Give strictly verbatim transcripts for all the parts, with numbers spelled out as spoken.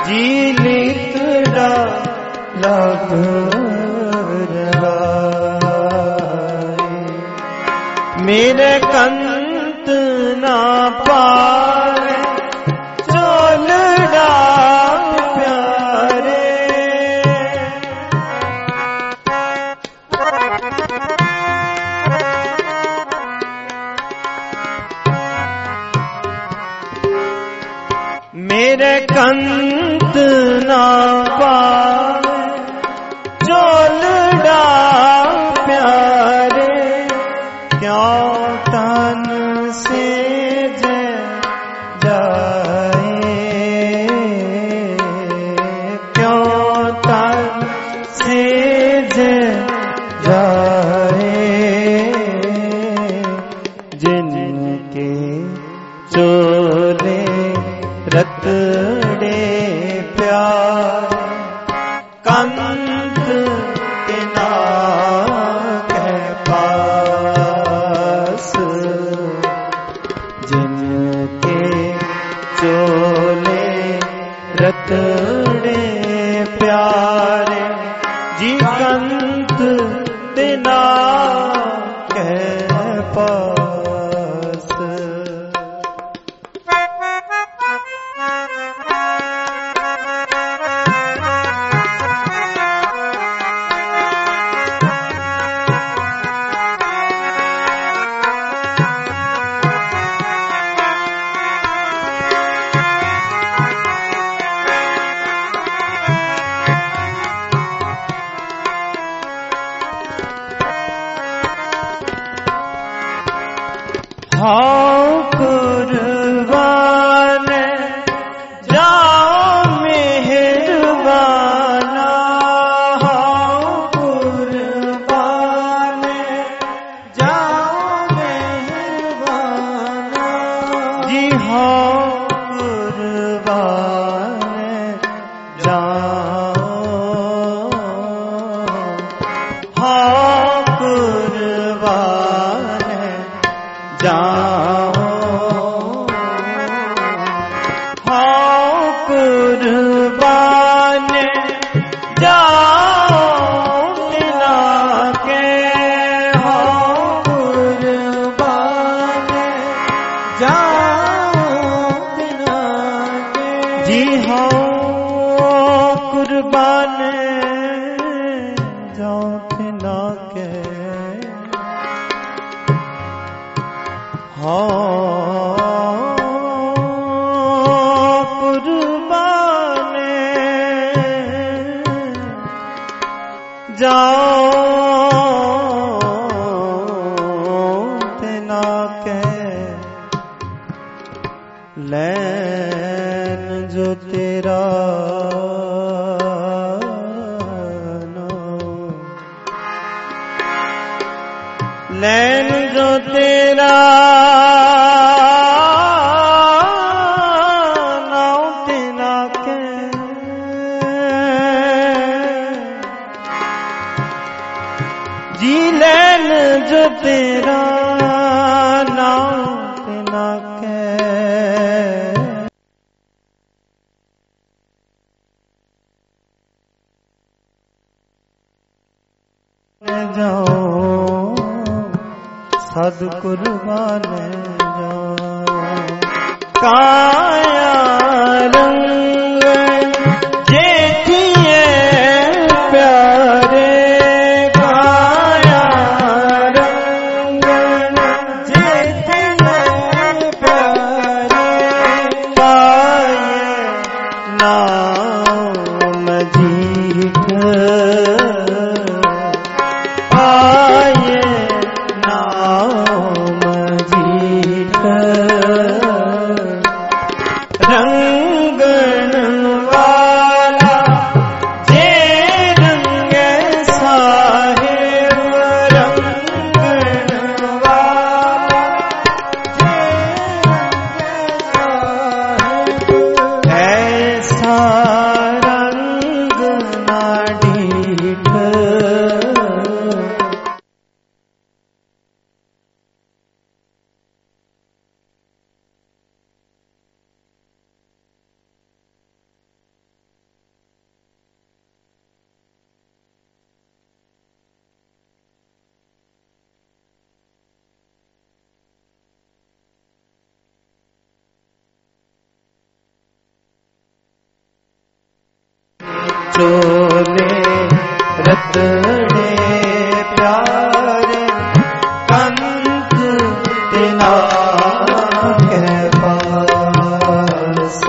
जी लिखड़ा मेरे कंत ना पावे चोलड़ा प्यारे। मेरे कंत ना पावे चोलड़ा प्यारे। क्यों तन से जाए, क्यों तन से जाए, जिनके चोले रतड़े प्यार। कंत के नाक है पास, जिनके चोले रतड़े प्यारे। जी कंत के नाक है पास। हाँ कुर्बान जाओ मेहरबाना, हाँ कुर्बान जाओ मेहरबाना। जी हाँ कुर्बान जाओ, हाँ कुर्बान जाओ, हाँ कुर्बान जाओ मिला के, हाँ कुर्बान जाओ मिला के। जी हाँ कुर्बान जाओ मिला के। हाँ कुर्बान जाओ तेना के। लैन जो तेरा लैन जो तेरा नाम तेना के। जी लैन जो तेरा नाम तेना के। जाओ सद कुर्बान जाओ। काया रंग जेठिए प्यारे, काया रंग जेठिए प्यारे। पाए नाम जीठ, पाए नाम जीठ। चोले रतने प्यारे कंत तिना के पास।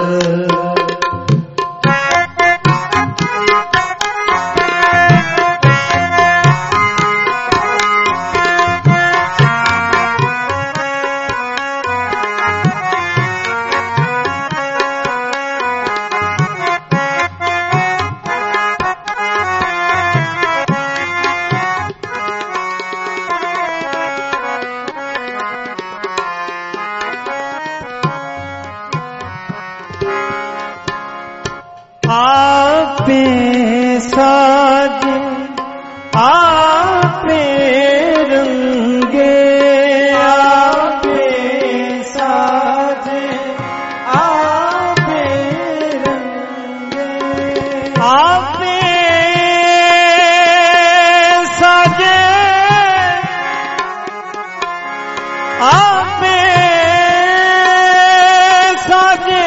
आपे साजे आपे रंगे आपे साजे आपे रंगे आपे साजे आपे साजे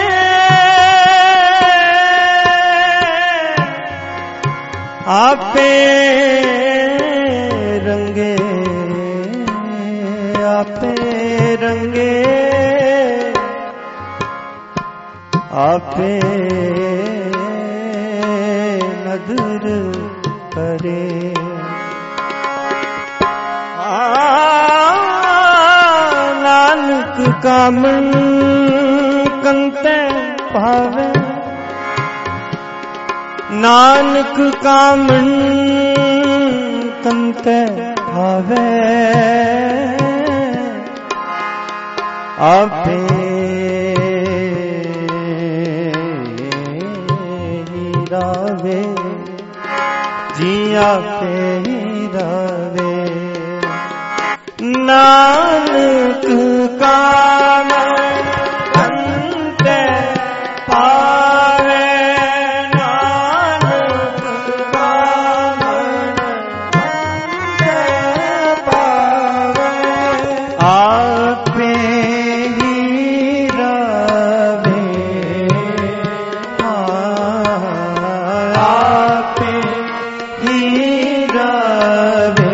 आपे रंगे आपे रंगे आपे नदर करे नानक का मन कंते भावे नानक का मन कंते भावे आपे ही रावे जी आपे ही रावे नानक का मन कंते पावे आपे ही रावे आपे ही रावे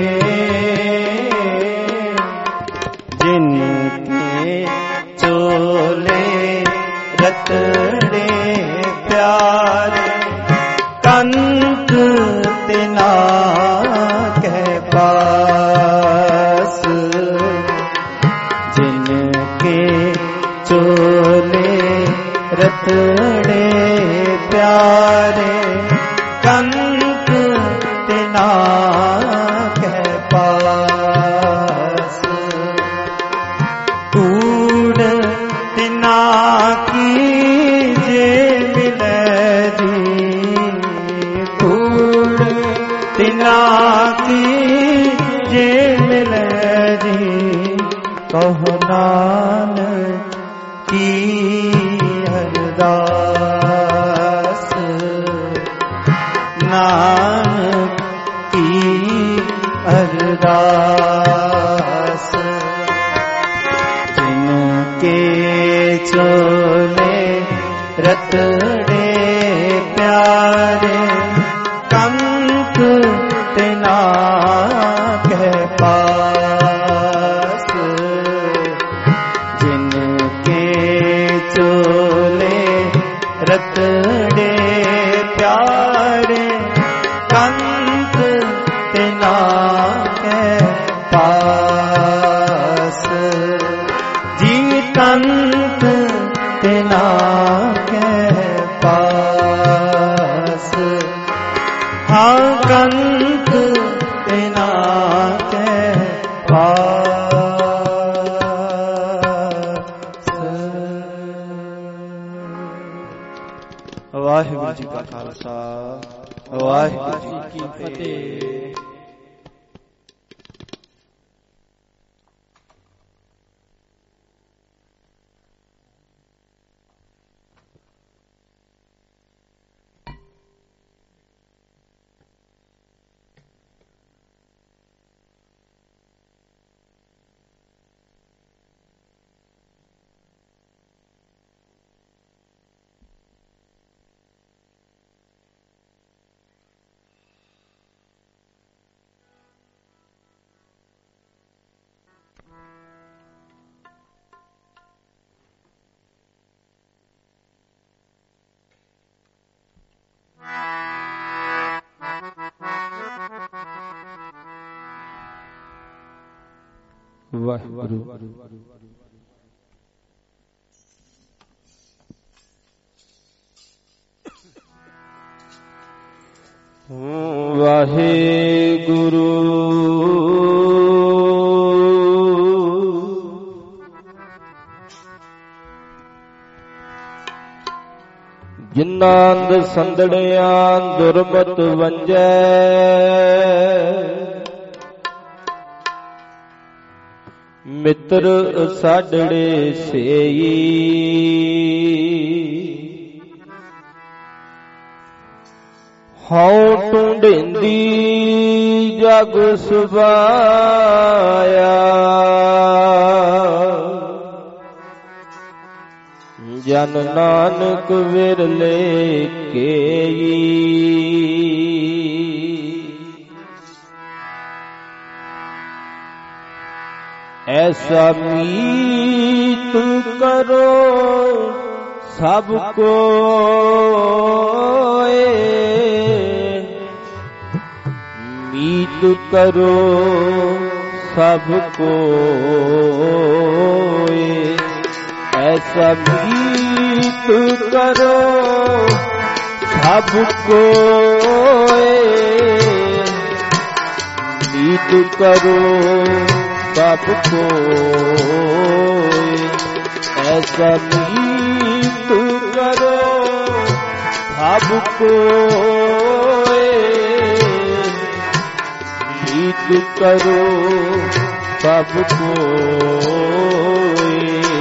जिनके चोले रतड़े प्यारे कंत तिना के पास जिनके चोले रतड़े प्यारे कंत तिना के पास कूड़ तिना की जे मिले जी कूड़ तिना की जे मिले जी कहो नानक की अरदास नानक की अरदास जिनके चोले रतड़े प्यारे कंत तिना के पास जिनके चोले रतड़े प्यारे कंत तिना के पास जी कंत तिना के पास हाँ कंत तिना के पास। वाहिगुरु जी का खालसा वाहिगुरु जी की फतेह। ਵਾਹਿਗੁਰੂ। ਵਾਹਿਗੁਰੂ ਜਿਨ੍ਹਾਂ ਅੰਧ ਸੰਦੜਿਆਂ ਦੁਰਮਤ ਵੰਜੈ, ਮਿੱਤਰ ਸਾਡੜੇ ਸੇਈ, ਹਉ ਟੁੰਡੇਂਦੀ ਜਗ ਸੁਭਾਇਆ, ਜਨ ਨਾਨਕ ਵਿਰਲੇ ਕੇਈ, ਐਸਾ ਮੀਤ ਕਰੋ ਸਭ ਕੋਏ, ਮੀਤ ਕਰੋ ਸਭ ਕੋਏ, ਐਸਾ ਮੀਤ ਕਰੋ ਸਭ ਕੋਏ, ਮੀਤ ਕਰੋ ਸਭ ਕੋਏ, ਐਸਾ ਮੀਤ ਕਰੋ ਸਭ ਕੋਏ, ਮੀਤ ਕਰੋ ਸਭ ਕੋਏ,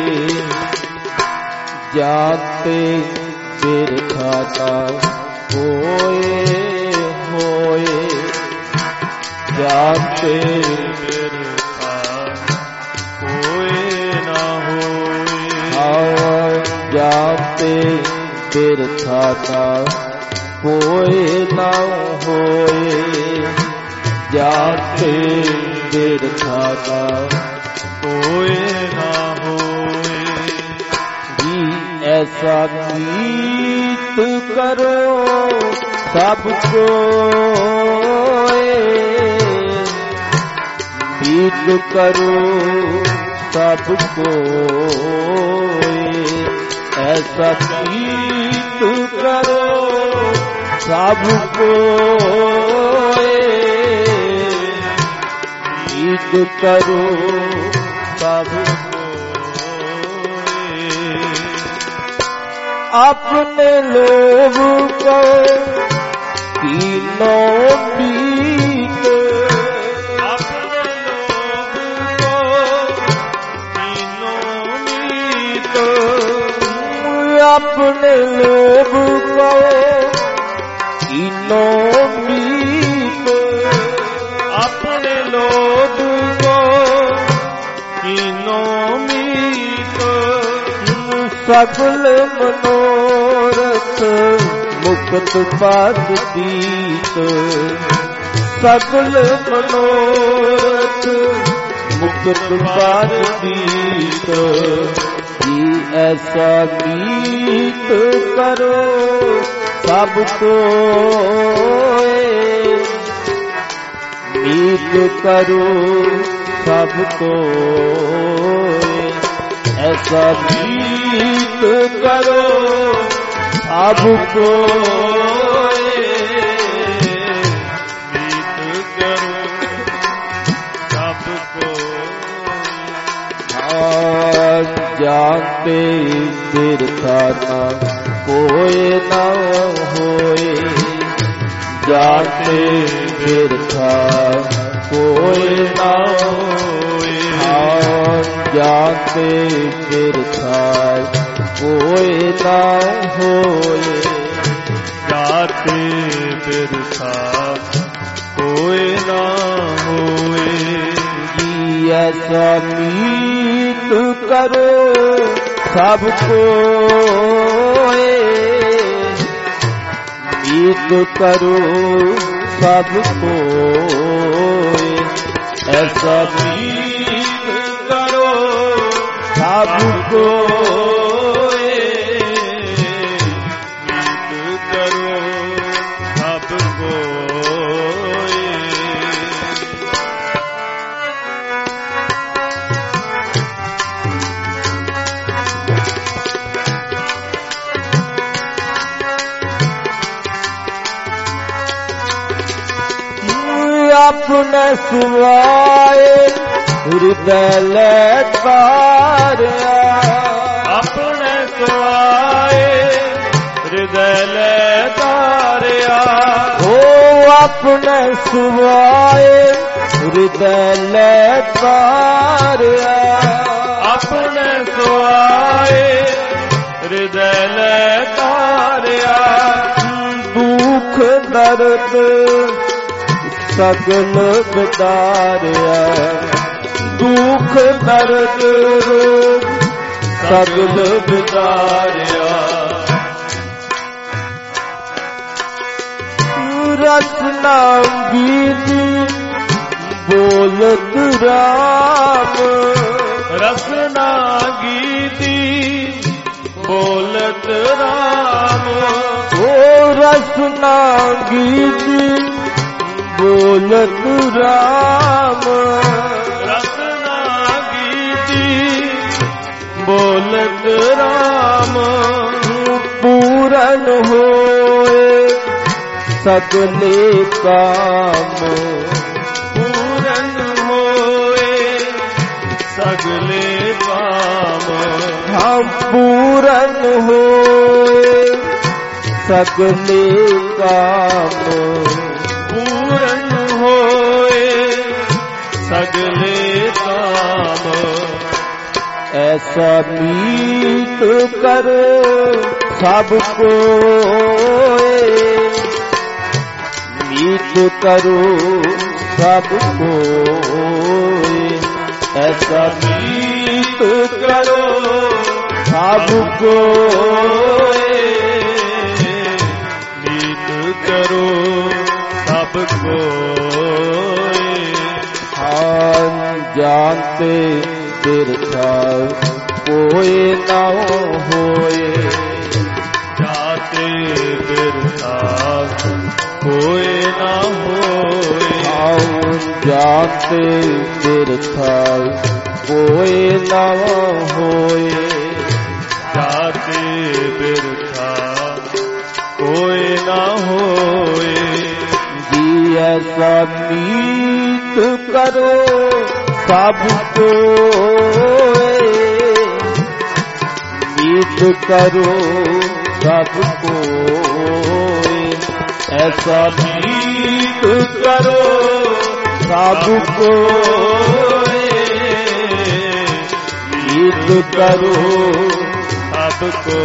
ਜਾਤੇ ਬਿਰਥਾ ਨਾ ਹੋਏ ਹੋਏ, ਜਾਤੇ ਬਿਰਥਾ ਹੋਏ ਨਾ ਹੋਏ, ਜਾਤੇ ਬਿਰਥਾ ਨਾ ਹੋਏ ਨਾ ਹੋਏ, ਜਾਤੇ ਬਿਰਥਾ ਨਾ ਹੋਏ ਨਾ ਹੋਏ, ਜੀ ਐਸਾ ਮੀਤ ਕਰੋ ਸਭ ਕੋਏ, ਮੀਤ ਕਰੋ ਸਭ ਕੋਏ, ਐਸਾ ਮੀਤ ਕਰੋ ਸਭ ਕੋਏ, ਮੀਤ ਕਰੋ ਸਭ ਕੋਏ, ਆਪਣੇ ਲੋਭ ਕੋ ਕੀਨੋ ਮੀਤ, ਆਪਣੇ ਲੋਭ ਕੋ ਕੀਨੋ ਮੀਤ, ਆਪਣੇ ਲੋਭ ਕੋ ਕੀਨੋ ਮੀਤ, ਆਪਣੇ ਲੋਭ ਕੋ ਕੀਨੋ ਮੀਤ, ਸਗਲ ਮਨੋਰਥ ਮੁਕਤ ਪਾਤ ਦੀਤ, ਸਗਲ ਮਨੋਰਥ ਮੁਕਤ ਪਾਤ ਦੀਤ, ਜੀ ਐਸਾ ਮੀਤ ਕਰੋ ਸਭ ਕੋਏ, ਮੀਤ ਕਰੋ ਸਭ ਕੋਏ, ਐਸਾ ਮੀਤ ਕਰੋ ਸਭ ਕੋਏ, ਮੀਤ ਕਰੋ ਸਭ ਕੋਏ, ਜਾਤੇ ਬਿਰਥਾ ਨਾ ਕੋਏ ਨਾ ਹੋਏ, ਜਾਤੇ ਬਿਰਥਾ ਕੋਏ ਨਾ ਹੋਏ, ਜਾਤੇ ਬਿਰਥਾ ਕੋਏ ਨਾ ਹੋਏ, ਜਾਤੇ ਬਿਰਥਾ ਕੋਏ ਨਾ ਹੋਏ, ਜੀ ਐਸਾ ਮੀਤ ਕਰੋ ਸਭ ਕੋਏ, ਮੀਤ ਕਰੋ ਸਭ ਕੋਏ, ਐਸਾ ਮੀਤ ਕਰੋ ਸਭ ਕੋਏ, ਮੀਤ ਕਰੋ ਸਭ ਕੋਏ, अपने सुवाए हृदय ले तारिया अपने सुवाए हृदय ले तारिया हो अपने सुवाए हृदय ले तारिया अपने सुवाए हृदय ले तारिया दुख दर्द सगल बिदारिया दुख दर्द सगल बिदारिया रचना गीती बोलत राम रसना गीती बोलत राम ओ रसना गीती बोलत राम रसना गीती बोलत राम पूरन होए सगले काम पूरन होए सगले काम हम पूरन होए सगले काम पूरन होए सगले काम ऐसा मीत करो सबको मीत करो सबको ऐसा मीत करो सबको मीत करो सबको हम जानते बिरथा कोई ना होए जाते बिरथा कोई ना होए हम जानते बिरथा कोई ना होए जाते बिरथा कोई ना होए जी ऐसा मीत करो सबको मीत करो सबको ऐसा मीत करो सबको मीत करो सबको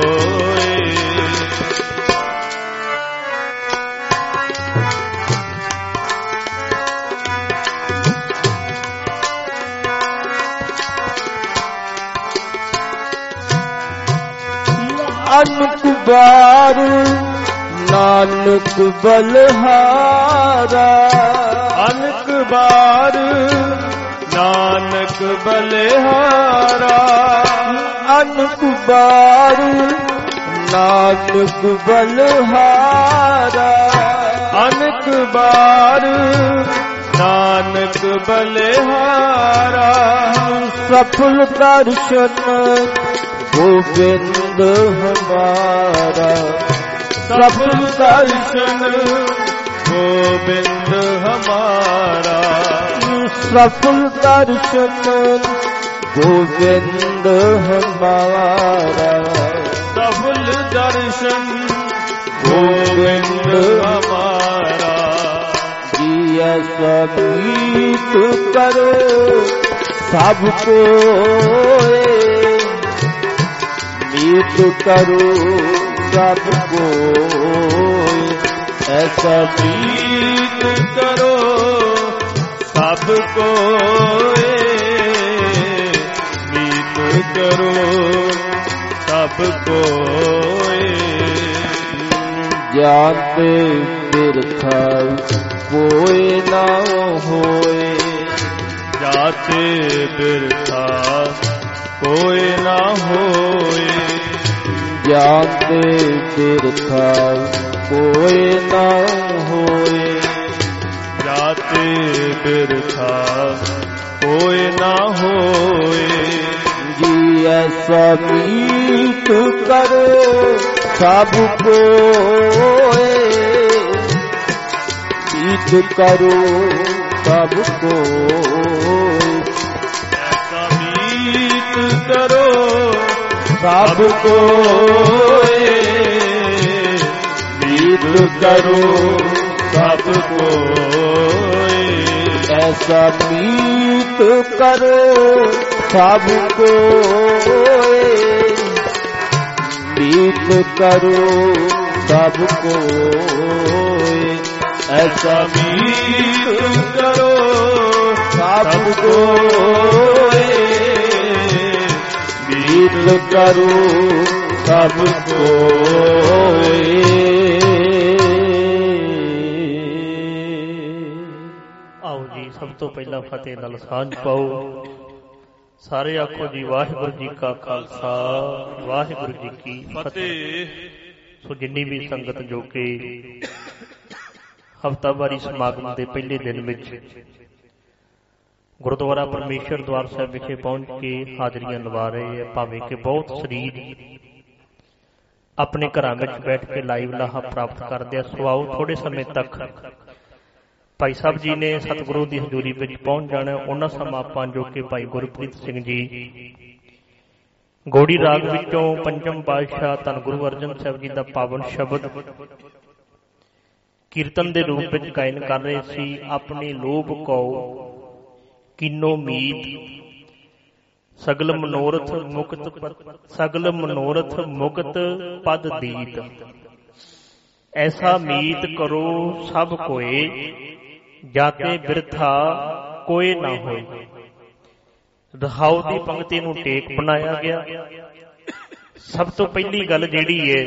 अनक बार नानक बलहारा अनक बार नानक बलिहारा अनक बार नानक बलहारा अनक बार नानक बलिहारा सफल दर्शन गोविंद हमारा सफल दर्शन गोविंद हमारा सफल दर्शन गोविंद हमारा सफल दर्शन गोविंद हमारा जी ऐसा मीत करो सबको मीत करो सबको ऐसा मीत करो सबको मीत करो सबको जानते बिरथा कोई ना होए जाते बिरथा कोई ना होए जानते बिरथा कोई ना होए जाते बिरथा कोई ना होए जी ऐसा मीत करो सबको मीत करो सब कोई, ऐसा मीत करो सब कोई, मीत करो सब कोई, ऐसा मीत करो सब कोई, मीत करो सब कोई, ऐसा मीत करो सब कोई, मीत करो सब कोई। आओ जी सब तो पहला फतेह नाल सांझ पाओ। सारे आखो जी वाहिगुरू जी का खालसा वाहिगुरू जी की फतेह। सो जिन्नी भी संगत जो कि हफ्तावारी समागम के पहले दिन में गुरुद्वारा परमेश्वर द्वार साहिब विखे पहुंच के हाजरियां लवा रहे हैं, भावें कि बहुत शरीर अपने घरां विच बैठ के लाइव लाहा प्राप्त करदे। सो आओ थोड़े समय तक भाई साहब जी ने सतगुरु की हजूरी में पहुंच जाना। उन्होंने समा आपां जो कि भाई गुरप्रीत सिंह जी गौड़ी राग विचों पंचम पातशाह धन गुरु अर्जन साहब जी का पावन शब्द कीर्तन के रूप में गायन कर रहे सी। अपने लोभ कौ किनो मीत सगल मनोरथ मुक्त सगल मनोरथ मुक्त पद दीत, ऐसा मीत करो सब कोए, जाते बिरथा कोई ना होए। रहाउ की पंक्ति नूं टेक बनाया गया। सब तो पहली गल जिहड़ी है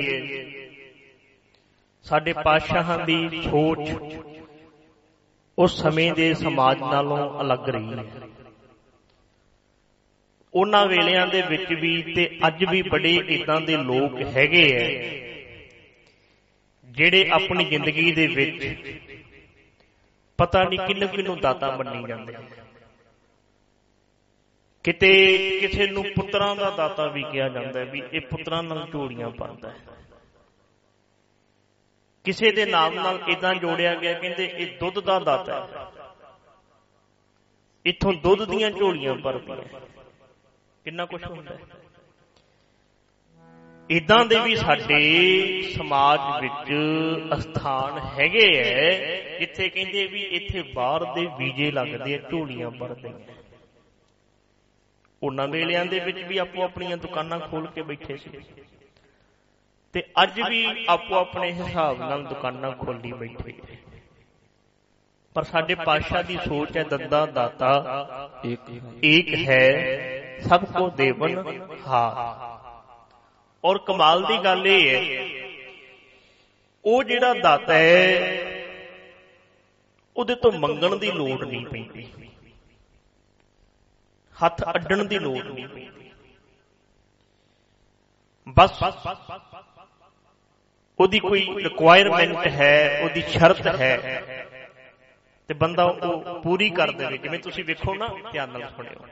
साडे पातशाहां दी सोच उस समय दे समाज नालों अलग रही है। उन्हां वेलियां दे विच भी ते अज भी बड़े इदां दे लोग हैगे है जिहड़े अपनी जिंदगी दे विच पता नहीं किन्नू किन्नू दाता मन्नी जाते। किते किसी नूं पुत्रां दा दाता भी कहा जाता है भी ये पुत्रां नाल झोलियां पांदा है। किसी दे नाम नाल इदां जोड़िया गया कहंदे ये दुध दा दाता है, इत्थों दुध दीयां झोलियां भरदियां। किन्ना कुछ हुंदा है। इदां दे भी साडे समाज विच अस्थान हैगे है जिथे कहंदे भी इत्थे बाहर दे वीजे लगदे झोलियां भरदे। उन्हां वेलियां दे विच भी आपो अपनियां दुकानां खोल के बैठे सी ते अज भी आपो अपने हिसाब नाल दुकानां खोली बैठे। पर साडे पातशाह दी सोच है दद्दा दाता एक है सबको देवन हा। और कमाल दी गल ये है वो जिहड़ा दाता है उहदे तो मंगण दी लोड़ नहीं पैंदी, हथ अड्डण दी लोड़ नहीं पैंदी। बस उहदी कोई रिक्वायरमेंट है, उहदी शर्त है ते बंदा वो पूरी कर देवे। जिवें तुसीं वेखो ना, ध्यान नाल सुणिओ,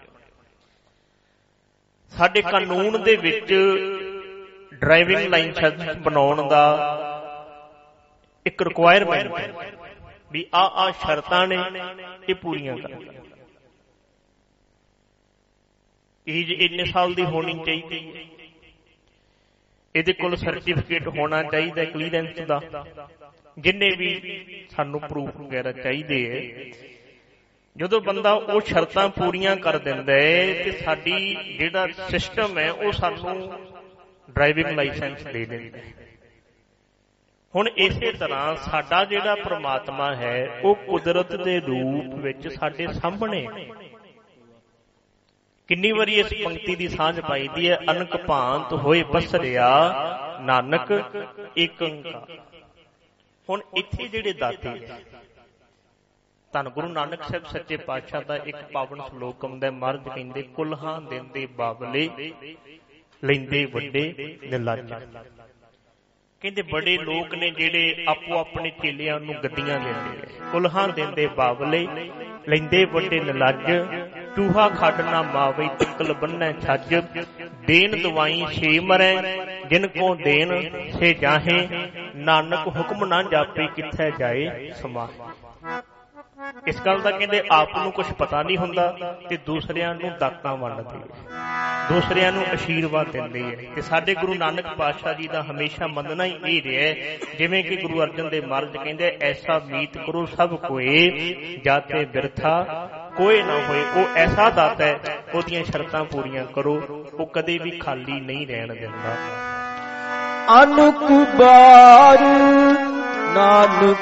साडे कानून दे विच ड्राइविंग लाइसेंस बनाउण दा एक रिक्वायरमेंट है भी आ आ शर्तां ने ये पूरियां करनियां। एज इन्ने साल दी होनी चाहिए, इहदे कोल सर्टिफिकेट होना चाहिए क्लीयरेंस दा, जिन्ने भी सानू प्रूफ वगैरह चाहिए है। जदों बंदा वो शर्तां पूरियां कर दिंदा है ते साडी जिहड़ा सिस्टम है वो सानू ड्राइविंग लाइसेंस दे दिंदा है। हुण इसे तरह साडा जिहड़ा परमात्मा है वो कुदरत दे रूप विच साडे सामने। किन्नी वारी इस पंक्ति की सांझ पाई दी है, अनक भांत होए बसरिया नानक एक अंकार। हुण इत्थे जिहड़े दाते धन गुरु नानक साहब सच्चे पातशाह का एक पावन श्लोक आउंदा, महाराज कहंदे कुल्हां देंदे बाबले लैंदे वड्डे निलाजा। कहंदे बड़े लोग ने जिहड़े आपो अपने चेलियां नूं गद्दियां देंदे, कुल्हां देंदे बाबले लैंदे वड्डे निलाज, चूहा खड ना मावे तकल बन्नै छज, देन दवाई छे मरै जिनको देन से जाहे, नानक हुक्म ना जापे किथे जाए समाए। ਇਸ ਗੱਲ ਦਾ ਕਹਿੰਦੇ ਆਪ ਨੂੰ ਕੁਝ ਪਤਾ ਨਹੀਂ ਹੁੰਦਾ ਤੇ ਦੂਸਰਿਆਂ ਨੂੰ ਦਾਤਾਂ ਵੰਡਦੇ, ਦੂਸਰਿਆਂ ਨੂੰ ਅਸ਼ੀਰਵਾਦ ਦਿੰਦੇ ਹੈ। ਤੇ ਸਾਡੇ ਗੁਰੂ ਨਾਨਕ ਪਾਤਸ਼ਾਹ ਜੀ ਦਾ ਹਮੇਸ਼ਾ ਮੰਨਣਾ ਹੀ ਇਹ ਰਿਹਾ, ਜਿਵੇਂ ਕਿ ਗੁਰੂ ਅਰਜਨ ਦੇਵ ਮਹਾਰਾਜ ਕਹਿੰਦੇ, ਐਸਾ ਮੀਤ ਕਰੋ ਸਭ ਕੋਏ ਜਾਤੇ ਬਿਰਥਾ ਕੋਈ ਨਾ ਹੋਏ। ਉਹ ਐਸਾ ਦਾਤਾ ਹੈ, ਉਹਦੀਆਂ ਸ਼ਰਤਾਂ ਪੂਰੀਆਂ ਕਰੋ, ਉਹ ਕਦੇ ਵੀ ਖਾਲੀ ਨਹੀਂ ਰਹਿਣ ਦਿੰਦਾ। ਅਨੁਕ ਬਾਰ ਨਾਨਕ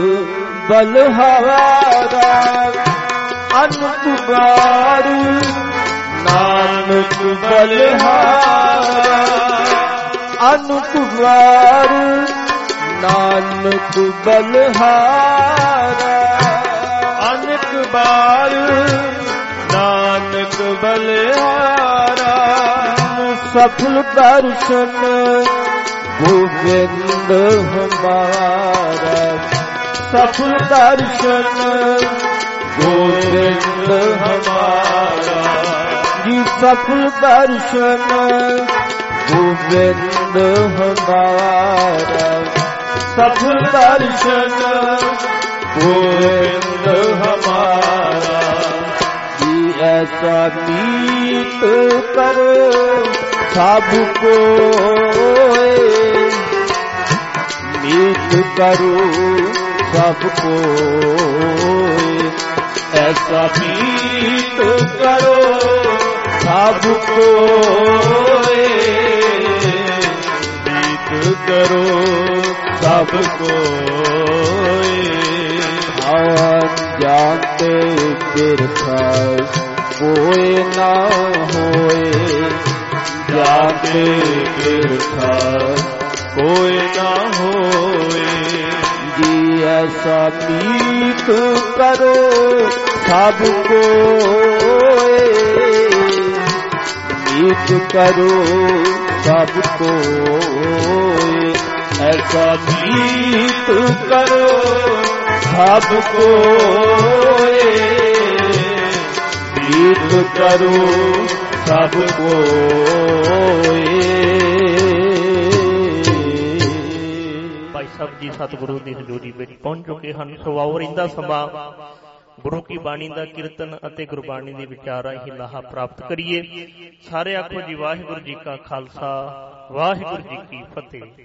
ਬਲਹਾਰਾ, ਅਨੁਕ ਬਾਰ ਨਾਨਕ ਬਲਹਾਰਾ, ਅਨੁਕ ਬਾਰ ਨਾਨਕ ਬਲਹਾਰਾ, ਅਨਕ ਬਾਰ ਨਾਨਕ ਬਲਿਹਾਰਾ। ਸਫਲ ਦਰਸ਼ਨ ਗੋਬਿੰਦ ਹਮਾਰਾ, ਸਫਲ ਦਰਸ਼ਨ ਗੋਬਿੰਦ ਹਮਾਰਾ ਜੀ, ਸਫਲ ਦਰਸ਼ਨ ਗੋਬਿੰਦ ਹਮਾਰਾ, ਸਫਲ ਦਰਸ਼ਨ ਗੋਬਿੰਦ ਹਮਾਰਾ ਜੀ। ਐਸਾ ਮੀਤ ਕਰੋ ਸਭ ਕੋਏ, ਮੀਤ ਕਰੋ ਸਭ ਕੋਏ, ਐਸਾ ਮੀਤ ਕਰੋ ਸਭ ਕੋਏ, ਮੀਤ ਕਰੋ ਸਭ ਕੋਏ। ਹਵਨ ਜਾਤੇ ਬਿਰਥਾ ਕੋਏ ਨਾ ਹੋਏ, ਜਾਤੇ ਬਿਰਥਾ ਕੋਈ ਨਾ ਹੋਏ ਜੀ। ਐਸਾ ਮੀਤ ਕਰੋ ਸਭ ਕੋਏ, ਮੀਤ ਕਰੋ ਸਭ ਕੋਏ, ਐਸਾ ਮੀਤ ਕਰੋ ਸਭ ਕੋਏ, ਮੀਤ ਕਰੋ ਸਭ ਕੋਏ। ਭਾਈ ਸਾਹਿਬ ਜੀ ਸਤਿਗੁਰੂ ਦੀ ਹਜ਼ੂਰੀ ਵਿੱਚ ਪਹੁੰਚ ਚੁੱਕੇ ਹਨ। ਸੋ ਆਓ ਰਹਿੰਦਾ ਸਮਾਂ ਗੁਰੂ ਕੀ ਬਾਣੀ ਦਾ ਕੀਰਤਨ ਅਤੇ ਗੁਰਬਾਣੀ ਦੇ ਵਿਚਾਰਾਂ ਹੀ ਲਾਹਾ ਪ੍ਰਾਪਤ ਕਰੀਏ। ਸਾਰੇ ਆਖੋ ਜੀ ਵਾਹਿਗੁਰੂ ਜੀ ਕਾ ਖਾਲਸਾ, ਵਾਹਿਗੁਰੂ ਜੀ ਕੀ ਫਤਿਹ।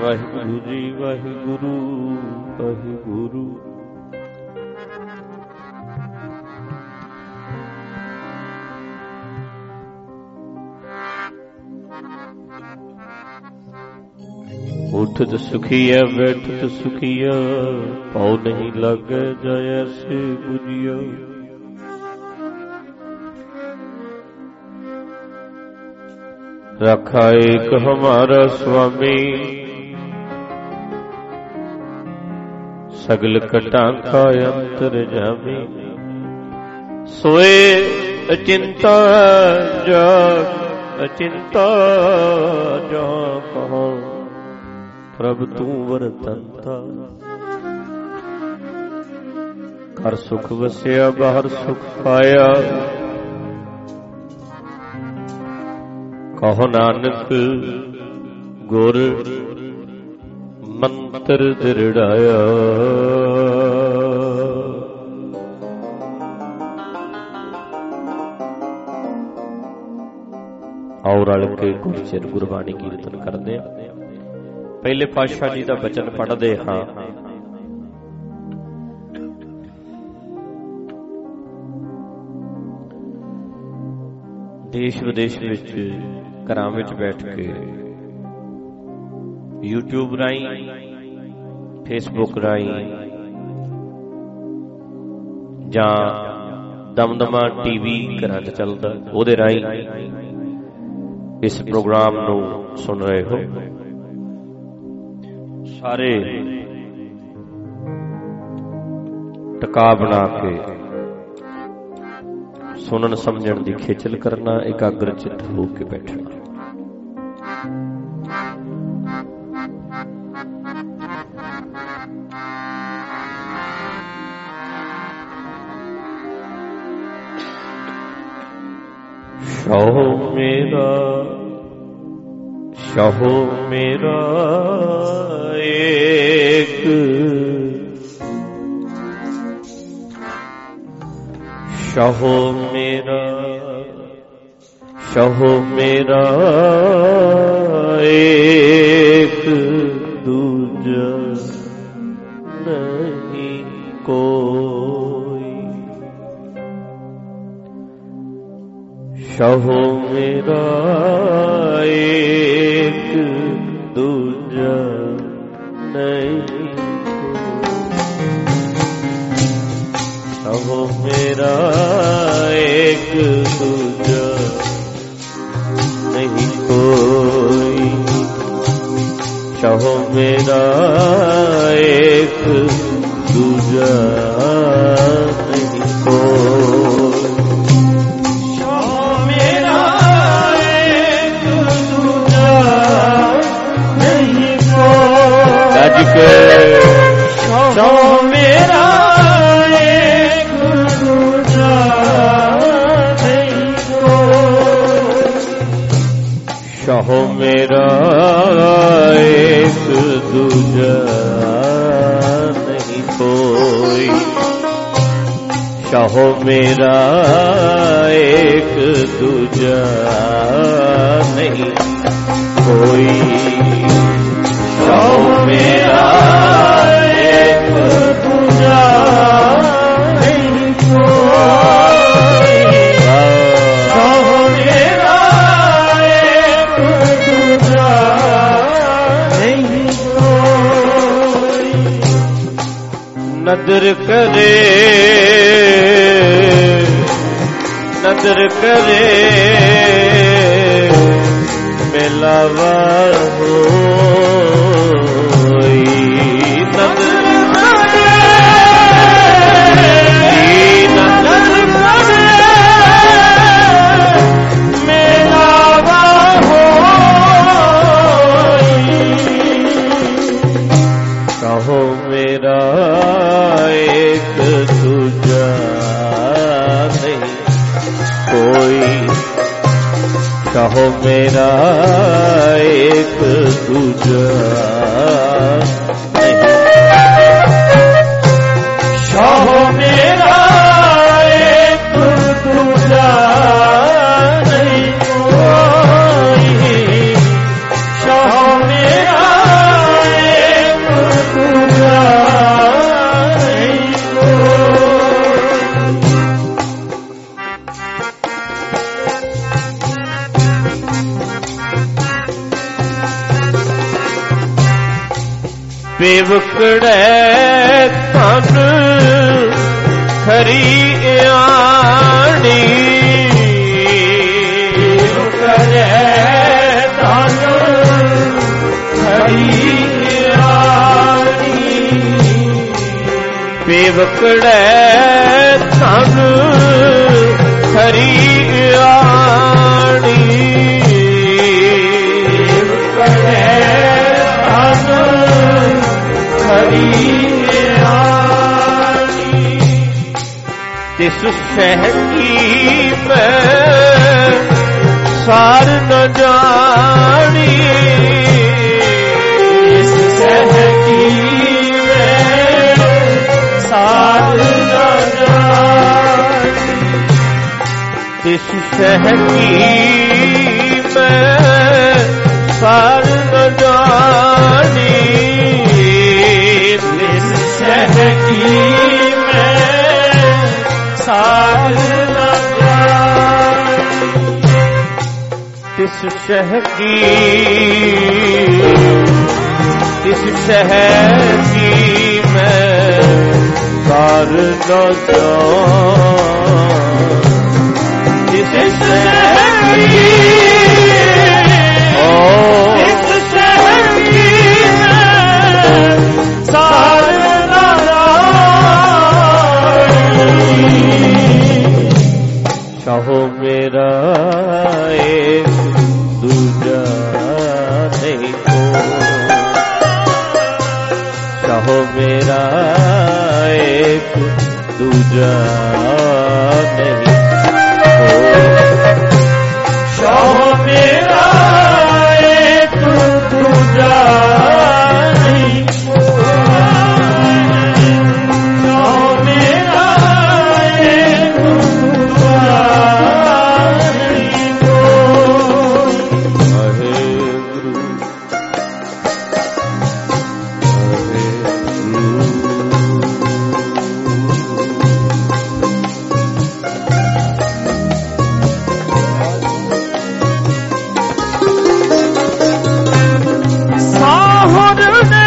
ਵਾਹਿਗੁਰੂ ਜੀ ਵਾਹਿਗੁਰੂ ਵਾਹਿਗੁਰੂ। ਉਠਤ ਸੁਖੀਆ ਬੈਠਤ ਸੁਖੀਆ, ਪਾਉ ਨਹੀਂ ਲਾਗੇ ਜਾਇ ਸੇ ਬੁਝਿਆ। रखा एक हमारा स्वामी, सगल कटा का अंतर जामी। सोए अचिंता जाग अचिंता जा कहो, प्रभ तू वरतंता। घर सुख वसिया बाहर सुख पाया, कहो नानक गुर मंत्र दृढ़ाया। आओ रल के गुरचर गुरबाणी कीर्तन करते हैं। पहले पातशाह जी का बचन पढ़ते हाँ। देश विदेश विच घरां विच बैठ के यूट्यूब राही, फेसबुक राही जां दमदमा टीवी घरां च चलदा उहदे राही इस प्रोग्राम नूं सुन रहे हो। सारे टका बना के सुनन समझण दी खेचल करना, एकाग्र चित हो के बैठना। शहो मेरा शहो मेरा एक, शहो मेरा शहो मेरा एक, दूजा नहीं कोई। शहो मेरा एक, दूजा नहीं शहो मेरा एक, दूजा नहीं कोई। शहो मेरा एक, दूजा नहीं कोई। शहो मेरा एक, दूजा नहीं कोई। गज के शहो मेरा शहो मेरा एक, दूजा नहीं कोई। शहो मेरा एक, दूजा नहीं कोई। शहो मेरा एक, दूजा नहीं कोई। शहो मेरा नदर करे नदर करे मिलावा होई। नदर करे नदर करे मिलावा होई। कहो मेरा एक, दूजा नहीं कोई। कहो मेरा एक, दूजा नहीं। कहो मेरा एक, दूजा नहीं कोई। कहो मेरा ਪੇਵਕੜੈ ਧਨ ਖਰੀ ਆਣੀ ਪੇਵਕੜੈ ਧਨ ਖਰੀ ਆਣੀ ਪੇਵਕੜੈ ਧਨ ਖਰੀ ਆਣੀ ਪੇਵਕੜੈ ਧਨ ਖਰੀ ਆਣੀ ਤਿਸ ਸਹਿ ਕੀ ਮੈਂ ਸਾਰ ਨ ਜਾਣੀ ਤਿਸ ਸਹਿ ਕੀ ਮੈਂ ਸਾਰ ਨ ਜਾਣੀ ਤਿਸ ਸਹਿ ਕੀ ਮੈਂ ਸਾਰ ਨ ਜਾਣੀ ਤਿਸ ਸਹਿ ਕੀ ਮੈਂ ਸਾਰ ਨ ਜਾਣੀ ਤਿਸ ਸਹਿ ਕੀ ਤਿਸ ਸਹਿ ਕੀ ਮੈਂ ਸਾਰ ਨ ਜਾਣੀ ਤਿਸ ਸਹਿ ਕੀ ਤਿਸ ਸਹਿ ਕੀ ਮੈਂ ਸਾਰ ਨ ਜਾਣੀ ਚਾਹੋ ਮੇਰਾ ਏਕ ਦੂਜਾ ਨਹੀਂ ਕੋ ਚਾਹੋ ਮੇਰਾ ਏਕ ਦੂਜਾ ਨਹੀਂ ਕੋ ਚਾਹੋ ਮੇਰਾ ਏਕ ਦੂਜਾ ਨਹੀਂ ਕੋ ਚਾਹੋ ਮੇਰਾ ਏਕ ਦੂਜਾ ਨਹੀਂ ਕੋ ਵਾਹਿਗੁਰੂ ਸਾਹੁਰ ਨੇ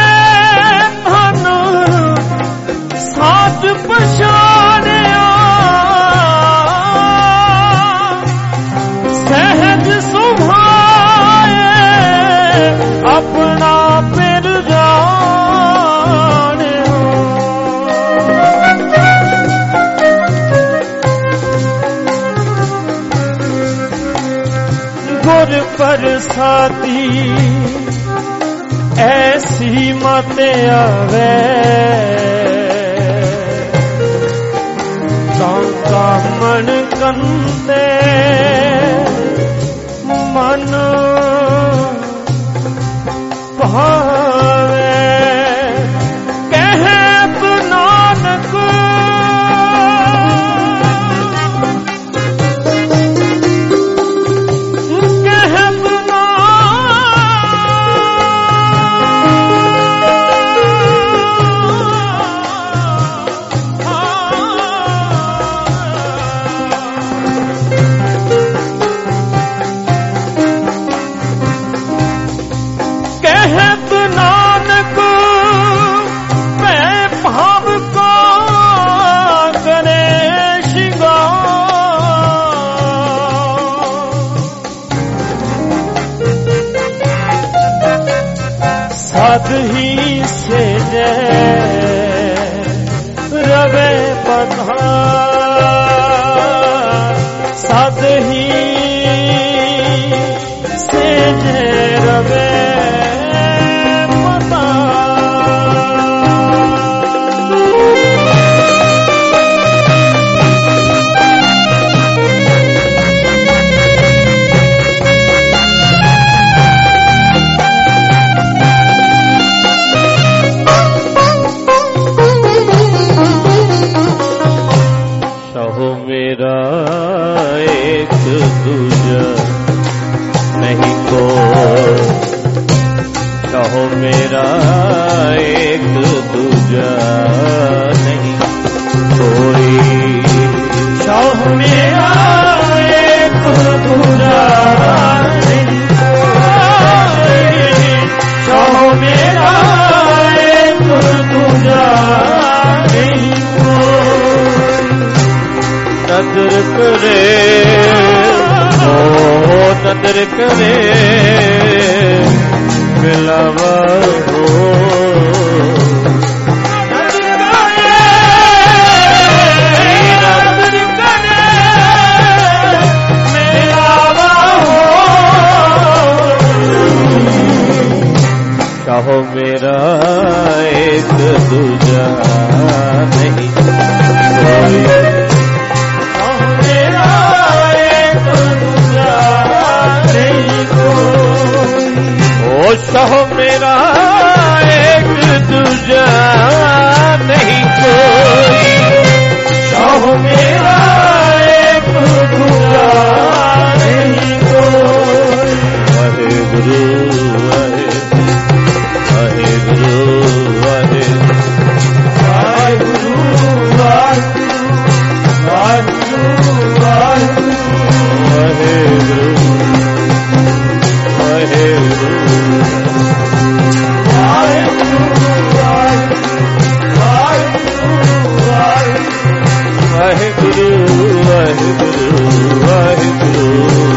ਧਨ ਸਾਧ ਪਛਾਣਿਆ ਸਹਿਜ ਸੁਭਾਏ ਆਪਣਾ ਪਿਰ ਜਾਣਿਆ ਗੁਰ ਪ੍ਰਸਾਦੀ ਐਸੀ ਮਤ ਆਵੇ ਤਾਂ ਮਨ ਕੰਦੇ ਮਨ ਭਾਵੇ ਕਹਿਤ ਨਾਨਕ ਕਹਿਤ ਕਹਿਤ ਨਾਨਕ ਮੈਂ ਭਾਵ ਕੋ ਕਰੇ ਸ਼ਿੰਗਾਰ ਸਦ ਹੀ ਸੇਜੈ ਰਵੇ ਪਧਾਰ ਸਦ ਹੀ ਸੇਜੈ ਰਵੇ नदर करे, ओ नदर करे मिलावा हो। चाहो मेरा एक दूजा नहीं कोई, चाहो मेरा एक दूजा नहीं कोई, ओ चाहो मेरा एक दूजा नहीं कोई, चाहो मेरा एक दूजा नहीं कोई। वाहे गुरु वाहे वाहेगुरु वाहेगुरु वाहेगुरु वाहेगुरु वाहेगुरु वाहेगुरु वाहेगुरु वाहेगुरु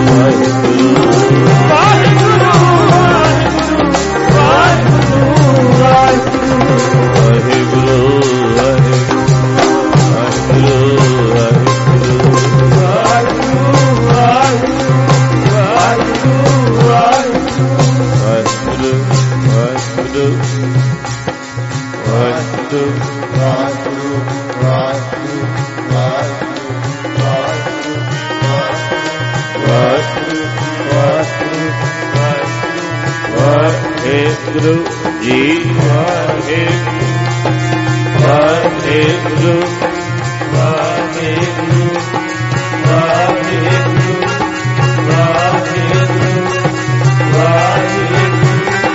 वाहेगुरु जी वाहेगुरु वाहेगुरु वाहेगुरु वाहेगुरु वाहेगुरु वाहेगुरु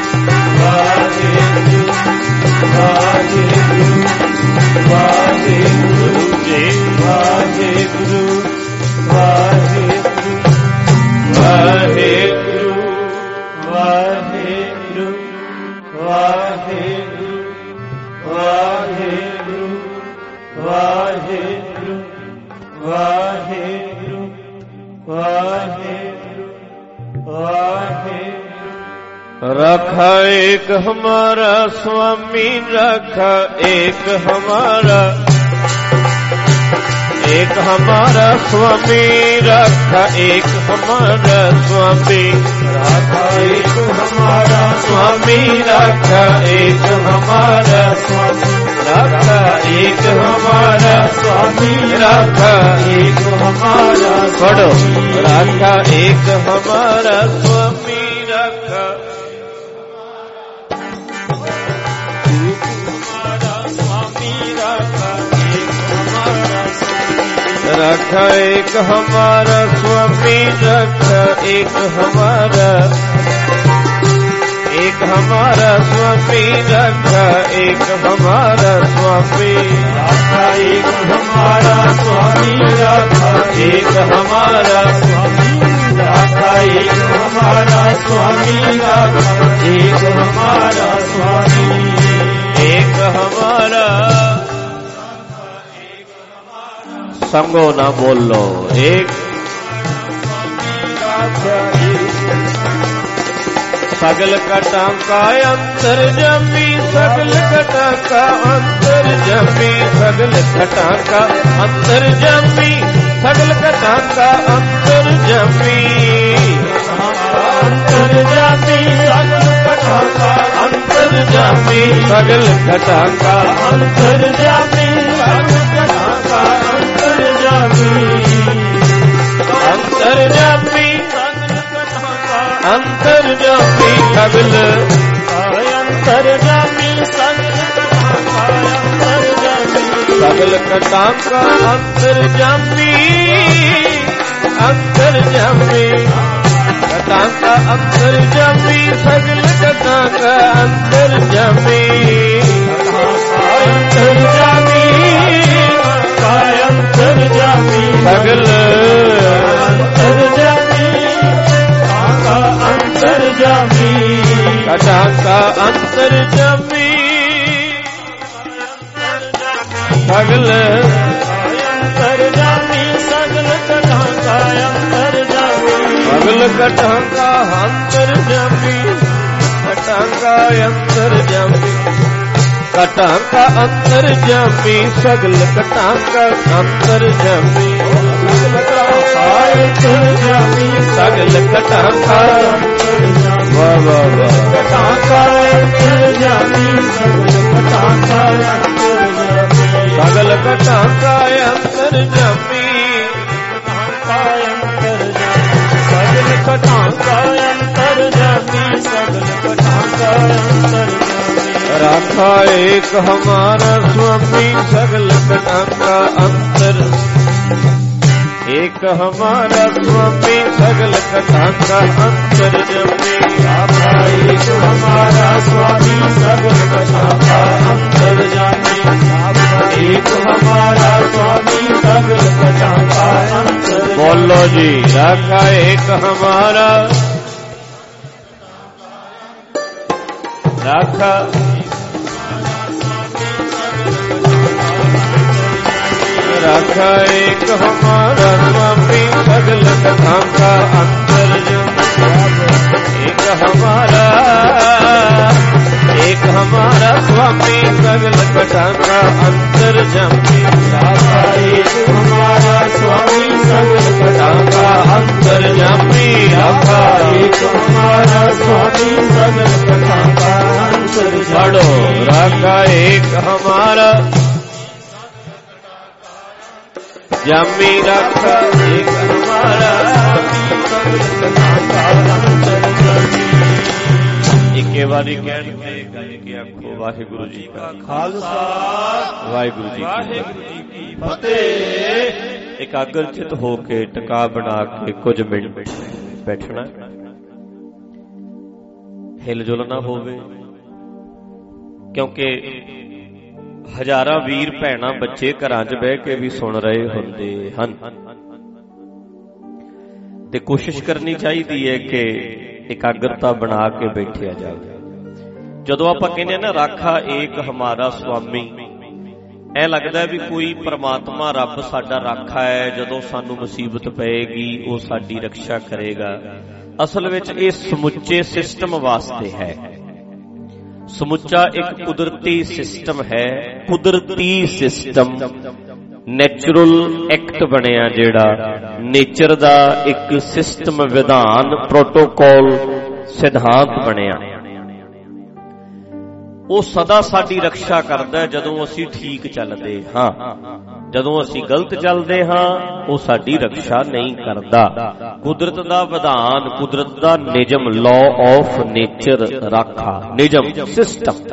वाहेगुरु वाहेगुरु जी वाहेगुरु वाहेगुरु वाहेगुरु वाहेगुरु वाहेगुरु वाहेगुरु वाहेगुरु वाहेगुरु वाहेगुरु वाहेगुरु। रखा एक हमारा स्वामी, रखा एक हमारा, एक हमारा स्वामी, रखा एक हमारा स्वामी, रखा एक हमारा स्वामी, रखा एक हमारा स्वामी, रखा एक हमारा स्वामी, रखा एक हमारा पढ़ो, रखा एक हमारा स्वामी, रखा रखा एक हमारा स्वामी, रखा एक हमारा, एक हमारा स्वामी, रखा एक हमारा स्वामी, रखा एक हमारा स्वामी, रखा एक हमारा स्वामी, रखा एक हमारा स्वामी, रखा एक हमारा स्वामी, एक हमारा। संगो ना बोलो एक, सगल कटा का अंतर जमी, सगल कटा का अंतर जमी, सगल कटा का अंतर जमी, सगल कटा का अंतर जमी, अंतर जमी, सगल कटा का अंतर जमी, सगल कटा का अंतर जमी, सगल कटा का अंतर जमी, अंतर जमी, अंतर जमी, सगल अंतर जमी, सगल कटा का अंतर जमी, अंतर जमी, कटा का अंतर जमी, सगल कटा का अंतर जमी, अंतर जमी, अंतर जमी, सगल अंतर जमी, अंतर जमी, कटा का अंतर जमी, सगल अंतर जमी, ਸਗਲ ਘਟਾਂ ਕਾ ਅੰਤਰ ਜਾਮੀ ਘਟਾਂ ਕਾ ਅੰਤਰ ਜਾਮੀ ਘਟਾਂ ਕਾ ਅੰਤਰ ਜਾਮੀ ਸਗਲ ਘਟਾਂ ਕਾ ਅੰਤਰ ਜਾਮੀ ਸਗਲ ਘਟਾਂ ਕਾ ਵਾਹ ਵਾਹ ਵਾਹ ਘਟਾਂ ਕਾ ਅੰਤਰ ਜਾਮੀ ਸਗਲ ਘਟਾਂ ਕਾ ਅੰਤਰ ਜਾਮੀ ਸਗਲ ਘਟਾਂ ਕਾ ਅੰਤਰ ਜਾਮੀ ਸਗਲ ਘਟਾਂ ਕਾ ਅੰਤਰ ਜਾਮੀ ਰਾਖਾ ਏਕ ਹਮਾਰਾ स्वामी सगल घटां का अंतर एक हमारा स्वामी सगल घटां का अंतर जामी राखा एक हमारा स्वामी सगल घटां का अंतर जामी एक हमारा स्वामी सगल घटां का अंतर बोलो जी राखा एक हमारा राखा राखा एक हमारा स्वामी सगल घटां का अंतर जामी एक हमारा एक हमारा स्वामी सगल घटां का अंतर जामी राखा एक हमारा स्वामी सगल घटां का अंतर जामी राखा एक हमारा स्वामी सगल घटां का अंतर जामी राखा एक हमारा जामी राखा एक हमारा इक्के बारी कहन के आखो वाहिगुरु जी का खालसा वाहिगुरु जी की फतेह। एकाग्र चित होके टका बना के कुछ मिनट बैठना, हिल जुल ना होवे, क्योंकि हजारां वीर भैणां बच्चे घरां 'च बह के भी सुन रहे हुंदे हन ते कोशिश करनी चाहिदी है कि एकाग्रता बना के बैठिया जाए। जदों आपां कहने ना राखा एक हमारा स्वामी, ऐ लगदा है भी कोई परमात्मा रब साडा राखा है, जदों सानू मुसीबत पएगी वो साडी रक्षा करेगा। असल विच इह समुचे सिस्टम वास्ते है, समुचा एक कुदरती सिस्टम है। कुदरती सिस्टम नैचुरल एक्ट बनिया जेड़ा नेचर दा एक सिस्टम, विधान, प्रोटोकॉल, सिद्धांत बनिया, वो सदा साडी रक्षा करदा है। जदों असीं ठीक चलदे हां, जदों असीं गलत चलदे हां वो साडी रक्षा नहीं करदा। कुदरत दा विधान, कुदरत दा निजम, लॉ ऑफ नेचर राखा, निजम, सिस्टम।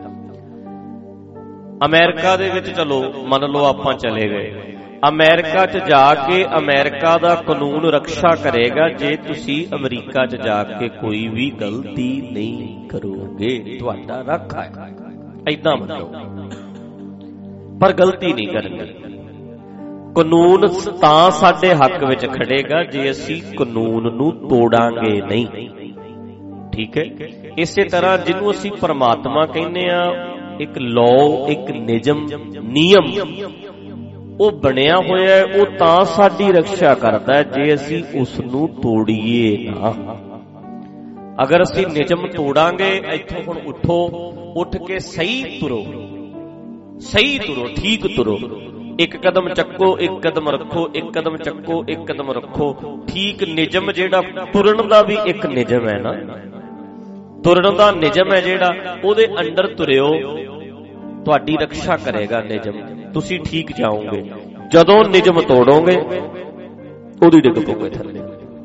अमेरिका दे विच चलो मन लो आपां चले गए, अमेरिका च जाके अमेरिका दा कानून रक्षा करेगा जे तुसी अमरीका च जाके कोई भी गलती नहीं करोगे, तुहाडा राखा है, ऐदां मनो। पर गलती नहीं करनी, कानून तां साडे हक विच खड़ेगा जे असीं कानून नूं तोड़ांगे नहीं। ठीक है, इसे तरह जिन्हों असीं परमात्मा कहने आ, एक लॉ, एक निजम, नियम वो बनया होया है, वो तां साडी रक्षा करता है जे असीं उस नूं तोड़ीए ना। अगर असीं निजम तोड़ांगे, इत्थों हुण उठो, उठ के सही तुरो, सही तुरो, ठीक तुरो, एक कदम चक्को, एक कदम रखो, एक कदम चक्को, एक कदम रखो, ठीक निजम जेड़ा तुरन दा भी एक निजम है ना, तुरन दा निजम है जेड़ा, ओदे अंडर तुरियो, तुहाडी रक्षा करेगा निजम, तुसी ठीक जाओगे। जदों निजम तोड़ोगे ओदी डिग पोगे थल्ले।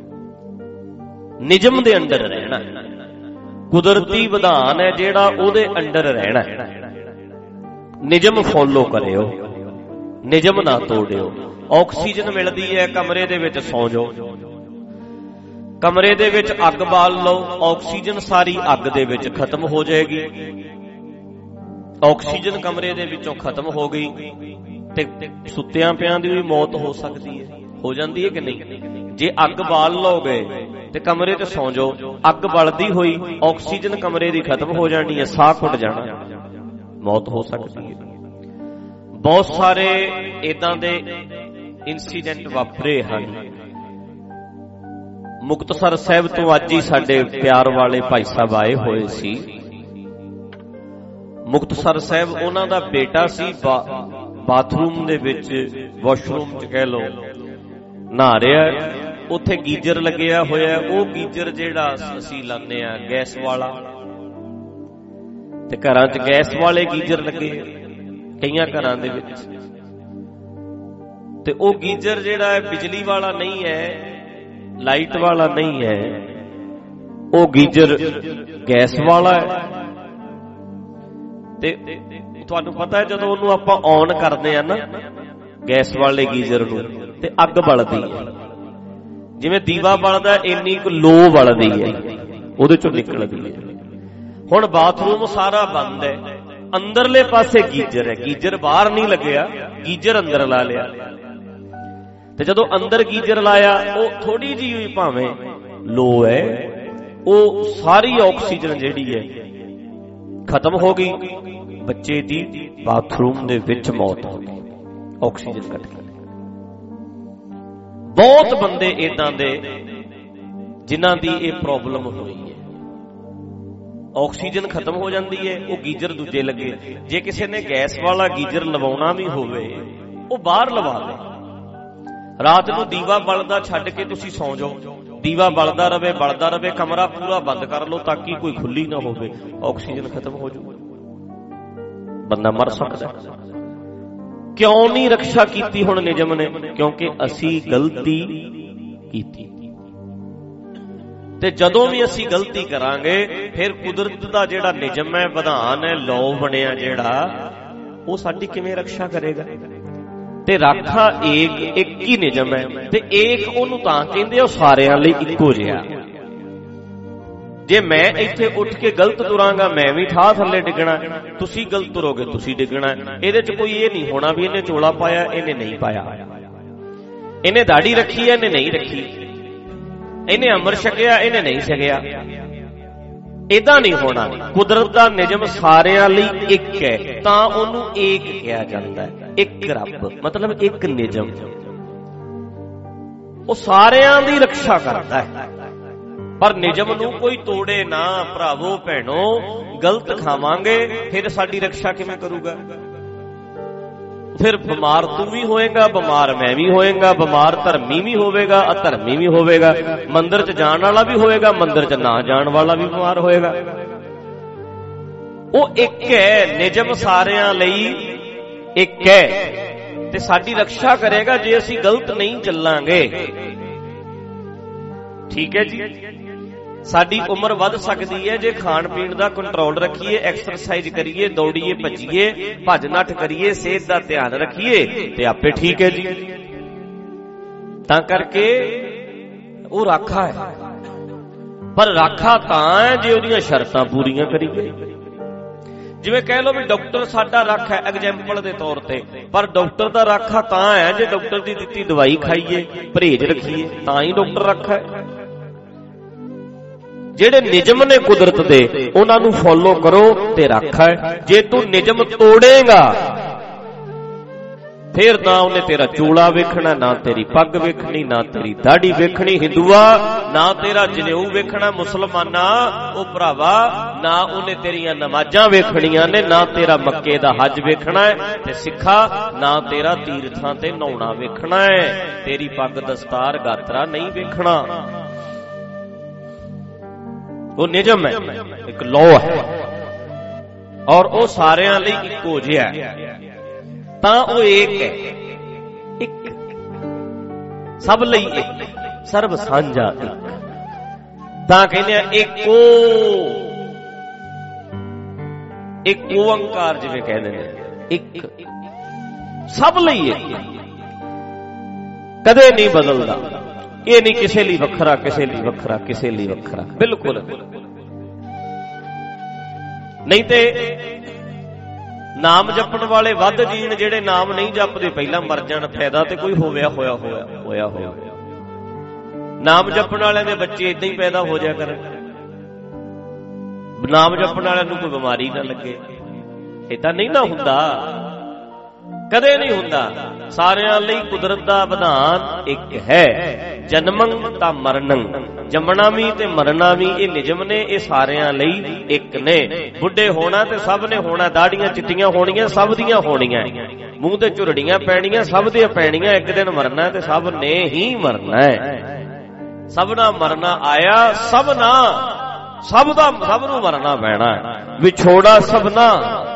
निजम दे अंडर रहना, कुदरती विधान है जेड़ा ओदे अंडर रहना, निजम फॉलो करियो, निजम ना तोड़ियो। ऑक्सीजन मिलदी है कमरे दे विच, सौ जाओ, कमरे दे विच अग बाल लो, ऑक्सीजन सारी अग दे विच खत्म हो जाएगी। ऑक्सीजन कमरे दे विचों खत्म हो गई ते सुत्तियां पियां दी भी मौत हो सकती है, हो जाती है कि नहीं। जे अग बाल लोगे ते कमरे ते सौ जाओ, अग बलदी हुई ऑक्सीजन कमरे दी खत्म हो जानी है, साह घुट जाना, मौत हो सकती है। बहुत सारे इदां दे इंसीडेंट वापरे हैं, ਮੁਕਤਸਰ ਸਾਹਿਬ ਤੋਂ ਅੱਜ ਹੀ ਸਾਡੇ ਪਿਆਰ ਵਾਲੇ ਭਾਈ ਸਾਹਿਬ ਆਏ ਹੋਏ ਸੀ। ਮੁਕਤਸਰ ਸਾਹਿਬ ਉਹਨਾਂ ਦਾ ਬੇਟਾ ਸੀ, ਬਾਥਰੂਮ ਦੇ ਵਿੱਚ, ਵਾਸ਼ਰੂਮ ਚ ਕਹਿ ਲਓ, ਨਹਾ ਰਿਹਾ, ਉੱਥੇ ਗੀਜ਼ਰ ਲੱਗਿਆ ਹੋਇਆ। ਉਹ ਗੀਜ਼ਰ ਜਿਹੜਾ ਅਸੀਂ ਲਾਉਂਦੇ ਆ ਗੈਸ ਵਾਲਾ, ਤੇ ਘਰਾਂ ਚ ਗੈਸ ਵਾਲੇ ਗੀਜ਼ਰ ਲੱਗੇ ਕਈਆਂ ਘਰਾਂ ਦੇ ਵਿੱਚ, ਤੇ ਉਹ ਗੀਜ਼ਰ ਜਿਹੜਾ ਹੈ ਬਿਜਲੀ ਵਾਲਾ ਨਹੀਂ ਹੈ, ਲਾਈਟ ਵਾਲਾ ਨਹੀਂ ਹੈ, ਉਹ ਗੀਜ਼ਰ ਗੈਸ ਵਾਲਾ ਹੈ। ਤੇ ਤੁਹਾਨੂੰ ਪਤਾ ਹੈ ਜਦੋਂ ਉਹਨੂੰ ਆਪਾਂ ਔਨ ਕਰਦੇ ਆ ਨਾ ਗੈਸ ਵਾਲੇ ਗੀਜ਼ਰ ਨੂੰ, ਤੇ ਅੱਗ ਬਲਦੀ ਹੈ, ਜਿਵੇਂ ਦੀਵਾ ਬਲਦਾ ਇੰਨੀ ਕੁ ਲੋ ਬਲਦੀ ਹੈ, ਉਹਦੇ ਚੋਂ ਨਿਕਲਦੀ ਹੈ। ਹੁਣ ਬਾਥਰੂਮ ਸਾਰਾ ਬੰਦ ਹੈ, ਅੰਦਰਲੇ ਪਾਸੇ ਗੀਜ਼ਰ ਹੈ, ਗੀਜ਼ਰ ਬਾਹਰ ਨਹੀਂ ਲੱਗਿਆ, ਗੀਜ਼ਰ ਅੰਦਰ ਲਾ ਲਿਆ। ਤੇ ਜਦੋਂ ਅੰਦਰ ਗੀਜ਼ਰ ਲਾਇਆ, ਉਹ ਥੋੜੀ ਜਿਹੀ ਹੋਈ ਭਾਵੇਂ ਲੋ ਹੈ, ਉਹ ਸਾਰੀ ਆਕਸੀਜਨ ਜਿਹੜੀ ਹੈ ਖਤਮ ਹੋ ਗਈ, ਬੱਚੇ ਦੀ ਬਾਥਰੂਮ ਦੇ ਵਿੱਚ ਮੌਤ ਹੋ ਗਈ, ਆਕਸੀਜਨ ਘਟ ਗਈ। ਬਹੁਤ ਬੰਦੇ ਏਦਾਂ ਦੇ ਜਿਨ੍ਹਾਂ ਦੀ ਇਹ ਪ੍ਰੋਬਲਮ ਹੋਈ ਹੈ, ਆਕਸੀਜਨ ਖਤਮ ਹੋ ਜਾਂਦੀ ਹੈ, ਉਹ ਗੀਜ਼ਰ ਦੂਜੇ ਲੱਗੇ। ਜੇ ਕਿਸੇ ਨੇ ਗੈਸ ਵਾਲਾ ਗੀਜ਼ਰ ਲਵਾਉਣਾ ਵੀ ਹੋਵੇ, ਉਹ ਬਾਹਰ ਲਵਾ ਲੈ। ਰਾਤ ਨੂੰ ਦੀਵਾ ਬਲਦਾ ਛੱਡ ਕੇ ਤੁਸੀਂ ਸੌਂ ਜਾਓ, ਦੀਵਾ ਬਲਦਾ ਰਵੇ ਬਲਦਾ ਰਵੇ, ਕਮਰਾ ਪੂਰਾ ਬੰਦ ਕਰ ਲਓ ਤਾਂ ਕਿ ਕੋਈ ਖੁੱਲੀ ਨਾ ਹੋਵੇ, ਆਕਸੀਜਨ ਖਤਮ ਹੋ ਜਾਊ, ਬੰਦਾ ਮਰ ਸਕਦਾ। ਕਿਉਂ ਨਹੀਂ ਰੱਖਿਆ ਕੀਤੀ ਹੁਣ ਨਿਯਮ ਨੇ? ਕਿਉਂਕਿ ਅਸੀਂ ਗਲਤੀ ਕੀਤੀ, ਤੇ ਜਦੋਂ ਵੀ ਅਸੀਂ ਗਲਤੀ ਕਰਾਂਗੇ ਫਿਰ ਕੁਦਰਤ ਦਾ ਜਿਹੜਾ ਨਿਯਮ ਹੈ, ਵਿਧਾਨ ਹੈ, ਲਾਅ ਬਣਿਆ ਜਿਹੜਾ, ਉਹ ਸਾਡੀ ਕਿਵੇਂ ਰੱਖਿਆ ਕਰੇਗਾ? ਤੇ ਰਾਖਾ ਏਕ, ਇੱਕ ਹੀ ਨਿਯਮ ਹੈ, ਤੇ ਏਕ ਉਹਨੂੰ ਤਾਂ ਕਹਿੰਦੇ ਉਹ ਸਾਰਿਆਂ ਲਈ ਇੱਕੋ ਜਿਹਾ। ਜੇ ਮੈਂ ਇੱਥੇ ਉੱਠ ਕੇ ਗਲਤ ਤੁਰਾਂਗਾ, ਮੈਂ ਵੀ ਠਾਹ ਥੱਲੇ ਡਿੱਗਣਾ, ਤੁਸੀਂ ਗਲਤ ਤੁਰੋਗੇ ਤੁਸੀਂ ਡਿੱਗਣਾ। ਇਹਦੇ ਚ ਕੋਈ ਇਹ ਨਹੀਂ ਹੋਣਾ ਵੀ ਇਹਨੇ ਚੋਲਾ ਪਾਇਆ ਇਹਨੇ ਨਹੀਂ ਪਾਇਆ, ਇਹਨੇ ਦਾੜੀ ਰੱਖੀ ਹੈ ਇਹਨੇ ਨਹੀਂ ਰੱਖੀ, ਇਹਨੇ ਅੰਮ੍ਰਿਤ ਛਕਿਆ ਇਹਨੇ ਨਹੀਂ ਛਕਿਆ, ਏਦਾਂ ਨਹੀਂ ਹੋਣਾ। ਕੁਦਰਤ ਦਾ ਨਿਯਮ ਸਾਰਿਆਂ ਲਈ ਇੱਕ ਹੈ, ਤਾਂ ਉਹਨੂੰ ਏਕ ਕਿਹਾ ਜਾਂਦਾ ਹੈ। ਇੱਕ ਰੱਬ ਮਤਲਬ ਇੱਕ ਨਿਯਮ, ਉਹ ਸਾਰਿਆਂ ਦੀ ਰੱਖਿਆ ਕਰਦਾ ਹੈ, ਪਰ ਨਿਯਮ ਨੂੰ ਕੋਈ ਤੋੜੇ ਨਾ। ਭਰਾਵੋ ਭੈਣੋ, ਗਲਤ ਖਾਵਾਂਗੇ ਫਿਰ ਸਾਡੀ ਰੱਖਿਆ ਕਿਵੇਂ ਕਰੂਗਾ? ਫਿਰ ਬਿਮਾਰ ਤੂੰ ਵੀ ਹੋਏਗਾ, ਬਿਮਾਰ ਮੈਂ ਵੀ ਹੋਏਗਾ, ਬਿਮਾਰ ਧਰਮੀ ਵੀ ਹੋਵੇਗਾ, ਅਧਰਮੀ ਵੀ ਹੋਵੇਗਾ, ਮੰਦਿਰ ਚ ਜਾਣ ਵਾਲਾ ਵੀ ਹੋਏਗਾ, ਮੰਦਿਰ ਚ ਨਾ ਜਾਣ ਵਾਲਾ ਵੀ ਬਿਮਾਰ ਹੋਏਗਾ। ਉਹ ਇੱਕ ਹੈ, ਨਿਯਮ ਸਾਰਿਆਂ ਲਈ ਇੱਕ ਹੈ, ਤੇ ਸਾਡੀ ਰੱਖਿਆ ਕਰੇਗਾ ਜੇ ਅਸੀਂ ਗਲਤ ਨਹੀਂ ਚੱਲਾਂਗੇ। ਠੀਕ ਹੈ ਜੀ। ਸਾਡੀ ਉਮਰ ਵੱਧ ਸਕਦੀ ਹੈ ਜੇ ਖਾਣ ਪੀਣ ਦਾ ਕੰਟਰੋਲ ਰੱਖੀਏ, ਐਕਸਰਸਾਈਜ਼ ਕਰੀਏ, ਦੌੜੀਏ, ਭੱਜੀਏ, ਭੱਜ ਨੱਠ ਕਰੀਏ, ਸਿਹਤ ਦਾ ਧਿਆਨ ਰੱਖੀਏ, ਤੇ ਆਪੇ ਠੀਕ ਹੈ ਜੀ। ਤਾਂ ਕਰਕੇ ਉਹ ਰਾਖਾ ਹੈ, ਪਰ ਰਾਖਾ ਤਾਂ ਹੈ ਜੇ ਉਹਦੀਆਂ ਸ਼ਰਤਾਂ ਪੂਰੀਆਂ ਕਰੀਏ। ਜਿਵੇਂ ਕਹਿ ਲਓ ਵੀ ਡਾਕਟਰ ਸਾਡਾ ਰਾਖਾ ਹੈ ਐਗਜ਼ੈਂਪਲ ਦੇ ਤੌਰ ਤੇ, ਪਰ ਡਾਕਟਰ ਦਾ ਰਾਖਾ ਤਾਂ ਹੈ ਜੇ ਡਾਕਟਰ ਦੀ ਦਿੱਤੀ ਦਵਾਈ ਖਾਈਏ, ਪਰਹੇਜ਼ ਰੱਖੀਏ, ਤਾਂ ਹੀ ਡਾਕਟਰ ਰਾਖਾ ਹੈ। ਜਿਹੜੇ ਨਿਯਮ ਨੇ ਕੁਦਰਤ ਦੇ, ਉਹਨਾਂ ਨੂੰ ਫੋਲੋ ਕਰੋ ਤੇ ਰਾਖਾ ਹੈ। ਜੇ ਤੂੰ ਨਿਯਮ ਤੋੜੇਗਾ ਫਿਰ ਨਾ ਉਹਨੇ ਤੇਰਾ ਚੋਲਾ ਵੇਖਣਾ, ਨਾ ਤੇਰੀ ਪੱਗ ਵੇਖਣੀ, ਨਾ ਤੇਰੀ ਦਾੜੀ ਵੇਖਣੀ ਹਿੰਦੂਆ, ਨਾ ਤੇਰਾ ਜਨੇਊ ਵੇਖਣਾ ਮੁਸਲਮਾਨਾ, ਉਹ ਭਰਾਵਾ, ਨਾ ਉਹਨੇ ਤੇਰੀਆਂ ਨਮਾਜ਼ਾਂ ਵੇਖਣੀਆਂ ਨੇ, ਨਾ ਤੇਰਾ ਮੱਕੇ ਦਾ ਹੱਜ ਵੇਖਣਾ ਹੈ, ਤੇ ਸਿੱਖਾ ਨਾ ਤੇਰਾ ਤੀਰਥਾਂ ਤੇ ਨਹਾਉਣਾ ਵੇਖਣਾ ਹੈ, ਤੇਰੀ ਪੱਗ ਦਸਤਾਰ ਗਾਤਰਾ ਨਹੀਂ ਵੇਖਣਾ। ਉਹ ਨਿਯਮ ਹੈ, ਇੱਕ ਲਾਅ ਹੈ, ਔਰ ਉਹ ਸਾਰਿਆਂ ਲਈ ਇੱਕੋ ਜਿਹਾ ਹੈ, ਤਾਂ ਉਹ ਏਕ ਹੈ, ਇੱਕ ਸਭ ਲਈ ਇੱਕ, ਸਰਬ ਸਾਂਝਾ ਇੱਕ। ਤਾਂ ਕਹਿੰਦੇ ਆ ਇੱਕੋ, ਇੱਕ ਓੰਕਾਰ ਜਿਵੇਂ ਕਹਿੰਦੇ ਨੇ, ਇੱਕ ਸਭ ਲਈ ਇੱਕ, ਕਦੇ ਨਹੀਂ ਬਦਲਦਾ। ਇਹ ਨਹੀਂ ਕਿਸੇ ਲਈ ਵੱਖਰਾ, ਕਿਸੇ ਲਈ ਵੱਖਰਾ, ਕਿਸੇ ਲਈ ਵੱਖਰਾ, ਬਿਲਕੁਲ ਨਹੀਂ। ਤੇ ਨਾਮ ਜਪਣ ਵਾਲੇ ਵੱਧ ਜੀਣ, ਜਿਹੜੇ ਨਾਮ ਨਹੀਂ ਜਪਦੇ ਪਹਿਲਾਂ ਮਰ ਜਾਣ, ਫਾਇਦਾ ਤੇ ਕੋਈ ਹੋਇਆ ਹੋਇਆ ਹੋਇਆ ਹੋਇਆ ਹੋਇਆ ਨਾਮ ਜਪਣ ਵਾਲਿਆਂ ਦੇ ਬੱਚੇ ਇਦਾਂ ਹੀ ਪੈਦਾ ਹੋ ਜਾਇਆ ਕਰਨ, ਨਾਮ ਜਪਣ ਵਾਲਿਆਂ ਨੂੰ ਕੋਈ ਬਿਮਾਰੀ ਨਾ ਲੱਗੇ, ਏਦਾਂ ਨਹੀਂ ਨਾ ਹੁੰਦਾ। ਕਦੇ ਨਹੀਂ ਹੁੰਦਾ। ਸਾਰਿਆਂ ਲਈ ਕੁਦਰਤ ਦਾ ਵਿਧਾਨ ਇੱਕ ਹੈ। ਜਨਮੰ ਤਾਂ ਮਰਨੰ, ਜੰਮਣਾ ਵੀ ਤੇ ਮਰਨਾ ਵੀ ਇਹ ਨਿਯਮ ਨੇ, ਇਹ ਸਾਰਿਆਂ ਲਈ ਇੱਕ ਨੇ। ਬੁੱਢੇ ਹੋਣਾ ਤੇ ਸਭ ਨੇ ਹੋਣਾ, ਦਾੜੀਆਂ ਚਿੱਟੀਆਂ ਹੋਣੀਆਂ ਸਭ ਦੀਆਂ ਹੋਣੀਆਂ, ਮੂੰਹ ਤੇ ਝੁਰੜੀਆਂ ਪੈਣੀਆਂ ਸਭ ਦੀਆਂ ਪੈਣੀਆਂ, ਇੱਕ ਦਿਨ ਮਰਨਾ ਤੇ ਸਭ ਨੇ ਹੀ ਮਰਨਾ ਹੈ। ਸਭਨਾ ਮਰਨਾ ਆਇਆ, ਸਭਨਾ ਸਭ ਦਾ ਸਭ ਨੂੰ ਮਰਨਾ ਪੈਣਾ, ਵਿਛੋੜਾ ਸਭਨਾ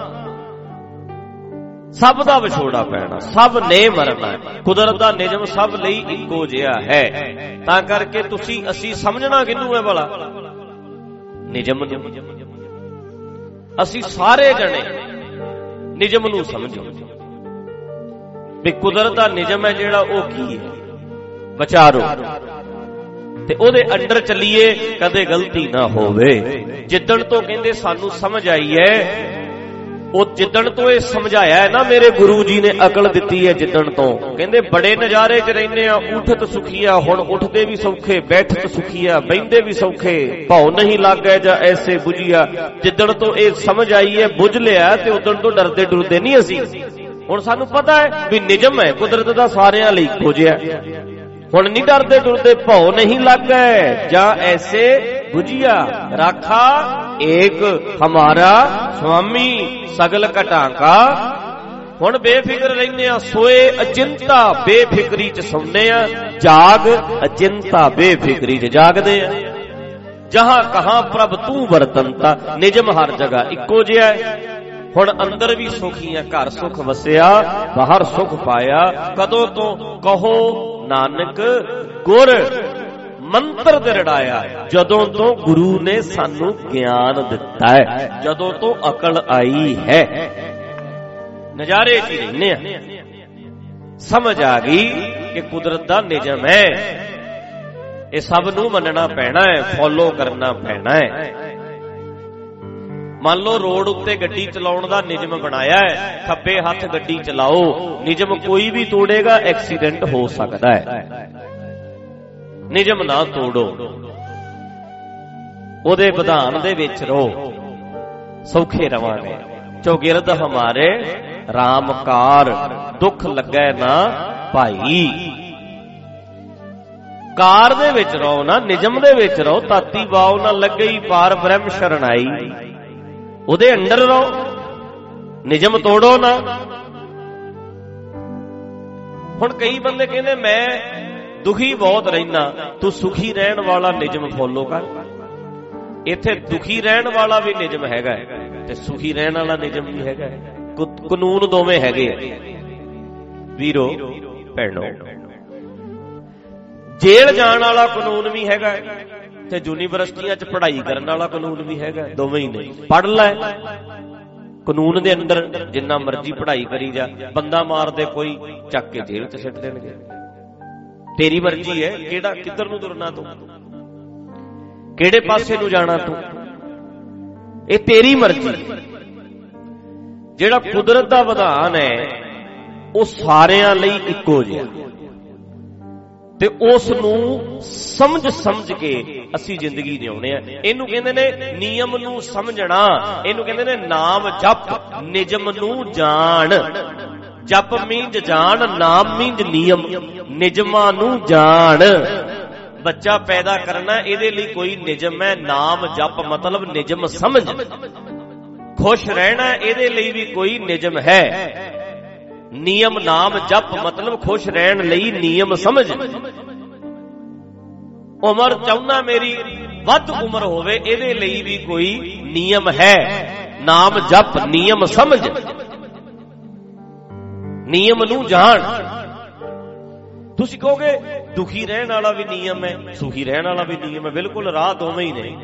ਸਭ ਦਾ ਵਿਛੋੜਾ ਪੈਣਾ, ਸਭ ਨੇ ਮਰਨਾ। ਕੁਦਰਤ ਦਾ ਨਿਯਮ ਸਭ ਲਈ ਇੱਕੋ ਜਿਹਾ ਹੈ। ਤਾਂ ਕਰਕੇ ਤੁਸੀਂ ਅਸੀਂ ਸਮਝਣਾ ਕਿਹਨੂੰ ਹੈ ਭਲਾ? ਨਿਯਮ ਨੂੰ। ਅਸੀਂ ਸਾਰੇ ਜਣੇ ਨਿਯਮ ਨੂੰ ਸਮਝੋ ਵੀ ਕੁਦਰਤ ਦਾ ਨਿਯਮ ਹੈ ਜਿਹੜਾ ਉਹ ਕੀ ਹੈ, ਵਿਚਾਰੋ ਤੇ ਉਹਦੇ ਅੰਡਰ ਚੱਲੀਏ, ਕਦੇ ਗਲਤੀ ਨਾ ਹੋਵੇ। ਜਿੱਦਣ ਤੋਂ ਕਹਿੰਦੇ ਸਾਨੂੰ ਸਮਝ ਆਈ ਹੈ, ਉਹ ਜਿੱਦਣ ਤੋਂ ਇਹ ਸਮਝਾਇਆ ਹੈ ਨਾ ਮੇਰੇ ਗੁਰੂ ਜੀ ਨੇ, ਅਕਲ ਦਿੱਤੀ ਹੈ ਜਿੱਦਣ ਤੋਂ, ਕਹਿੰਦੇ ਬੜੇ ਨਜ਼ਾਰੇ 'ਚ ਰਹਿੰਦੇ ਆ, ਉਠਤ ਸੁਖੀਆ, ਹੁਣ ਉੱਠਦੇ ਵੀ ਸੌਖੇ, ਬੈਠਤ ਸੁਖੀਆ, ਬਹਿੰਦੇ ਵੀ ਸੌਖੇ, ਭਾਉ ਨਹੀਂ ਲੱਗੇ ਜਾਂ ਐਸੇ ਬੁਝੀਆ। ਜਿੱਦਣ ਤੋਂ ਇਹ ਸਮਝ ਆਈ ਹੈ, ਬੁਝ ਲਿਆ, ਤੇ ਉਦਣ ਤੋਂ ਡਰਦੇ ਡਰਦੇ ਨਹੀਂ ਅਸੀਂ। ਹੁਣ ਸਾਨੂੰ ਪਤਾ ਹੈ ਵੀ ਨਿਯਮ ਹੈ ਕੁਦਰਤ ਦਾ ਸਾਰਿਆਂ ਲਈ ਇੱਕੋ ਜਿਹਾ, ਹੁਣ ਨਹੀਂ ਡਰਦੇ ਡਰਦੇ, ਭਾਉ ਨਹੀਂ ਲੱਗੇ ਜਾਂ ਐਸੇ ਬੁਝੀਆ। ਰਾਖਾ ਏਕ ਹਮਾਰਾ ਸੁਆਮੀ ਸਗਲ ਘਟਾਂ ਕਾ। ਹੁਣ ਬੇਫਿਕਰ ਰਹਿੰਦੇ ਆ, ਸੋਏ ਅਚਿੰਤਾ ਬੇਫਿਕਰੀ 'ਚ ਸੌਂਦੇ ਆ, ਜਾਗ ਅਚਿੰਤਾ ਬੇਫਿਕਰੀ 'ਚ ਜਾਗਦੇ ਆ। ਜਹਾਂ ਕਹਾਂ ਪ੍ਰਭ ਤੂੰ ਵਰਤੰਤਾ, ਨਿਯਮ ਹਰ ਜਗ੍ਹਾ ਇੱਕੋ ਜਿਹਾ ਹੈ। ਹੁਣ ਅੰਦਰ ਵੀ ਸੁਖੀਆਂ, ਘਰ ਸੁਖ ਵਸਿਆ, ਬਾਹਰ ਸੁਖ ਪਾਇਆ। ਕਦੋਂ ਤੋਂ ਕਹੋ ਨਾਨਕ ਗੁਰ ਮੰਤਰ ਤੇ ਰੜਾਇਆ, ਜਦੋਂ ਤੋਂ ਗੁਰੂ ਨੇ ਸਾਨੂੰ ਗਿਆਨ ਦਿੱਤਾ ਹੈ, ਜਦੋਂ ਤੋਂ ਅਕਲ ਆਈ ਹੈ। ਨਜ਼ਾਰੇ 'ਚ ਰਹਿੰਦੇ ਆ, ਸਮਝ ਆ ਗਈ ਕਿ ਕੁਦਰਤ ਦਾ ਨਿਯਮ ਹੈ, ਇਹ ਸਭ ਨੂੰ ਮੰਨਣਾ ਪੈਣਾ ਹੈ, ਫੋਲੋ ਕਰਨਾ ਪੈਣਾ ਹੈ। ਮੰਨ ਲਓ ਰੋਡ ਉੱਤੇ ਗੱਡੀ ਚਲਾਉਣ ਦਾ ਨਿਯਮ ਬਣਾਇਆ ਹੈ, ਖੱਬੇ ਹੱਥ ਗੱਡੀ ਚਲਾਓ, ਨਿਯਮ ਕੋਈ ਵੀ ਤੋੜੇਗਾ, ਐਕਸੀਡੈਂਟ ਹੋ ਸਕਦਾ ਹੈ। ਨਿਯਮ ਨਾ ਤੋੜੋ, ਉਹਦੇ ਵਿਧਾਨ ਦੇ ਵਿੱਚ ਰਹੋ, ਸੌਖੇ ਰਵਾਂਗੇ। ਚੌਗਿਰਦ ਹਮਾਰੇ ਰਾਮਕਾਰ, ਦੁੱਖ ਲੱਗੈ ਨਾ ਭਾਈ। ਕਾਰ ਦੇ ਵਿੱਚ ਰਹੋ ਨਾ, ਨਿਯਮ ਦੇ ਵਿੱਚ ਰਹੋ। ਤਾਤੀ ਵਾਉ ਨਾ ਲੱਗਈ ਪਾਰ ਬ੍ਰਹਮ ਸ਼ਰਣਾਈ, ਉਹਦੇ ਅੰਦਰ ਰਹੋ, ਨਿਯਮ ਤੋੜੋ ਨਾ। ਹੁਣ ਕਈ ਬੰਦੇ ਕਹਿੰਦੇ ਮੈਂ ਦੁਖੀ ਬਹੁਤ ਰਹਿਣਾ, ਤੂੰ ਸੁਖੀ ਰਹਿਣ ਵਾਲਾ ਨਿਯਮ ਫੋਲੋ ਕਰ। ਇੱਥੇ ਦੁਖੀ ਰਹਿਣ ਵਾਲਾ ਵੀ ਨਿਯਮ ਹੈਗਾ ਤੇ ਸੁਖੀ ਰਹਿਣ ਵਾਲਾ ਨਿਯਮ ਵੀ ਹੈਗਾ, ਕਾਨੂੰਨ ਦੋਵੇਂ ਹੈਗੇ ਵੀਰੋ ਭੈਣੋ। ਜੇਲ੍ਹ ਜਾਣ ਵਾਲਾ ਕਾਨੂੰਨ ਵੀ ਹੈਗਾ ਤੇ ਯੂਨੀਵਰਸਿਟੀਆਂ 'ਚ ਪੜ੍ਹਾਈ ਕਰਨ ਵਾਲਾ ਕਾਨੂੰਨ ਵੀ ਹੈਗਾ, ਦੋਵੇਂ ਹੀ ਨੇ। ਪੜ੍ਹ ਲੈ, ਕਾਨੂੰਨ ਦੇ ਅੰਦਰ ਜਿੰਨਾ ਮਰਜ਼ੀ ਪੜ੍ਹਾਈ ਕਰੀ ਜਾ, ਬੰਦਾ ਮਾਰਦੇ ਕੋਈ ਚੱਕ ਕੇ ਜੇਲ੍ਹ 'ਚ ਸਿੱਟ ਦੇਣਗੇ। ਤੇਰੀ ਮਰਜ਼ੀ ਹੈ ਕਿਹੜਾ ਕਿੱਧਰ ਨੂੰ ਤੁਰਨਾ, ਤੂੰ ਕਿਹੜੇ ਪਾਸੇ ਨੂੰ ਜਾਣਾ, ਤੂੰ ਇਹ ਤੇਰੀ ਮਰਜ਼ੀ। ਜਿਹੜਾ ਕੁਦਰਤ ਦਾ ਵਿਧਾਨ ਹੈ ਉਹ ਸਾਰਿਆਂ ਲਈ ਇੱਕੋ ਜਿਹਾ, ਤੇ ਉਸ ਨੂੰ ਸਮਝ ਸਮਝ ਕੇ ਅਸੀਂ ਜ਼ਿੰਦਗੀ ਜਿਉਣੇ ਆ। ਇਹਨੂੰ ਕਹਿੰਦੇ ਨੇ ਨਿਯਮ ਨੂੰ ਸਮਝਣਾ, ਇਹਨੂੰ ਕਹਿੰਦੇ ਨੇ ਨਾਮ ਜਪ, ਨਿਯਮ ਨੂੰ ਜਾਣ। ਜਪ ਮੀਂਜ ਜਾਣ, ਨਾਮ ਮੀਂਜ ਨਿਯਮ, ਨਿਯਮਾਂ ਨੂੰ ਜਾਣ। ਬੱਚਾ ਪੈਦਾ ਕਰਨਾ, ਇਹਦੇ ਲਈ ਕੋਈ ਨਿਯਮ ਹੈ, ਨਾਮ ਜਪ ਮਤਲਬ ਨਿਯਮ ਸਮਝ। ਖੁਸ਼ ਰਹਿਣਾ, ਇਹਦੇ ਲਈ ਵੀ ਕੋਈ ਨਿਯਮ ਹੈ, ਨਿਯਮ ਨਾਮ ਜਪ ਮਤਲਬ ਖੁਸ਼ ਰਹਿਣ ਲਈ ਨਿਯਮ ਸਮਝ। ਉਮਰ ਚਾਹੁੰਦਾ ਮੇਰੀ ਵੱਧ ਉਮਰ ਹੋਵੇ, ਇਹਦੇ ਲਈ ਵੀ ਕੋਈ ਨਿਯਮ ਹੈ, ਨਾਮ ਜਪ ਨਿਯਮ ਸਮਝ, ਨਿਯਮ ਨੂੰ ਜਾਣ। ਤੁਸੀਂ ਕਹੋਗੇ ਦੁਖੀ ਰਹਿਣ ਵਾਲਾ ਵੀ ਨਿਯਮ ਹੈ, ਸੁਖੀ ਰਹਿਣ ਵਾਲਾ ਵੀ ਨਿਯਮ ਹੈ, ਬਿਲਕੁਲ ਰਾਹ ਦੋਵੇਂ ਹੀ ਨੇ।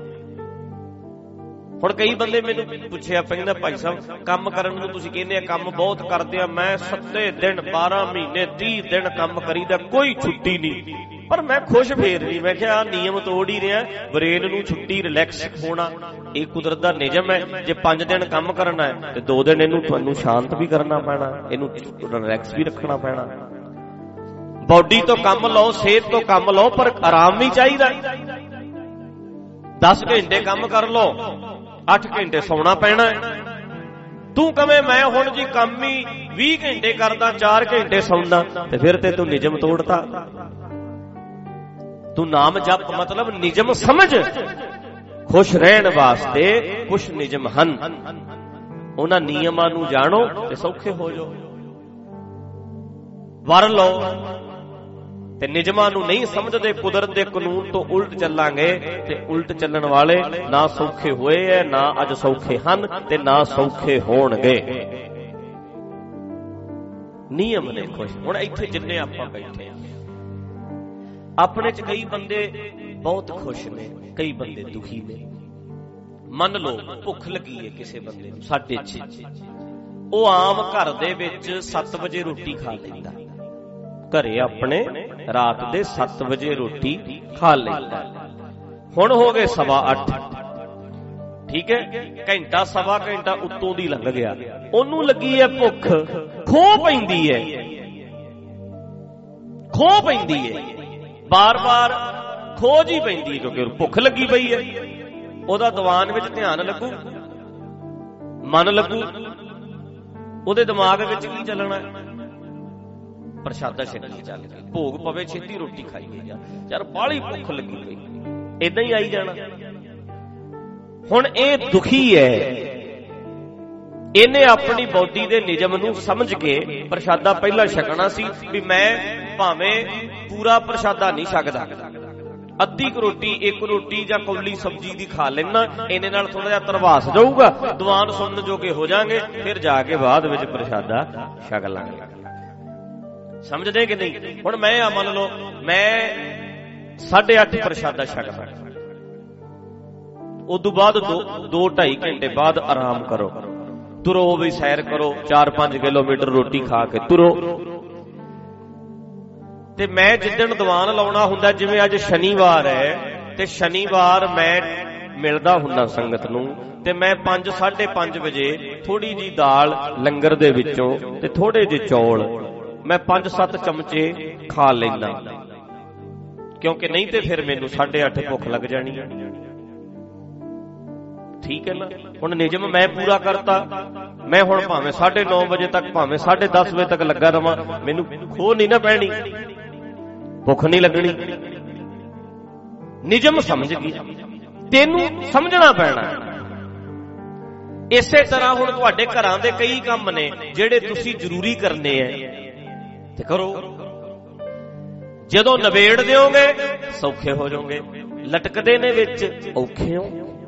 ਹੁਣ ਕਈ ਬੰਦੇ ਮੈਨੂੰ ਪੁੱਛਿਆ ਪੈਂਦਾ, ਭਾਈ ਸਾਹਿਬ ਕੰਮ ਕਰਨ ਨੂੰ ਤੁਸੀਂ ਕਹਿੰਦੇ ਆ ਕੰਮ ਬਹੁਤ ਕਰਦੇ ਆ, ਮੈਂ ਸੱਤੇ ਦਿਨ ਬਾਰਾਂ ਮਹੀਨੇ ਤੀਹ ਦਿਨ ਕੰਮ ਕਰੀਦਾ, ਕੋਈ ਛੁੱਟੀ ਨਹੀਂ, ਪਰ ਮੈਂ ਖੁਸ਼ ਫੇਰ ਨਹੀਂ। ਮੈਂ ਕਿਹਾ ਨਿਯਮ ਤੋੜ ਹੀ ਰਿਹਾ, ਬ੍ਰੇਨ ਨੂੰ ਛੁੱਟੀ ਰਿਲੈਕਸ ਹੋਣਾ ਇਹ ਕੁਦਰਤ ਦਾ ਨਿਯਮ ਹੈ। ਜੇ ਪੰਜ ਦਿਨ ਕੰਮ ਕਰਨਾ ਹੈ ਤੇ ਦੋ ਦਿਨ ਇਹਨੂੰ ਤੁਹਾਨੂੰ ਸ਼ਾਂਤ ਵੀ ਕਰਨਾ ਪੈਣਾ, ਇਹਨੂੰ ਰਿਲੈਕਸ ਵੀ ਰੱਖਣਾ ਪੈਣਾ। ਬਾਡੀ ਤੋਂ ਕੰਮ ਲਓ, ਸਿਹਤ ਤੋਂ ਕੰਮ ਲਓ, ਪਰ ਆਰਾਮ ਵੀ ਚਾਹੀਦਾ। ਦਸ ਘੰਟੇ ਕੰਮ ਕਰ ਲਓ, ਅੱਠ ਘੰਟੇ ਸੌਣਾ ਪੈਣਾ। ਤੂੰ ਕਵੇਂ ਮੈਂ ਹੁਣ ਜੀ ਕੰਮ ਹੀ ਵੀਹ ਘੰਟੇ ਕਰਦਾ, ਚਾਰ ਘੰਟੇ ਸੌਂਦਾ, ਤੇ ਫਿਰ ਤੇ ਤੂੰ ਨਿਯਮ ਤੋੜਤਾ। ਤੂੰ ਨਾਮ ਜਪ ਮਤਲਬ ਨਿਯਮ ਸਮਝ। ਖੁਸ਼ ਰਹਿਣ ਵਾਸਤੇ ਕੁਛ ਨਿਯਮ ਹਨ, ਉਹਨਾਂ ਨਿਯਮਾਂ ਨੂੰ ਜਾਣੋ ਤੇ ਸੌਖੇ ਹੋ ਜਾਓ। ਵਰ ਲਓ ਤੇ ਨਿਯਮਾਂ ਨੂੰ ਨਹੀਂ ਸਮਝਦੇ, ਕੁਦਰਤ ਦੇ ਕਾਨੂੰਨ ਤੋਂ ਉਲਟ ਚੱਲਾਂਗੇ ਤੇ ਉਲਟ ਚੱਲਣ ਵਾਲੇ ਨਾ ਸੌਖੇ ਹੋਏ ਐ, ਨਾ ਅੱਜ ਸੌਖੇ ਹਨ ਤੇ ਨਾ ਸੌਖੇ ਹੋਣਗੇ। ਨਿਯਮ ਨੇ ਖੁਸ਼। ਹੁਣ ਇੱਥੇ ਜਿੰਨੇ ਆਪਾਂ ਬੈਠੇ ਆ, ਆਪਣੇ ਚ ਕਈ ਬੰਦੇ ਬਹੁਤ ਖੁਸ਼ ਨੇ, ਕਈ ਬੰਦੇ ਦੁਖੀ ਨੇ। ਮੰਨ ਲਓ ਭੁੱਖ ਲੱਗੀ ਹੈ ਕਿਸੇ ਬੰਦੇ ਨੂੰ, ਸਾਢੇ ਛੇ, ਉਹ ਆਮ ਘਰ ਦੇ ਵਿੱਚ ਸੱਤ ਵਜੇ ਰੋਟੀ ਖਾ ਲੈਂਦਾ, ਘਰੇ ਆਪਣੇ ਰਾਤ ਦੇ ਸੱਤ ਵਜੇ ਰੋਟੀ ਖਾ ਲੈਂਦਾ। ਹੁਣ ਹੋ ਗਏ ਸਵਾ ਅੱਠ, ਠੀਕ ਹੈ, ਘੰਟਾ ਸਵਾ ਘੰਟਾ ਉੱਤੋਂ ਦੀ ਲੰਘ ਗਿਆ, ਉਹਨੂੰ ਲੱਗੀ ਹੈ ਭੁੱਖ, ਖੋ ਪੈਂਦੀ ਹੈ, ਖੋ ਪੈਂਦੀ ਹੈ, ਬਾਰ-ਬਾਰ ਖੋਜ ਹੀ ਪੈਂਦੀ ਹੈ, ਕਿਉਂਕਿ ਭੁੱਖ ਲੱਗੀ ਪਈ ਹੈ। ਉਹਦਾ ਦੀਵਾਨ ਵਿੱਚ ਧਿਆਨ ਲੱਗੂ, ਮਨ ਲੱਗੂ, ਉਹਦੇ ਦਿਮਾਗ ਵਿੱਚ ਕੀ ਚੱਲਣਾ? ਪ੍ਰਸ਼ਾਦਾ ਛਕੀ ਚੱਲ ਗਿਆ, ਭੋਗ ਪਵੇ, ਛੇਤੀ ਰੋਟੀ ਖਾਈਏ, ਯਾਰ ਬਾਹਲੀ ਭੁੱਖ ਲੱਗੀ ਪਈ, ਏਦਾਂ ਹੀ ਆਈ ਜਾਣਾ। ਹੁਣ ਇਹ ਦੁਖੀ ਹੈ, ਇਹਨੇ ਆਪਣੀ ਬੋਡੀ ਦੇ ਨਿਯਮ ਨੂੰ ਸਮਝ ਕੇ ਪ੍ਰਸ਼ਾਦਾ ਪਹਿਲਾਂ ਛਕਣਾ ਸੀ ਵੀ ਮੈਂ ਭਾਵੇਂ ਪੂਰਾ ਪ੍ਰਸ਼ਾਦਾ ਨਹੀਂ ਛਕਦਾ, ਅੱਧੀ ਕੁ ਰੋਟੀ, ਇੱਕ ਰੋਟੀ ਜਾਂ ਕੌਲੀ ਸਬਜ਼ੀ ਦੀ ਖਾ ਲੈਣਾ, ਇਹਨੇ ਨਾਲ ਥੋੜਾ ਜਿਹਾ ਤਰਵਾਸ ਜਾਊਗਾ, ਦੀਵਾਨ ਸੁਣਨ ਜੋਗੇ ਹੋ ਜਾਾਂਗੇ, ਫਿਰ ਜਾ ਕੇ ਬਾਅਦ ਵਿੱਚ ਪ੍ਰਸ਼ਾਦਾ ਛਕ ਲਾਂਗੇ। ਸਮਝਦੇ ਕਿ ਨਹੀਂ? ਹੁਣ ਮੈਂ ਆ ਮੰਨ ਲਓ ਮੈਂ ਸਾਢੇ ਅੱਠ ਪ੍ਰਸ਼ਾਦਾ ਛਕਦਾ, ਉਦੋਂ ਬਾਅਦ ਦੋ ਦੋ ਢਾਈ ਘੰਟੇ ਬਾਅਦ ਆਰਾਮ ਕਰੋ, ਤੁਰੋ ਵੀ ਸੈਰ ਕਰੋ, ਚਾਰ ਪੰਜ ਕਿਲੋਮੀਟਰ ਰੋਟੀ ਖਾ ਕੇ ਤੁਰੋ। ਤੇ ਮੈਂ ਜਿੱਦਣ ਦੀਵਾਨ ਲਾਉਣਾ ਹੁੰਦਾ, ਜਿਵੇਂ ਅੱਜ ਸ਼ਨੀਵਾਰ ਹੈ ਤੇ ਸ਼ਨੀਵਾਰ ਮੈਂ ਮਿਲਦਾ ਹੁੰਦਾ ਸੰਗਤ ਨੂੰ, ਤੇ ਮੈਂ ਪੰਜ ਸਾਢੇ ਪੰਜ ਵਜੇ ਥੋੜੀ ਜੀ ਦਾਲ ਲੰਗਰ ਦੇ ਵਿੱਚੋਂ ਤੇ ਥੋੜੇ ਜਿਹੇ ਚੌਲ ਮੈਂ ਪੰਜ ਸੱਤ ਚਮਚੇ ਖਾ ਲੈਂਦਾ, ਕਿਉਂਕਿ ਨਹੀਂ ਤੇ ਫਿਰ ਮੈਨੂੰ ਸਾਢੇ ਅੱਠ ਭੁੱਖ ਲੱਗ ਜਾਣੀ ਹੈ। ਠੀਕ ਹੈ ਨਾ? ਹੁਣ ਨਿਯਮ ਮੈਂ ਪੂਰਾ ਕਰਤਾ, ਮੈਂ ਹੁਣ ਭਾਵੇਂ ਸਾਢੇ ਨੌ ਵਜੇ ਤੱਕ, ਭਾਵੇਂ ਸਾਢੇ ਦਸ ਵਜੇ ਤੱਕ ਲੱਗਾ ਰਵਾਂ, ਮੈਨੂੰ ਖੋ ਨਹੀਂ ਨਾ ਪੈਣੀ, ਭੁੱਖ ਨਹੀਂ ਲੱਗਣੀ। ਨਿਯਮ ਸਮਝ ਗਈ, ਤੈਨੂੰ ਸਮਝਣਾ ਪੈਣਾ। ਇਸੇ ਤਰ੍ਹਾਂ ਹੁਣ ਤੁਹਾਡੇ ਘਰਾਂ ਦੇ ਕਈ ਕੰਮ ਨੇ ਜਿਹੜੇ ਤੁਸੀਂ ਜ਼ਰੂਰੀ ਕਰਨੇ ਐ ਤੇ ਕਰੋ। ਜਦੋਂ ਨਵੇੜ ਦਿਓਗੇ ਸੌਖੇ ਹੋ ਜਾਓਗੇ, ਲਟਕਦੇ ਨੇ ਵਿੱਚ ਔਖੇ ਹੋ।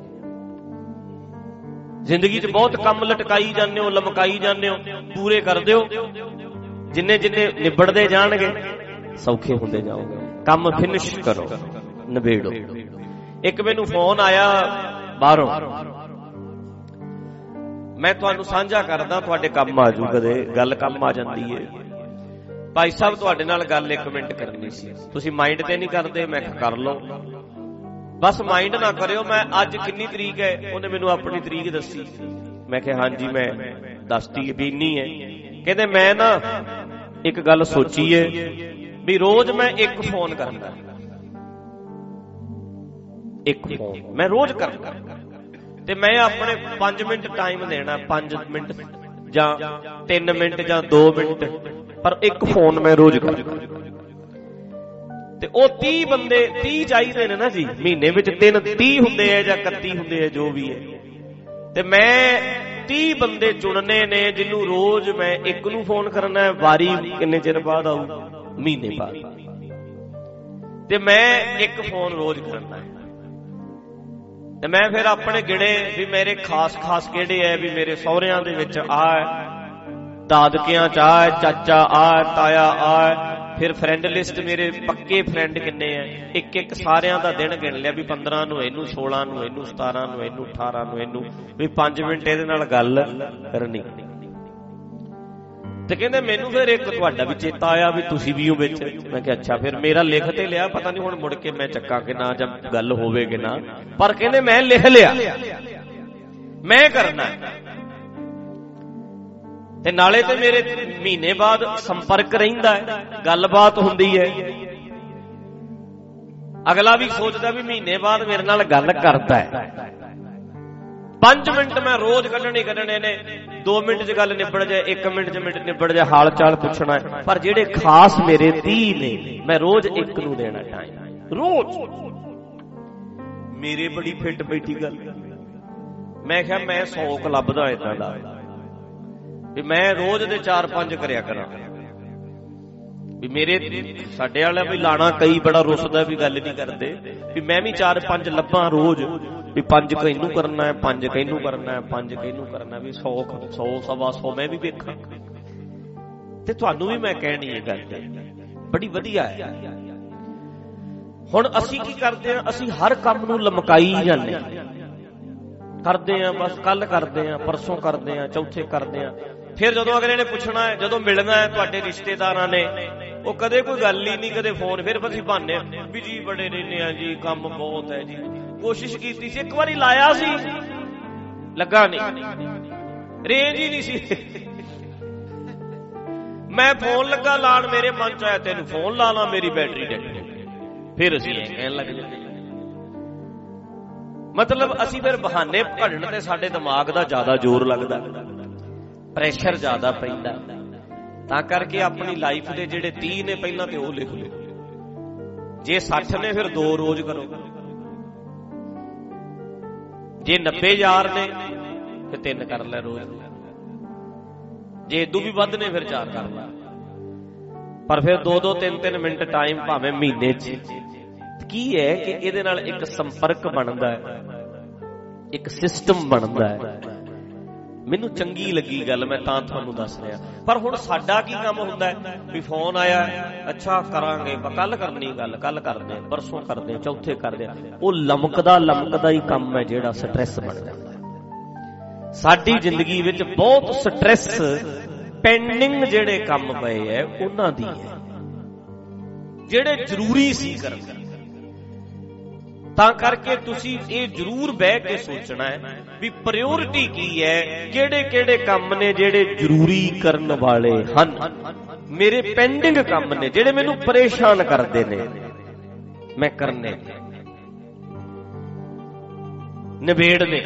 ਜ਼ਿੰਦਗੀ 'ਚ ਬਹੁਤ ਕੰਮ ਲਟਕਾਈ ਜਾਂਦੇ ਹੋ, ਲਮਕਾਈ ਜਾਂਦੇ ਹੋ, ਪੂਰੇ ਕਰ ਦਿਓ, ਜਿੰਨੇ ਜਿੰਨੇ ਨਿਬੜਦੇ ਜਾਣਗੇ ਸੌਖੇ ਹੁੰਦੇ ਜਾਓਗੇ। ਕੰਮ ਫਿਨਿਸ਼ ਕਰੋ, ਨਵੇੜੋ। ਇੱਕ ਮੈਨੂੰ ਫੋਨ ਆਇਆ ਬਾਹਰੋਂ, ਮੈਂ ਤੁਹਾਨੂੰ ਸਾਂਝਾ ਕਰਦਾ, ਤੁਹਾਡੇ ਕੰਮ ਆ ਜੂ, ਕਦੇ ਗੱਲ ਕੰਮ ਆ ਜਾਂਦੀ ਹੈ। ਭਾਈ ਸਾਹਿਬ ਤੁਹਾਡੇ ਨਾਲ ਗੱਲ ਇੱਕ ਮਿੰਟ ਕਰਨੀ ਸੀ, ਤੁਸੀਂ ਮਾਈਂਡ ਤੇ ਨਹੀਂ ਕਰਦੇ? ਮੈਂ ਕਿਹਾ ਕਰ ਲਓ, ਬਸ ਮਾਈਂਡ ਨਾ ਕਰਿਓ। ਮੈਂ ਅੱਜ ਕਿੰਨੀ ਤਰੀਕ ਹੈ? ਉਹਨੇ ਮੈਨੂੰ ਆਪਣੀ ਤਰੀਕ ਦੱਸੀ। ਮੈਂ ਕਿਹਾ ਹਾਂਜੀ ਮੈਂ ਦੱਸਤੀ ਵੀ ਇੰਨੀ ਹੈ। ਕਹਿੰਦੇ ਮੈਂ ਨਾ ਇੱਕ ਗੱਲ ਸੋਚੀ ਹੈ ਵੀ ਰੋਜ਼ ਮੈਂ ਇੱਕ ਫੋਨ ਕਰਦਾ, ਇੱਕ ਫੋਨ ਮੈਂ ਰੋਜ਼ ਕਰਦਾ, ਤੇ ਮੈਂ ਆਪਣੇ ਪੰਜ ਮਿੰਟ ਟਾਈਮ ਦੇਣਾ, ਪੰਜ ਮਿੰਟ ਜਾਂ ਤਿੰਨ ਮਿੰਟ ਜਾਂ ਦੋ ਮਿੰਟ, ਪਰ ਇੱਕ ਫੋਨ ਮੈਂ ਰੋਜ਼ ਕਰਦਾ। ਤੇ ਉਹ ਤੀਹ ਬੰਦੇ, ਤੀਹ ਚਾਹੀਦੇ ਨੇ ਨਾ ਜੀ, ਮਹੀਨੇ ਵਿੱਚ ਤਿੰਨ ਤੀਹ ਹੁੰਦੇ ਆ ਜਾਂ ਇਕੱਤੀ ਹੁੰਦੇ ਆ, ਜੋ ਵੀ ਹੈ। ਤੇ ਮੈਂ ਤੀਹ ਬੰਦੇ ਚੁਣਨੇ ਨੇ ਜਿਹਨੂੰ ਰੋਜ਼ ਮੈਂ ਇੱਕ ਨੂੰ ਫੋਨ ਕਰਨਾ ਹੈ। ਵਾਰੀ ਕਿੰਨੇ ਚਿਰ ਬਾਅਦ ਆਊ? ਮਹੀਨੇ ਬਾਅਦ। ਤੇ ਮੈਂ ਇੱਕ ਫੋਨ ਰੋਜ਼ ਕਰਨਾ ਹੈ। ਤੇ ਮੈਂ ਫਿਰ ਆਪਣੇ ਗਿਣੇ ਵੀ ਮੇਰੇ ਖਾਸ ਖਾਸ ਕਿਹੜੇ ਐ, ਵੀ ਮੇਰੇ ਸਹੁਰਿਆਂ ਦੇ ਵਿੱਚ ਆ, ਦਾਦਕਿਆਂ ਚ ਆ, ਚਾਚਾ ਆ, ਤਾਇਆ ਆ, ਫਿਰ ਫਰੈਂਡ ਲਿਸਟ ਮੇਰੇ ਪੱਕੇ ਫਰੈਂਡ ਕਿੰਨੇ ਐ, ਇੱਕ ਇੱਕ ਸਾਰਿਆਂ ਦਾ ਦਿਨ ਗਿਣ ਲਿਆ ਵੀ ਪੰਦਰਾਂ ਨੂੰ ਇਹਨੂੰ, ਸੋਲਾਂ ਨੂੰ ਇਹਨੂੰ, ਸਤਾਰਾਂ ਨੂੰ ਇਹਨੂੰ, ਅਠਾਰਾਂ ਨੂੰ ਇਹਨੂੰ, ਵੀ ਪੰਜ ਮਿੰਟ ਇਹਦੇ ਨਾਲ ਗੱਲ ਕਰਨੀ। ਤੇ ਕਹਿੰਦੇ ਮੈਨੂੰ ਫਿਰ ਇੱਕ ਤੁਹਾਡਾ ਵੀ ਚੇਤਾ ਆਇਆ ਵੀ ਤੁਸੀਂ ਵੀ ਹੋ ਵਿੱਚ। ਮੈਂ ਕਿਹਾ ਅੱਛਾ, ਫਿਰ ਮੇਰਾ ਲਿਖ ਤੇ ਲਿਆ, ਪਤਾ ਨਹੀਂ ਹੁਣ ਮੁੜ ਕੇ ਮੈਂ ਚੱਕਾਂ ਕਿ ਨਾ, ਜਾਂ ਗੱਲ ਹੋਵੇ ਕਿ ਨਾ, ਪਰ ਕਹਿੰਦੇ ਮੈਂ ਲਿਖ ਲਿਆ, ਮੈਂ ਕਰਨਾ। ਤੇ ਨਾਲੇ ਤੇ ਮੇਰੇ ਮਹੀਨੇ ਬਾਅਦ ਸੰਪਰਕ ਰਹਿੰਦਾ ਹੈ, ਗੱਲਬਾਤ ਹੁੰਦੀ ਹੈ, ਅਗਲਾ ਵੀ ਸੋਚਦਾ ਵੀ ਮਹੀਨੇ ਬਾਅਦ ਮੇਰੇ ਨਾਲ ਗੱਲ ਕਰਦਾ ਹੈ। ਪੰਜ ਮਿੰਟ ਮੈਂ ਰੋਜ਼ ਕੱਢਣੇ ਕੱਢਣੇ ਨੇ। ਦੋ ਮਿੰਟ ਚ ਗੱਲ ਨਿਬੜ ਜਾਏ, ਇੱਕ ਮਿੰਟ ਚ ਮਿੰਟ ਨਿਬੜ ਜਾਏ, ਹਾਲ ਚਾਲ ਪੁੱਛਣਾ ਹੈ। ਪਰ ਜਿਹੜੇ ਖਾਸ ਮੇਰੇ ਤੀਹ ਨੇ ਮੈਂ ਰੋਜ਼ ਇੱਕ ਨੂੰ ਦੇਣਾ ਟਾਈਮ। ਰੋਜ਼ ਮੇਰੇ ਬੜੀ ਫਿੱਟ ਬੈਠੀ ਗੱਲ। ਮੈਂ ਕਿਹਾ ਮੈਂ ਸੌ ਕੁ ਲੱਭਦਾ ਏਦਾਂ ਦਾ ਵੀ ਮੈਂ ਰੋਜ਼ ਦੇ ਚਾਰ ਪੰਜ ਕਰਿਆ ਕਰਾਂ। ਵੀ ਮੇਰੇ ਸਾਡੇ ਵਾਲਾ ਵੀ ਲਾਣਾ ਕਈ ਬੜਾ ਰੁੱਸਦਾ ਵੀ ਗੱਲ ਨਹੀਂ ਕਰਦੇ, ਵੀ ਮੈਂ ਵੀ ਚਾਰ ਪੰਜ ਲੱਭਾਂ ਰੋਜ਼, ਵੀ ਪੰਜ ਕਿਹਨੂੰ ਕਰਨਾ ਹੈ, ਪੰਜ ਕਿਹਨੂੰ ਕਰਨਾ ਹੈ, ਪੰਜ ਕਿਹਨੂੰ ਕਰਨਾ, ਵੀ ਸੌ ਸੌ ਸਵਾ ਸੌ ਮੈਂ ਵੀ ਵੇਖਾਂ। ਤੇ ਤੁਹਾਨੂੰ ਵੀ ਮੈਂ ਕਹਿਣੀ ਇਹ ਗੱਲ ਬੜੀ ਵਧੀਆ ਹੈ। ਹੁਣ ਅਸੀਂ ਕੀ ਕਰਦੇ ਹਾਂ, ਅਸੀਂ ਹਰ ਕੰਮ ਨੂੰ ਲਮਕਾਈ ਜਾਂਦੇ ਹਾਂ, ਕਰਦੇ ਹਾਂ ਬਸ, ਕੱਲ ਕਰਦੇ ਹਾਂ, ਪਰਸੋਂ ਕਰਦੇ ਹਾਂ, ਚੌਥੇ ਕਰਦੇ ਹਾਂ। ਫਿਰ ਜਦੋਂ ਅਗਲੇ ਨੇ ਪੁੱਛਣਾ ਹੈ, ਜਦੋਂ ਮਿਲਣਾ ਹੈ ਤੁਹਾਡੇ ਰਿਸ਼ਤੇਦਾਰਾਂ ਨੇ, ਉਹ ਕਦੇ ਕੋਈ ਗੱਲ ਹੀ ਨਹੀਂ, ਕਦੇ ਫੋਨ। ਫਿਰ ਅਸੀਂ ਬਹਾਨੇ ਵੀ ਜੀ ਬੜੇ ਰਹਿੰਦੇ ਆ ਜੀ, ਕੰਮ ਬਹੁਤ ਹੈ ਜੀ। ਕੋਸ਼ਿਸ਼ ਕੀਤੀ ਸੀ, ਇੱਕ ਵਾਰੀ ਲਾਇਆ ਸੀ, ਲੱਗਾ ਨਹੀਂ, ਰੇਂਜ ਹੀ ਨਹੀਂ ਸੀ। ਮੈਂ ਫੋਨ ਲੱਗਾ ਲਾਣ, ਮੇਰੇ ਮਨ ਚ ਆਇਆ ਤੈਨੂੰ ਫੋਨ ਲਾ ਲਾ, ਮੇਰੀ ਬੈਟਰੀ ਡੈਡ ਹੋ ਗਈ। ਫਿਰ ਅਸੀਂ ਇਹ ਕਹਿਣ ਲੱਗ ਜਾਂਦੇ। ਮਤਲਬ ਅਸੀਂ ਫਿਰ ਬਹਾਨੇ ਭੰਨਣ ਤੇ ਸਾਡੇ ਦਿਮਾਗ ਦਾ ਜ਼ਿਆਦਾ ਜ਼ੋਰ ਲੱਗਦਾ, ਪ੍ਰੈਸ਼ਰ ਜ਼ਿਆਦਾ ਪੈਂਦਾ। ਤਾਂ ਕਰਕੇ ਆਪਣੀ ਲਾਈਫ ਦੇ ਜਿਹੜੇ ਤੀਹ ਨੇ ਪਹਿਲਾਂ ਤੇ ਉਹ ਲਿਖ ਲਓ। ਜੇ ਸੱਠ ਨੇ ਫਿਰ ਦੋ ਰੋਜ਼ ਕਰੋ, ਜੇ ਨੱਬੇ ਹਜ਼ਾਰ ਨੇ ਫਿਰ ਤਿੰਨ ਕਰ ਲੈ ਰੋਜ਼, ਜੇ ਇਦੋਂ ਵੀ ਵੱਧ ਨੇ ਫਿਰ ਚਾਰ ਕਰ ਲੈ। ਪਰ ਫਿਰ ਦੋ ਦੋ ਤਿੰਨ ਤਿੰਨ ਮਿੰਟ ਟਾਈਮ ਭਾਵੇਂ ਮਹੀਨੇ ਚ। ਕੀ ਹੈ ਕਿ ਇਹਦੇ ਨਾਲ ਇੱਕ ਸੰਪਰਕ ਬਣਦਾ ਹੈ, ਇੱਕ ਸਿਸਟਮ ਬਣਦਾ ਹੈ। ਮੈਨੂੰ ਚੰਗੀ ਲੱਗੀ ਗੱਲ, ਮੈਂ ਤਾਂ ਤੁਹਾਨੂੰ ਦੱਸ ਰਿਹਾ। ਪਰ ਹੁਣ ਸਾਡਾ ਕੀ ਕੰਮ ਹੁੰਦਾ ਹੈ ਵੀ ਫੋਨ ਆਇਆ, ਅੱਛਾ ਕਰਾਂਗੇ, ਕੱਲ ਕਰਨੀ ਗੱਲ, ਕੱਲ ਕਰਦੇ ਆ, ਪਰਸੋਂ ਕਰਦੇ ਆ, ਚੌਥੇ ਕਰਦੇ ਆ। ਉਹ ਲਮਕਦਾ ਲਮਕਦਾ ਹੀ ਕੰਮ ਹੈ ਜਿਹੜਾ ਸਟ੍ਰੈਸ ਬਣ ਜਾਂਦਾ। ਸਾਡੀ ਜ਼ਿੰਦਗੀ ਵਿੱਚ ਬਹੁਤ ਸਟ੍ਰੈਸ ਪੈਂਡਿੰਗ ਜਿਹੜੇ ਕੰਮ ਪਏ ਹੈ ਉਹਨਾਂ ਦੀ ਹੈ, ਜਿਹੜੇ ਜ਼ਰੂਰੀ ਸੀ ਕਰਨਾ। ਤਾਂ ਕਰਕੇ ਤੁਸੀਂ ਇਹ ਜ਼ਰੂਰ ਬਹਿ ਕੇ ਸੋਚਣਾ ਹੈ ਵੀ ਪ੍ਰਾਇੋਰਟੀ ਕੀ ਹੈ, ਕਿਹੜੇ ਕਿਹੜੇ ਕੰਮ ਨੇ ਜਿਹੜੇ ਜ਼ਰੂਰੀ ਕਰਨ ਵਾਲੇ ਹਨ, ਮੇਰੇ ਪੈਂਡਿੰਗ ਕੰਮ ਨੇ ਜਿਹੜੇ ਮੈਨੂੰ ਪਰੇਸ਼ਾਨ ਕਰਦੇ ਨੇ, ਮੈਂ ਕਰਨੇ ਨਿਬੇੜਨੇ।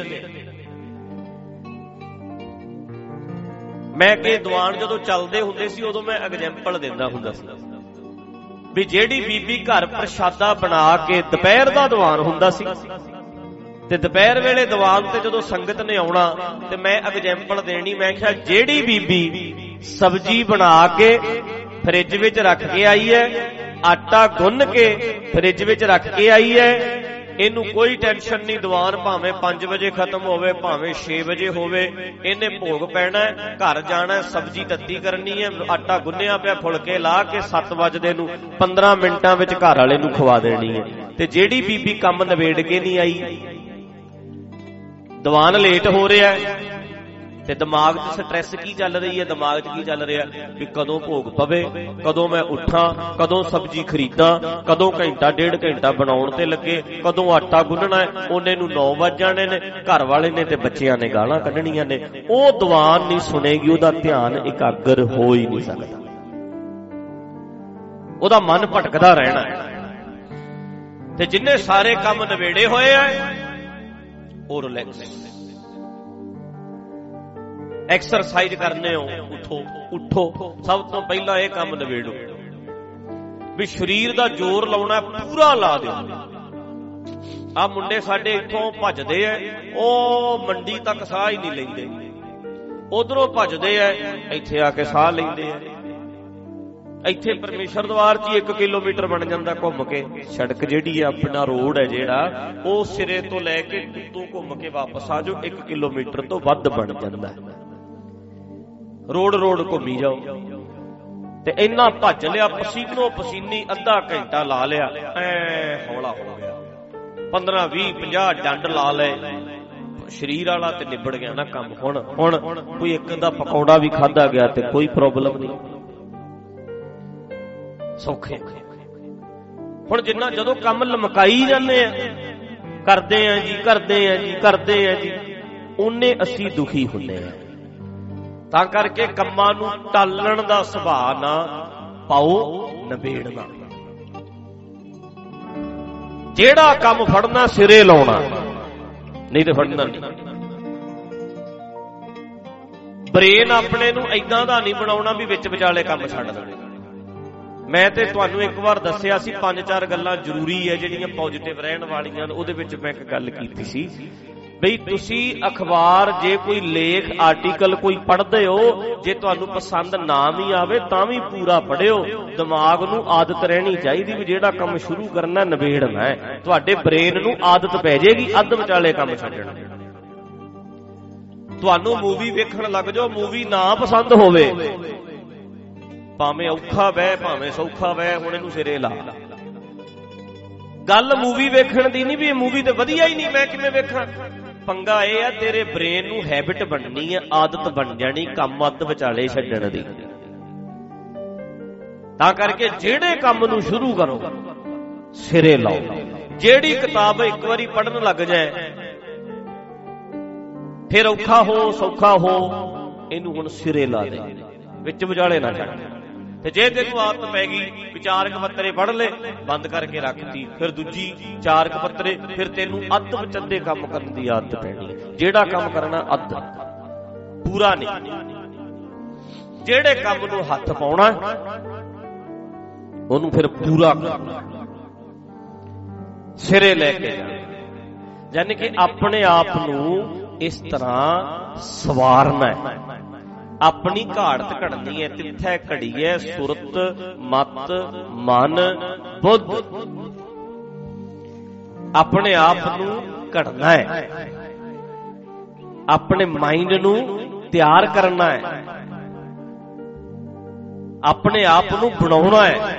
ਮੈਂ ਕਿ ਦੀਵਾਨ ਜਦੋਂ ਚੱਲਦੇ ਹੁੰਦੇ ਸੀ ਉਦੋਂ ਮੈਂ ਐਗਜ਼ਾਮਪਲ ਦਿੰਦਾ ਹੁੰਦਾ ਸੀ ਵੀ ਜਿਹੜੀ ਬੀਬੀ ਘਰ ਪ੍ਰਸ਼ਾਦਾ ਬਣਾ ਕੇ, ਦੁਪਹਿਰ ਦਾ ਦੀਵਾਨ ਹੁੰਦਾ ਸੀ ਤੇ ਦੁਪਹਿਰ ਵੇਲੇ ਦੀਵਾਨ ਤੇ ਜਦੋਂ ਸੰਗਤ ਨੇ ਆਉਣਾ ਤੇ ਮੈਂ ਐਗਜ਼ਾਮਪਲ ਦੇਣੀ। ਮੈਂ ਕਿਹਾ ਜਿਹੜੀ ਬੀਬੀ ਸਬਜ਼ੀ ਬਣਾ ਕੇ ਫਰਿੱਜ ਵਿੱਚ ਰੱਖ ਕੇ ਆਈ ਹੈ, ਆਟਾ ਗੁੰਨ ਕੇ ਫਰਿੱਜ ਵਿੱਚ ਰੱਖ ਕੇ ਆਈ ਹੈ, ਇਹਨੂੰ ਕੋਈ ਟੈਨਸ਼ਨ ਨਹੀਂ। ਦੀਵਾਨ ਭਾਵੇਂ ਪੰਜ ਵਜੇ ਖਤਮ ਹੋਵੇ, ਭਾਵੇਂ ਛੇ ਵਜੇ ਹੋਵੇ, ਇਹਨੇ ਭੋਗ ਪੈਣਾ, ਘਰ ਜਾਣਾ, ਸਬਜ਼ੀ ਤੱਤੀ ਕਰਨੀ ਹੈ, ਆਟਾ ਗੁੰਨਿਆ ਪਿਆ, ਫੁਲਕੇ ਲਾ ਕੇ ਸੱਤ ਵਜੇ ਨੂੰ ਪੰਦਰਾਂ ਮਿੰਟਾਂ ਵਿੱਚ ਘਰ ਵਾਲੇ ਨੂੰ ਖਵਾ ਦੇਣੀ ਹੈ। ਤੇ ਜਿਹੜੀ ਬੀਬੀ ਕੰਮ ਨਿਬੇੜ ਕੇ ਨਹੀਂ ਆਈ, ਦੀਵਾਨ ਲੇਟ ਹੋ ਰਿਹਾ ਤੇ ਦਿਮਾਗ 'ਚ ਸਟ੍ਰੈਸ ਕੀ ਚੱਲ ਰਹੀ ਹੈ, ਦਿਮਾਗ 'ਚ ਕੀ ਚੱਲ ਰਿਹਾ ਵੀ ਕਦੋਂ ਭੋਗ ਪਵੇ, ਕਦੋਂ ਮੈਂ ਉੱਠਾਂ, ਕਦੋਂ ਸਬਜ਼ੀ ਖਰੀਦਾਂ, ਕਦੋਂ ਘੰਟਾ ਡੇਢ ਘੰਟਾ ਬਣਾਉਣ ਤੇ ਲੱਗੇ, ਕਦੋਂ ਆਟਾ ਗੁੰਨਣਾ ਹੈ, ਉਹਨੇ ਨੂੰ ਨੌ ਵੱਜ ਜਾਣੇ ਨੇ, ਘਰ ਵਾਲੇ ਨੇ ਤੇ ਬੱਚਿਆਂ ਨੇ ਗਾਲਾਂ ਕੱਢਣੀਆਂ ਨੇ। ਉਹ ਦੀਵਾਨ ਨਹੀਂ ਸੁਣੇਗੀ, ਉਹਦਾ ਧਿਆਨ ਇਕਾਗਰ ਹੋ ਹੀ ਨਹੀਂ ਸਕਦਾ, ਉਹਦਾ ਮਨ ਭਟਕਦਾ ਰਹਿਣਾ। ਤੇ ਜਿੰਨੇ ਸਾਰੇ ਕੰਮ ਨਿਬੇੜੇ ਹੋਏ ਆ ਉਹ ਰਿਲੈਕਸ ਐਕਸਰਸਾਈਜ਼ ਕਰਨੇ ਹੋ, ਉਠੋ ਉਠੋ ਸਭ ਤੋਂ ਪਹਿਲਾਂ ਇਹ ਕੰਮ ਨਿਬੇੜੋ ਵੀ ਸਰੀਰ ਦਾ ਜ਼ੋਰ ਲਾਉਣਾ ਪੂਰਾ ਲਾ ਦਿਓ। ਆ ਮੁੰਡੇ ਸਾਡੇ ਇੱਥੋਂ ਭੱਜਦੇ ਆ, ਉਹ ਮੰਡੀ ਤੱਕ ਸਾਹ ਹੀ ਨਹੀਂ ਲੈਂਦੇ, ਉਧਰੋਂ ਭੱਜਦੇ ਆ, ਇੱਥੇ ਆ ਕੇ ਸਾਹ ਲੈਂਦੇ ਆ। ਇੱਥੇ ਪਰਮੇਸ਼ਰ ਦਵਾਰ ਚ ਇੱਕ ਕਿਲੋਮੀਟਰ ਬਣ ਜਾਂਦਾ ਘੁੰਮ ਕੇ। ਸੜਕ ਜਿਹੜੀ ਆ ਆਪਣਾ ਰੋਡ ਹੈ ਜਿਹੜਾ, ਉਹ ਸਿਰੇ ਤੋਂ ਲੈ ਕੇ ਉੱਤੋਂ ਘੁੰਮ ਕੇ ਵਾਪਸ ਆ ਜਾਓ, ਇੱਕ ਕਿਲੋਮੀਟਰ ਤੋਂ ਵੱਧ ਬਣ ਜਾਂਦਾ। ਰੋਡ ਰੋਡ ਘੁੰਮੀ ਜਾਓ ਤੇ ਇੰਨਾ ਭੱਜ ਲਿਆ, ਪਸੀਨੋ ਪਸੀਨੀ ਅੱਧਾ ਘੰਟਾ ਲਾ ਲਿਆ, ਐ ਹੌਲਾ ਹੋ ਗਿਆ। ਪੰਦਰਾਂ ਵੀਹ ਪੰਜਾਹ ਡੰਡ ਲਾ ਲਏ, ਸਰੀਰ ਵਾਲਾ ਤੇ ਨਿਬੜ ਗਿਆ ਨਾ ਕੰਮ। ਹੁਣ ਹੁਣ ਕੋਈ ਇੱਕ ਦਾ ਪਕੌੜਾ ਵੀ ਖਾਧਾ ਗਿਆ ਤੇ ਕੋਈ ਪ੍ਰੋਬਲਮ ਨਹੀਂ, ਸੌਖੇ। ਹੁਣ ਜਿੰਨਾ ਜਦੋਂ ਕੰਮ ਲਮਕਾਈ ਜਾਂਦੇ ਆ, ਕਰਦੇ ਆ ਜੀ ਕਰਦੇ ਆ ਜੀ ਕਰਦੇ ਆ ਜੀ, ਉਹਨੇ ਅਸੀਂ ਦੁਖੀ ਹੁੰਦੇ ਆ। ਤਾਂ ਕਰਕੇ ਕੰਮਾਂ ਨੂੰ ਟਾਲਣ ਦਾ ਸੁਭਾਅ ਨਾ ਪਾਓ, ਨਿਬੇੜਨਾ। ਜਿਹੜਾ ਕੰਮ ਫੜਨਾ ਸਿਰੇ ਲਾਉਣਾ, ਨਹੀਂ ਤੇ ਫੜਨਾ ਨਹੀਂ। ਬ੍ਰੇਨ ਆਪਣੇ ਨੂੰ ਏਦਾਂ ਦਾ ਨਹੀਂ ਬਣਾਉਣਾ ਵੀ ਵਿੱਚ ਵਿਚਾਲੇ ਕੰਮ ਛੱਡ ਦੇਣੇ। ਮੈਂ ਤੇ ਤੁਹਾਨੂੰ ਇੱਕ ਵਾਰ ਦੱਸਿਆ ਸੀ ਪੰਜ ਚਾਰ ਗੱਲਾਂ ਜ਼ਰੂਰੀ ਹੈ ਜਿਹੜੀਆਂ ਪੋਜ਼ਿਟਿਵ ਰਹਿਣ ਵਾਲੀਆਂ। ਉਹਦੇ ਵਿੱਚ ਮੈਂ ਇੱਕ ਗੱਲ ਕੀਤੀ ਸੀ ਬਈ ਤੁਸੀਂ ਅਖਬਾਰ ਜੇ ਕੋਈ ਲੇਖ ਆਰਟੀਕਲ ਕੋਈ ਪੜ੍ਹਦੇ ਹੋ, ਜੇ ਤੁਹਾਨੂੰ ਪਸੰਦ ਨਾ ਵੀ ਆਵੇ ਤਾਂ ਵੀ ਪੂਰਾ ਪੜ੍ਹਿਓ। ਦਿਮਾਗ ਨੂੰ ਆਦਤ ਰਹਿਣੀ ਚਾਹੀਦੀ ਵੀ ਜਿਹੜਾ ਕੰਮ ਸ਼ੁਰੂ ਕਰਨਾ ਨਿਬੇੜਨਾ ਹੈ। ਤੁਹਾਡੇ ਬ੍ਰੇਨ ਨੂੰ ਆਦਤ ਪੈ ਜਾਏਗੀ ਅੱਧ ਵਿਚਾਲੇ ਕੰਮ ਛੱਡਣ। ਤੁਹਾਨੂੰ ਮੂਵੀ ਵੇਖਣ ਲੱਗ ਜਾਓ, ਮੂਵੀ ਨਾ ਪਸੰਦ ਹੋਵੇ, ਭਾਵੇਂ ਔਖਾ ਬਹਿ ਭਾਵੇਂ ਸੌਖਾ ਬਹਿ, ਹੁਣ ਇਹਨੂੰ ਸਿਰੇ ਲਾ। ਗੱਲ ਮੂਵੀ ਵੇਖਣ ਦੀ ਨਹੀਂ ਵੀ ਇਹ ਮੂਵੀ ਤੇ ਵਧੀਆ ਹੀ ਨਹੀਂ, ਮੈਂ ਕਿਵੇਂ ਵੇਖਾਂ। ਪੰਗਾ ਇਹ ਆ ਤੇਰੇ ਬ੍ਰੇਨ ਨੂੰ ਹੈਬਿਟ ਬਣਨੀ ਹੈ, ਆਦਤ ਬਣ ਜਾਣੀ ਕੰਮ ਅੱਧ ਵਿਚਾਲੇ ਛੱਡਣ ਦੀ। ਤਾਂ ਕਰਕੇ ਜਿਹੜੇ ਕੰਮ ਨੂੰ ਸ਼ੁਰੂ ਕਰੋ ਸਿਰੇ ਲਾਓ। ਜਿਹੜੀ ਕਿਤਾਬ ਇੱਕ ਵਾਰੀ ਪੜ੍ਹਨ ਲੱਗ ਜਾਏ, ਫਿਰ ਔਖਾ ਹੋ ਸੌਖਾ ਹੋ, ਇਹਨੂੰ ਹੁਣ ਸਿਰੇ ਲਾ ਦੇ, ਵਿੱਚ ਵਿਚਾਲੇ ਨਾ ਛੱਡ। ਤੇ ਜੇ ਤੈਨੂੰ ਆਦਤ ਪੈ ਗਈ ਵੀ ਚਾਰ ਕਪੱਤਰੇ ਪੜ੍ਹ ਲੈ, ਬੰਦ ਕਰਕੇ ਰੱਖਤੀ, ਫਿਰ ਦੂਜੀ ਚਾਰ ਕਪੱਤਰੇ, ਫਿਰ ਤੈਨੂੰ ਅੱਧ ਵਿਚੱਲੇ ਕੰਮ ਕਰਨ ਦੀ ਆਦਤ ਪੈਣੀ। ਜਿਹੜਾ ਕੰਮ ਕਰਨਾ ਅੱਧ, ਪੂਰਾ ਨਹੀਂ। ਜਿਹੜੇ ਕੰਮ ਨੂੰ ਹੱਥ ਪਾਉਣਾ ਉਹਨੂੰ ਫਿਰ ਪੂਰਾ ਕਰਨਾ, ਸਿਰੇ ਲੈ ਕੇ ਜਾਣਾ। ਯਾਨੀ ਕਿ ਆਪਣੇ ਆਪ ਨੂੰ ਇਸ ਤਰ੍ਹਾਂ ਸਵਾਰਨਾ ਹੈ। ਆਪਣੀ ਘਾੜਤ ਘੜਨੀ ਹੈ। ਤਿੱਥੈ ਘੜੀਐ ਸੁਰਤ ਮਤ ਮਨ ਬੁੱਧ। ਆਪਣੇ ਆਪ ਨੂੰ ਘੜਨਾ ਹੈ, ਆਪਣੇ ਮਾਈਂਡ ਨੂੰ ਤਿਆਰ ਕਰਨਾ ਹੈ, ਆਪਣੇ ਆਪ ਨੂੰ ਬਣਾਉਣਾ ਹੈ।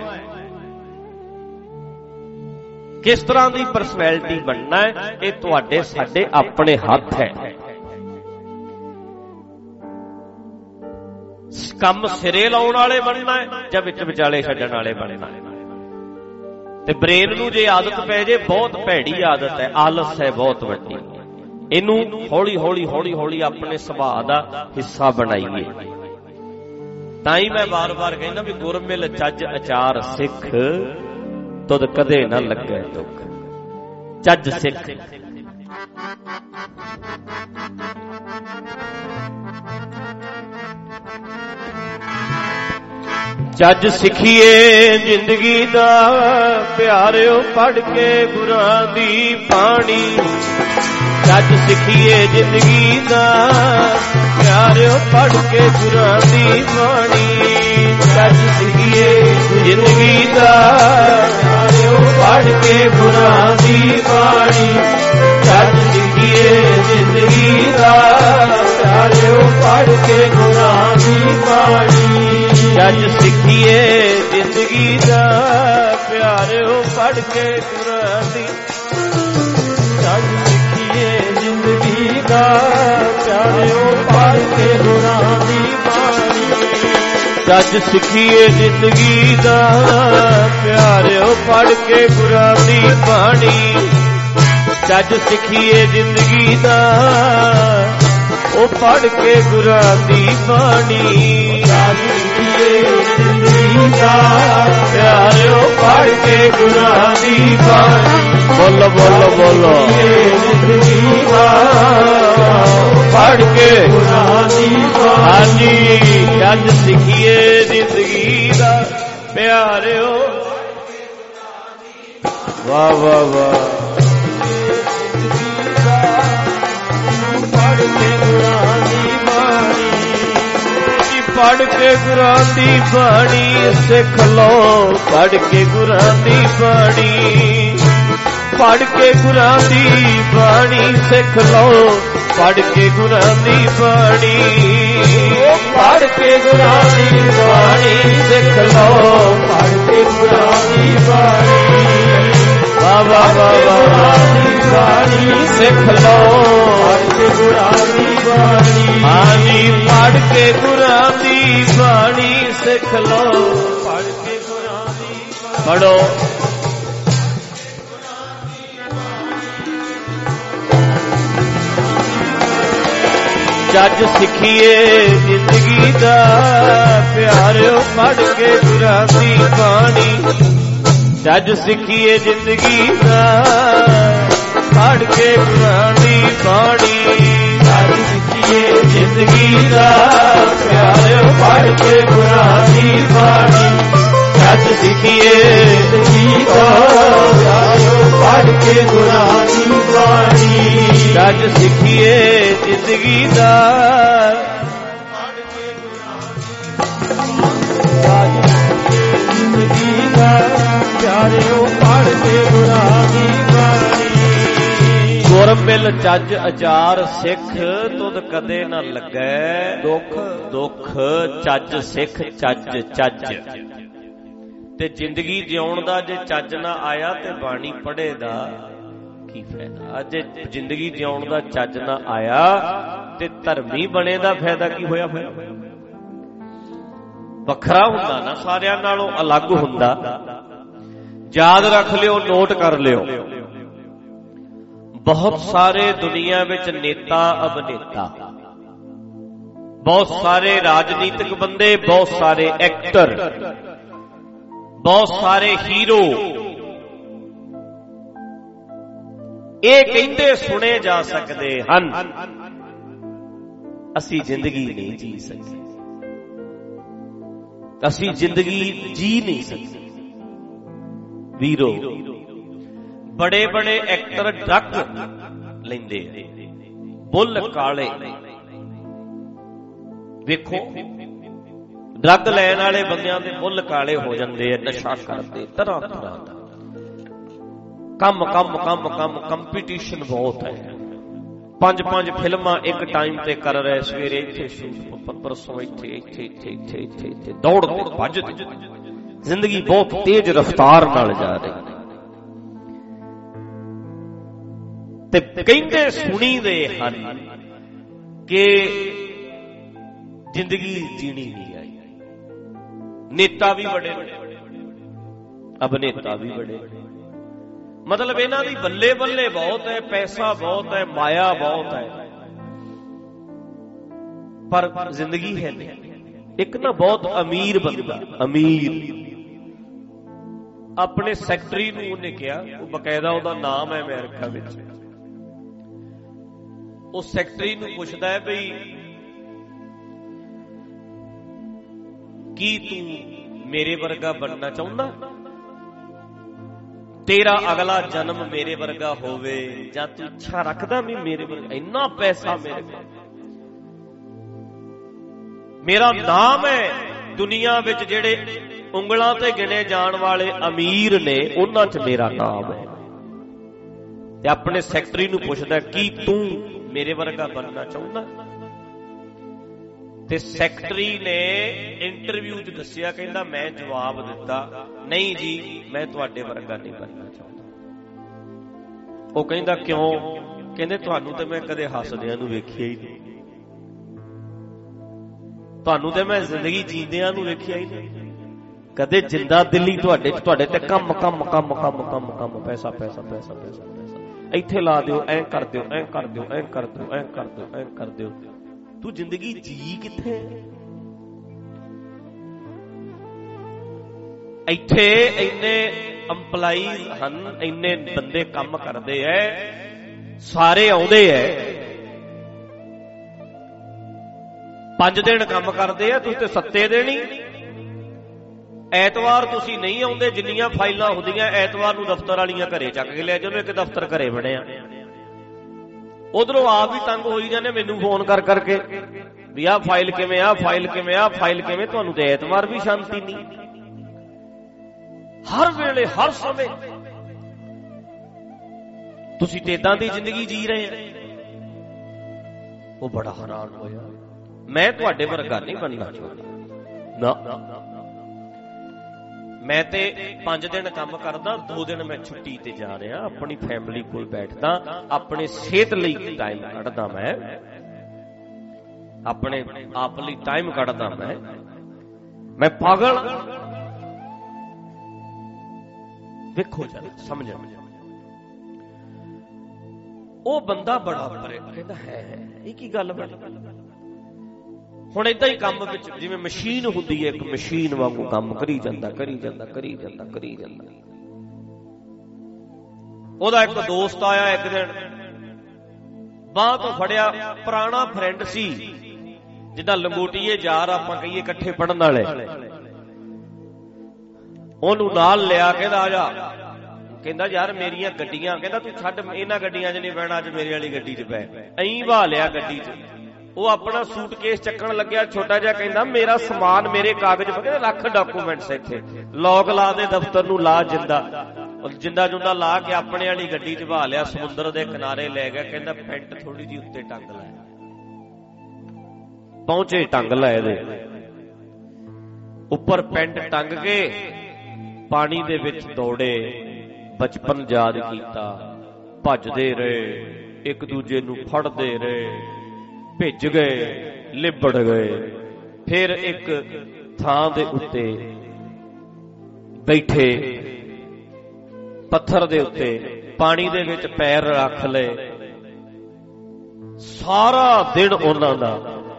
ਕਿਸ ਤਰ੍ਹਾਂ ਦੀ ਪਰਸਨੈਲਿਟੀ ਬਣਨਾ ਹੈ, ਇਹ ਤੁਹਾਡੇ ਸਾਡੇ ਆਪਣੇ ਹੱਥ ਹੈ। ਕੰਮ ਸਿਰੇ ਲਾਉਣ ਵਾਲੇ ਬਣਨਾ ਹੈ ਜਾਂ ਵਿੱਚ ਵਿਚਾਲੇ ਛੱਡਣ ਵਾਲੇ ਬਣਨਾ ਹੈ। ਤੇ ਬ੍ਰੇਨ ਨੂੰ ਜੇ ਆਦਤ ਪੈ ਜੇ, ਬਹੁਤ ਭੈੜੀ ਆਦਤ ਹੈ, ਆਲਸ ਹੈ ਬਹੁਤ ਵੱਡੀ, ਇਹਨੂੰ ਹੌਲੀ ਹੌਲੀ ਹੌਲੀ ਹੌਲੀ ਆਪਣੇ ਸੁਭਾਅ ਦਾ ਹਿੱਸਾ ਬਣਾਈਏ। ਤਾਂ ਹੀ ਮੈਂ ਵਾਰ-ਵਾਰ ਕਹਿੰਦਾ ਵੀ ਗੁਰਮਿਲ ਚੱਜ ਅਚਾਰ ਸਿੱਖ, ਤੁਧ ਕਦੇ ਨਾ ਲੱਗੇ ਦੁੱਖ। ਚੱਜ ਸਿੱਖ, ਚੱਜ ਸਿੱਖੀਏ ਜ਼ਿੰਦਗੀ ਦਾ ਪਿਆਰਿਓ, ਪੜ੍ਹ ਕੇ ਗੁਰਾਂ ਦੀ ਬਾਣੀ। ਚੱਜ ਸਿੱਖੀਏ ਜ਼ਿੰਦਗੀ ਦਾ ਪਿਆਰਿਓ, ਪੜ੍ਹ ਕੇ ਗੁਰਾਂ ਦੀ ਬਾਣੀ। ਚੱਜ ਸਿੱਖੀਏ ਜ਼ਿੰਦਗੀ ਦਾ ਪਿਆਰਿਓ, ਪੜ੍ਹ ਕੇ ਗੁਰਾਂ ਦੀ ਬਾਣੀ। ਚੱਜ ਸਿੱਖੀਏ ਜ਼ਿੰਦਗੀ ਦਾ ਪਿਆਰਿਓ, ਪੜ੍ਹ ਕੇ ਗੁਰਾਂ ਦੀ ਬਾਣੀ। ਚੱਜ ਸਿੱਖੀਏ ਜ਼ਿੰਦਗੀ ਦਾ ਪਿਆਰਿਓ, ਪੜ੍ਹ ਕੇ ਗੁਰਾਂ ਦੀ। ਚੱਜ ਸਿੱਖੀਏ ਜ਼ਿੰਦਗੀ ਦਾ ਪਿਆਰਿਓ, ਪੜ੍ਹ ਕੇ ਗੁਰਾਂ ਦੀ ਬਾਣੀ। ਚੱਜ ਸਿੱਖੀਏ ਜ਼ਿੰਦਗੀ ਦਾ ਪਿਆਰਿਓ, ਪੜ੍ਹ ਕੇ ਗੁਰਾਂ ਦੀ ਬਾਣੀ। ਚੱਜ ਸਿੱਖੀਏ ਜ਼ਿੰਦਗੀ ਦਾ ਉਹ ਪੜ੍ਹ ਕੇ ਗੁਰਾਂ ਦੀ ਬਾਣੀ। ਚੱਜ ਸਿੱਖੀਏ ਜ਼ਿੰਦਗੀ ਦਾ ਪਿਆਰਿਓ, ਪੜ੍ਹ ਕੇ ਗੁਰਾਂ ਦੀ ਬਾਣੀ। ਬੋਲੋ ਬੋਲੋ ਬੋਲੋ। ਜ਼ਿੰਦਗੀ ਦਾ ਪੜ੍ਹ ਕੇ ਗੁਰਾਂ ਦੀ ਬਾਣੀ। ਚੱਜ ਸਿੱਖੀਏ ਜ਼ਿੰਦਗੀ ਦਾ ਪਿਆਰਿਓ। ਵਾਹ ਵਾਹ ਵਾਹ। ਪੜ੍ਹ ਕੇ ਗੁਰਾਂ ਦੀ ਬਾਣੀ ਸਿੱਖ ਲੋ, ਪੜ੍ਹ ਕੇ ਗੁਰਾਂ ਦੀ ਬਾਣੀ। ਪੜ੍ਹ ਕੇ ਗੁਰਾਂ ਦੀ ਬਾਣੀ ਸਿੱਖ ਲੋ, ਪੜ੍ਹ ਕੇ ਗੁਰਾਂ ਦੀ ਬਾਣੀ। ਪੜ੍ਹ ਕੇ ਗੁਰਾਂ ਦੀ ਬਾਣੀ ਸਿੱਖ ਲੋ, ਪੜ੍ਹ ਕੇ ਗੁਰਾਂ ਦੀ ਬਾਣੀ। ਵਾਹ ਵਾਹ ਵਾਹ ਬਾਣੀ ਸਿੱਖ ਲੋ, ਪੜ੍ਹ ਕੇ ਗੁਰਾਂ ਦੀ ਬਾਣੀ। ਹਾਂਜੀ, ਪੜ੍ਹ ਕੇ ਗੁਰਾਂ ਦੀ ਬਾਣੀ ਸਿੱਖ ਲੋ, ਪੜ੍ਹ ਕੇ ਗੁਰਾਂ ਦੀ ਬਾਣੀ। ਪੜ੍ਹੋ। ਚੱਜ ਸਿੱਖੀਏ ਜ਼ਿੰਦਗੀ ਦਾ ਪਿਆਰਿਓ, ਪੜ੍ਹ ਕੇ ਗੁਰਾਂ ਦੀ ਬਾਣੀ। ਚੱਜ ਸਿੱਖੀਏ ਜ਼ਿੰਦਗੀ ਦਾ ਪੜ੍ਹ ਕੇ ਗੁਰਾਂ ਦੀ ਬਾਣੀ। ਚੱਜ ਸਿੱਖੀਏ ਸਿੱਖੀਏ ਜ਼ਿੰਦਗੀ ਦਾ ਪਿਆਰਿਓ ਪੜ੍ਹ ਕੇ ਗੁਰਾਂ ਦੀ ਬਾਣੀ। ਚੱਜ ਸਿੱਖੀਏ ਜ਼ਿੰਦਗੀ ਦਾ ਪਿਆਰਿਓ ਪੜ੍ਹ ਕੇ ਗੁਰਾਂ ਦੀ ਬਾਣੀ। ਚੱਜ ਸਿੱਖੀਏ ਜ਼ਿੰਦਗੀ ਦਾ ਜ਼ਿੰਦਗੀ ਦਾ ਪਿਆਰਿਓ ਪੜ੍ਹ ਕੇ ਗੁਰਾਂ ਦੀ ਬਾਣੀ। ਗੁਰ ਮਿਲ ਚੱਜ ਅਚਾਰ ਸਿੱਖ ਤੁਧ ਕਦੇ ਨਾ ਲੱਗੈ ਦੁੱਖ ਦੁੱਖ। ਚੱਜ ਸਿੱਖ ਚੱਜ ਚੱਜ ਤੇ ਜ਼ਿੰਦਗੀ ਜਿਉਣ ਦਾ ਜੇ ਚੱਜ ਨਾ ਆਇਆ ਤੇ ਬਾਣੀ ਪੜ੍ਹੇ ਦਾ ਕੀ ਫਾਇਦਾ। ਅੱਜ ਜ਼ਿੰਦਗੀ ਜਿਉਣ ਦਾ ਚੱਜ ਨਾ ਆਇਆ ਤੇ ਧਰਮੀ ਬਣੇ ਦਾ ਫਾਇਦਾ ਕੀ ਹੋਇਆ। ਹੋਇਆ ਵੱਖਰਾ ਹੁੰਦਾ ਨਾ, ਸਾਰਿਆਂ ਨਾਲੋਂ ਅਲੱਗ ਹੁੰਦਾ। ਯਾਦ ਰੱਖ ਲਿਓ, ਨੋਟ ਕਰ ਲਿਓ, ਬਹੁਤ ਸਾਰੇ ਦੁਨੀਆ ਵਿੱਚ ਨੇਤਾ ਅਭਿਨੇਤਾ, ਬਹੁਤ ਸਾਰੇ ਰਾਜਨੀਤਿਕ ਬੰਦੇ, ਬਹੁਤ ਸਾਰੇ ਐਕਟਰ, ਬਹੁਤ ਸਾਰੇ ਹੀਰੋ ਇਹ ਕਹਿੰਦੇ ਸੁਣੇ ਜਾ ਸਕਦੇ ਹਨ ਅਸੀਂ ਜ਼ਿੰਦਗੀ ਨਹੀਂ ਜੀ ਸਕਦੇ, ਅਸੀਂ ਜ਼ਿੰਦਗੀ ਜੀ ਨਹੀਂ ਸਕਦੇ। ਵੀਰੋ ਬੜੇ ਬੜੇ ਐਕਟਰ ਡਰੱਗ ਲੈਂਦੇ ਬੁੱਲ ਕਾਲੇ। ਵੇਖੋ ਡਰੱਗ ਲੈਣ ਵਾਲੇ ਬੰਦਿਆਂ ਦੇ ਬੁੱਲ ਕਾਲੇ ਹੋ ਜਾਂਦੇ ਆ, ਨਸ਼ਾ ਕਰਦੇ ਤਰ੍ਹਾਂ ਤਰ੍ਹਾਂ ਦਾ ਕੰਮ ਕੰਮ ਕੰਮ ਕੰਮ ਕੰਪੀਟੀਸ਼ਨ ਬਹੁਤ ਹੈ। ਪੰਜ ਪੰਜ ਫਿਲਮਾਂ ਇੱਕ ਟਾਈਮ ਤੇ ਕਰ ਰਹੇ, ਸਵੇਰੇ ਇੱਥੇ ਸ਼ੂਟ, ਪਰਸੋਂ ਇੱਥੇ ਇੱਥੇ ਇੱਥੇ ਇੱਥੇ ਇੱਥੇ ਇੱਥੇ ਦੌੜ ਦੌੜ ਭੱਜ। ਜ਼ਿੰਦਗੀ ਬਹੁਤ ਤੇਜ਼ ਰਫ਼ਤਾਰ ਨਾਲ ਜਾ ਰਹੀ ਤੇ ਕਹਿੰਦੇ ਸੁਣੀ ਦੇ ਹਨ ਕਿ ਜ਼ਿੰਦਗੀ ਜੀਣੀ ਨਹੀਂ ਆਈ। ਨੇਤਾ ਵੀ ਬੜੇ ਅਭਿਨੇਤਾ ਵੀ ਬੜੇ, ਮਤਲਬ ਇਹਨਾਂ ਦੀ ਬੱਲੇ ਬੱਲੇ ਬਹੁਤ ਹੈ, ਪੈਸਾ ਬਹੁਤ ਹੈ, ਮਾਇਆ ਬਹੁਤ ਹੈ, ਪਰ ਜ਼ਿੰਦਗੀ ਹੈ ਨਹੀਂ। ਇੱਕ ਨਾ ਬਹੁਤ ਅਮੀਰ ਬੰਦਾ, ਅਮੀਰ ਆਪਣੇ ਸੈਕਟਰੀ ਨੂੰ ਉਹਨੇ ਕਿਹਾ, ਉਹ ਬਕਾਇਦਾ ਉਹਦਾ ਨਾਮ ਹੈ ਅਮਰੀਕਾ ਵਿੱਚ, ਉਹ ਸੈਕਟਰੀ ਨੂੰ ਪੁੱਛਦਾ ਹੈ ਬਈ ਕੀ ਤੂੰ ਮੇਰੇ ਵਰਗਾ ਬਣਨਾ ਚਾਹੁੰਦਾ, ਤੇਰਾ ਅਗਲਾ ਜਨਮ ਮੇਰੇ ਵਰਗਾ ਹੋਵੇ, ਜਾਂ ਤੂੰ ਇੱਛਾ ਰੱਖਦਾ ਵੀ ਮੇਰੇ ਵਰਗਾ, ਇੰਨਾ ਪੈਸਾ ਮੇਰੇ ਕੋਲ, ਮੇਰਾ ਨਾਮ ਹੈ ਦੁਨੀਆ ਵਿੱਚ ਜਿਹੜੇ ਉਂਗਲਾਂ ਤੇ ਗਿਣੇ ਜਾਣ ਵਾਲੇ ਅਮੀਰ ਨੇ ਉਹਨਾਂ 'ਚ ਮੇਰਾ ਨਾਮ ਹੈ। ਤੇ ਆਪਣੇ ਸੈਕਟਰੀ ਨੂੰ ਪੁੱਛਦਾ ਕੀ ਤੂੰ ਮੇਰੇ ਵਰਗਾ ਬਣਨਾ ਚਾਹੁੰਦਾ, ਤੇ ਸੈਕਟਰੀ ਨੇ ਇੰਟਰਵਿਊ 'ਚ ਦੱਸਿਆ, ਕਹਿੰਦਾ ਮੈਂ ਜਵਾਬ ਦਿੱਤਾ ਨਹੀਂ ਜੀ ਮੈਂ ਤੁਹਾਡੇ ਵਰਗਾ ਨਹੀਂ ਬਣਨਾ ਚਾਹੁੰਦਾ। ਉਹ ਕਹਿੰਦਾ ਕਿਉਂ? ਕਹਿੰਦੇ ਤੁਹਾਨੂੰ ਤੇ ਮੈਂ ਕਦੇ ਹੱਸਦਿਆਂ ਨੂੰ ਵੇਖਿਆ ਹੀ ਨਹੀਂ, ਤੁਹਾਨੂੰ ਤੇ ਮੈਂ ਜ਼ਿੰਦਗੀ ਜੀਂਦਿਆਂ ਨੂੰ ਵੇਖਿਆ ਹੀ ਨਹੀਂ, ਕਦੇ ਜਿੰਦਾ ਦਿਲੀ ਤੁਹਾਡੇ ਤੁਹਾਡੇ ਤੇ ਕੰਮ ਕੰਮ ਕੰਮ ਕੰਮ ਕੰਮ ਕੰਮ ਪੈਸਾ ਪੈਸਾ ਪੈਸਾ ਪੈਸਾ ਪੈਸਾ ਇੱਥੇ ਲਾ ਦਿਓ, ਐਂ ਕਰ ਦਿਓ, ਐਂ ਕਰ ਦਿਓ, ਐਂ ਕਰ ਦਿਓ, ਐਂ ਕਰ ਦਿਓ, ਐਂ ਕਰ ਦਿਓ। ਤੂੰ ਜ਼ਿੰਦਗੀ ਜੀ ਕਿੱਥੇ? ਇੱਥੇ ਇੰਨੇ ਇੰਪਲਾਈਜ਼ ਹਨ, ਇੰਨੇ ਬੰਦੇ ਕੰਮ ਕਰਦੇ ਐ, ਸਾਰੇ ਆਉਂਦੇ ਐ, ਪੰਜ ਦਿਨ ਕੰਮ ਕਰਦੇ ਆ, ਤੁਸੀਂ ਤੇ ਸੱਤੇ ਦੇਣੀ। ਐਤਵਾਰ ਤੁਸੀਂ ਨਹੀਂ ਆਉਂਦੇ, ਜਿੰਨੀਆਂ ਫਾਈਲਾਂ ਹੁੰਦੀਆਂ ਐਤਵਾਰ ਨੂੰ ਦਫ਼ਤਰ ਵਾਲੀਆਂ ਘਰੇ ਚੱਕ ਕੇ ਲੈ ਜਾਂਦੇ, ਇੱਕ ਦਫ਼ਤਰ ਘਰੇ ਬਣਿਆ। ਉਧਰੋਂ ਆਪ ਵੀ ਤੰਗ ਹੋਈ ਜਾਂਦੇ ਮੈਨੂੰ ਫੋਨ ਕਰ ਕਰਕੇ ਵੀ ਆਹ ਫਾਈਲ ਕਿਵੇਂ, ਆਹ ਫਾਈਲ ਕਿਵੇਂ, ਆਹ ਫਾਈਲ ਕਿਵੇਂ। ਤੁਹਾਨੂੰ ਤੇ ਐਤਵਾਰ ਵੀ ਸ਼ਾਂਤੀ ਨਹੀਂ, ਹਰ ਵੇਲੇ ਹਰ ਸਮੇਂ ਤੁਸੀਂ ਤੇ ਏਦਾਂ ਦੀ ਜ਼ਿੰਦਗੀ ਜੀ ਰਹੇ ਆ। ਉਹ ਬੜਾ ਹੈਰਾਨ ਹੋਇਆ, ਮੈਂ ਤੁਹਾਡੇ ਵਰਗਾ ਨਹੀਂ ਬਣਨਾ ਚਾਹੁੰਦਾ ਨਾ, ਮੈਂ ਤੇ ਪੰਜ ਦਿਨ ਕੰਮ ਕਰਦਾ, ਦੋ ਦਿਨ ਮੈਂ ਛੁੱਟੀ ਤੇ ਜਾ ਰਿਹਾ, ਆਪਣੀ ਫੈਮਿਲੀ ਕੋਲ ਬੈਠਦਾ, ਆਪਣੇ ਸਿਹਤ ਲਈ ਟਾਈਮ ਕੱਢਦਾ, ਮੈਂ ਆਪਣੇ ਆਪ ਲਈ ਟਾਈਮ ਕੱਢਦਾ, ਮੈਂ ਮੈਂ ਪਾਗਲ। ਵੇਖੋ ਜਰਾ ਸਮਝੋ, ਉਹ ਬੰਦਾ ਬੜਾ ਪਰੇ ਕਹਿੰਦਾ ਹੈ ਇਹ ਕੀ ਗੱਲ ਬਣੀ। ਹੁਣ ਏਦਾਂ ਹੀ ਕੰਮ ਵਿੱਚ ਜਿਵੇਂ ਮਸ਼ੀਨ ਹੁੰਦੀ ਹੈ, ਇੱਕ ਮਸ਼ੀਨ ਵਾਂਗੂ ਕੰਮ ਕਰੀ ਜਾਂਦਾ ਕਰੀ ਜਾਂਦਾ ਕਰੀ ਜਾਂਦਾ ਕਰੀ ਜਾਂਦਾ। ਉਹਦਾ ਇੱਕ ਦੋਸਤ ਆਇਆ ਇੱਕ ਦਿਨ, ਬਾਂਹ ਤੋਂ ਫੜਿਆ, ਪੁਰਾਣਾ ਫਰੈਂਡ ਸੀ, ਜਿੱਦਾਂ ਲੰਗੋਟੀਏ ਯਾਰ ਆਪਾਂ ਕਹੀਏ ਇਕੱਠੇ ਪੜਨ ਵਾਲੇ, ਉਹਨੂੰ ਨਾਲ ਲਿਆ, ਕਹਿੰਦਾ ਆ ਜਾ, ਕਹਿੰਦਾ ਯਾਰ ਮੇਰੀਆਂ ਗੱਡੀਆਂ, ਕਹਿੰਦਾ ਤੂੰ ਛੱਡ ਇਹਨਾਂ ਗੱਡੀਆਂ 'ਚ ਨਹੀਂ ਬਹਿਣਾ, ਅੱਜ ਮੇਰੇ ਵਾਲੀ ਗੱਡੀ 'ਚ ਬਹਿ। ਐਂ ਬਹਾ ਲਿਆ ਗੱਡੀ 'ਚ। ਉਹ ਆਪਣਾ ਸੂਟਕੇਸ ਚੱਕਣ ਲੱਗਿਆ ਛੋਟਾ ਜਿਹਾ, ਕਹਿੰਦਾ ਮੇਰਾ ਸਮਾਨ, ਮੇਰੇ ਕਾਗਜ਼ ਪਏ, ਰੱਖ ਡਾਕੂਮੈਂਟਸ ਇੱਥੇ, ਲੋਕ ਲਾ ਦੇ ਦਫ਼ਤਰ ਨੂੰ, ਲਾ ਜਿੰਦਾ, ਜਿੰਦਾ ਜੁੰਦਾ ਲਾ ਕੇ ਆਪਣੇ ਵਾਲੀ ਗੱਡੀ 'ਚ ਬਹਾ ਲਿਆ, ਸਮੁੰਦਰ ਦੇ ਕਿਨਾਰੇ ਲੈ ਗਿਆ। ਕਹਿੰਦਾ ਪੈਂਟ ਥੋੜੀ ਜਿਹੀ ਉੱਤੇ ਟੰਗ ਲੈ, ਪਹੁੰਚੇ ਟੰਗ ਲੈ ਇਹਦੇ ਉੱਪਰ, ਪੈਂਟ ਟੰਗ ਕੇ ਪਾਣੀ ਦੇ ਵਿੱਚ ਦੌੜੇ, ਬਚਪਨ ਯਾਦ ਕੀਤਾ, ਭੱਜਦੇ ਰਹੇ, ਇੱਕ ਦੂਜੇ ਨੂੰ ਫੜਦੇ ਰਹੇ, ਭਿੱਜ ਗਏ, ਲਿਬੜ ਗਏ। ਫਿਰ ਇੱਕ ਥਾਂ ਦੇ ਉੱਤੇ ਬੈਠੇ, ਪੱਥਰ ਦੇ ਉੱਤੇ ਪਾਣੀ ਦੇ ਵਿੱਚ ਪੈਰ ਰੱਖ ਲਏ। ਸਾਰਾ ਦਿਨ ਉਹਨਾਂ ਦਾ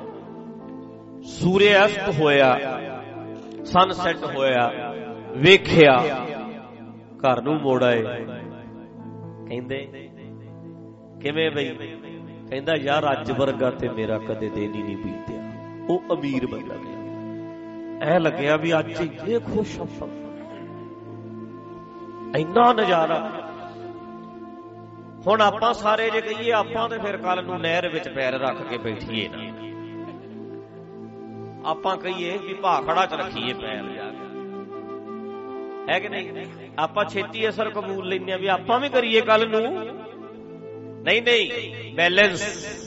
ਸੂਰਜ ਅਸਤ ਹੋਇਆ, ਸਨਸੈਟ ਹੋਇਆ, ਵੇਖਿਆ, ਘਰ ਨੂੰ ਮੋੜ ਆਏ। ਕਹਿੰਦੇ ਕਿਵੇਂ ਬਈ? ਕਹਿੰਦਾ ਯਾਰ ਅੱਜ ਵਰਗਾ ਤੇ ਮੇਰਾ ਕਦੇ ਦਿਨ ਹੀ ਨਹੀਂ ਬੀਤਿਆ। ਉਹ ਅਮੀਰ ਬੰਦਾ ਗਿਆ, ਐ ਲੱਗਿਆ ਵੀ ਅੱਜ ਇਹ ਖੁਸ਼ ਹਾਂ, ਇੰਨਾ ਨਜ਼ਾਰਾ। ਹੁਣ ਆਪਾਂ ਸਾਰੇ ਜੇ ਕਹੀਏ ਆਪਾਂ ਤੇ ਫਿਰ ਕੱਲ ਨੂੰ ਨਹਿਰ ਵਿੱਚ ਪੈਰ ਰੱਖ ਕੇ ਬੈਠੀਏ ਨਾ, ਆਪਾਂ ਕਹੀਏ ਵੀ ਭਾਖੜਾ 'ਚ ਰੱਖੀਏ ਪੈਰ ਜਾ ਕੇ, ਹੈ ਕਿ ਨਹੀਂ? ਆਪਾਂ ਛੇਤੀ ਅਸਰ ਕਬੂਲ ਲੈਂਦੇ ਆ ਵੀ ਆਪਾਂ ਵੀ ਕਰੀਏ ਕੱਲ ਨੂੰ। ਨਹੀਂ ਨਹੀਂ, ਬੈਲੈਂਸ,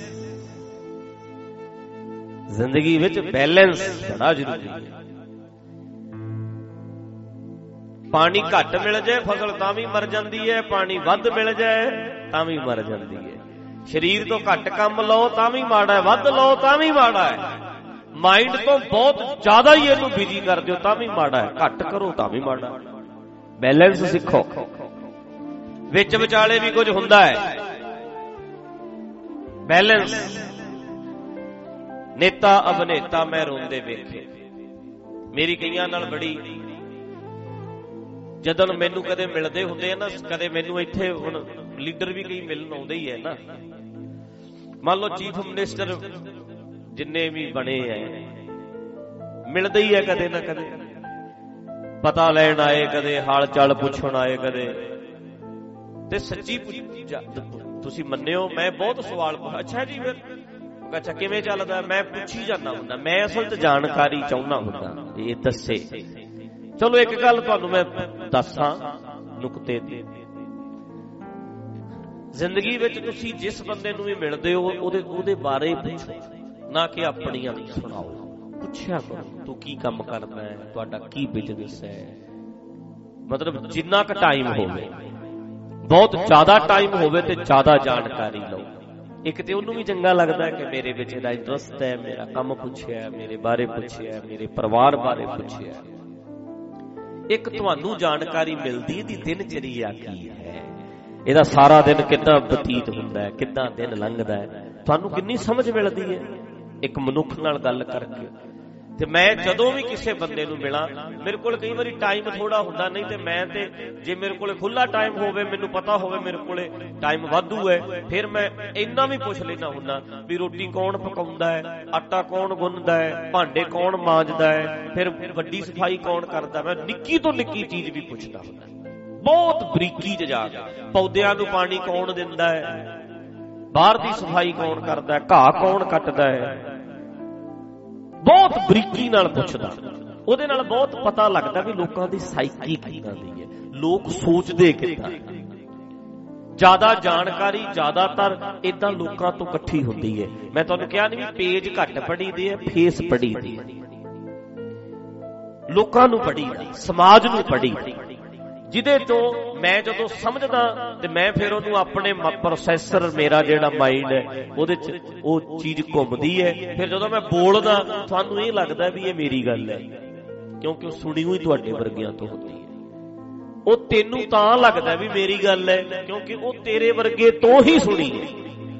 ਜ਼ਿੰਦਗੀ ਵਿੱਚ ਬੈਲੈਂਸ ਬੜਾ ਜ਼ਰੂਰੀ ਹੈ। ਪਾਣੀ ਘੱਟ ਮਿਲ ਜਾਏ ਫਸਲ ਤਾਂ ਵੀ ਮਰ ਜਾਂਦੀ ਹੈ, ਪਾਣੀ ਵੱਧ ਮਿਲ ਜਾਏ ਤਾਂ ਵੀ ਮਰ ਜਾਂਦੀ ਹੈ। ਸਰੀਰ ਤੋਂ ਘੱਟ ਕੰਮ ਲਓ ਤਾਂ ਵੀ ਮਾੜਾ ਹੈ, ਵੱਧ ਲਓ ਤਾਂ ਵੀ ਮਾੜਾ ਹੈ। ਮਾਈਂਡ ਤੋਂ ਬਹੁਤ ਜ਼ਿਆਦਾ ਹੀ ਇਹਨੂੰ ਬਿਜੀ ਕਰ ਦਿਓ ਤਾਂ ਵੀ ਮਾੜਾ ਹੈ, ਘੱਟ ਕਰੋ ਤਾਂ ਵੀ ਮਾੜਾ। ਬੈਲੈਂਸ ਸਿੱਖੋ। ਵਿੱਚ ਵਿਚਾਲੇ ਵੀ ਕੁਝ ਹੁੰਦਾ ਹੈ, ਬੈਲੈਂਸ। ਨੇਤਾ ਅਭਿਨੇਤਾ ਮੈਂ ਰੋਂਦੇ ਵੇਖੇ। ਮੇਰੀ ਕਈਆਂ ਨਾਲ ਬੜੀ, ਜਦੋਂ ਮੈਨੂੰ ਕਦੇ ਮਿਲਦੇ ਹੁੰਦੇ ਆ ਨਾ, ਕਦੇ ਮੈਨੂੰ ਇੱਥੇ ਹੁਣ ਲੀਡਰ ਵੀ ਕਈ ਮਿਲਣ ਆਉਂਦੇ ਹੀ ਹੈ ਨਾ, ਮੰਨ ਲਓ ਚੀਫ ਮਿਨਿਸਟਰ ਜਿੰਨੇ ਵੀ ਬਣੇ ਐ, ਮਿਲਦੇ ਹੀ ਹੈ ਕਦੇ ਨਾ ਕਦੇ, ਪਤਾ ਲੈਣ ਆਏ, ਕਦੇ ਹਾਲ ਚਾਲ ਪੁੱਛਣ ਆਏ, ਕਦੇ। ਤੇ ਸੱਚੀ ਤੁਸੀਂ ਮੰਨਿਓ, ਮੈਂ ਬਹੁਤ ਸਵਾਲ ਪੁੱਛ, ਅੱਛਾ ਜੀ ਫਿਰ ਅੱਛਾ ਕਿਵੇਂ ਚੱਲਦਾ, ਮੈਂ ਪੁੱਛੀ ਜਾਂਦਾ ਹੁੰਦਾ, ਮੈਂ ਅਸਲ 'ਚ ਜਾਣਕਾਰੀ ਚਾਹੁੰਦਾ ਹੁੰਦਾ, ਇਹ ਦੱਸੇ। ਚਲੋ ਇੱਕ ਗੱਲ ਤੁਹਾਨੂੰ ਮੈਂ ਦੱਸਾਂ ਨੁਕਤੇ ਦੀ, ਜ਼ਿੰਦਗੀ ਵਿੱਚ ਤੁਸੀਂ ਜਿਸ ਬੰਦੇ ਨੂੰ ਵੀ ਮਿਲਦੇ ਹੋ ਉਹਦੇ ਉਹਦੇ ਬਾਰੇ ਪੁੱਛੋ, ਨਾ ਕਿ ਆਪਣੀਆਂ ਸੁਣਾਓ। ਪੁੱਛਿਆ ਕਰੋ ਤੂੰ ਕੀ ਕੰਮ ਕਰਦਾ ਹੈ, ਤੁਹਾਡਾ ਕੀ ਬਿਜ਼ਨਸ ਹੈ, ਮਤਲਬ ਜਿੰਨਾ ਕੁ ਟਾਈਮ ਹੋਵੇ, ਬਹੁਤ ਜ਼ਿਆਦਾ ਟਾਈਮ ਹੋਵੇ ਤੇ ਜ਼ਿਆਦਾ ਜਾਣਕਾਰੀ ਲਓ। ਇੱਕ ਤੇ ਉਹਨੂੰ ਵੀ ਚੰਗਾ ਲੱਗਦਾ ਕਿ ਮੇਰੇ ਵਿੱਚ ਇਹਦਾ ਇੰਟਰਸਟ ਹੈ, ਮੇਰਾ ਕੰਮ ਪੁੱਛਿਆ, ਮੇਰੇ ਬਾਰੇ ਪੁੱਛਿਆ, ਮੇਰੇ ਪਰਿਵਾਰ ਬਾਰੇ ਪੁੱਛਿਆ। ਇੱਕ ਤੁਹਾਨੂੰ ਜਾਣਕਾਰੀ ਮਿਲਦੀ ਇਹਦੀ ਦਿਨਚਰਿਆ ਕੀ ਹੈ, ਇਹਦਾ ਸਾਰਾ ਦਿਨ ਕਿੱਦਾਂ ਬਤੀਤ ਹੁੰਦਾ ਹੈ, ਕਿੱਦਾਂ ਦਿਨ ਲੰਘਦਾ ਹੈ, ਤੁਹਾਨੂੰ ਕਿੰਨੀ ਸਮਝ ਮਿਲਦੀ ਹੈ ਇੱਕ ਮਨੁੱਖ ਨਾਲ ਗੱਲ ਕਰਕੇ। ਤੇ ਮੈਂ ਜਦੋਂ ਵੀ ਕਿਸੇ ਬੰਦੇ ਨੂੰ ਮਿਲਾਂ, ਮੇਰੇ ਕੋਲ ਕਈ ਵਾਰੀ ਟਾਈਮ ਥੋੜਾ ਹੁੰਦਾ, ਨਹੀਂ ਤੇ ਮੈਂ ਤੇ ਜੇ ਮੇਰੇ ਕੋਲ ਖੁੱਲਾ ਟਾਈਮ ਹੋਵੇ, ਮੈਨੂੰ ਪਤਾ ਹੋਵੇ ਮੇਰੇ ਕੋਲੇ ਟਾਈਮ ਵਾਧੂ ਹੈ, ਫਿਰ ਮੈਂ ਇੰਨਾ ਵੀ ਪੁੱਛ ਲੈਣਾ ਹੁੰਦਾ ਵੀ ਰੋਟੀ ਕੌਣ ਪਕਾਉਂਦਾ ਹੈ, ਆਟਾ ਕੌਣ ਗੁੰਨਦਾ ਹੈ, ਭਾਂਡੇ ਕੌਣ ਮਾਂਜਦਾ ਹੈ, ਫਿਰ ਵੱਡੀ ਸਫਾਈ ਕੌਣ ਕਰਦਾ। ਮੈਂ ਨਿੱਕੀ ਤੋਂ ਨਿੱਕੀ ਚੀਜ਼ ਵੀ ਪੁੱਛਦਾ ਹੁੰਦਾ, ਬਹੁਤ ਬਰੀਕੀ 'ਚ ਜਾ ਕੇ। ਪੌਦਿਆਂ ਨੂੰ ਪਾਣੀ ਕੌਣ ਦਿੰਦਾ ਹੈ, ਬਾਹਰ ਦੀ ਸਫਾਈ ਕੌਣ ਕਰਦਾ, ਘਾਹ ਕੌਣ ਕੱਟਦਾ ਹੈ, ਬਹੁਤ ਬਰੀਕੀ ਨਾਲ ਪੁੱਛਦਾ। ਉਹਦੇ ਨਾਲ ਬਹੁਤ ਪਤਾ ਲੱਗਦਾ ਵੀ ਲੋਕਾਂ ਦੀ ਸਾਈਕੀ ਕਿੱਦਾਂ ਦੀ ਹੈ, ਲੋਕ ਸੋਚਦੇ ਕਿੱਦਾਂ। ਜ਼ਿਆਦਾ ਜਾਣਕਾਰੀ ਜ਼ਿਆਦਾਤਰ ਏਦਾਂ ਲੋਕਾਂ ਤੋਂ ਇਕੱਠੀ ਹੁੰਦੀ ਹੈ। ਮੈਂ ਤੁਹਾਨੂੰ ਕਿਹਾ ਨਹੀਂ ਵੀ ਪੇਜ ਘੱਟ ਪੜ੍ਹੀ ਦੇ ਹੈ, ਫੇਸ ਪੜ੍ਹੀ ਦੀ, ਲੋਕਾਂ ਨੂੰ ਪੜ੍ਹੀ ਦੀ, ਸਮਾਜ ਨੂੰ ਪੜ੍ਹੀ, ਜਿਹਦੇ ਤੋਂ ਮੈਂ ਜਦੋਂ ਸਮਝਦਾ ਤੇ ਮੈਂ ਫਿਰ ਉਹਨੂੰ ਆਪਣੇ ਪ੍ਰੋਸੈਸਰ, ਮੇਰਾ ਜਿਹੜਾ ਮਾਈਂਡ ਹੈ ਉਹਦੇ 'ਚ ਉਹ ਚੀਜ਼ ਘੁੰਮਦੀ ਹੈ। ਫਿਰ ਜਦੋਂ ਮੈਂ ਬੋਲਦਾ ਤੁਹਾਨੂੰ ਇਹ ਲੱਗਦਾ ਵੀ ਇਹ ਮੇਰੀ ਗੱਲ ਹੈ, ਕਿਉਂਕਿ ਉਹ ਸੁਣੀ ਹੋਈ ਤੁਹਾਡੇ ਵਰਗਿਆਂ ਤੋਂ ਹੁੰਦੀ ਹੈ। ਉਹ ਤੈਨੂੰ ਤਾਂ ਲੱਗਦਾ ਵੀ ਮੇਰੀ ਗੱਲ ਹੈ ਕਿਉਂਕਿ ਉਹ ਤੇਰੇ ਵਰਗੇ ਤੋਂ ਹੀ ਸੁਣੀ ਹੈ,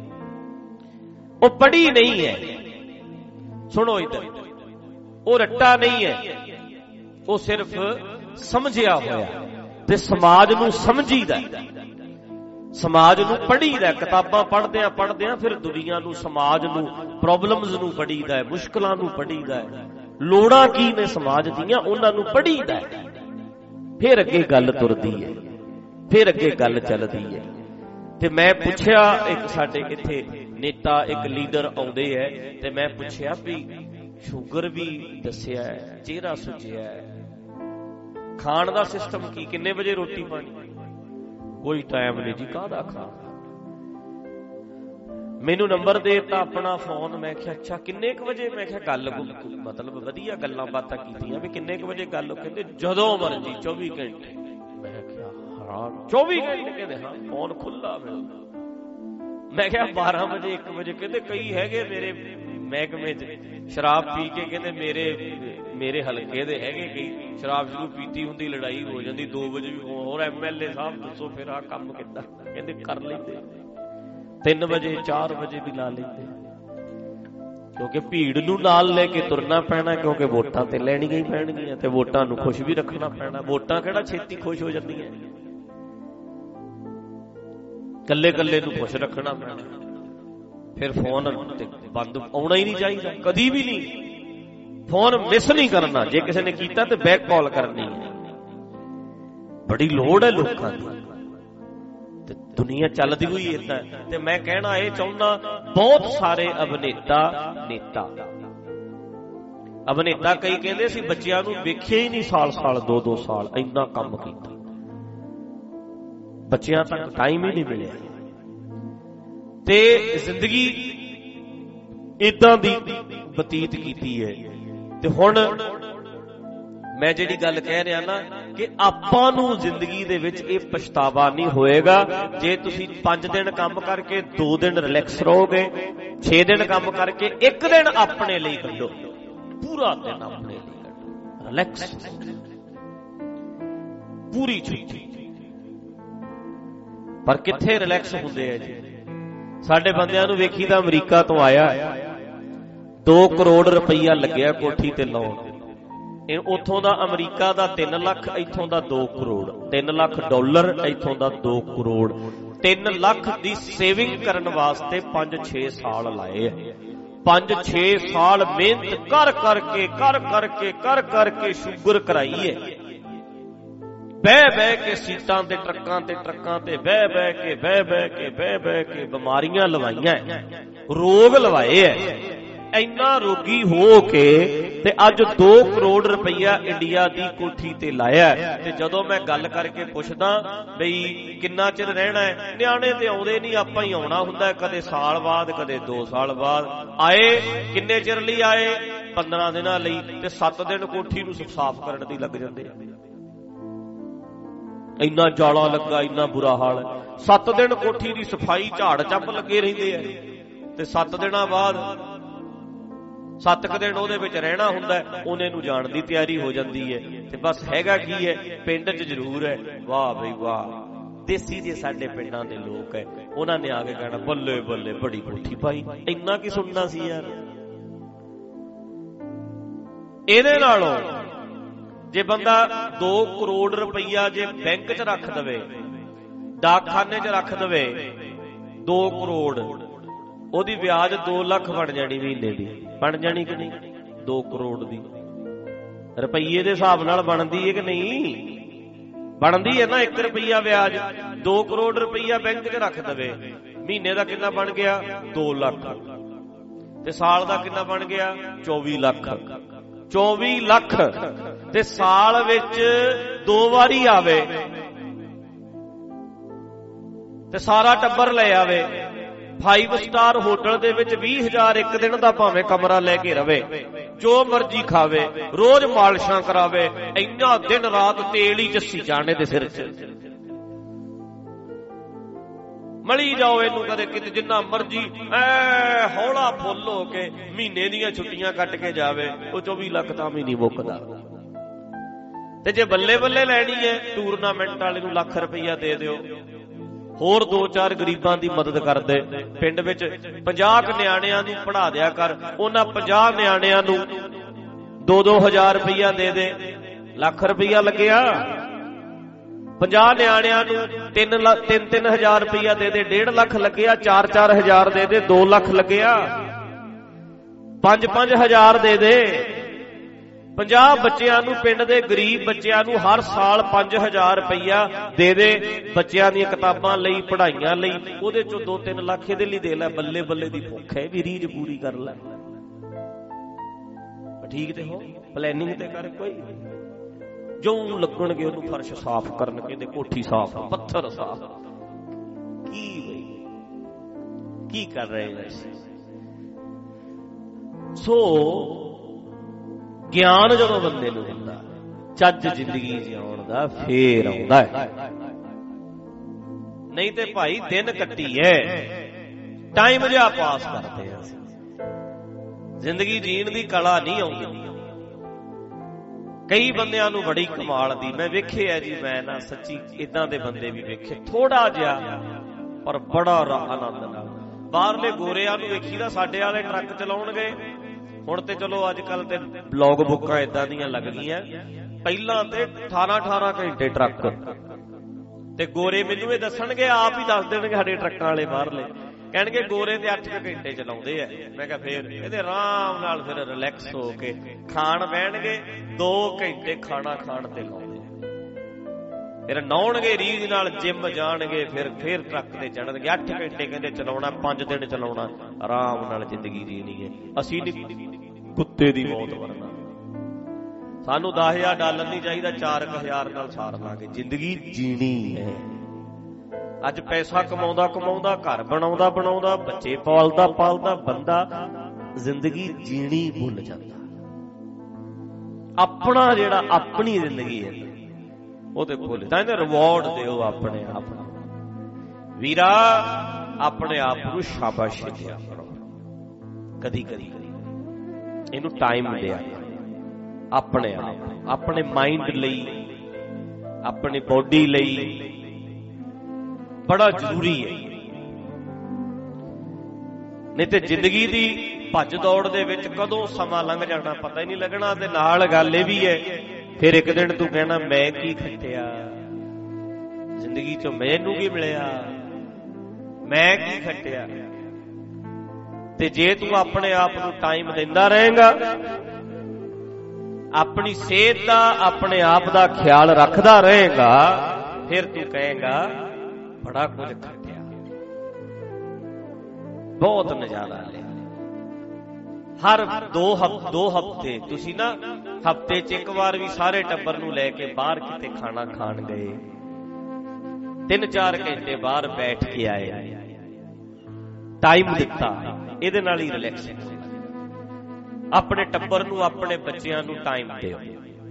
ਉਹ ਪੜ੍ਹੀ ਨਹੀਂ ਹੈ। ਸੁਣੋ ਇੱਧਰ, ਉਹ ਰੱਟਾ ਨਹੀਂ ਹੈ, ਉਹ ਸਿਰਫ ਸਮਝਿਆ ਹੋਇਆ ਤੇ ਸਮਾਜ ਨੂੰ ਸਮਝੀਦਾ। ਸਮਾਜ ਨੂੰ ਪੜ੍ਹੀਦਾ, ਕਿਤਾਬਾਂ ਪੜ੍ਹਦਿਆਂ ਪੜ੍ਹਦਿਆਂ ਫਿਰ ਦੁਨੀਆ ਨੂੰ, ਸਮਾਜ ਨੂੰ, ਪ੍ਰੋਬਲਮਸ ਨੂੰ ਪੜ੍ਹੀਦਾ, ਮੁਸ਼ਕਲਾਂ ਨੂੰ ਪੜ੍ਹੀਦਾ, ਲੋੜਾਂ ਕੀ ਨੇ ਸਮਾਜ ਦੀਆਂ ਉਹਨਾਂ ਨੂੰ ਪੜ੍ਹੀਦਾ, ਫਿਰ ਅੱਗੇ ਗੱਲ ਤੁਰਦੀ ਹੈ, ਫਿਰ ਅੱਗੇ ਗੱਲ ਚੱਲਦੀ ਹੈ। ਤੇ ਮੈਂ ਪੁੱਛਿਆ, ਇੱਕ ਸਾਡੇ ਇੱਥੇ ਨੇਤਾ, ਇੱਕ ਲੀਡਰ ਆਉਂਦੇ ਹੈ, ਤੇ ਮੈਂ ਪੁੱਛਿਆ ਵੀ ਸ਼ੂਗਰ ਵੀ ਦੱਸਿਆ, ਚਿਹਰਾ ਸੁੱਜਿਆ, ਖਾਣ ਦਾ ਸਿਸਟਮ ਕੀ, ਕਿੰਨੇ ਵਜੇ ਰੋਟੀ ਪਾਣੀ? ਕੋਈ ਟਾਈਮ ਨਹੀਂ ਜੀ, ਕਾਹਦਾ ਖਾਣਾ। ਮੈਨੂੰ ਨੰਬਰ ਦੇ ਦਿੱਤਾ ਆਪਣਾ ਫੋਨ, ਮੈਂ ਕਿਹਾ ਅੱਛਾ ਕਿੰਨੇ ਕੁ ਵਜੇ? ਮੈਂ ਕਿਹਾ ਗੱਲ ਮਤਲਬ ਵਧੀਆ ਗੱਲਾਂ ਬਾਤਾਂ ਕੀਤੀਆਂ ਵੀ ਕਿੰਨੇ ਕੁ ਵਜੇ ਗੱਲ? ਕਹਿੰਦੇ ਜਦੋਂ ਮਰਜੀ, ਚੌਵੀ ਘੰਟੇ। ਮੈਂ ਕਿਹਾ ਹਾਂ ਚੌਵੀ ਘੰਟੇ? ਕਹਿੰਦੇ ਹਾਂ ਫੋਨ ਖੁੱਲਾ ਮਿਲਦਾ। ਮੈਂ ਕਿਹਾ ਬਾਰਾਂ ਵਜੇ, ਇੱਕ ਵਜੇ? ਕਹਿੰਦੇ ਕਈ ਹੈਗੇ ਮੇਰੇ ਮਹਿਕਮੇ ਚ ਸ਼ਰਾਬ ਪੀ ਕੇ, ਕਹਿੰਦੇ ਮੇਰੇ ਮੇਰੇ ਹਲਕੇ ਦੇ ਹੈਗੇ ਕਈ, ਸ਼ਰਾਬ ਸ਼ੁਰੂ ਪੀਤੀ ਹੁੰਦੀ, ਲੜਾਈ ਹੋ ਜਾਂਦੀ, ਦੋ ਵਜੇ ਵੀ ਹੋਰ ਐਮ ਐਲ ਏ ਸਾਹਿਬ ਦੱਸੋ ਫਿਰ ਆਹ ਕੰਮ ਕਿੱਦਾਂ? ਕਹਿੰਦੇ ਕਰ ਲੈਂਦੇ, ਤਿੰਨ ਵਜੇ ਚਾਰ ਵਜੇ ਵੀ ਲਾ ਲੈਂਦੇ, ਕਿਉਂਕਿ ਭੀੜ ਨੂੰ ਨਾਲ ਲੈ ਕੇ ਤੁਰਨਾ ਪੈਣਾ, ਕਿਉਂਕਿ ਵੋਟਾਂ ਤੇ ਲੈਣੀਆਂ ਹੀ ਪੈਣਗੀਆਂ ਤੇ ਵੋਟਾਂ ਨੂੰ ਖੁਸ਼ ਵੀ ਰੱਖਣਾ ਪੈਣਾ। ਵੋਟਾਂ ਕਿਹੜਾ ਛੇਤੀ ਖੁਸ਼ ਹੋ ਜਾਂਦੀਆਂ, ਕੱਲੇ ਕੱਲੇ ਨੂੰ ਖੁਸ਼ ਰੱਖਣਾ ਪੈਣਾ। ਫਿਰ ਫੋਨ ਬੰਦ ਆਉਣਾ ਹੀ ਨਹੀਂ ਚਾਹੀਦਾ, ਕਦੀ ਵੀ ਨਹੀਂ। ਫੋਨ ਮਿਸ ਨਹੀਂ ਕਰਨਾ, ਜੇ ਕਿਸੇ ਨੇ ਕੀਤਾ ਤੇ ਬੈਕ ਕਾਲ ਕਰਨੀ ਹੈ। ਬੜੀ ਲੋੜ ਹੈ ਲੋਕਾਂ ਦੀ, ਤੇ ਦੁਨੀਆ ਚੱਲਦੀ ਹੋਈ ਏਦਾਂ। ਤੇ ਮੈਂ ਕਹਿਣਾ ਇਹ ਚਾਹੁੰਦਾ, ਬਹੁਤ ਸਾਰੇ ਅਭਿਨੇਤਾ ਨੇਤਾ ਅਭਿਨੇਤਾ ਕਈ ਕਹਿੰਦੇ ਅਸੀਂ ਬੱਚਿਆਂ ਨੂੰ ਵੇਖਿਆ ਹੀ ਨਹੀਂ, ਸਾਲ ਸਾਲ ਦੋ ਦੋ ਸਾਲ ਇੰਨਾ ਕੰਮ ਕੀਤਾ, ਬੱਚਿਆਂ ਤੱਕ ਟਾਈਮ ਹੀ ਨਹੀਂ ਮਿਲਿਆ। ਤੇ ਜ਼ਿੰਦਗੀ ਏਦਾਂ ਦੀ ਬਤੀਤ ਕੀਤੀ ਹੈ। ਤੇ ਹੁਣ ਮੈਂ ਜਿਹੜੀ ਗੱਲ ਕਹਿ ਰਿਹਾ ਨਾ, ਕਿ ਆਪਾਂ ਨੂੰ ਜ਼ਿੰਦਗੀ ਦੇ ਵਿੱਚ ਇਹ ਪਛਤਾਵਾ ਨਹੀਂ ਹੋਏਗਾ ਜੇ ਤੁਸੀਂ ਪੰਜ ਦਿਨ ਕੰਮ ਕਰਕੇ ਦੋ ਦਿਨ ਰਿਲੈਕਸ ਰਹੋਗੇ, ਛੇ ਦਿਨ ਕੰਮ ਕਰਕੇ ਇੱਕ ਦਿਨ ਆਪਣੇ ਲਈ ਕੱਢੋ, ਪੂਰਾ ਦਿਨ ਆਪਣੇ ਲਈ ਕੱਢੋ, ਰਿਲੈਕਸ, ਪੂਰੀ ਛੁੱਟੀ। ਪਰ ਕਿੱਥੇ ਰਿਲੈਕਸ ਹੁੰਦੇ ਆ ਜੀ? ਸਾਡੇ ਬੰਦਿਆਂ ਨੂੰ ਵੇਖੀ ਤਾਂ ਅਮਰੀਕਾ ਤੋਂ ਆਇਆ, ਦੋ ਕਰੋੜ ਰੁਪਈਆ ਲੱਗਿਆ ਕੋਠੀ ਤੇ ਲਾਉਣ। ਉੱਥੋਂ ਦਾ ਅਮਰੀਕਾ ਦਾ ਤਿੰਨ ਲੱਖ, ਇੱਥੋਂ ਦਾ ਦੋ ਕਰੋੜ, ਤਿੰਨ ਲੱਖ ਡਾਲਰ, ਇੱਥੋਂ ਦਾ ਦੋ ਕਰੋੜ। ਤਿੰਨ ਲੱਖ ਦੀ ਸੇਵਿੰਗ ਕਰਨ ਵਾਸਤੇ ਪੰਜ ਛੇ ਸਾਲ ਲਾਏ ਆ, ਪੰਜ ਛੇ ਸਾਲ ਮਿਹਨਤ ਕਰ ਕਰਕੇ ਕਰ ਕਰਕੇ ਕਰ ਕਰਕੇ ਸ਼ੂਗਰ ਕਰਾਈ ਹੈ, ਬਹਿ ਬਹਿ ਕੇ ਸੀਟਾਂ ਤੇ, ਟਰੱਕਾਂ ਤੇ ਟਰੱਕਾਂ ਤੇ ਬਹਿ ਬਹਿ ਕੇ ਬਹਿ ਬਹਿ ਕੇ ਬਹਿ ਬਹਿ ਕੇ ਬਿਮਾਰੀਆਂ ਲਵਾਈਆਂ, ਰੋਗ ਲਵਾਏ ਐ। ਇੰਨਾ ਰੋਗੀ ਹੋ ਕੇ ਤੇ ਅੱਜ ਦੋ ਕਰੋੜ ਰੁਪਈਆ ਇੰਡੀਆ ਦੀ ਕੋਠੀ ਤੇ ਲਾਇਆ। ਤੇ ਜਦੋਂ ਮੈਂ ਗੱਲ ਕਰਕੇ ਪੁੱਛਦਾ ਬਈ ਕਿੰਨਾ ਚਿਰ ਰਹਿਣਾ ਹੈ, ਨਿਆਣੇ ਤੇ ਆਉਂਦੇ ਨਹੀਂ, ਆਪਾਂ ਹੀ ਆਉਣਾ ਹੁੰਦਾ, ਕਦੇ ਸਾਲ ਬਾਅਦ ਕਦੇ ਦੋ ਸਾਲ ਬਾਅਦ। ਆਏ ਕਿੰਨੇ ਚਿਰ ਲਈ ਆਏ? ਪੰਦਰਾਂ ਦਿਨਾਂ ਲਈ, ਤੇ ਸੱਤ ਦਿਨ ਕੋਠੀ ਨੂੰ ਸਾਫ਼ ਕਰਨ ਦੀ ਲੱਗ ਜਾਂਦੇ ਆ। ਇੰਨਾ ਜਾਲਾ ਲੱਗਾ, ਇੰਨਾ ਬੁਰਾ ਹਾਲ ਹੈ। ਸੱਤ ਦਿਨ ਕੋਠੀ ਦੀ ਸਫਾਈ, ਝਾੜ ਚੱਪ ਲੱਗੇ ਰਹਿੰਦੇ ਆ, ਤੇ ਸੱਤ ਦਿਨਾਂ ਬਾਅਦ ਸੱਤ ਕੁ ਦਿਨ ਉਹਦੇ ਵਿੱਚ ਰਹਿਣਾ ਹੁੰਦਾ, ਉਹਨੇ ਨੂੰ ਜਾਣ ਦੀ ਤਿਆਰੀ ਹੋ ਜਾਂਦੀ ਹੈ। ਤੇ ਬਸ ਹੈਗਾ ਕੀ ਹੈ, ਪਿੰਡ 'ਚ ਜ਼ਰੂਰ ਹੈ, ਵਾਹ ਬਈ ਵਾਹ, ਦੇਸੀ ਜੇ ਸਾਡੇ ਪਿੰਡਾਂ ਦੇ ਲੋਕ ਹੈ, ਉਹਨਾਂ ਨੇ ਆ ਕੇ ਕਹਿਣਾ ਬੱਲੇ ਬੱਲੇ ਬੜੀ ਕੋਠੀ ਪਾਈ। ਇੰਨਾ ਕੀ ਸੁਣਨਾ ਸੀ ਯਾਰ। ਇਹਦੇ ਨਾਲੋਂ ਜੇ ਬੰਦਾ ਦੋ ਕਰੋੜ ਰੁਪਈਆ ਜੇ ਬੈਂਕ 'ਚ ਰੱਖ ਦਵੇ, ਡਾਕਖਾਨੇ 'ਚ ਰੱਖ ਦਵੇ ਦੋ ਕਰੋੜ, ਉਹਦੀ ਵਿਆਜ ਦੋ ਲੱਖ ਬਣ ਜਾਣੀ, ਮਹੀਨੇ ਦੀ ਬਣ ਜਾਣੀ ਕਿ ਨਹੀਂ? ਦੋ ਕਰੋੜ ਦੀ ਰੁਪਈਏ ਦੇ ਹਿਸਾਬ ਨਾਲ ਬਣਦੀ ਹੈ ਕਿ ਨਹੀਂ? ਬਣਦੀ ਹੈ ਨਾ। ਇੱਕ ਰੁਪਈਆ ਵਿਆਜ, ਦੋ ਕਰੋੜ ਰੁਪਈਆ ਬੈਂਕ 'ਚ ਰੱਖ ਦਵੇ, ਮਹੀਨੇ ਦਾ ਕਿੰਨਾ ਬਣ ਗਿਆ? ਦੋ ਲੱਖ। ਤੇ ਸਾਲ ਦਾ ਕਿੰਨਾ ਬਣ ਗਿਆ? ਚੌਵੀ ਲੱਖ। ਚੌਵੀ ਲੱਖ ਤੇ ਸਾਲ ਵਿੱਚ ਦੋ ਵਾਰੀ ਆਵੇ ਤੇ ਸਾਰਾ ਟੱਬਰ ਲੈ ਆਵੇ, ਫਾਈਵ ਸਟਾਰ ਹੋਟਲ ਦੇ ਵਿੱਚ ਵੀਹ ਹਜ਼ਾਰ ਇੱਕ ਦਿਨ ਦਾ ਭਾਵੇਂ ਕਮਰਾ ਲੈ ਕੇ ਰਵੇ, ਜੋ ਮਰਜ਼ੀ ਖਾਵੇ, ਰੋਜ਼ ਮਾਲਸ਼ਾਂ ਕਰਾਵੇ, ਇੰਨਾ ਦਿਨ ਰਾਤ ਤੇਲ ਹੀ ਚੱਸੀ ਜਾਣੇ ਦੇ ਸਿਰ 'ਚ, ਮਲੀ ਜਾਓ ਇਹਨੂੰ ਕਦੇ ਕਿਤੇ, ਜਿੰਨਾ ਮਰਜ਼ੀ ਐ ਹੌਲਾ ਫੁੱਲ ਹੋ ਕੇ ਮਹੀਨੇ ਦੀਆਂ ਛੁੱਟੀਆਂ ਕੱਟ ਕੇ ਜਾਵੇ, ਉਹ ਚੌਵੀ ਲੱਖ ਤਾਂ ਵੀ ਨਹੀਂ ਮੁੱਕਦਾ। ਤੇ ਜੇ ਬੱਲੇ ਬੱਲੇ ਲੈਣੀ ਹੈ, ਟੂਰਨਾਮੈਂਟ ਵਾਲੇ ਨੂੰ ਲੱਖ ਰੁਪਈਆ ਦੇ ਦਿਓ, ਹੋਰ ਦੋ ਚਾਰ ਗਰੀਬਾਂ ਦੀ ਮਦਦ ਕਰਦੇ, ਪਿੰਡ ਵਿੱਚ ਪੰਜਾਹ ਨਿਆਣਿਆਂ ਨੂੰ ਪੜ੍ਹਾ ਦਿਆ ਕਰ, ਉਹਨਾਂ ਪੰਜਾਹ ਨਿਆਣਿਆਂ ਨੂੰ ਦੋ ਦੋ ਹਜ਼ਾਰ ਰੁਪਈਆ ਦੇ ਦੇ, ਲੱਖ ਰੁਪਈਆ ਲੱਗਿਆ। ਪੰਜਾਹ ਨਿਆਣਿਆਂ ਨੂੰ ਤਿੰਨ ਲੱਖ ਤਿੰਨ ਤਿੰਨ ਹਜ਼ਾਰ ਰੁਪਈਆ ਦੇ ਦੇ, ਡੇਢ ਲੱਖ ਲੱਗਿਆ। ਚਾਰ ਚਾਰ ਹਜ਼ਾਰ ਦੇ ਦੇ, ਦੋ ਲੱਖ ਲੱਗਿਆ। ਪੰਜ ਪੰਜ ਹਜ਼ਾਰ ਦੇ ਦੇ। ਪੰਜਾਹ ਬੱਚਿਆਂ ਨੂੰ, ਪਿੰਡ ਦੇ ਗਰੀਬ ਬੱਚਿਆਂ ਨੂੰ ਹਰ ਸਾਲ ਪੰਜ ਹਜ਼ਾਰ ਰੁਪਈਆ ਦੇ ਦੇ, ਬੱਚਿਆਂ ਦੀਆਂ ਕਿਤਾਬਾਂ ਲਈ, ਪੜ੍ਹਾਈਆਂ ਲਈ। ਉਹਦੇ ਚੋਂ ਦੋ ਤਿੰਨ ਲੱਖ ਇਹਦੇ ਲਈ ਦੇ ਲੈ। ਬੱਲੇ ਬੱਲੇ ਦੀ ਭੁੱਖ ਹੈ, ਵੀ ਰੀਝ ਪੂਰੀ ਕਰ ਲੈ। ਠੀਕ ਤੇ ਹੋ, ਪਲੈਨਿੰਗ ਤੇ ਕਰ। ਕੋਈ ਜੋ ਲੱਗਣਗੇ ਉਹਨੂੰ ਫਰਸ਼ ਸਾਫ਼ ਕਰਨਗੇ, ਤੇ ਕੋਠੀ ਸਾਫ਼, ਪੱਥਰ ਸਾਫ਼। ਕੀ ਬਈ ਕੀ ਕਰ ਰਹੇ ਨੇ? ਸੋ ਗਿਆਨ ਜਦੋਂ ਬੰਦੇ ਨੂੰ ਹੁੰਦਾ, ਚੱਜ ਜ਼ਿੰਦਗੀ ਜਿਉਣ ਦਾ, ਫੇਰ ਆਉਂਦਾ ਹੈ। ਨਹੀਂ ਤੇ ਭਾਈ ਦਿਨ ਕੱਟੀ ਐ, ਟਾਈਮ ਜਿਹਾ ਪਾਸ ਕਰਦੇ ਆ। ਜ਼ਿੰਦਗੀ ਜੀਣ ਦੀ ਕਲਾ ਨਹੀਂ ਆਉਂਦੀ। ਕਈ ਬੰਦਿਆਂ ਨੂੰ ਬੜੀ ਕਮਾਲ ਦੀ ਮੈਂ ਵੇਖਿਆ ਜੀ, ਮੈਂ ਨਾ ਸੱਚੀ ਇਦਾਂ ਦੇ ਬੰਦੇ ਵੀ ਵੇਖੇ, ਥੋੜਾ ਜਿਹਾ ਪਰ ਬੜਾ ਆਨੰਦ ਨਾਲ। ਬਾਹਰਲੇ ਗੋਰਿਆਂ ਨੂੰ ਵੇਖੀਦਾ, ਸਾਡੇ ਵਾਲੇ ਟਰੱਕ ਚਲਾਉਣਗੇ। ਹੁਣ ਤੇ ਚਲੋ ਅੱਜ ਕੱਲ ਤੇ ਬਲੌਗ ਬੁੱਕਾਂ ਏਦਾਂ ਦੀਆਂ ਲੱਗ ਗਈਆਂ, ਪਹਿਲਾਂ ਤੇ ਅਠਾਰਾਂ ਅਠਾਰਾਂ ਘੰਟੇ ਟਰੱਕ। ਤੇ ਗੋਰੇ ਮੈਨੂੰ ਇਹ ਦੱਸਣਗੇ, ਆਪ ਹੀ ਦੱਸ ਦੇਣਗੇ ਸਾਡੇ ਟਰੱਕਾਂ ਵਾਲੇ ਬਾਹਰਲੇ, ਕਹਿਣਗੇ ਗੋਰੇ ਤੇ ਅੱਠ ਘੰਟੇ ਚਲਾਉਂਦੇ ਆ। ਮੈਂ ਕਿਹਾ ਫੇਰ ਇਹਦੇ ਆਰਾਮ ਨਾਲ ਫਿਰ ਰਿਲੈਕਸ ਹੋ ਕੇ ਖਾਣ ਬਹਿਣਗੇ, ਦੋ ਘੰਟੇ ਖਾਣਾ ਖਾਣ ਤੇ ਲਾਉਂਦੇ, ਫਿਰ ਨਹਾਉਣਗੇ ਰੀਝ ਨਾਲ, ਜਿੰਮ ਜਾਣਗੇ, ਫਿਰ ਫੇਰ ਟਰੱਕ ਤੇ ਚੜਨਗੇ। ਅੱਠ ਘੰਟੇ ਕਹਿੰਦੇ ਚਲਾਉਣਾ, ਪੰਜ ਦਿਨ ਚਲਾਉਣਾ, ਆਰਾਮ ਨਾਲ ਜ਼ਿੰਦਗੀ ਜੀਣੀ ਹੈ। ਅਸੀਂ ਨੀ ਕੁੱਤੇ ਦੀ ਮੌਤ ਮਰਨਾ। ਸਾਨੂੰ ਦਸ ਹਜ਼ਾਰ ਡਾਲਰ ਨਹੀਂ ਚਾਹੀਦਾ, ਚਾਰ ਕੁ ਹਜ਼ਾਰ ਨਾਲ ਸਾਰ ਲਾਂਗੇ। ਜ਼ਿੰਦਗੀ ਜੀਣੀ ਹੈ। ਅੱਜ ਪੈਸਾ ਕਮਾਉਂਦਾ ਕਮਾਉਂਦਾ, ਘਰ ਬਣਾਉਂਦਾ ਬਣਾਉਂਦਾ, ਬੱਚੇ ਪਾਲਦਾ ਪਾਲਦਾ ਬੰਦਾ ਜ਼ਿੰਦਗੀ ਜੀਣੀ ਭੁੱਲ ਜਾਂਦਾ। ਆਪਣਾ ਜਿਹੜਾ ਆਪਣੀ ਜ਼ਿੰਦਗੀ ਹੈ ਉਹ ਤੇ ਭੁੱਲ ਜਾਂਦਾ। ਰਿਵਾਰਡ ਦਿਓ ਆਪਣੇ ਆਪ ਨੂੰ। ਵੀਰਾ ਆਪਣੇ ਆਪ ਨੂੰ ਸ਼ਾਬਾਸ਼ ਦਿਆ ਕਰੋ। ਕਦੀ ਕਦੀ ਇਹਨੂੰ ਟਾਈਮ ਦਿਆ, ਆਪਣੇ ਆਪ, ਆਪਣੇ ਮਾਈਂਡ ਲਈ, ਆਪਣੀ ਬੋਡੀ ਲਈ ਬੜਾ ਜ਼ਰੂਰੀ ਹੈ। ਨਹੀਂ ਤੇ ਜ਼ਿੰਦਗੀ ਦੀ ਭੱਜ ਦੌੜ ਦੇ ਵਿੱਚ ਕਦੋਂ ਸਮਾਂ ਲੰਘ ਜਾਣਾ ਪਤਾ ਹੀ ਨਹੀਂ ਲੱਗਣਾ। ਤੇ ਨਾਲ ਗੱਲ ਇਹ ਵੀ ਹੈ, ਫਿਰ ਇੱਕ ਦਿਨ ਤੂੰ ਕਹਿਣਾ ਮੈਂ ਕੀ ਖੱਟਿਆ ਜ਼ਿੰਦਗੀ ਚੋਂ, ਮੈਨੂੰ ਕੀ ਮਿਲਿਆ, ਮੈਂ ਕੀ ਖੱਟਿਆ। ਤੇ ਜੇ ਤੂੰ ਆਪਣੇ ਆਪ ਨੂੰ ਟਾਈਮ ਦਿੰਦਾ ਰਹੇਗਾ, ਆਪਣੀ ਸਿਹਤ ਦਾ, ਆਪਣੇ ਆਪ ਦਾ ਖਿਆਲ ਰੱਖਦਾ ਰਹੇਗਾ, ਫਿਰ ਤੂੰ ਕਹੇਗਾ ਬੜਾ ਕੁਝ ਖੱਟਿਆ, ਬਹੁਤ ਨਜ਼ਾਰਾ ਲਿਆ। ਹਰ ਦੋ ਹਫ਼ਤੇ ਦੋ ਹਫ਼ਤੇ ਤੁਸੀਂ ਨਾ ਹਫ਼ਤੇ ਚ ਇੱਕ ਵਾਰ ਵੀ ਸਾਰੇ ਟੱਬਰ ਨੂੰ ਲੈ ਕੇ ਬਾਹਰ ਕਿਤੇ ਖਾਣਾ ਖਾਣ ਗਏ, ਤਿੰਨ ਚਾਰ ਘੰਟੇ ਬਾਹਰ ਬੈਠ ਕੇ ਆਏ, ਟਾਈਮ ਦਿੱਤਾ, ਇਹਦੇ ਨਾਲ ਹੀ ਰਿਲੈਕਸ। ਆਪਣੇ ਟੱਬਰ ਨੂੰ, ਆਪਣੇ ਬੱਚਿਆਂ ਨੂੰ ਟਾਈਮ ਦਿਓ।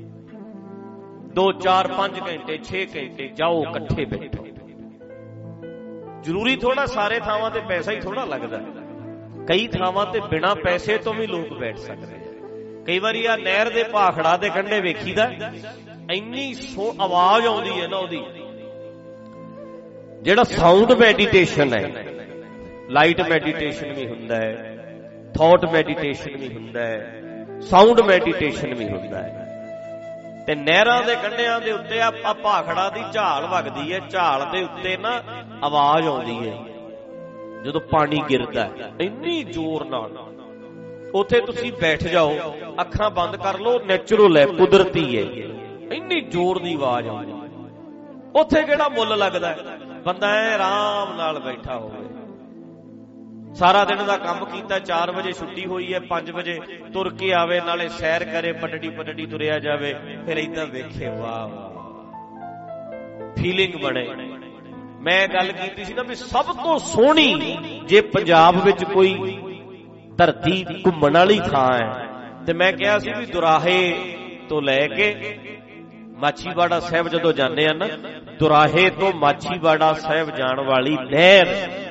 ਦੋ ਚਾਰ ਪੰਜ ਘੰਟੇ ਛੇ ਘੰਟੇ ਜਾਓ, ਇਕੱਠੇ ਬੈਠੋ। ਜ਼ਰੂਰੀ ਥੋੜਾ ਸਾਰੇ ਥਾਵਾਂ ਤੇ ਪੈਸਾ ਹੀ ਥੋੜਾ ਲੱਗਦਾ, ਕਈ ਥਾਵਾਂ ਤੇ ਬਿਨਾਂ ਪੈਸੇ ਤੋਂ ਵੀ ਲੋਕ ਬੈਠ ਸਕਦੇ। ਕਈ ਵਾਰੀ ਆ ਨਹਿਰ ਦੇ ਭਾਖੜਾ ਦੇ ਕੰਢੇ ਵੇਖੀਦਾ, ਇੰਨੀ ਸੋ ਆਵਾਜ਼ ਆਉਂਦੀ ਹੈ ਨਾ ਉਹਦੀ, ਜਿਹੜਾ ਸਾਊਂਡ ਮੈਡੀਟੇਸ਼ਨ ਹੈ, ਲਾਈਟ ਮੈਡੀਟੇਸ਼ਨ ਵੀ ਹੁੰਦਾ ਹੈ, ਥਾਟ ਮੈਡੀਟੇਸ਼ਨ ਵੀ ਹੁੰਦਾ ਹੈ, ਸਾਊਂਡ ਮੈਡੀਟੇਸ਼ਨ ਵੀ ਹੁੰਦਾ ਹੈ। ਤੇ ਨਹਿਰਾਂ ਦੇ ਕੰਢਿਆਂ ਦੇ ਉੱਤੇ ਆ ਭਾਖੜਾ ਦੀ ਝਾਲ ਵਗਦੀ ਹੈ, ਝਾਲ ਦੇ ਉੱਤੇ ਨਾ ਆਵਾਜ਼ ਆਉਂਦੀ ਹੈ ਜਦੋਂ ਪਾਣੀ ਗਿਰਦਾ, ਇੰਨੀ ਜ਼ੋਰ ਨਾਲ। ਉੱਥੇ ਤੁਸੀਂ ਬੈਠ ਜਾਓ, ਅੱਖਾਂ ਬੰਦ ਕਰ ਲਓ, ਨੈਚੁਰਲ ਹੈ, ਕੁਦਰਤੀ ਹੈ, ਇੰਨੀ ਜ਼ੋਰ ਦੀ ਆਵਾਜ਼ ਆਉਂਦੀ। ਉੱਥੇ ਕਿਹੜਾ ਮੁੱਲ ਲੱਗਦਾ, ਬੰਦਾ ਐ ਆਰਾਮ ਨਾਲ ਬੈਠਾ ਹੋਵੇ, ਸਾਰਾ ਦਿਨ ਦਾ ਕੰਮ ਕੀਤਾ, ਚਾਰ ਵਜੇ ਛੁੱਟੀ ਹੋਈ ਹੈ, ਪੰਜ ਵਜੇ ਤੁਰ ਕੇ ਆਵੇ, ਨਾਲੇ ਸੈਰ ਕਰੇ, ਪਟੜੀ ਪਟੜੀ ਤੁਰਿਆ ਜਾਵੇ, ਫਿਰ ਏਦਾਂ ਵੇਖੇ, ਵਾਹ ਵਾਹ, ਫੀਲਿੰਗ ਬਣੇ। ਮੈਂ ਗੱਲ ਕੀਤੀ ਸੀ ਨਾ ਵੀ ਸਭ ਤੋਂ ਸੋਹਣੀ ਜੇ ਪੰਜਾਬ ਵਿੱਚ ਕੋਈ ਧਰਤੀ ਘੁੰਮਣ ਵਾਲੀ ਥਾਂ ਹੈ, ਤੇ ਮੈਂ ਕਿਹਾ ਸੀ ਵੀ ਦੁਰਾਹੇ ਤੋਂ ਲੈ ਕੇ ਮਾਛੀਵਾੜਾ ਸਾਹਿਬ ਜਦੋਂ ਜਾਂਦੇ ਆ ਨਾ, ਦੁਰਾਹੇ ਤੋਂ ਮਾਛੀਵਾੜਾ ਸਾਹਿਬ ਜਾਣ ਵਾਲੀ ਨਹਿਰ,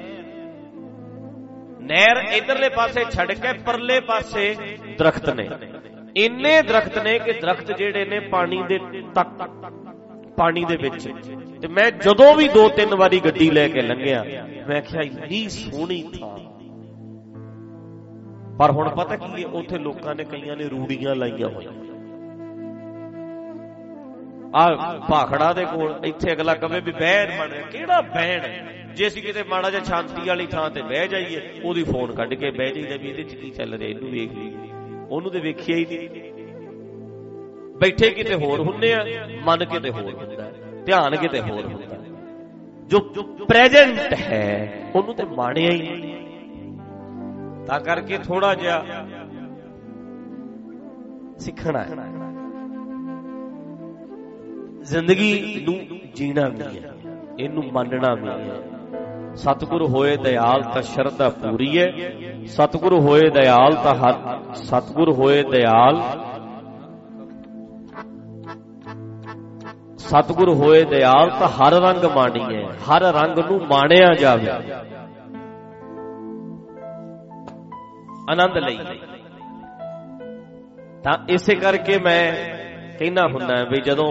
ਨਹਿਰ ਇਧਰਲੇ ਪਾਸੇ ਛੱਡ ਕੇ ਪਰਲੇ ਪਾਸੇ ਦਰਖਤ ਨੇ, ਇੰਨੇ ਦਰਖਤ ਨੇ ਕਿ ਦਰਖਤ ਜਿਹੜੇ ਨੇ ਪਾਣੀ ਦੇ ਤੱਕ, ਪਾਣੀ ਦੇ ਵਿੱਚ। ਤੇ ਮੈਂ ਜਦੋਂ ਵੀ ਦੋ ਤਿੰਨ ਵਾਰੀ ਗੱਡੀ ਲੈ ਕੇ ਲੰਘਿਆ, ਮੈਂ ਕਿਹਾ ਇੰਨੀ ਸੋਹਣੀ ਥਾਂ। ਪਰ ਹੁਣ ਪਤਾ ਕੀ ਹੈ, ਉੱਥੇ ਲੋਕਾਂ ਨੇ, ਕਈਆਂ ਨੇ ਰੂੜੀਆਂ ਲਾਈਆਂ ਹੋਈਆਂ, आ भाखड़ा दे कोल इत्थे अगला कहे भी बहन बन किहड़ा बहन जे असीं किते माड़ा जिहा शांति वाली थां ते बह जाइए ओहदी फोन कढ के बह जाइदा भी इहदे च की चल रिहा इहनूं वेख लईए ओहनूं ते वेखिया ही नहीं बैठे किते होर हुंदे आ मन किते होर हुंदा है ध्यान किते होर हुंदा है जो प्रेजेंट है ओहनूं ते माणिया ही नहीं तां करके थोड़ा जिहा सिखना है जिंदगी नूं जीना भी है इनू मानना भी है सतगुर होए दयाल तां शरधा पूरी है सतगुर होए दयाल तां हर सतगुर होए दयाल सतगुर होए दयाल तां हर रंग माणी है हर रंग नूं माणिया जावे आनंद लईए तां इसे करके मैं कहना हुंदा भी जदों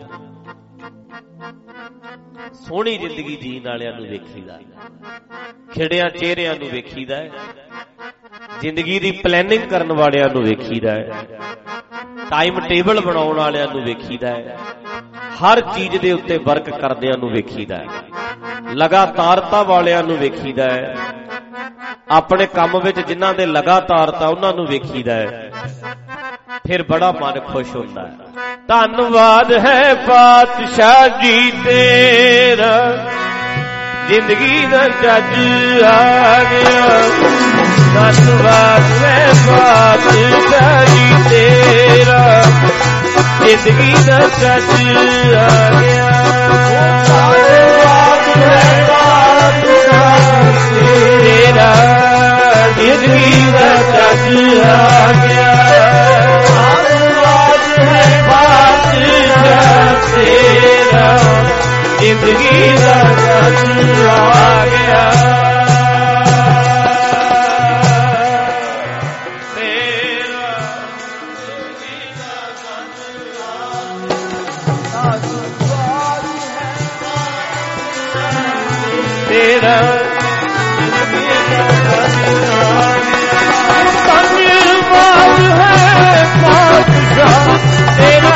सोहनी जिंदगी जीण वालियां नूं वेखीदा खिड़िया चेहरिਆਂ ਨੂੰ ਵੇਖੀਦਾ जिंदगी दी प्लैनिंग करन वालियां नूं वेखीदा टाइम टेबल बनाउण वालियां नूं वेखीदा हर चीज दे उत्ते वर्क करदियां नूं वेखीदा लगातारता वालियां नूं वेखीदा अपने काम विच जिन्हां दे लगातारता उन्हां नूं वेखीदा फिर बड़ा मन खुश होता है धन्नवाद है पातशाह जी तेरा जिंदगी दा जज आ गया धन्नवाद है पातशाह जी तेरा जिंदगी दा जज आ गया धन्नवाद है पातशाह तेरा जिंदगी दा जज आ गया तेरा जिंदगी का जज आ गया तेरा जिंदगी का तेरा जिंदगी का जज आ गया धन्यवाद है पातशाह तेरा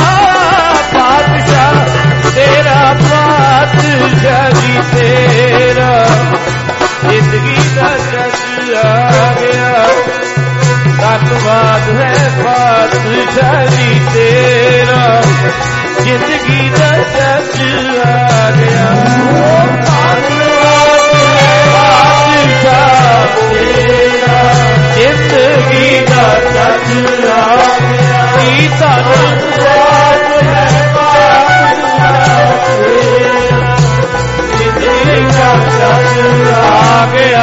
तेरा पातशाह जी तेरा जिंदगी का जज आ गया धन्यवाद है पातशाह जी तेरा जिंदगी का जज आ गया धन्यवाद है पातशाह तेरा जिंदगी का जज आ गया धन्यवाद है जिंदगी का जज आ गया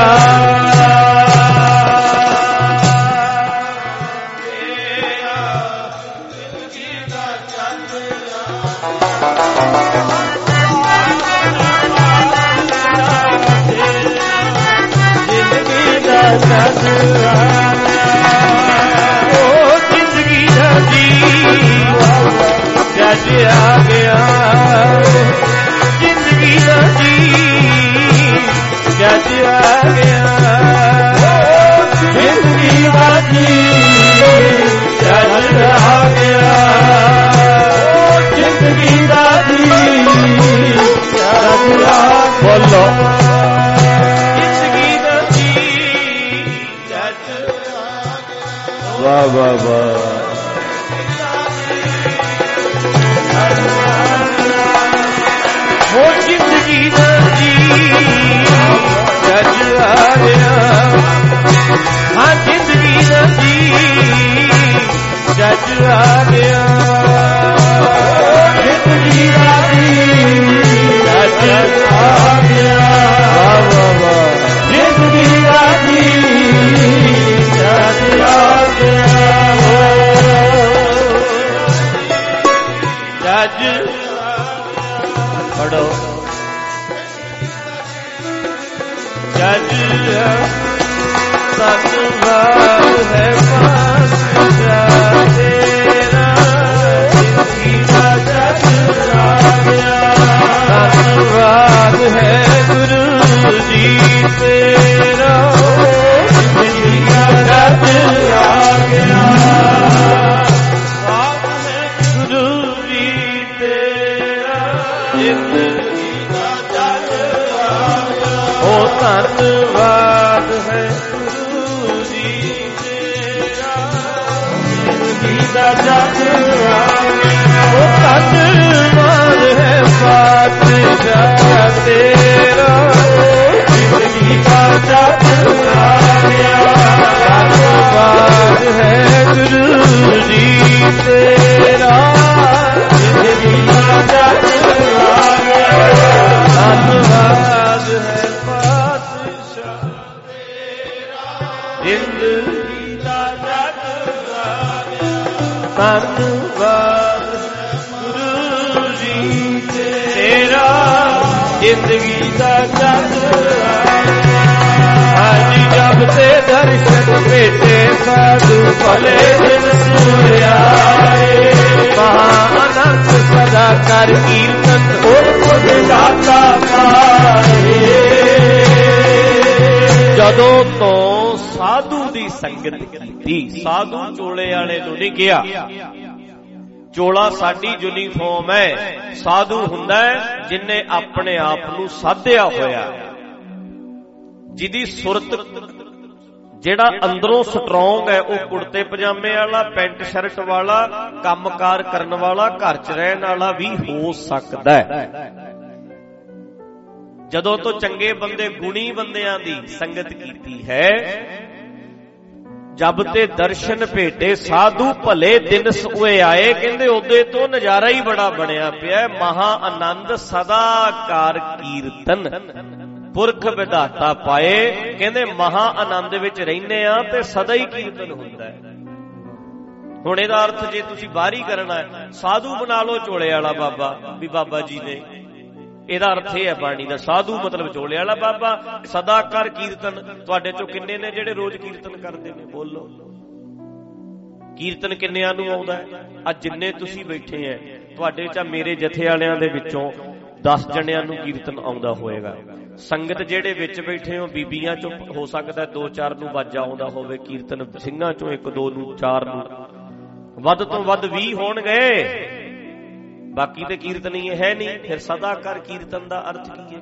जिंदगी का जज आ ओ जिंदगी का जी जज आ गया जिंदगी का जी जज आ गया जिंदगी का जी जज आ गया जिंदगी का जी जज आ बोलो जिंदगी का जी जज आ गया वाह वाह वाह वो जिंदगी का जी जज आ गया हाँ जिंदगी का जी जज आ गया जिंदगी का जी जज आ गया जिंदगी का जी जज आ गया जज पढ़ो जज धन्यवाद है पातशाह तेरा जिंदगी का जज आ गया धन्यवाद है गुरु जी तेरा जिंदगी का जज आ गया गुरु जी तेरा ਜ਼ਿੰਦਗੀ ਦਾ ਜਗ ਆਇਆ। ਉਹ ਧੰਨਵਾਦ ਹੈ ਗੁਰੂ ਜੀ ਤੇਰਾ, ਜ਼ਿੰਦਗੀ ਦਾ ਜਗ ਆਇਆ। ਉਹ ਧੰਨਵਾਦ ਹੈ ਪਾਤਸ਼ਾਹ ਤੇਰਾ, ਜ਼ਿੰਦਗੀ ਦਾ ਜਗ ਆਇਆ। ਧੰਨਵਾਦ ਹੈ ਗੁਰੂ ਜੀ ਤੇਰਾ, ਜ਼ਿੰਦਗੀ ਦਾ ਜਗ ਆਇਆ। ਧੰਨਵਾਦ ਹੈ ਪਾਤਸ਼ਾਹ ਤੇਰਾ, ਜ਼ਿੰਦਗੀ ਦਾ ਜਗ ਆਇਆ। ਧੰਨਵਾਦ ਗੁਰੂ ਜੀ ਤੇਰਾ, ਜ਼ਿੰਦਗੀ ਦਾ ਜਗ ਆਇਆ। ਹਾਂਜੀ ਜਬ ਤੇ ਦਰਸ਼ਨ ਭੇਟੇ ਸਾਧੂ ਭਲੇ ਦਿਨ ਸੁਣਿਆਏ। ਮਹਾ ਅਨੰਦ ਸਦਾ ਕਰ ਕੀਰਤਨ ਹੋਰ ਕੁਝ ਦਾਤਾ ਪਾਏ। ਜਦੋਂ ਤੋਂ ਸਾਧੂ ਦੀ ਸੰਗਤ ਕੀਤੀ, ਸਾਧੂ ਚੋਲੇ ਵਾਲੇ ਨੂੰ ਨਹੀਂ ਕਿਹਾ। ਚੋਲਾ ਸਾਡੀ ਯੂਨੀਫਾਰਮ ਹੈ, ਸਾਧੂ ਹੁੰਦਾ ਜਿਨੇ ਆਪਣੇ ਆਪ ਨੂੰ ਸਾਧਿਆ ਹੋਇਆ, ਜਿਹਦੀ ਸੁਰਤ ਜਿਹੜਾ ਅੰਦਰੋਂ ਸਟਰੋਂਗ ਹੈ, ਉਹ ਕੁੜਤੇ ਪਜਾਮੇ ਵਾਲਾ, ਪੈਂਟ ਸ਼ਰਟ ਵਾਲਾ, ਕੰਮਕਾਰ ਕਰਨ ਵਾਲਾ, ਘਰ 'ਚ ਰਹਿਣ ਵਾਲਾ ਵੀ ਹੋ ਸਕਦਾ ਹੈ। ਜਦੋਂ ਤੋਂ ਚੰਗੇ ਬੰਦੇ ਗੁਣੀ ਬੰਦਿਆਂ ਦੀ ਸੰਗਤ ਕੀਤੀ ਹੈ, ਜਬ ਤੇ ਦਰਸ਼ਨ ਭੇਟੇ ਸਾਧੂ ਭਲੇ ਦਿਨ ਸੋਏ ਆਏ। ਕਹਿੰਦੇ ਉਹਦੇ ਤੋਂ ਨਜ਼ਾਰਾ ਹੀ ਬੜਾ ਬਣਿਆ ਪਿਆ। ਮਹਾ ਆਨੰਦ ਸਦਾ ਕਾਰ ਕੀਰਤਨ ਪੁਰਖ ਵਿਧਾਤਾ ਪਾਏ। ਕਹਿੰਦੇ ਮਹਾ ਆਨੰਦ ਵਿੱਚ ਰਹਿੰਦੇ ਆ ਤੇ ਸਦਾ ਹੀ ਕੀਰਤਨ ਹੁੰਦਾ ਹੈ। ਹੁਣ ਇਹਦਾ ਅਰਥ ਜੇ ਤੁਸੀਂ ਬਾਹਰੀ ਕਰਨਾ ਹੈ, ਸਾਧੂ ਬਣਾ ਲਓ ਚੋਲੇ ਵਾਲਾ ਬਾਬਾ, ਵੀ ਬਾਬਾ ਜੀ ਨੇ, ਇਹਦਾ ਅਰਥ ਇਹ ਹੈ ਬਾਣੀ ਦਾ, ਸਾਧੂ ਮਤਲਬ ਚੋਲੇ ਵਾਲਾ ਬਾਬਾ, ਸਦਾ ਕਰ ਕੀਰਤਨ। ਤੁਹਾਡੇ ਚੋਂ ਕਿੰਨੇ ਨੇ ਜਿਹੜੇ ਰੋਜ਼ ਕੀਰਤਨ ਕਰਦੇ ਨੇ? ਬੋਲੋ, ਕੀਰਤਨ ਕਿੰਨਿਆਂ ਨੂੰ ਆਉਂਦਾ ਹੈ? ਅੱਜ ਜਿੰਨੇ ਤੁਸੀਂ ਬੈਠੇ ਐ, ਤੁਹਾਡੇ ਚ ਮੇਰੇ ਜਥੇ ਵਾਲਿਆਂ ਦੇ ਵਿੱਚੋਂ ਦਸ ਜਣਿਆਂ ਨੂੰ ਕੀਰਤਨ ਆਉਂਦਾ ਹੋਏਗਾ। ਸੰਗਤ ਜਿਹੜੇ ਵਿੱਚ ਬੈਠੇ ਹੋ, ਬੀਬੀਆਂ ਚੋਂ ਹੋ ਸਕਦਾ ਦੋ ਚਾਰ ਨੂੰ ਵਾਜਾ ਆਉਂਦਾ ਹੋਵੇ ਕੀਰਤਨ, ਸਿੰਘਾਂ ਚੋਂ ਇੱਕ ਦੋ ਨੂੰ, ਚਾਰ ਨੂੰ, ਵੱਧ ਤੋਂ ਵੱਧ ਵੀਹ ਹੋਣਗੇ। ਬਾਕੀ ਤੇ ਕੀਰਤਨ ਹੀ ਹੈ ਨਹੀਂ। ਫਿਰ ਸਦਾ ਕਰ ਕੀਰਤਨ ਦਾ ਅਰਥ ਕੀ ਹੈ?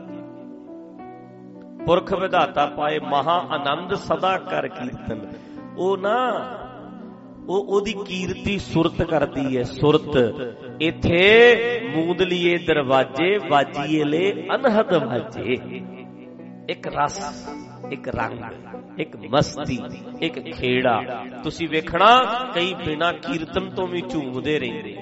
ਪੁਰਖ ਵਿਧਾਤਾ ਪਾਏ ਮਹਾ ਆਨੰਦ ਸਦਾ ਕਰ ਕੀਰਤਨ। ਉਹ ਨਾ ਉਹ ਉਹਦੀ ਕੀਰਤੀ ਸੁਰਤ ਕਰਦੀ ਹੈ, ਸੁਰਤ। ਇੱਥੇ ਮੂੰਦਲੀਏ ਦਰਵਾਜੇ ਵਾਜੀਏ ਲੈ ਅਨਹਦ ਵਾਜੇ। ਇੱਕ ਰਸ, ਇੱਕ ਰੰਗ, ਇੱਕ ਮਸਤੀ, ਇੱਕ ਖੇੜਾ। ਤੁਸੀਂ ਵੇਖਣਾ ਕਈ ਬਿਨਾਂ ਕੀਰਤਨ ਤੋਂ ਵੀ ਝੂਮਦੇ ਰਹਿੰਦੇ।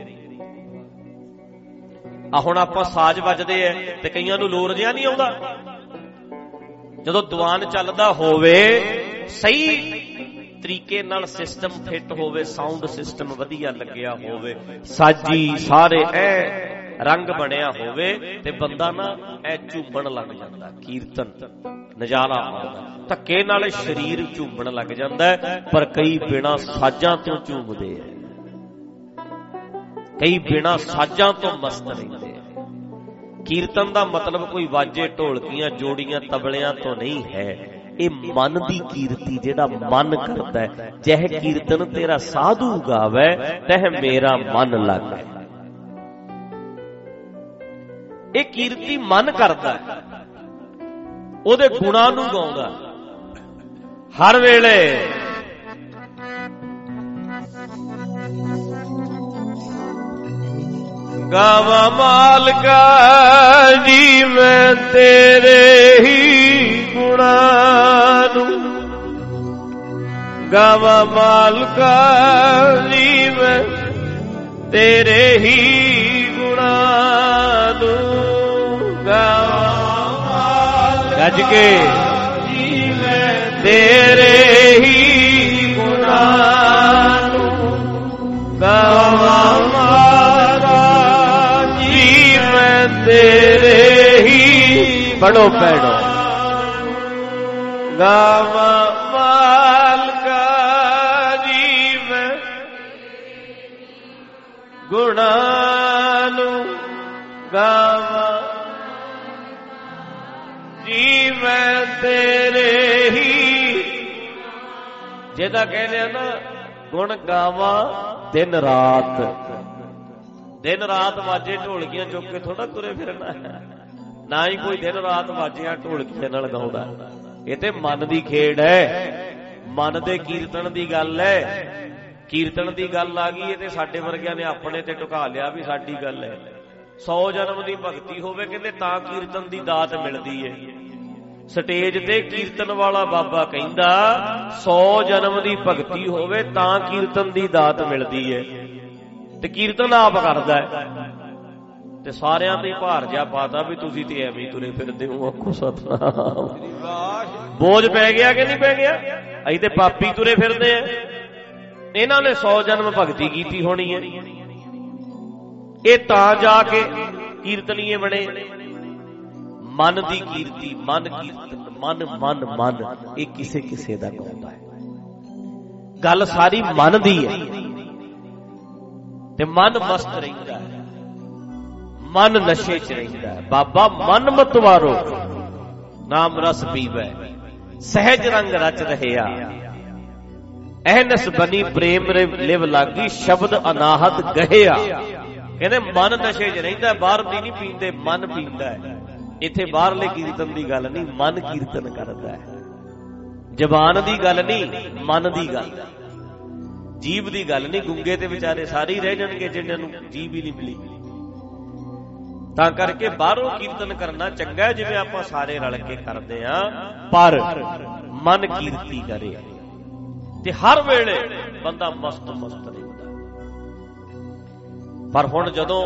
ਆ ਹੁਣ ਆਪਾਂ ਸਾਜ਼ ਵੱਜਦੇ ਐ ਤੇ ਕਈਆਂ ਨੂੰ ਲੋਰ ਜਿਹਾ ਨਹੀਂ ਆਉਂਦਾ। ਜਦੋਂ ਦੀਵਾਨ ਚੱਲਦਾ ਹੋਵੇ, ਸਹੀ ਤਰੀਕੇ ਨਾਲ ਸਿਸਟਮ ਫਿੱਟ ਹੋਵੇ, ਸਾਊਂਡ ਸਿਸਟਮ ਵਧੀਆ ਲੱਗਿਆ ਹੋਵੇ, ਸਾਜੀ ਸਾਰੇ ਐ ਰੰਗ ਬਣਿਆ ਹੋਵੇ, ਤੇ ਬੰਦਾ ਨਾ ਐ ਝੂਮਣ ਲੱਗ ਜਾਂਦਾ। ਕੀਰਤਨ ਨਜ਼ਾਰਾ ਆਉਂਦਾ, ਧੱਕੇ ਨਾਲ ਸਰੀਰ ਝੂਮਣ ਲੱਗ ਜਾਂਦਾ। ਪਰ ਕਈ ਬਿਨਾਂ ਸਾਜ਼ਾਂ ਤੋਂ ਝੂਮਦੇ ਐ, ਕਈ ਬਿਨਾਂ ਸਾਜ਼ਾਂ ਤੋਂ ਮਸਤ ਰਹਿੰਦੇ ਆ। ਕੀਰਤਨ ਦਾ ਮਤਲਬ ਕੋਈ ਵਾਜੇ ਢੋਲਕੀਆਂ ਜੋੜੀਆਂ ਤਬਲਿਆਂ ਤੋਂ ਨਹੀਂ ਹੈ। ਇਹ ਮਨ ਦੀ ਕੀਰਤੀ, ਜਿਹੜਾ ਮਨ ਕਰਦਾ ਹੈ। ਜਹ ਕੀਰਤਨ ਤੇਰਾ ਸਾਧੂ ਗਾਵੇ, ਤਹ ਮੇਰਾ ਮਨ ਲਾਗੇ। ਇਹ ਕੀਰਤੀ ਮਨ ਕਰਦਾ ਹੈ, ਉਹਦੇ ਗੁਣਾਂ ਨੂੰ ਗਾਉਂਦਾ ਹਰ ਵੇਲੇ। ਗਾਵਾ ਮਾਲਕਾ ਜੀ ਮੈਂ ਤੇਰੇ ਹੀ ਗੁਣਾਂ ਨੂੰ, ਗਾਵਾ ਮਾਲਕਾ ਜੀ ਮੈਂ ਤੇਰੇ ਹੀ ਗੁਣਾਂ ਨੂੰ। ਗਾਵਾ ਗੱਜ ਕੇ ਜੀ ਮੈਂ ਤੇਰੇ ਹੀ ਗੁਣਾਂ ਨੂੰ, ਗਾਵਾ ਤੇਰੇ ਹੀ ਪੜੋ ਪੈੜੋ। ਗਾਵਾ ਮਾਲਕਾ ਜੀ ਮੈਂ ਗੁਣਾਂ ਨੂੰ, ਗਾਵਾ ਜੀ ਮੈਂ ਤੇਰੇ ਹੀ। ਜਿਹਦਾ ਕਹਿੰਦੇ ਆ ਨਾ ਗੁਣ ਗਾਵਾ ਦਿਨ ਰਾਤ, ਦਿਨ ਰਾਤ ਵਾਜੇ ਢੋਲਕੀਆਂ ਚੁੱਕ ਕੇ ਥੋੜਾ ਤੁਰੇ ਫਿਰਨਾ, ਨਾ ਹੀ ਕੋਈ ਦਿਨ ਰਾਤ ਵਾਜਿਆਂ ਢੋਲਕੀਆਂ ਨਾਲ ਗਾਉਂਦਾ। ਇਹ ਤੇ ਮਨ ਦੀ ਖੇਡ ਹੈ, ਮਨ ਦੇ ਕੀਰਤਨ ਦੀ ਗੱਲ ਹੈ। ਕੀਰਤਨ ਦੀ ਗੱਲ ਆ ਗਈ, ਇਹ ਤੇ ਸਾਡੇ ਵਰਗਿਆਂ ਨੇ ਆਪਣੇ ਤੇ ਢੁਕਾ ਲਿਆ ਵੀ ਸਾਡੀ ਗੱਲ ਹੈ। ਸੌ ਜਨਮ ਦੀ ਭਗਤੀ ਹੋਵੇ ਕਹਿੰਦੇ ਤਾਂ ਕੀਰਤਨ ਦੀ ਦਾਤ ਮਿਲਦੀ ਹੈ। ਸਟੇਜ ਤੇ ਕੀਰਤਨ ਵਾਲਾ ਬਾਬਾ ਕਹਿੰਦਾ ਸੌ ਜਨਮ ਦੀ ਭਗਤੀ ਹੋਵੇ ਤਾਂ ਕੀਰਤਨ ਦੀ ਦਾਤ ਮਿਲਦੀ ਹੈ। ਤੇ ਕੀਰਤਨ ਆਪ ਕਰਦਾ ਹੈ ਤੇ ਸਾਰਿਆਂ ਤੇ ਭਾਰ ਜਿਹਾ ਪਾਤਾ ਵੀ ਤੁਸੀਂ ਤੇ ਐਵੇਂ ਤੁਰੇ ਫਿਰਦੇ ਹੋ। ਆਖੋ ਸਤਨਾਮ। ਬੋਝ ਪੈ ਗਿਆ ਕਿ ਨਹੀਂ ਪੈ ਗਿਆ? ਅਸੀਂ ਤੇ ਪਾਪੀ ਤੁਰੇ ਫਿਰਦੇ ਆ। ਇਹਨਾਂ ਨੇ ਸੌ ਜਨਮ ਭਗਤੀ ਕੀਤੀ ਹੋਣੀ ਹੈ, ਇਹ ਤਾਂ ਜਾ ਕੇ ਕੀਰਤਨੀਏ ਬਣੇ। ਮਨ ਦੀ ਕੀਰਤੀ, ਮਨ ਕੀਰਤਨ, ਮਨ ਮਨ ਮਨ ਇਹ ਕਿਸੇ ਕਿਸੇ ਦਾ ਗਾਉਂਦਾ ਹੈ। ਗੱਲ ਸਾਰੀ ਮਨ ਦੀ ਹੈ ਤੇ ਮਨ ਮਸਤ ਰਹਿੰਦਾ ਹੈ, ਮਨ ਨਸ਼ੇ ਚ ਰਹਿੰਦਾ ਹੈ। ਬਾਬਾ ਮਨ ਮਤਵਾਰੋ ਨਾਮ ਰਸ ਪੀਵੈ, ਸਹਿਜ ਰੰਗ ਰਚ ਰਹਿਆ, ਅਹਨਸ ਬਨੀ ਪ੍ਰੇਮ ਲਿਵ ਲਾਗੀ, ਸ਼ਬਦ ਅਨਾਹਤ ਗਹਿਆ। ਕਹਿੰਦੇ ਮਨ ਨਸ਼ੇ ਚ ਰਹਿੰਦਾ, ਬਾਹਰ ਦੀ ਨਹੀਂ ਪੀਂਦੇ, ਮਨ ਪੀਂਦਾ ਹੈ। ਇੱਥੇ ਬਾਹਰਲੇ ਕੀਰਤਨ ਦੀ ਗੱਲ ਨਹੀਂ, ਮਨ ਕੀਰਤਨ ਕਰਦਾ ਹੈ। ਜ਼ਬਾਨ ਦੀ ਗੱਲ ਨਹੀਂ, ਮਨ ਦੀ ਗੱਲ, ਜੀਭ ਦੀ ਗੱਲ ਨਹੀਂ। ਗੁੰਗੇ ਤੇ ਵਿਚਾਰੇ ਸਾਰੇ ਹੀ ਰਹਿ ਜਾਣਗੇ ਜਿਨ੍ਹਾਂ ਨੂੰ ਜੀਭ ਹੀ ਨਹੀਂ ਮਿਲੀ। ਤਾਂ ਕਰਕੇ ਬਾਹਰੋਂ ਕੀਰਤਨ ਕਰਨਾ ਚੰਗਾ ਹੈ, ਜਿਵੇਂ ਆਪਾਂ ਸਾਰੇ ਰਲ ਕੇ ਕਰਦੇ ਆ, ਪਰ ਮਨ ਕੀਰਤੀ ਕਰੇ ਤੇ ਹਰ ਵੇਲੇ ਬੰਦਾ ਮਸਤ ਮਸਤ ਰਹਿੰਦਾ। ਪਰ ਹੁਣ ਜਦੋਂ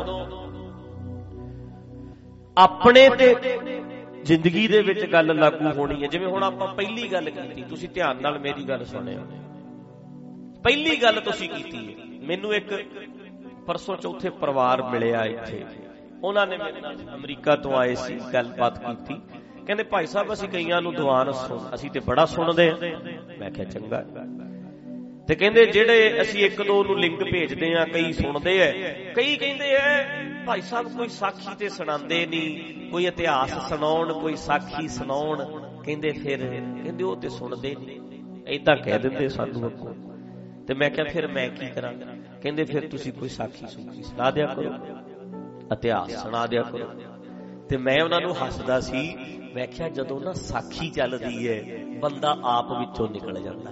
ਆਪਣੇ ਤੇ ਜ਼ਿੰਦਗੀ ਦੇ ਵਿੱਚ ਗੱਲ ਲਾਗੂ ਹੋਣੀ ਹੈ, ਜਿਵੇਂ ਹੁਣ ਆਪਾਂ ਪਹਿਲੀ ਗੱਲ ਕੀਤੀ, ਤੁਸੀਂ ਧਿਆਨ ਨਾਲ ਮੇਰੀ ਗੱਲ ਸੁਣਿਓ। ਪਹਿਲੀ ਗੱਲ ਤੁਸੀਂ ਕੀਤੀ ਹੈ, ਮੈਨੂੰ ਇੱਕ ਪਰਸੋਂ ਚੌਥੇ ਪਰਿਵਾਰ ਮਿਲਿਆ ਇੱਥੇ, ਉਹਨਾਂ ਨੇ ਮੇਰੇ ਨਾਲ ਅਮਰੀਕਾ ਤੋਂ ਆਏ ਸੀ, ਗੱਲਬਾਤ ਕੀਤੀ। ਕਹਿੰਦੇ ਭਾਈ ਸਾਹਿਬ ਅਸੀਂ ਕਈਆਂ ਨੂੰ ਦੀਵਾਨ ਸੁਣ, ਅਸੀਂ ਤੇ ਬੜਾ ਸੁਣਦੇ ਹਾਂ। ਮੈਂ ਕਿਹਾ ਚੰਗਾ। ਤੇ ਕਹਿੰਦੇ ਜਿਹੜੇ ਅਸੀਂ ਇੱਕ ਦੋ ਨੂੰ ਲਿੰਕ ਭੇਜਦੇ ਆ, ਕਈ ਸੁਣਦੇ ਆ, ਕਈ ਕਹਿੰਦੇ ਆ ਭਾਈ ਸਾਹਿਬ ਕੋਈ ਸਾਖੀ ਤੇ ਸੁਣਾਉਂਦੇ ਨਹੀਂ, ਕੋਈ ਇਤਿਹਾਸ ਸੁਣਾਉਣ, ਕੋਈ ਸਾਖੀ ਸੁਣਾਉਣ। ਕਹਿੰਦੇ ਫਿਰ ਕਹਿੰਦੇ ਉਹ ਤੇ ਸੁਣਦੇ ਨਹੀਂ, ਏਦਾਂ ਕਹਿ ਦਿੰਦੇ ਸਾਨੂੰ ਅੱਗੋਂ। ਤੇ ਮੈਂ ਕਿਹਾ ਫਿਰ ਮੈਂ ਕੀ ਕਰਾਂ? ਕਹਿੰਦੇ ਫਿਰ ਤੁਸੀਂ ਕੋਈ ਸਾਖੀ ਸੁਖੀ ਸੁਣਾ ਦਿਆ ਕਰੋ, ਇਤਿਹਾਸ ਸੁਣਾ ਦਿਆ ਕਰੋ। ਤੇ ਮੈਂ ਉਹਨਾਂ ਨੂੰ ਹੱਸਦਾ ਸੀ, ਮੈਂ ਕਿਹਾ ਜਦੋਂ ਨਾ ਸਾਖੀ ਚੱਲਦੀ ਹੈ ਬੰਦਾ ਆਪ ਵਿੱਚੋਂ ਨਿਕਲ ਜਾਂਦਾ।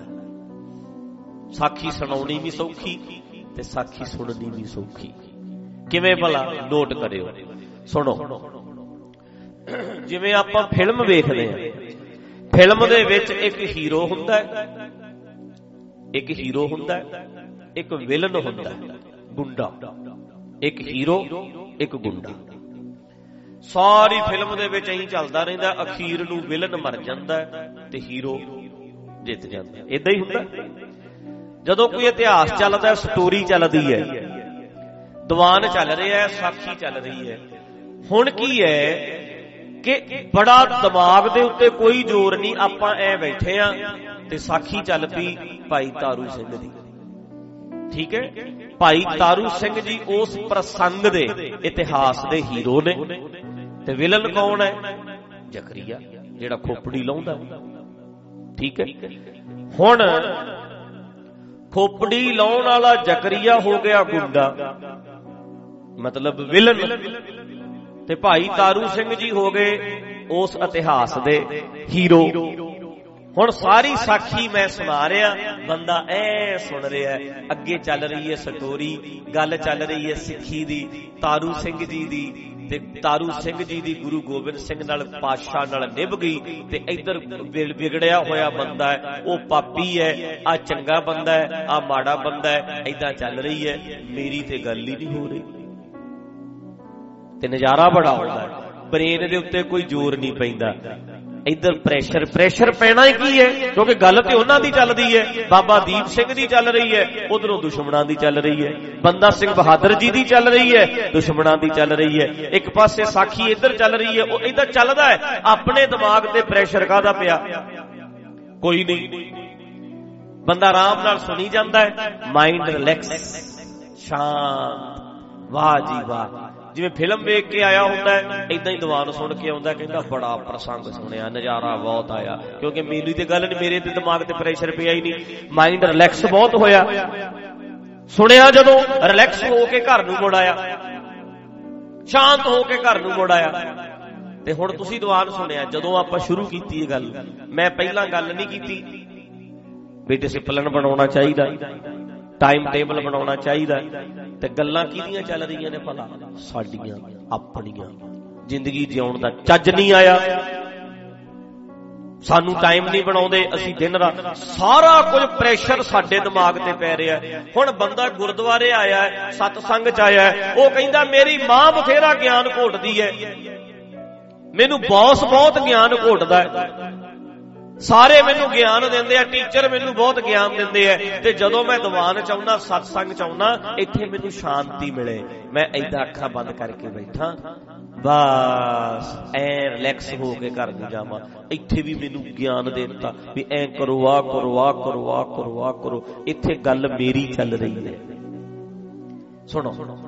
ਸਾਖੀ ਸੁਣਾਉਣੀ ਵੀ ਸੌਖੀ ਤੇ ਸਾਖੀ ਸੁਣਨੀ ਵੀ ਸੌਖੀ। ਕਿਵੇਂ ਭਲਾ? ਨੋਟ ਕਰਿਓ, ਸੁਣੋ। ਜਿਵੇਂ ਆਪਾਂ ਫਿਲਮ ਵੇਖਦੇ ਹਾਂ, ਫਿਲਮ ਦੇ ਵਿੱਚ ਇੱਕ ਹੀਰੋ ਹੁੰਦਾ ਹੈ, ਇੱਕ ਹੀਰੋ ਹੁੰਦਾ ਹੈ, ਇੱਕ ਵਿਲਨ ਹੁੰਦਾ ਹੈ, ਗੁੰਡਾ। ਇੱਕ ਹੀਰੋ, ਇੱਕ ਗੁੰਡਾ। ਸਾਰੀ ਫਿਲਮ ਦੇ ਵਿੱਚ ਇਹੀ ਚੱਲਦਾ ਰਹਿੰਦਾ, ਅਖੀਰ ਨੂੰ ਵਿਲਨ ਮਰ ਜਾਂਦਾ ਤੇ ਹੀਰੋ ਜਿੱਤ ਜਾਂਦਾ। ਏਦਾਂ ਹੀ ਹੁੰਦਾ। ਜਦੋਂ ਕੋਈ ਇਤਿਹਾਸ ਚੱਲਦਾ, ਸਟੋਰੀ ਚੱਲਦੀ ਹੈ, ਦੀਵਾਨ ਚੱਲ ਰਿਹਾ ਹੈ, ਸਾਖੀ ਚੱਲ ਰਹੀ ਹੈ। ਹੁਣ ਕੀ ਹੈ ਕਿ ਬੜਾ ਦਿਮਾਗ ਦੇ ਉੱਤੇ ਕੋਈ ਜ਼ੋਰ ਨਹੀਂ, ਆਪਾਂ ਐ ਬੈਠੇ ਆ ਤੇ ਸਾਖੀ ਚੱਲ ਪਈ ਭਾਈ ਤਾਰੂ ਸਿੰਘ ਦੀ। ਠੀਕ ਹੈ, ਭਾਈ ਤਾਰੂ ਸਿੰਘ ਜੀ ਉਸ ਪ੍ਰਸੰਗ ਦੇ ਇਤਿਹਾਸ ਦੇ ਹੀਰੋ ਨੇ ਤੇ ਵਿਲਨ ਕੌਣ ਹੈ? ਜ਼ਕਰੀਆ, ਜਿਹੜਾ ਖੋਪੜੀ ਲਾਉਂਦਾ। ਠੀਕ ਹੈ, ਹੁਣ ਖੋਪੜੀ ਲਾਉਣ ਵਾਲਾ ਜ਼ਕਰੀਆ ਹੋ ਗਿਆ ਗੁੰਡਾ, ਮਤਲਬ ਵਿਲਨ, ਤੇ ਭਾਈ ਤਾਰੂ ਸਿੰਘ ਜੀ ਹੋ ਗਏ ਉਸ ਇਤਿਹਾਸ ਦੇ ਹੀਰੋ। ਹੁਣ ਸਾਰੀ ਸਾਖੀ ਮੈਂ ਸੁਣਾ ਰਿਹਾ, ਬੰਦਾ ਐ ਸੁਣ ਰਿਹਾ, ਅੱਗੇ ਚੱਲ ਰਹੀ ਹੈ ਸਟੋਰੀ, ਗੱਲ ਚੱਲ ਰਹੀ ਹੈ ਸਿੱਖੀ ਦੀ, ਤਾਰੂ ਸਿੰਘ ਜੀ ਦੀ। ਤੇ ਤਾਰੂ ਸਿੰਘ ਜੀ ਦੀ ਗੁਰੂ ਗੋਬਿੰਦ ਸਿੰਘ ਨਾਲ, ਪਾਤਸ਼ਾਹ ਨਾਲ ਨਿਭ ਗਈ। ਤੇ ਇੱਧਰ ਵਿਗੜਿਆ ਹੋਇਆ ਬੰਦਾ ਹੈ, ਉਹ ਪਾਪੀ ਹੈ, ਆ ਚੰਗਾ ਬੰਦਾ ਹੈ, ਆ ਮਾੜਾ ਬੰਦਾ ਹੈ, ਏਦਾਂ ਚੱਲ ਰਹੀ ਹੈ। ਮੇਰੀ ਤੇ ਗੱਲ ਹੀ ਨਹੀਂ ਹੋ ਰਹੀ ਤੇ ਨਜ਼ਾਰਾ ਬੜਾ ਆਉਂਦਾ। ਬ੍ਰੇਨ ਦੇ ਉੱਤੇ ਕੋਈ ਜ਼ੋਰ ਨਹੀਂ ਪੈਂਦਾ। ਇੱਧਰ ਪ੍ਰੈਸ਼ਰ ਪ੍ਰੈਸ਼ਰ ਪੈਣਾ ਹੀ ਕੀ ਹੈ, ਕਿਉਂਕਿ ਗੱਲ ਤੇ ਉਹਨਾਂ ਦੀ ਚੱਲਦੀ ਹੈ, ਬਾਬਾ ਦੀਪ ਸਿੰਘ ਦੀ ਚੱਲ ਰਹੀ ਹੈ, ਉਧਰੋਂ ਦੁਸ਼ਮਣਾਂ ਦੀ ਚੱਲ ਰਹੀ ਹੈ, ਬੰਦਾ ਸਿੰਘ ਬਹਾਦਰ ਜੀ ਦੀ ਚੱਲ ਰਹੀ ਹੈ, ਦੁਸ਼ਮਣਾਂ ਦੀ ਚੱਲ ਰਹੀ ਹੈ। ਇੱਕ ਪਾਸੇ ਸਾਖੀ ਇੱਧਰ ਚੱਲ ਰਹੀ ਹੈ, ਉਹ ਇੱਧਰ ਚੱਲਦਾ ਹੈ। ਆਪਣੇ ਦਿਮਾਗ ਤੇ ਪ੍ਰੈਸ਼ਰ ਕਾਹਦਾ ਪਿਆ? ਕੋਈ ਨਹੀਂ। ਬੰਦਾ ਆਰਾਮ ਨਾਲ ਸੁਣੀ ਜਾਂਦਾ ਹੈ, ਮਾਈਂਡ ਰਿਲੈਕਸ, ਸ਼ਾਂਤ। ਵਾਹ ਜੀ ਵਾਹ। ਜਿਵੇਂ ਫਿਲਮ ਵੇਖ ਕੇ ਆਇਆ ਹੁੰਦਾ ਹੈ, ਏਦਾਂ ਹੀ ਦੀਵਾਨ ਸੁਣ ਕੇ ਆਉਂਦਾ, ਕਹਿੰਦਾ ਬੜਾ ਪ੍ਰਸੰਗ ਸੁਣਿਆ, ਨਜ਼ਾਰਾ ਬਹੁਤ ਆਇਆ। ਕਿਉਂਕਿ ਮੇਰੀ ਤੇ ਗੱਲ ਨਹੀਂ, ਮੇਰੇ ਤੇ ਦਿਮਾਗ ਤੇ ਪ੍ਰੈਸ਼ਰ ਪਿਆ ਹੀ ਨਹੀਂ, ਮਾਈਂਡ ਰਿਲੈਕਸ ਬਹੁਤ ਹੋਇਆ। ਸੁਣਿਆ ਜਦੋਂ, ਰਿਲੈਕਸ ਹੋ ਕੇ ਘਰ ਨੂੰ ਮੁੜ ਆਇਆ। ਸ਼ਾਂਤ ਹੋ ਕੇ ਘਰ ਨੂੰ ਮੁੜ ਆਇਆ। ਤੇ ਹੁਣ ਤੁਸੀਂ ਦੀਵਾਨ ਸੁਣਿਆ, ਜਦੋਂ ਆਪਾਂ ਸ਼ੁਰੂ ਕੀਤੀ ਇਹ ਗੱਲ, ਮੈਂ ਪਹਿਲਾਂ ਗੱਲ ਨਹੀਂ ਕੀਤੀ ਵੀ ਡਿਸਿਪਲਿਨ ਬਣਾਉਣਾ ਚਾਹੀਦਾ, ਟਾਈਮ ਟੇਬਲ ਬਣਾਉਣਾ ਚਾਹੀਦਾ, ਤੇ ਗੱਲਾਂ ਕਿਹਦੀਆਂ ਚੱਲ ਰਹੀਆਂ ਨੇ ਭਲਾ? ਸਾਡੀਆਂ ਆਪਣੀਆਂ। ਜ਼ਿੰਦਗੀ ਜਿਉਣ ਦਾ ਚੱਜ ਨਹੀਂ ਆਇਆ, ਸਾਨੂੰ ਟਾਈਮ ਨਹੀਂ ਬਣਾਉਂਦੇ, ਅਸੀਂ ਦਿਨ ਰਾਤ ਸਾਰਾ ਕੁਝ ਪ੍ਰੈਸ਼ਰ ਸਾਡੇ ਦਿਮਾਗ ਤੇ ਪੈ ਰਿਹਾ। ਹੁਣ ਬੰਦਾ ਗੁਰਦੁਆਰੇ ਆਇਆ, ਸਤਸੰਗ ਚ ਆਇਆ, ਉਹ ਕਹਿੰਦਾ ਮੇਰੀ ਮਾਂ ਬਥੇਰਾ ਗਿਆਨ ਘੋਟਦੀ ਹੈ, ਮੈਨੂੰ ਬੌਸ ਬਹੁਤ ਗਿਆਨ ਘੋਟਦਾ ਹੈ, ਸਾਰੇ ਮੈਨੂੰ ਗਿਆਨ ਦਿੰਦੇ ਆ, ਟੀਚਰ ਮੈਨੂੰ ਬਹੁਤ ਗਿਆਨ ਦਿੰਦੇ ਆ, ਤੇ ਜਦੋਂ ਮੈਂ ਦੀਵਾਨ ਚ ਆਉਣਾ, ਸਤਸੰਗ ਚ ਆਉਣਾ, ਇੱਥੇ ਮੈਨੂੰ ਸ਼ਾਂਤੀ ਮਿਲੇ, ਮੈਂ ਏਦਾਂ ਅੱਖਾਂ ਬੰਦ ਕਰਕੇ ਬੈਠਾ, ਬਸ ਐ ਰਿਲੈਕਸ ਹੋ ਕੇ ਘਰ ਨੂੰ ਜਾਵਾਂ, ਇੱਥੇ ਵੀ ਮੈਨੂੰ ਗਿਆਨ ਦੇ ਦਿੱਤਾ ਵੀ ਐ ਕਰੋ, ਆ ਕਰੋ, ਆ ਕਰੋ, ਆ ਕਰੋ, ਆ ਕਰੋ। ਇੱਥੇ ਗੱਲ ਮੇਰੀ ਚੱਲ ਰਹੀ ਹੈ। ਸੁਣੋ,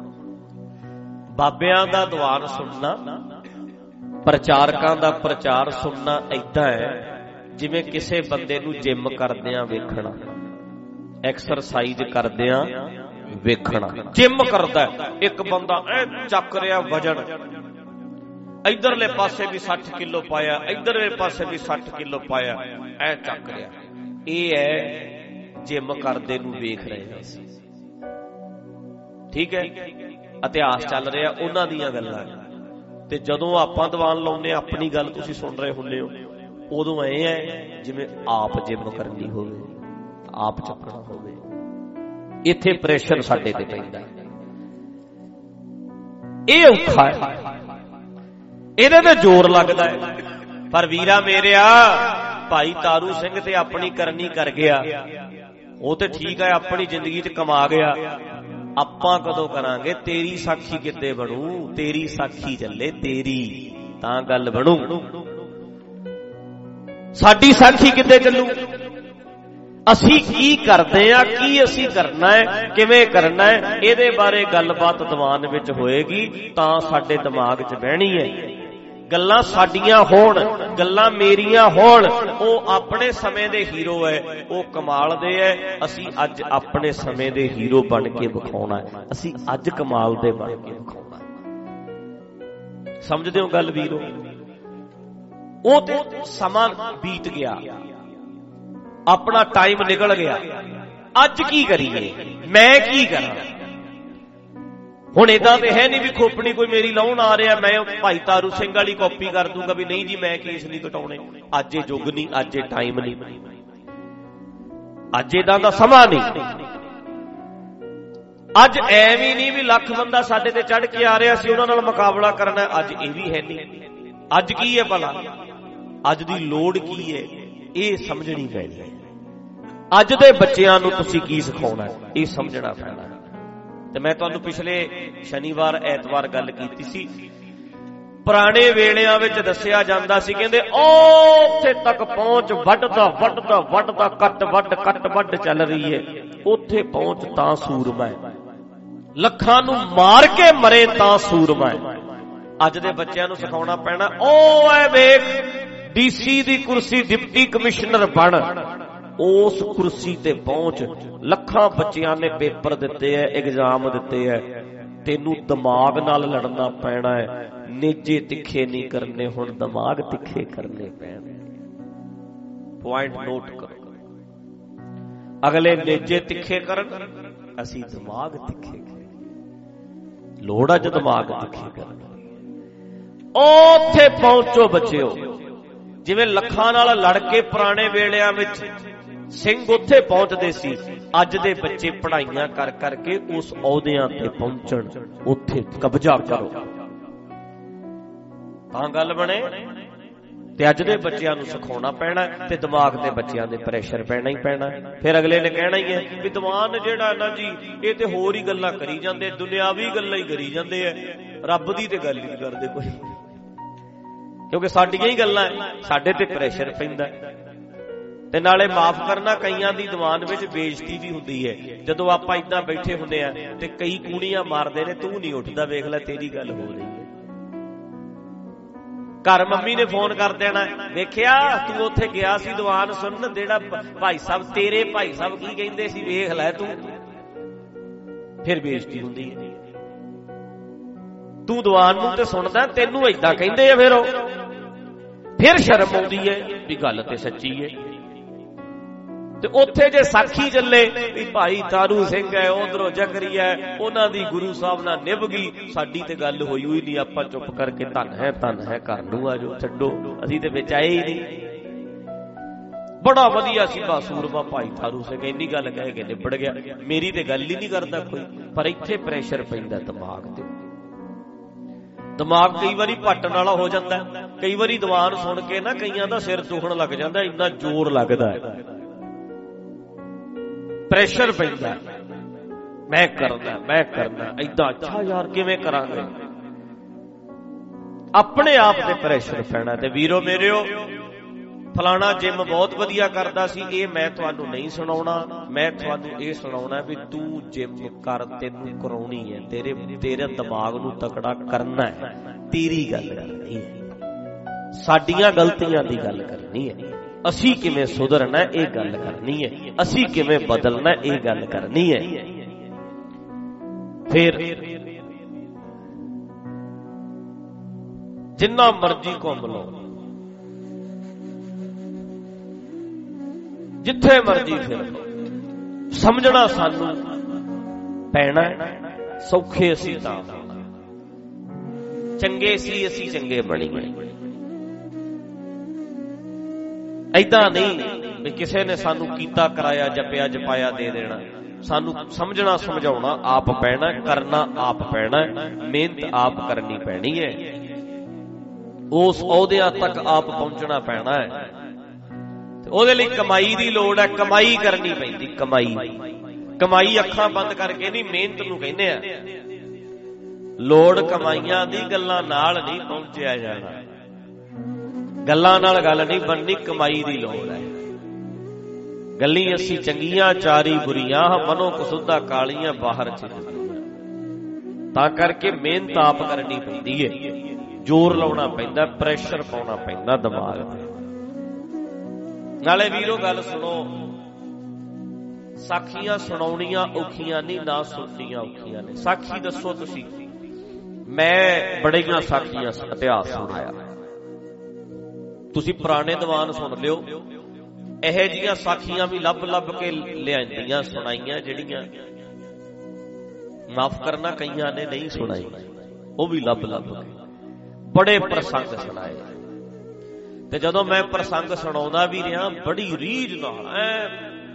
ਬਾਬਿਆਂ ਦਾ ਦੀਵਾਨ ਸੁਣਨਾ, ਪ੍ਰਚਾਰਕਾਂ ਦਾ ਪ੍ਰਚਾਰ ਸੁਣਨਾ ਏਦਾਂ ਹੈ ਜਿਵੇਂ ਕਿਸੇ ਬੰਦੇ ਨੂੰ ਜਿਮ ਕਰਦਿਆਂ ਵੇਖਣਾ, ਐਕਸਰਸਾਈਜ਼ ਕਰਦਿਆਂ ਵੇਖਣਾ। ਜਿਮ ਕਰਦਾ ਇੱਕ ਬੰਦਾ, ਐ ਚੱਕ ਰਿਹਾ ਵਜਨ, ਇਧਰਲੇ ਪਾਸੇ ਵੀ ਸੱਠ ਕਿਲੋ ਪਾਇਆ, ਇਧਰਲੇ ਪਾਸੇ ਵੀ ਸੱਠ ਕਿਲੋ ਪਾਇਆ, ਐ ਚੱਕ ਰਿਹਾ। ਇਹ ਹੈ ਜਿਮ ਕਰਦੇ ਨੂੰ ਵੇਖ ਰਹੇ ਹਾਂ ਅਸੀਂ, ਠੀਕ ਹੈ। ਇਤਿਹਾਸ ਚੱਲ ਰਿਹਾ ਉਹਨਾਂ ਦੀਆਂ ਗੱਲਾਂ, ਤੇ ਜਦੋਂ ਆਪਾਂ ਦੀਵਾਨ ਲਾਉਂਦੇ ਆਪਣੀ ਗੱਲ ਤੁਸੀਂ ਸੁਣ ਰਹੇ ਹੁੰਦੇ ਹੋ, ਉਦੋਂ ਇਹ ਹੈ ਜਿਵੇਂ ਆਪ ਜਿਮ ਕਰਨੀ ਹੋਵੇ, ਆਪ ਚੱਕਣਾ ਹੋਵੇ। ਇੱਥੇ ਪ੍ਰੈਸ਼ਰ ਸਾਡੇ ਤੇ ਪੈਂਦਾ, ਇਹ ਔਖਾ ਹੈ, ਇਹਦੇ ਤੇ ਜ਼ੋਰ ਲੱਗਦਾ ਹੈ। ਪਰ ਵੀਰਾ ਮੇਰਿਆ, ਭਾਈ ਤਾਰੂ ਸਿੰਘ ਤੇ ਆਪਣੀ ਕਰਨੀ ਕਰ ਗਿਆ, ਉਹ ਤੇ ਠੀਕ ਹੈ, ਆਪਣੀ ਜ਼ਿੰਦਗੀ 'ਚ ਕਮਾ ਗਿਆ। ਆਪਾਂ ਕਦੋਂ ਕਰਾਂਗੇ? ਤੇਰੀ ਸਾਖੀ ਕਿੱਦੇ ਬਣੂ? ਤੇਰੀ ਸਾਖੀ ਚੱਲੇ ਤੇਰੀ ਤਾਂ ਗੱਲ ਬਣੂ, ਸਾਡੀ ਸਾਖੀ ਕਿੱਦੇ ਚੱਲੂ? ਅਸੀਂ ਕੀ ਕਰਦੇ ਆ, ਕੀ ਅਸੀਂ ਕਰਨਾ ਹੈ, ਕਿਵੇਂ ਕਰਨਾ ਹੈ, ਇਹਦੇ ਬਾਰੇ ਗੱਲਬਾਤ ਦੀਵਾਨ ਵਿੱਚ ਹੋਏਗੀ ਤਾਂ ਸਾਡੇ ਦਿਮਾਗ 'ਚ ਬਹਿਣੀ ਹੈ। ਗੱਲਾਂ ਸਾਡੀਆਂ ਹੋਣ, ਗੱਲਾਂ ਮੇਰੀਆਂ ਹੋਣ। ਉਹ ਆਪਣੇ ਸਮੇਂ ਦੇ ਹੀਰੋ ਹੈ, ਉਹ ਕਮਾਲ ਦੇ ਹੈ, ਅਸੀਂ ਅੱਜ ਆਪਣੇ ਸਮੇਂ ਦੇ ਹੀਰੋ ਬਣ ਕੇ ਵਿਖਾਉਣਾ ਹੈ, ਅਸੀਂ ਅੱਜ ਕਮਾਲ ਦੇ ਬਣ ਕੇ ਵਿਖਾਉਣਾ। ਸਮਝਦੇ ਹੋ ਗੱਲ ਵੀਰੋ? ਉਹ ਤੇ ਸਮਾਂ ਬੀਤ ਗਿਆ, ਆਪਣਾ ਟਾਈਮ ਨਿਕਲ ਗਿਆ, ਅੱਜ ਕੀ ਕਰੀਏ, ਮੈਂ ਕੀ ਕਰਾਂ? ਹੁਣ ਏਦਾਂ ਤੇ ਹੈ ਨਹੀਂ ਵੀ ਖੋਪੜੀ ਕੋਈ ਮੇਰੀ ਲਾਉਣ ਆ ਰਿਹਾ, ਮੈਂ ਭਾਈ ਤਾਰੂ ਸਿੰਘ ਵਾਲੀ ਕਾਪੀ ਕਰ ਦੂੰਗਾ ਵੀ ਨਹੀਂ ਜੀ ਮੈਂ ਕੇਸ ਨਹੀਂ ਕਟਾਉਣੇ। ਅੱਜ ਇਹ ਯੁੱਗ ਨਹੀਂ, ਅੱਜ ਇਹ ਟਾਈਮ ਨਹੀਂ, ਅੱਜ ਏਦਾਂ ਦਾ ਸਮਾਂ ਨਹੀਂ। ਅੱਜ ਐਵੇਂ ਨਹੀਂ ਵੀ ਲੱਖ ਬੰਦਾ ਸਾਡੇ ਤੇ ਚੜ ਕੇ ਆ ਰਿਹਾ ਸੀ ਉਹਨਾਂ ਨਾਲ ਮੁਕਾਬਲਾ ਕਰਨਾ, ਅੱਜ ਇਹ ਵੀ ਹੈ ਨਹੀਂ। ਅੱਜ ਕੀ ਹੈ ਭਲਾ? ਅੱਜ ਦੀ ਲੋੜ ਕੀ ਹੈ, ਇਹ ਸਮਝਣੀ ਪੈਣੀ ਹੈ। ਅੱਜ ਦੇ ਬੱਚਿਆਂ ਨੂੰ ਤੁਸੀਂ ਕੀ ਸਿਖਾਉਣਾ, ਇਹ ਸਮਝਣਾ ਪੈਣਾ। ਤੇ ਮੈਂ ਤੁਹਾਨੂੰ ਪਿਛਲੇ ਸ਼ਨੀਵਾਰ ਐਤਵਾਰ ਗੱਲ ਕੀਤੀ ਸੀ, ਪੁਰਾਣੇ ਵੇਲਿਆਂ ਵਿੱਚ ਦੱਸਿਆ ਜਾਂਦਾ ਸੀ, ਕਹਿੰਦੇ ਉੱਥੇ ਤੱਕ ਪਹੁੰਚ ਵੱਢਦਾ ਵੱਢਦਾ ਵੱਢਦਾ ਕੱਟ ਵੱਢ ਕੱਟ ਵੱਢ ਚੱਲ ਰਹੀ ਹੈ, ਉੱਥੇ ਪਹੁੰਚ ਤਾਂ ਸੂਰਮਾ ਹੈ, ਲੱਖਾਂ ਨੂੰ ਮਾਰ ਕੇ ਮਰੇ ਤਾਂ ਸੂਰਮਾ ਹੈ। ਅੱਜ ਦੇ ਬੱਚਿਆਂ ਨੂੰ ਸਿਖਾਉਣਾ ਪੈਣਾ, ਉਹ ਐ ਵੇਖ ਡੀਸੀ ਦੀ ਕੁਰਸੀ ਡਿਪਟੀ ਕਮਿਸ਼ਨਰ ਬਣ, ਉਸ ਕੁਰਸੀ ਤੇ ਪਹੁੰਚ। ਲੱਖਾਂ ਬੱਚਿਆਂ ਨੇ ਪੇਪਰ ਦਿੱਤੇ ਐ, ਐਗਜ਼ਾਮ ਦਿੱਤੇ ਐ, ਤੈਨੂੰ ਦਿਮਾਗ ਨਾਲ ਲੜਨਾ ਪੈਣਾ ਹੈ। ਨੇਜੇ ਤਿੱਖੇ ਨਹੀਂ ਕਰਨੇ, ਹੁਣ ਦਿਮਾਗ ਤਿੱਖੇ ਕਰਨੇ ਪੈਣੇ। ਪੁਆਇੰਟ ਨੋਟ ਕਰੋ, ਅਗਲੇ ਨੇਜੇ ਤਿੱਖੇ ਕਰਨ, ਅਸੀਂ ਦਿਮਾਗ ਤਿੱਖੇ ਕਰੀਏ। ਲੋੜ ਅੱਜ ਦਿਮਾਗ ਤਿੱਖੇ ਕਰਨ। ਉੱਥੇ ਪਹੁੰਚੋ ਬੱਚਿਓ, ਜਿਵੇਂ ਲੱਖਾਂ ਨਾਲ ਲੜ ਕੇ ਪੁਰਾਣੇ ਵੇਲਿਆਂ ਵਿੱਚ ਸਿੰਘ ਉੱਥੇ ਪਹੁੰਚਦੇ ਸੀ, ਅੱਜ ਦੇ ਬੱਚੇ ਪੜ੍ਹਾਈਆਂ ਕਰ ਕਰਕੇ ਉਸ ਅਹੁਦਿਆਂ ਤੇ ਪਹੁੰਚਣ, ਉੱਥੇ ਕਬਜ਼ਾ ਕਰੋ ਤਾਂ ਗੱਲ ਬਣੇ। ਤੇ ਅੱਜ ਦੇ ਬੱਚਿਆਂ ਨੂੰ ਸਿਖਾਉਣਾ ਪੈਣਾ, ਤੇ ਦਿਮਾਗ ਤੇ ਬੱਚਿਆਂ ਦੇ ਪ੍ਰੈਸ਼ਰ ਪੈਣਾ ਹੀ ਪੈਣਾ। ਫਿਰ ਅਗਲੇ ਨੇ ਕਹਿਣਾ ਹੀ ਹੈ ਵੀ ਦੀਵਾਨ ਜਿਹੜਾ ਨਾ ਜੀ ਇਹ ਤੇ ਹੋਰ ਹੀ ਗੱਲਾਂ ਕਰੀ ਜਾਂਦੇ, ਦੁਨਿਆਵੀ ਗੱਲਾਂ ਹੀ ਕਰੀ ਜਾਂਦੇ ਐ, ਰੱਬ ਦੀ ਤੇ ਗੱਲ ਹੀ ਨਹੀਂ ਕਰਦੇ ਕੋਈ, ਕਿਉਂਕਿ ਸਾਡੀਆਂ ਹੀ ਗੱਲਾਂ, ਸਾਡੇ ਤੇ ਪ੍ਰੈਸ਼ਰ ਪੈਂਦਾ। ਤੇ ਨਾਲੇ ਮਾਫ ਕਰਨਾ, ਕਈਆਂ ਦੀ ਦੀਵਾਨ ਵਿੱਚ ਬੇਇੱਜ਼ਤੀ ਵੀ ਹੁੰਦੀ ਹੈ। ਜਦੋਂ ਆਪਾਂ ਏਦਾਂ ਬੈਠੇ ਹੁੰਦੇ ਆ ਤੇ ਕਈ ਕੂਣੀਆਂ ਮਾਰਦੇ ਨੇ, ਤੂੰ ਨਹੀਂ ਉੱਠਦਾ, ਵੇਖ ਲੈ ਤੇਰੀ ਗੱਲ ਹੋ ਰਹੀ ਹੈ। ਘਰ ਮੰਮੀ ਨੇ ਫੋਨ ਕਰ ਦੇਣਾ, ਵੇਖਿਆ ਤੂੰ ਉੱਥੇ ਗਿਆ ਸੀ ਦੀਵਾਨ ਸੁਣਨ, ਜਿਹੜਾ ਭਾਈ ਸਾਹਿਬ ਤੇਰੇ ਭਾਈ ਸਾਹਿਬ ਕੀ ਕਹਿੰਦੇ ਸੀ, ਵੇਖ ਲੈ ਤੂੰ। ਫਿਰ ਬੇਇੱਜ਼ਤੀ ਹੁੰਦੀ ਹੈ। ਤੂੰ ਦੀਵਾਨ ਨੂੰ ਤੇ ਸੁਣਦਾ, ਤੈਨੂੰ ਏਦਾਂ ਕਹਿੰਦੇ ਆ, ਫਿਰ ਉਹ ਫਿਰ ਸ਼ਰਮ ਆਉਂਦੀ ਹੈ ਵੀ ਗੱਲ ਤੇ ਸੱਚੀ ਹੈ। ਤੇ ਉੱਥੇ ਜੇ ਸਾਖੀ ਚੱਲੇ ਵੀ ਭਾਈ ਤਾਰੂ ਸਿੰਘ ਹੈ, ਉਧਰੋਂ ਜ਼ਕਰੀਆ ਹੈ, ਉਹਨਾਂ ਦੀ ਗੁਰੂ ਸਾਹਿਬ ਨਾਲ ਨਿਭ ਗਈ, ਸਾਡੀ ਤੇ ਗੱਲ ਹੋਈ ਹੋਈ ਨਹੀਂ, ਆਪਾਂ ਚੁੱਪ ਕਰਕੇ ਧੰਨ ਹੈ ਧੰਨ ਹੈ ਘਰ ਨੂੰ ਆ ਜਾਓ, ਛੱਡੋ, ਅਸੀਂ ਤੇ ਵਿੱਚ ਆਏ ਹੀ ਨਹੀਂ। ਬੜਾ ਵਧੀਆ ਸੀ ਬਾਸੂਰਮਾ ਭਾਈ ਤਾਰੂ ਸਿੰਘ, ਇੰਨੀ ਗੱਲ ਕਹਿ ਕੇ ਨਿਬੜ ਗਿਆ, ਮੇਰੀ ਤੇ ਗੱਲ ਹੀ ਨਹੀਂ ਕਰਦਾ ਕੋਈ। ਪਰ ਇੱਥੇ ਪ੍ਰੈਸ਼ਰ ਪੈਂਦਾ ਦਿਮਾਗ ਤੇ। ਦਿਮਾਗ ਕਈ ਵਾਰੀ ਪੱਟਣ ਵਾਲਾ ਹੋ ਜਾਂਦਾ, ਕਈ ਵਾਰੀ ਦੀਵਾਨ ਸੁਣ ਕੇ ਨਾ ਕਈਆਂ ਦਾ ਸਿਰ ਦੁਖਣ ਲੱਗ ਜਾਂਦਾ, ਇੰਨਾ ਜ਼ੋਰ ਲੱਗਦਾ ਹੈ, ਪ੍ਰੈਸ਼ਰ ਪੈਂਦਾ, ਮੈਂ ਕਰਨਾ ਮੈਂ ਕਰਨਾ ਏਦਾਂ, ਅੱਛਾ ਯਾਰ ਕਿਵੇਂ ਕਰਾਂਗੇ, ਆਪਣੇ ਆਪ ਤੇ ਪ੍ਰੈਸ਼ਰ ਪੈਣਾ। ਤੇ ਵੀਰੋ ਮੇਰਿਓ, ਫਲਾਣਾ ਜਿਮ ਬਹੁਤ ਵਧੀਆ ਕਰਦਾ ਸੀ, ਇਹ ਮੈਂ ਤੁਹਾਨੂੰ ਨਹੀਂ ਸੁਣਾਉਣਾ, ਮੈਂ ਤੁਹਾਨੂੰ ਇਹ ਸੁਣਾਉਣਾ ਵੀ ਤੂੰ ਜਿਮ ਕਰ, ਤੈਨੂੰ ਕਰਾਉਣੀ ਹੈ, ਤੇਰੇ ਤੇਰੇ ਦਿਮਾਗ ਨੂੰ ਤਕੜਾ ਕਰਨਾ ਹੈ, ਤੇਰੀ ਗੱਲ ਕਰਨੀ ਹੈ, ਸਾਡੀਆਂ ਗਲਤੀਆਂ ਦੀ ਗੱਲ ਕਰਨੀ ਹੈ, ਅਸੀਂ ਕਿਵੇਂ ਸੁਧਰਨਾ ਇਹ ਗੱਲ ਕਰਨੀ ਹੈ, ਅਸੀਂ ਕਿਵੇਂ ਬਦਲਣਾ ਇਹ ਗੱਲ ਕਰਨੀ ਹੈ। ਫਿਰ ਜਿੰਨਾ ਮਰਜ਼ੀ ਘੁੰਮ ਲਓ, ਜਿੱਥੇ ਮਰਜ਼ੀ ਫਿਰ ਲਓ, ਸਮਝਣਾ ਸਾਨੂੰ ਪੈਣਾ, ਸੌਖੇ ਅਸੀਂ ਤਾਂ ਚੰਗੇ ਸੀ, ਅਸੀਂ ਚੰਗੇ ਬਣੀਏ। ਏਦਾਂ ਨਹੀਂ ਵੀ ਕਿਸੇ ਨੇ ਸਾਨੂੰ ਕੀਤਾ ਕਰਾਇਆ ਜਪਿਆ ਜਪਾਇਆ ਦੇ ਦੇਣਾ, ਸਾਨੂੰ ਸਮਝਣਾ ਸਮਝਾਉਣਾ ਆਪ ਪੈਣਾ, ਕਰਨਾ ਆਪ ਪੈਣਾ, ਮਿਹਨਤ ਆਪ ਕਰਨੀ ਪੈਣੀ ਹੈ, ਉਸ ਅਹੁਦਿਆਂ ਤੱਕ ਆਪ ਪਹੁੰਚਣਾ ਪੈਣਾ ਹੈ। ਉਹਦੇ ਲਈ ਕਮਾਈ ਦੀ ਲੋੜ ਹੈ, ਕਮਾਈ ਕਰਨੀ ਪੈਂਦੀ, ਕਮਾਈ ਕਮਾਈ ਅੱਖਾਂ ਬੰਦ ਕਰਕੇ ਨਹੀਂ, ਮਿਹਨਤ ਨੂੰ ਕਹਿੰਦੇ ਆ। ਲੋੜ ਕਮਾਈਆਂ ਦੀ, ਗੱਲਾਂ ਨਾਲ ਨਹੀਂ ਪਹੁੰਚਿਆ ਜਾਣਾ, ਗੱਲਾਂ ਨਾਲ ਗੱਲ ਨਹੀਂ ਬਣਨੀ, ਕਮਾਈ ਦੀ ਲੋੜ ਹੈ। ਗੱਲੀ ਅਸੀਂ ਚੰਗੀਆਂ ਚਾਰੀ ਬੁਰੀਆਂ, ਮਨੋਂ ਕਸੁੱਧਾ ਕਾਲੀਆਂ ਬਾਹਰ ਚਿੱਤੀਆਂ। ਤਾਂ ਕਰਕੇ ਮਿਹਨਤ ਆਪ ਕਰਨੀ ਪੈਂਦੀ ਹੈ, ਜ਼ੋਰ ਲਾਉਣਾ ਪੈਂਦਾ, ਪ੍ਰੈਸ਼ਰ ਪਾਉਣਾ ਪੈਂਦਾ ਦਿਮਾਗ ਤੇ। ਨਾਲੇ ਵੀਰੋ ਗੱਲ ਸੁਣੋ, ਸਾਖੀਆਂ ਸੁਣਾਉਣੀਆਂ ਔਖੀਆਂ ਨਹੀਂ, ਨਾ ਸੁਣਨੀਆਂ ਔਖੀਆਂ ਨੇ। ਸਾਖੀ ਦੱਸੋ ਤੁਸੀਂ, ਮੈਂ ਬੜੀਆਂ ਸਾਖੀਆਂ ਇਤਿਹਾਸ ਸੁਣਾਇਆ, ਤੁਸੀਂ ਪੁਰਾਣੇ ਦੀਵਾਨ ਸੁਣ ਲਿਓ, ਇਹੋ ਜਿਹੀਆਂ ਸਾਖੀਆਂ ਵੀ ਲੱਭ ਲੱਭ ਕੇ ਲਿਆਂਦੀਆਂ ਸੁਣਾਈਆਂ, ਜਿਹੜੀਆਂ ਮਾਫ ਕਰਨਾ ਕਈਆਂ ਨੇ ਨਹੀਂ ਸੁਣਾਈ, ਉਹ ਵੀ ਲੱਭ ਲੱਭ ਕੇ ਬੜੇ ਪ੍ਰਸੰਗ ਸੁਣਾਏ। ਤੇ ਜਦੋਂ ਮੈਂ ਪ੍ਰਸੰਗ ਸੁਣਾਉਂਦਾ ਵੀ ਰਿਹਾ, ਬੜੀ ਰੀਝ ਨਾਲ ਐ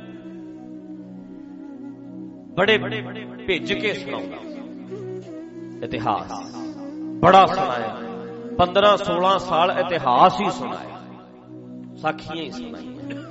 ਬੜੇ ਭਿੱਜ ਕੇ ਸੁਣਾਉਂਦਾ, ਇਤਿਹਾਸ ਬੜਾ ਸੁਣਾਇਆ, ਪੰਦਰਾਂ ਸੋਲਾਂ ਸਾਲ ਇਤਿਹਾਸ ਹੀ ਸੁਣਾਇਆ, ਸਾਖੀਆਂ ਹੀ ਸੁਣਾਈਆਂ।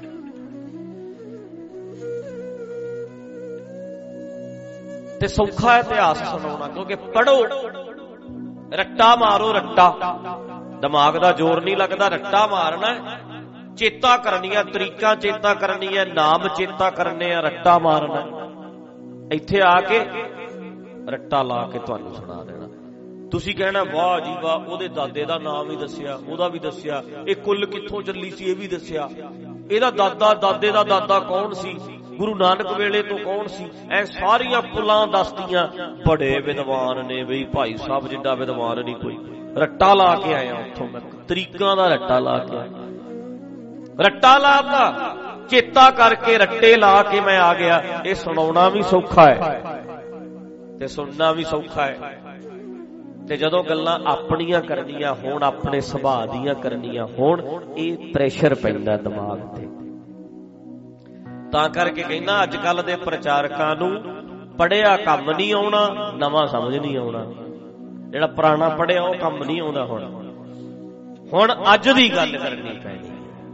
ਤੇ ਸੌਖਾ ਇਤਿਹਾਸ ਸੁਣਾਉਣਾ, ਕਿਉਂਕਿ ਪੜੋ, ਰੱਟਾ ਮਾਰੋ, ਰੱਟਾ, ਦਿਮਾਗ ਦਾ ਜ਼ੋਰ ਨਹੀਂ ਲੱਗਦਾ, ਰੱਟਾ ਮਾਰਨਾ, ਚੇਤਾ ਕਰਨੀਆਂ, ਤਰੀਕਾਂ ਚੇਤਾ ਕਰਨੀਆਂ, ਨਾਮ ਚੇਤਾ ਕਰਨੇ ਆ, ਰੱਟਾ ਮਾਰਨਾ। ਇੱਥੇ ਆ ਕੇ ਰੱਟਾ ਲਾ ਕੇ ਤੁਹਾਨੂੰ ਸੁਣਾ ਦੇਣਾ। ਤੁਸੀਂ ਕਹਿਣਾ ਵਾਹ ਜੀ ਵਾਹ, ਉਹਦੇ ਦਾਦੇ ਦਾ ਨਾਮ ਵੀ ਦੱਸਿਆ, ਉਹਦਾ ਵੀ ਦੱਸਿਆ, ਇਹ ਕੁੱਲ ਕਿੱਥੋਂ ਚੱਲੀ ਸੀ ਇਹ ਵੀ ਦੱਸਿਆ, ਇਹਦਾ ਦਾਦਾ ਦਾਦੇ ਦਾ ਦਾਦਾ ਕੌਣ ਸੀ, ਗੁਰੂ ਨਾਨਕ ਵੇਲੇ ਤੋਂ ਕੌਣ ਸੀ, ਐ ਸਾਰੀਆਂ ਪੁੱਲਾਂ ਦੱਸਦੀਆਂ। ਬੜੇ ਵਿਦਵਾਨ ਨੇ ਬਈ, ਭਾਈ ਸਾਹਿਬ ਜਿੱਡਾ ਵਿਦਵਾਨ ਨਹੀਂ ਕੋਈ। ਰੱਟਾ ਲਾ ਕੇ ਆਇਆ ਉੱਥੋਂ, ਮੈਂ ਤਰੀਕਾਂ ਦਾ ਰੱਟਾ ਲਾ ਕੇ ਆਇਆ, ਰੱਟਾ ਲਾਤਾ, ਚੇਤਾ ਕਰਕੇ ਰੱਟੇ ਲਾ ਕੇ ਮੈਂ ਆ ਗਿਆ। ਇਹ ਸੁਣਾਉਣਾ ਵੀ ਸੌਖਾ ਹੈ ਤੇ ਸੁਣਨਾ ਵੀ ਸੌਖਾ ਹੈ। ਤੇ ਜਦੋਂ ਗੱਲਾਂ ਆਪਣੀਆਂ ਕਰਨੀਆਂ ਹੋਣ, ਆਪਣੇ ਸੁਭਾਅ ਦੀਆਂ ਕਰਨੀਆਂ ਹੋਣ, ਇਹ ਪ੍ਰੈਸ਼ਰ ਪੈਂਦਾ ਦਿਮਾਗ ਤੇ। ਤਾਂ ਕਰਕੇ ਕਹਿੰਦਾ ਅੱਜ ਕੱਲ ਦੇ ਪ੍ਰਚਾਰਕਾਂ ਨੂੰ ਪੜਿਆ ਕੰਮ ਨਹੀਂ ਆਉਣਾ, ਨਵਾਂ ਸਮਝ ਨਹੀਂ ਆਉਣਾ। ਜਿਹੜਾ ਪੁਰਾਣਾ ਪੜਿਆ ਉਹ ਕੰਮ ਨਹੀਂ ਆਉਂਦਾ। ਹੁਣ ਹੁਣ ਅੱਜ ਦੀ ਗੱਲ ਕਰਨੀ ਪੈਣੀ,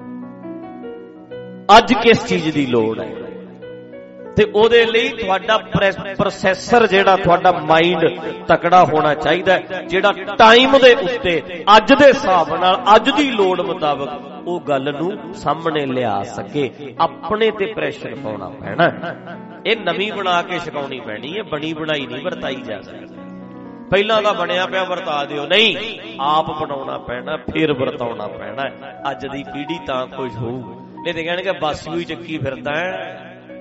ਅੱਜ ਕਿਸ ਚੀਜ਼ ਦੀ ਲੋੜ ਹੈ, ਤੇ ਉਹਦੇ ਲਈ ਤੁਹਾਡਾ ਪ੍ਰੋਸੈਸਰ ਜਿਹੜਾ ਤੁਹਾਡਾ ਮਾਈਂਡ ਤਕੜਾ ਹੋਣਾ ਚਾਹੀਦਾ, ਜਿਹੜਾ ਟਾਈਮ ਦੇ ਉੱਤੇ ਅੱਜ ਦੇ ਹਿਸਾਬ ਨਾਲ ਅੱਜ ਦੀ ਲੋੜ ਮੁਤਾਬਕ ਉਹ ਗੱਲ ਨੂੰ ਸਾਹਮਣੇ ਲਿਆ ਸਕੇ। ਆਪਣੇ ਤੇ ਪ੍ਰੈਸ਼ਰ ਪਾਉਣਾ ਪੈਣਾ। ਇਹ ਨਵੀਂ ਬਣਾ ਕੇ ਛਕਾਉਣੀ ਪੈਣੀ ਹੈ, ਬਣੀ ਬਣਾਈ ਨਹੀਂ ਵਰਤਾਈ ਜਾ ਸਕਦੀ। ਪਹਿਲਾਂ ਦਾ ਬਣਿਆ ਪਿਆ ਵਰਤਾ ਦਿਓ, ਨਹੀਂ, ਆਪ ਬਣਾਉਣਾ ਪੈਣਾ, ਫਿਰ ਵਰਤਾਉਣਾ ਪੈਣਾ। ਅੱਜ ਦੀ ਪੀੜ੍ਹੀ ਤਾਂ ਖੁਸ਼ ਹੋਊ, ਨਹੀਂ ਤੇ ਕਹਿਣਗੇ ਬਸ ਹੋਈ ਚੱਕੀ ਫਿਰਦਾ,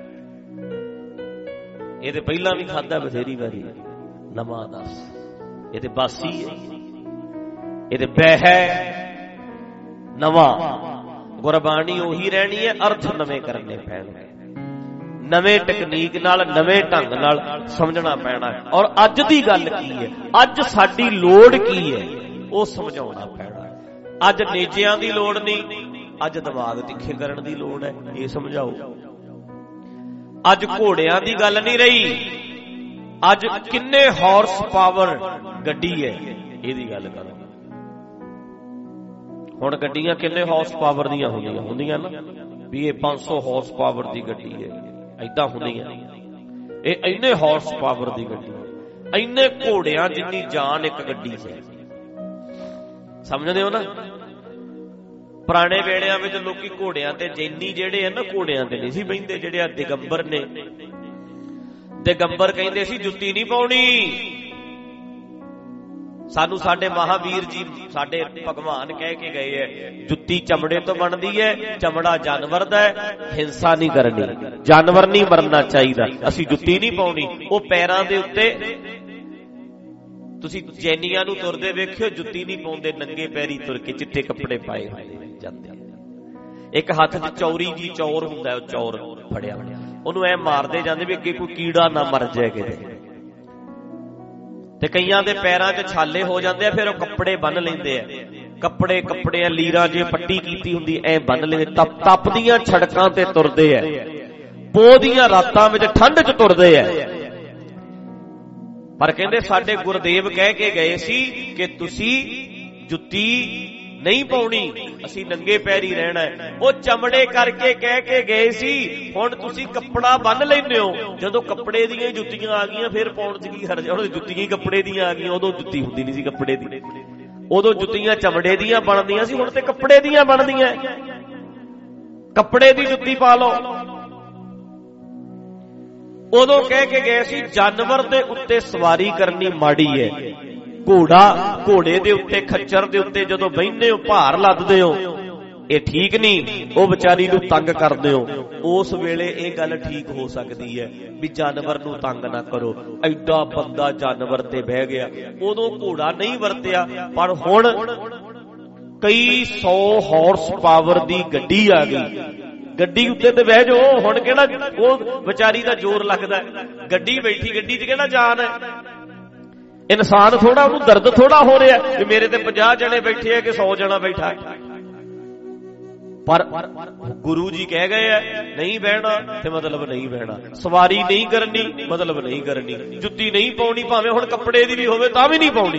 ਇਹ ਤੇ ਪਹਿਲਾਂ ਵੀ ਖਾਦਾ ਬਥੇਰੀ ਵਾਰੀ, ਨਵਾਂ ਦੱਸ। ਇਹ ਤੇ ਬਾਸੀ ਹੈ, ਇਹ ਤੇ ਬਹਿ ਨਵਾਂ। ਗੁਰਬਾਣੀ ਉਹੀ ਰਹਿਣੀ ਹੈ, ਅਰਥ ਨਵੇਂ ਕਰਨੇ ਪੈਣਗੇ, ਨਵੇਂ ਟੈਕਨੀਕ ਨਾਲ, ਨਵੇਂ ਢੰਗ ਨਾਲ ਸਮਝਣਾ ਪੈਣਾ ਹੈ। ਔਰ ਅੱਜ ਦੀ ਗੱਲ ਕੀ ਹੈ, ਅੱਜ ਸਾਡੀ ਲੋੜ ਕੀ ਹੈ, ਉਹ ਸਮਝਾਉਣਾ ਪੈਣਾ। ਅੱਜ ਨੇਜਿਆਂ ਦੀ ਲੋੜ ਨਹੀਂ, ਅੱਜ ਦਿਮਾਗ ਤਿੱਖੇ ਕਰਨ ਦੀ ਲੋੜ ਹੈ, ਇਹ ਸਮਝਾਓ। ਅੱਜ ਘੋੜਿਆਂ ਦੀ ਗੱਲ ਨਹੀਂ ਰਹੀ, ਅੱਜ ਕਿੰਨੇ ਹਾਰਸ ਪਾਵਰ ਗੱਡੀ ਹੈ ਇਹਦੀ ਗੱਲ ਕਰੋ। ਹੁਣ ਗੱਡੀਆਂ ਕਿੰਨੇ ਹਾਰਸ ਪਾਵਰ ਦੀਆਂ ਹੁੰਦੀਆਂ ਹੁੰਦੀਆਂ ਨਾ, ਵੀ ਇਹ ਪੰਜ ਸੌ ਹਾਰਸ ਪਾਵਰ ਦੀ ਗੱਡੀ ਹੈ, ਏਦਾਂ ਹੁੰਦੀਆਂ। ਇਹ ਇੰਨੇ ਹਾਰਸ ਪਾਵਰ ਦੀ ਗੱਡੀ, ਇੰਨੇ ਘੋੜਿਆਂ ਜਿੰਨੀ ਜਾਨ ਇੱਕ ਗੱਡੀ 'ਚ ਹੈ। ਸਮਝਦੇ ਹੋ ਨਾ? ਪੁਰਾਣੇ ਵੇਲਿਆਂ ਵਿੱਚ ਲੋਕੀ ਘੋੜਿਆਂ ਤੇ ਜੈਨੀ ਜਿਹੜੇ ਆ ਨਾ, ਘੋੜਿਆਂ ਤੇ ਨਹੀਂ ਸੀ ਬਹਿੰਦੇ। ਜਿਹੜੇ ਆ ਦਿਗੰਬਰ ਨੇ, ਦਿਗੰਬਰ ਕਹਿੰਦੇ ਸੀ ਜੁੱਤੀ ਨਹੀਂ ਪਾਉਣੀ। ਸਾਨੂੰ ਸਾਡੇ ਮਹਾਵੀਰ ਜੀ, ਸਾਡੇ ਭਗਵਾਨ ਕਹਿ ਕੇ ਗਏ ਹੈ, ਜੁੱਤੀ ਚਮੜੇ ਤੋਂ ਬਣਦੀ ਹੈ, ਚਮੜਾ ਜਾਨਵਰ ਦਾ ਹੈ, ਹਿੰਸਾ ਨਹੀਂ ਕਰਨੀ, ਜਾਨਵਰ ਨਹੀਂ ਮਰਨਾ ਚਾਹੀਦਾ, ਅਸੀਂ ਜੁੱਤੀ ਨਹੀਂ ਪਾਉਣੀ। ਉਹ ਪੈਰਾਂ ਦੇ ਉੱਤੇ ਤੁਸੀਂ ਜੈਨੀਆਂ ਨੂੰ ਤੁਰਦੇ ਵੇਖਿਓ, ਜੁੱਤੀ ਨਹੀਂ ਪਾਉਂਦੇ, ਨੰਗੇ ਪੈਰੀ ਤੁਰ ਕੇ, ਚਿੱਟੇ ਕੱਪੜੇ ਪਾਏ ਹੋਏ ਜਾਂਦੇ। ਇੱਕ ਹੱਥ 'ਚ ਚੌਰੀ ਜੀ ਚੌਰ ਹੁੰਦਾ, ਉਹ ਚੌਰ ਫੜਿਆ, ਉਹਨੂੰ ਐ ਮਾਰਦੇ ਜਾਂਦੇ ਵੀ ਅੱਗੇ ਕੋਈ ਕੀੜਾ ਨਾ ਮਰ ਜਾਏ ਕਿਤੇ। ਤੇ ਕਈਆਂ ਦੇ ਪੈਰਾਂ 'ਚ ਛਾਲੇ ਹੋ ਜਾਂਦੇ ਆ, ਫਿਰ ਉਹ ਕੱਪੜੇ ਬੰਨ ਲੈਂਦੇ ਆ, ਕੱਪੜੇ ਕੱਪੜਿਆਂ ਲੀਰਾਂ ਜੇ ਪੱਟੀ ਕੀਤੀ ਹੁੰਦੀ ਐ ਬੰਨ ਲੈਂਦੇ। ਤਪ ਤਪਦੀਆਂ ਸੜਕਾਂ ਤੇ ਤੁਰਦੇ ਆ, ਪੋਹ ਦੀਆਂ ਰਾਤਾਂ ਵਿੱਚ ਠੰਡ 'ਚ ਤੁਰਦੇ ਆ। ਪਰ ਕਹਿੰਦੇ ਸਾਡੇ ਗੁਰਦੇਵ ਕਹਿ ਕੇ ਗਏ ਸੀ ਕਿ ਤੁਸੀਂ ਜੁੱਤੀ ਨਹੀਂ ਪਾਉਣੀ, ਅਸੀਂ ਨੰਗੇ ਪੈਰੀ ਰਹਿਣਾ। ਉਹ ਚਮੜੇ ਕਰਕੇ ਕਹਿ ਕੇ ਗਏ ਸੀ, ਹੁਣ ਤੁਸੀਂ ਕੱਪੜਾ ਬੰਨ ਲੈਂਦੇ ਹੋ। ਜਦੋਂ ਕੱਪੜੇ ਦੀਆਂ ਜੁੱਤੀਆਂ ਆ ਗਈਆਂ, ਫਿਰ ਪਾਉਣ 'ਚ ਕੀ ਹਰਜ? ਹੁਣ ਜੁੱਤੀਆਂ ਹੀ ਕੱਪੜੇ ਦੀਆਂ ਆ ਗਈਆਂ, ਉਦੋਂ ਜੁੱਤੀ ਹੁੰਦੀ ਨਹੀਂ ਸੀ ਕੱਪੜੇ ਦੀ, ਉਦੋਂ ਜੁੱਤੀਆਂ ਚਮੜੇ ਦੀਆਂ ਬਣਦੀਆਂ ਸੀ, ਹੁਣ ਤੇ ਕੱਪੜੇ ਦੀਆਂ ਬਣਦੀਆਂ। ਕੱਪੜੇ ਦੀ ਜੁੱਤੀ ਪਾ ਲਓ। ਉਦੋਂ ਕਹਿ ਕੇ ਗਏ ਸੀ ਜਾਨਵਰ ਦੇ ਉੱਤੇ ਸਵਾਰੀ ਕਰਨੀ ਮਾੜੀ ਹੈ। ਘੋੜਾ, ਘੋੜੇ ਦੇ ਉੱਤੇ, ਖੱਚਰ ਦੇ ਉੱਤੇ ਜਦੋਂ ਬਹਿੰਦੇ ਹੋ, ਭਾਰ ਲੱਦਦੇ ਹੋ, ਇਹ ਠੀਕ ਨਹੀਂ, ਉਹ ਵਿਚਾਰੀ ਨੂੰ ਤੰਗ ਕਰਦੇ ਹੋ। ਉਸ ਵੇਲੇ ਇਹ ਗੱਲ ਠੀਕ ਹੋ ਸਕਦੀ ਹੈ ਵੀ ਜਾਨਵਰ ਨੂੰ ਤੰਗ ਨਾ ਕਰੋ। ਐਡਾ ਬੰਦਾ ਜਾਨਵਰ ਤੇ ਬਹਿ ਗਿਆ, ਉਦੋਂ ਘੋੜਾ ਨਹੀਂ ਵਰਤਿਆ। ਪਰ ਹੁਣ ਕਈ ਸੌ ਹਾਰਸ ਪਾਵਰ ਦੀ ਗੱਡੀ ਆ ਗਈ, ਗੱਡੀ ਉੱਤੇ ਤੇ ਬਹਿ ਜਾਓ। ਹੁਣ ਕਿਹੜਾ ਉਹ ਵਿਚਾਰੀ ਦਾ ਜ਼ੋਰ ਲੱਗਦਾ, ਗੱਡੀ ਬੈਠੀ, ਗੱਡੀ 'ਚ ਕਿਹੜਾ ਜਾਨ ਹੈ? ਇਨਸਾਨ ਥੋੜਾ, ਉਹਨੂੰ ਦਰਦ ਥੋੜਾ ਹੋ ਰਿਹਾ ਕਿ ਮੇਰੇ ਤੇ ਪੰਜਾਹ ਜਣੇ ਬੈਠੇ ਆ ਕਿ ਸੌ ਜਣਾ ਬੈਠਾ। ਪਰ ਗੁਰੂ ਜੀ ਕਹਿ ਗਏ ਆ ਨਹੀਂ ਬਹਿਣਾ ਤੇ ਮਤਲਬ ਨਹੀਂ ਬਹਿਣਾ, ਸਵਾਰੀ ਨਹੀਂ ਕਰਨੀ ਮਤਲਬ ਨਹੀਂ ਕਰਨੀ, ਜੁੱਤੀ ਨਹੀਂ ਪਾਉਣੀ, ਭਾਵੇਂ ਹੁਣ ਕੱਪੜੇ ਦੀ ਵੀ ਹੋਵੇ ਤਾਂ ਵੀ ਨਹੀਂ ਪਾਉਣੀ,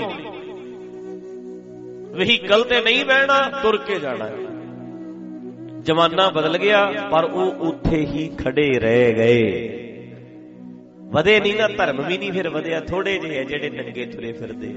ਵਹੀਕਲ ਤੇ ਨਹੀਂ ਬਹਿਣਾ, ਤੁਰ ਕੇ ਜਾਣਾ। ਜ਼ਮਾਨਾ ਬਦਲ ਗਿਆ ਪਰ ਉਹ ਉੱਥੇ ਹੀ ਖੜੇ ਰਹਿ ਗਏ, ਵਧੇ ਨਹੀਂ ਨਾ, ਧਰਮ ਵੀ ਨਹੀਂ ਫਿਰ ਵਧਿਆ। ਥੋੜੇ ਜਿਹੇ ਜਿਹੜੇ ਨੰਗੇ ਤੁਰੇ ਫਿਰਦੇ,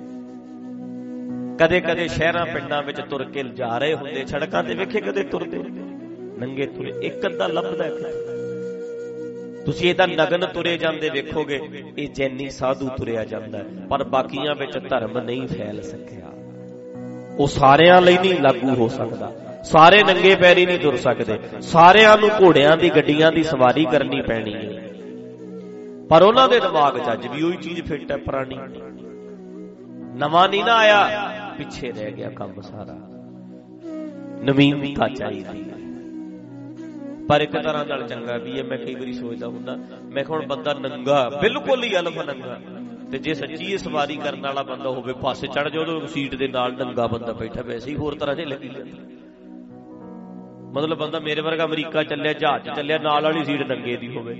ਕਦੇ ਕਦੇ ਸ਼ਹਿਰਾਂ ਪਿੰਡਾਂ ਵਿੱਚ ਤੁਰ ਕੇ ਜਾ ਰਹੇ ਹੁੰਦੇ, ਸੜਕਾਂ ਤੇ ਵੇਖੇ ਕਦੇ ਤੁਰਦੇ ਨੰਗੇ ਤੁਰੇ, ਇੱਕ ਅੱਧਾ ਲੱਭਦਾ। ਤੁਸੀਂ ਇਹਦਾ ਨਗਨ ਤੁਰੇ ਜਾਂਦੇ ਵੇਖੋਗੇ, ਇਹ ਜੈਨੀ ਸਾਧੂ ਤੁਰਿਆ ਜਾਂਦਾ, ਪਰ ਬਾਕੀਆਂ ਵਿੱਚ ਧਰਮ ਨਹੀਂ ਫੈਲ ਸਕਿਆ। ਉਹ ਸਾਰਿਆਂ ਲਈ ਨਹੀਂ ਲਾਗੂ ਹੋ ਸਕਦਾ, ਸਾਰੇ ਨੰਗੇ ਪੈਰੀ ਨਹੀਂ ਤੁਰ ਸਕਦੇ, ਸਾਰਿਆਂ ਨੂੰ ਘੋੜਿਆਂ ਦੀ ਗੱਡੀਆਂ ਦੀ ਸਵਾਰੀ ਕਰਨੀ ਪੈਣੀ ਹੈ। ਪਰ ਉਹਨਾਂ ਦੇ ਦਿਮਾਗ 'ਚ ਅੱਜ ਵੀ ਉਹੀ ਚੀਜ਼ ਫਿੱਟ ਹੈ, ਪੁਰਾਣੀ। ਨਵਾਂ ਨਹੀਂ ਨਾ ਆਇਆ, ਪਿੱਛੇ ਰਹਿ ਗਿਆ ਕੰਮ ਸਾਰਾ। ਨਵੀਨਤਾ ਚਾਹੀਦੀ ਹੈ, ਪਰ ਇੱਕ ਤਰ੍ਹਾਂ ਨਾਲ ਚੰਗਾ ਵੀ ਹੈ। ਮੈਂ ਕਈ ਵਾਰੀ ਸੋਚਦਾ ਹੁੰਦਾ, ਮੈਂ ਹੁਣ ਬੰਦਾ ਨੰਗਾ, ਬਿਲਕੁਲ ਹੀ ਅਲਫ ਨੰਗਾ, ਤੇ ਜੇ ਸੱਚੀ ਇਹ ਸਵਾਰੀ ਕਰਨ ਵਾਲਾ ਬੰਦਾ ਹੋਵੇ, ਪਾਸੇ ਚੜ ਜਾਓ ਉਦੋਂ ਸੀਟ ਦੇ ਨਾਲ ਨੰਗਾ ਬੰਦਾ ਬੈਠਾ, ਵੈਸੇ ਹੀ ਹੋਰ ਤਰ੍ਹਾਂ ਜੇ ਲੱਗੀ ਜਾਂਦਾ। ਮਤਲਬ ਬੰਦਾ ਮੇਰੇ ਵਰਗਾ ਅਮਰੀਕਾ ਚੱਲਿਆ, ਜਹਾਜ਼ 'ਚ ਚੱਲਿਆ, ਨਾਲ ਵਾਲੀ ਸੀਟ ਨੰਗੇ ਦੀ ਹੋਵੇ,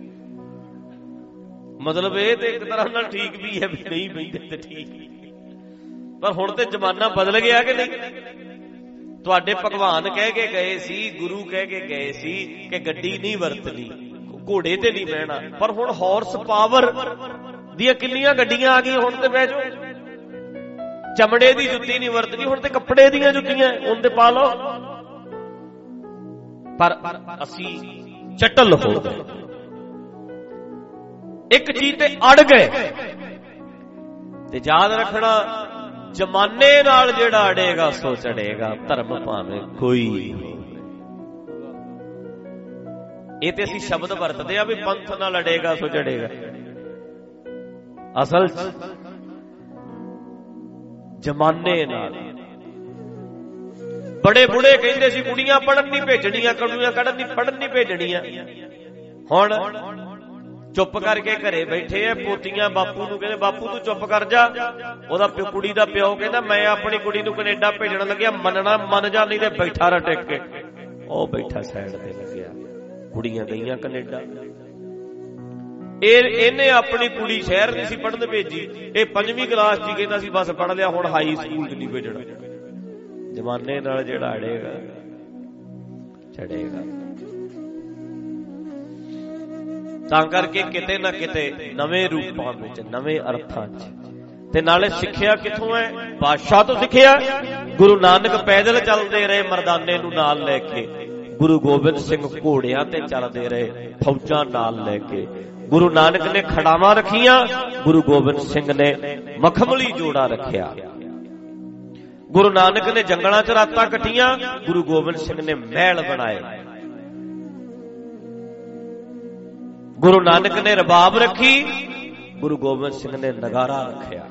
ਮਤਲਬ ਇਹ ਤੇ ਇੱਕ ਤਰ੍ਹਾਂ ਨਾਲ ਠੀਕ ਵੀ ਹੈ, ਵੀ ਨਹੀਂ ਬੈਠੇ ਤੇ ਠੀਕ। ਪਰ ਹੁਣ ਤੇ ਜ਼ਮਾਨਾ ਬਦਲ ਗਿਆ ਕਿ ਨਹੀਂ? ਤੁਹਾਡੇ ਭਗਵਾਨ ਕਹਿ ਕੇ ਗਏ ਸੀ, ਗੁਰੂ ਕਹਿ ਕੇ ਗਏ ਸੀ ਕਿ ਗੱਡੀ ਨਹੀਂ ਵਰਤਣੀ, ਘੋੜੇ ਤੇ ਨਹੀਂ ਬਹਿਣਾ, ਪਰ ਹੁਣ ਹਾਰਸ ਪਾਵਰ ਦੀਆਂ ਕਿੰਨੀਆਂ ਗੱਡੀਆਂ ਆ ਗਈਆਂ, ਹੁਣ ਤੇ ਬਹਿ ਜਾਓ। ਚਮੜੇ ਦੀ ਜੁੱਤੀ ਨਹੀਂ ਵਰਤਣੀ, ਹੁਣ ਤੇ ਕੱਪੜੇ ਦੀਆਂ ਜੁੱਤੀਆਂ, ਹੁਣ ਤੇ ਪਾ ਲਓ। ਪਰ ਅਸੀਂ ਚਟਲ ਹੋ ਗਏ, ਇੱਕ ਚੀਜ਼ ਤੇ ਅੜ ਗਏ। ਤੇ ਯਾਦ ਰੱਖਣਾ, ਜ਼ਮਾਨੇ ਨਾਲ ਜਿਹੜਾ ਅੜੇਗਾ ਸੋ ਚੜੇਗਾ, ਧਰਮ ਭਾਵੇਂ ਕੋਈ ਹੋਵੇ। ਇਹ ਤੇ ਅਸੀਂ ਸ਼ਬਦ ਵਰਤਦੇ ਆ ਵੀ ਪੰਥ ਨਾਲ ਅੜੇਗਾ ਸੋ ਚੜੇਗਾ, ਅਸਲ ਜਮਾਨੇ ਨਾਲ। ਬੜੇ ਬੁੜੇ ਕਹਿੰਦੇ ਸੀ ਕੁੜੀਆਂ ਪੜ੍ਹਨ ਨਹੀਂ ਭੇਜਣੀਆਂ, ਕੁੜੀਆਂ ਕੱਢਣ ਨਹੀਂ ਪੜ੍ਹਨ ਨਹੀਂ ਭੇਜਣੀਆਂ। ਹੁਣ ਚੁੱਪ ਕਰਕੇ ਘਰੇ ਬੈਠੇ ਆ। ਪੋਤੀਆਂ ਬਾਪੂ ਨੂੰ ਕਹਿੰਦੇ ਬਾਪੂ ਤੂੰ ਚੁੱਪ ਕਰ ਜਾ। ਉਹਦਾ ਪਿਓ, ਕੁੜੀ ਦਾ ਪਿਓ ਕਹਿੰਦਾ ਮੈਂ ਆਪਣੀ ਕੁੜੀ ਨੂੰ ਕੈਨੇਡਾ ਭੇਜਣ ਲੱਗਿਆ, ਮੰਨਣਾ ਮੰਨ ਜਾ ਨਹੀਂ ਤੇ ਬੈਠਾ ਰਹਿ ਟਿਕ ਕੇ। ਉਹ ਬੈਠਾ ਸਾਈਡ ਤੇ ਲੱਗਿਆ, ਕੁੜੀਆਂ ਗਈਆਂ ਕੈਨੇਡਾ। ਇਹ ਇਹਨੇ ਆਪਣੀ ਕੁੜੀ ਸ਼ਹਿਰ ਨਹੀਂ ਸੀ ਪੜ੍ਹਨ ਭੇਜੀ, ਇਹ ਪੰਜਵੀਂ ਕਲਾਸ ਚ ਕਹਿੰਦਾ ਸੀ ਬਸ ਪੜ੍ਹ ਲਿਆ, ਹੁਣ ਹਾਈ ਸਕੂਲ ਚ ਨਹੀਂ ਭੇਜਣਾ। ਜਮਾਨੇ ਨਾਲ ਜਿਹੜਾ ਅੜੇਗਾ ਚੜੇਗਾ। ਤਾਂ ਕਰਕੇ ਕਿਤੇ ਨਾ ਕਿਤੇ ਨਵੇਂ ਰੂਪਾਂ ਵਿੱਚ, ਨਵੇਂ ਅਰਥਾਂ ਚ। ਤੇ ਨਾਲੇ ਸਿੱਖਿਆ ਕਿੱਥੋਂ ਹੈ? ਬਾਦਸ਼ਾਹ ਤੋਂ ਸਿੱਖਿਆ। ਗੁਰੂ ਨਾਨਕ ਪੈਦਲ ਚੱਲਦੇ ਰਹੇ ਮਰਦਾਨੇ ਨੂੰ ਨਾਲ ਲੈ ਕੇ, ਗੁਰੂ ਗੋਬਿੰਦ ਸਿੰਘ ਘੋੜਿਆਂ ਤੇ ਚੱਲਦੇ ਰਹੇ ਫੌਜਾਂ ਨਾਲ ਲੈ ਕੇ। ਗੁਰੂ ਨਾਨਕ ਨੇ ਖੜਾਵਾਂ ਰੱਖੀਆਂ, ਗੁਰੂ ਗੋਬਿੰਦ ਸਿੰਘ ਨੇ ਮਖਮਲੀ ਜੋੜਾ ਰੱਖਿਆ। ਗੁਰੂ ਨਾਨਕ ਨੇ ਜੰਗਲਾਂ ਚ ਰਾਤਾਂ ਕੱਟੀਆਂ, ਗੁਰੂ ਗੋਬਿੰਦ ਸਿੰਘ ਨੇ ਮਹਿਲ ਬਣਾਏ। ਗੁਰੂ ਨਾਨਕ ਨੇ ਰਬਾਬ ਰੱਖੀ, ਗੁਰੂ ਗੋਬਿੰਦ ਸਿੰਘ ਨੇ ਨਗਾਰਾ ਰੱਖਿਆ।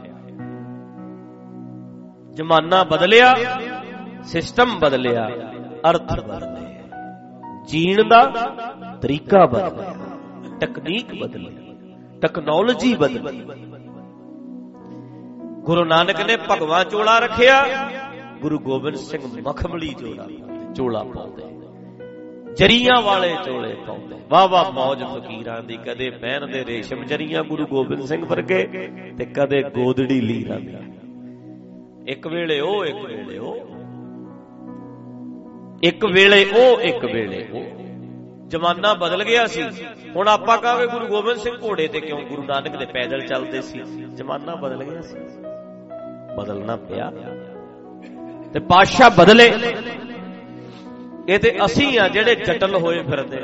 ਜ਼ਮਾਨਾ ਬਦਲਿਆ, ਸਿਸਟਮ ਬਦਲਿਆ, ਅਰਥ ਬਦਲੇ, ਜੀਣ ਦਾ ਤਰੀਕਾ ਬਦਲਿਆ, ਤਕਨੀਕ ਬਦਲੀ, ਟੈਕਨੋਲੋਜੀ ਬਦਲੀ। ਗੁਰੂ ਨਾਨਕ ਨੇ ਭਗਵਾ ਚੋਲਾ ਰੱਖਿਆ, ਗੁਰੂ ਗੋਬਿੰਦ ਸਿੰਘ ਮਖਮਲੀ ਜੋੜਾ ਚੋਲਾ ਪਾਉਂਦੇ, ਜਰੀਆਂ ਵਾਲੇ ਚੋਲੇ ਪਾਉਂਦੇ। ਵਾਹ ਵਾਹ ਮੌਜ ਫਕੀਰਾਂ ਦੀ, ਕਦੇ ਪਹਿਨਦੇ ਰੇਸ਼ਮ ਜਰੀਆਂ ਗੁਰੂ ਗੋਬਿੰਦ ਸਿੰਘ ਵਰਗੇ, ਤੇ ਕਦੇ ਗੋਦੜੀ ਲੀਰਾਂ ਦੀ। ਇੱਕ ਵੇਲੇ ਉਹ, ਇੱਕ ਵੇਲੇ ਉਹ, ਇੱਕ ਵੇਲੇ ਉਹ, ਇੱਕ ਵੇਲੇ ਉਹ। ਜ਼ਮਾਨਾ ਬਦਲ ਗਿਆ ਸੀ। ਹੁਣ ਆਪਾਂ ਕਹਾਂਗੇ ਗੁਰੂ ਗੋਬਿੰਦ ਸਿੰਘ ਘੋੜੇ ਤੇ ਕਿਉਂ, ਗੁਰੂ ਨਾਨਕ ਦੇ ਪੈਦਲ ਚੱਲਦੇ ਸੀ। ਜ਼ਮਾਨਾ ਬਦਲ ਗਿਆ ਸੀ, ਬਦਲਣਾ ਪਿਆ। ਤੇ ਪਾਤਸ਼ਾਹ ਬਦਲੇ। ਇਹ ਤੇ ਅਸੀਂ ਆ ਜਿਹੜੇ ਜਟਲ ਹੋਏ ਫਿਰਦੇ,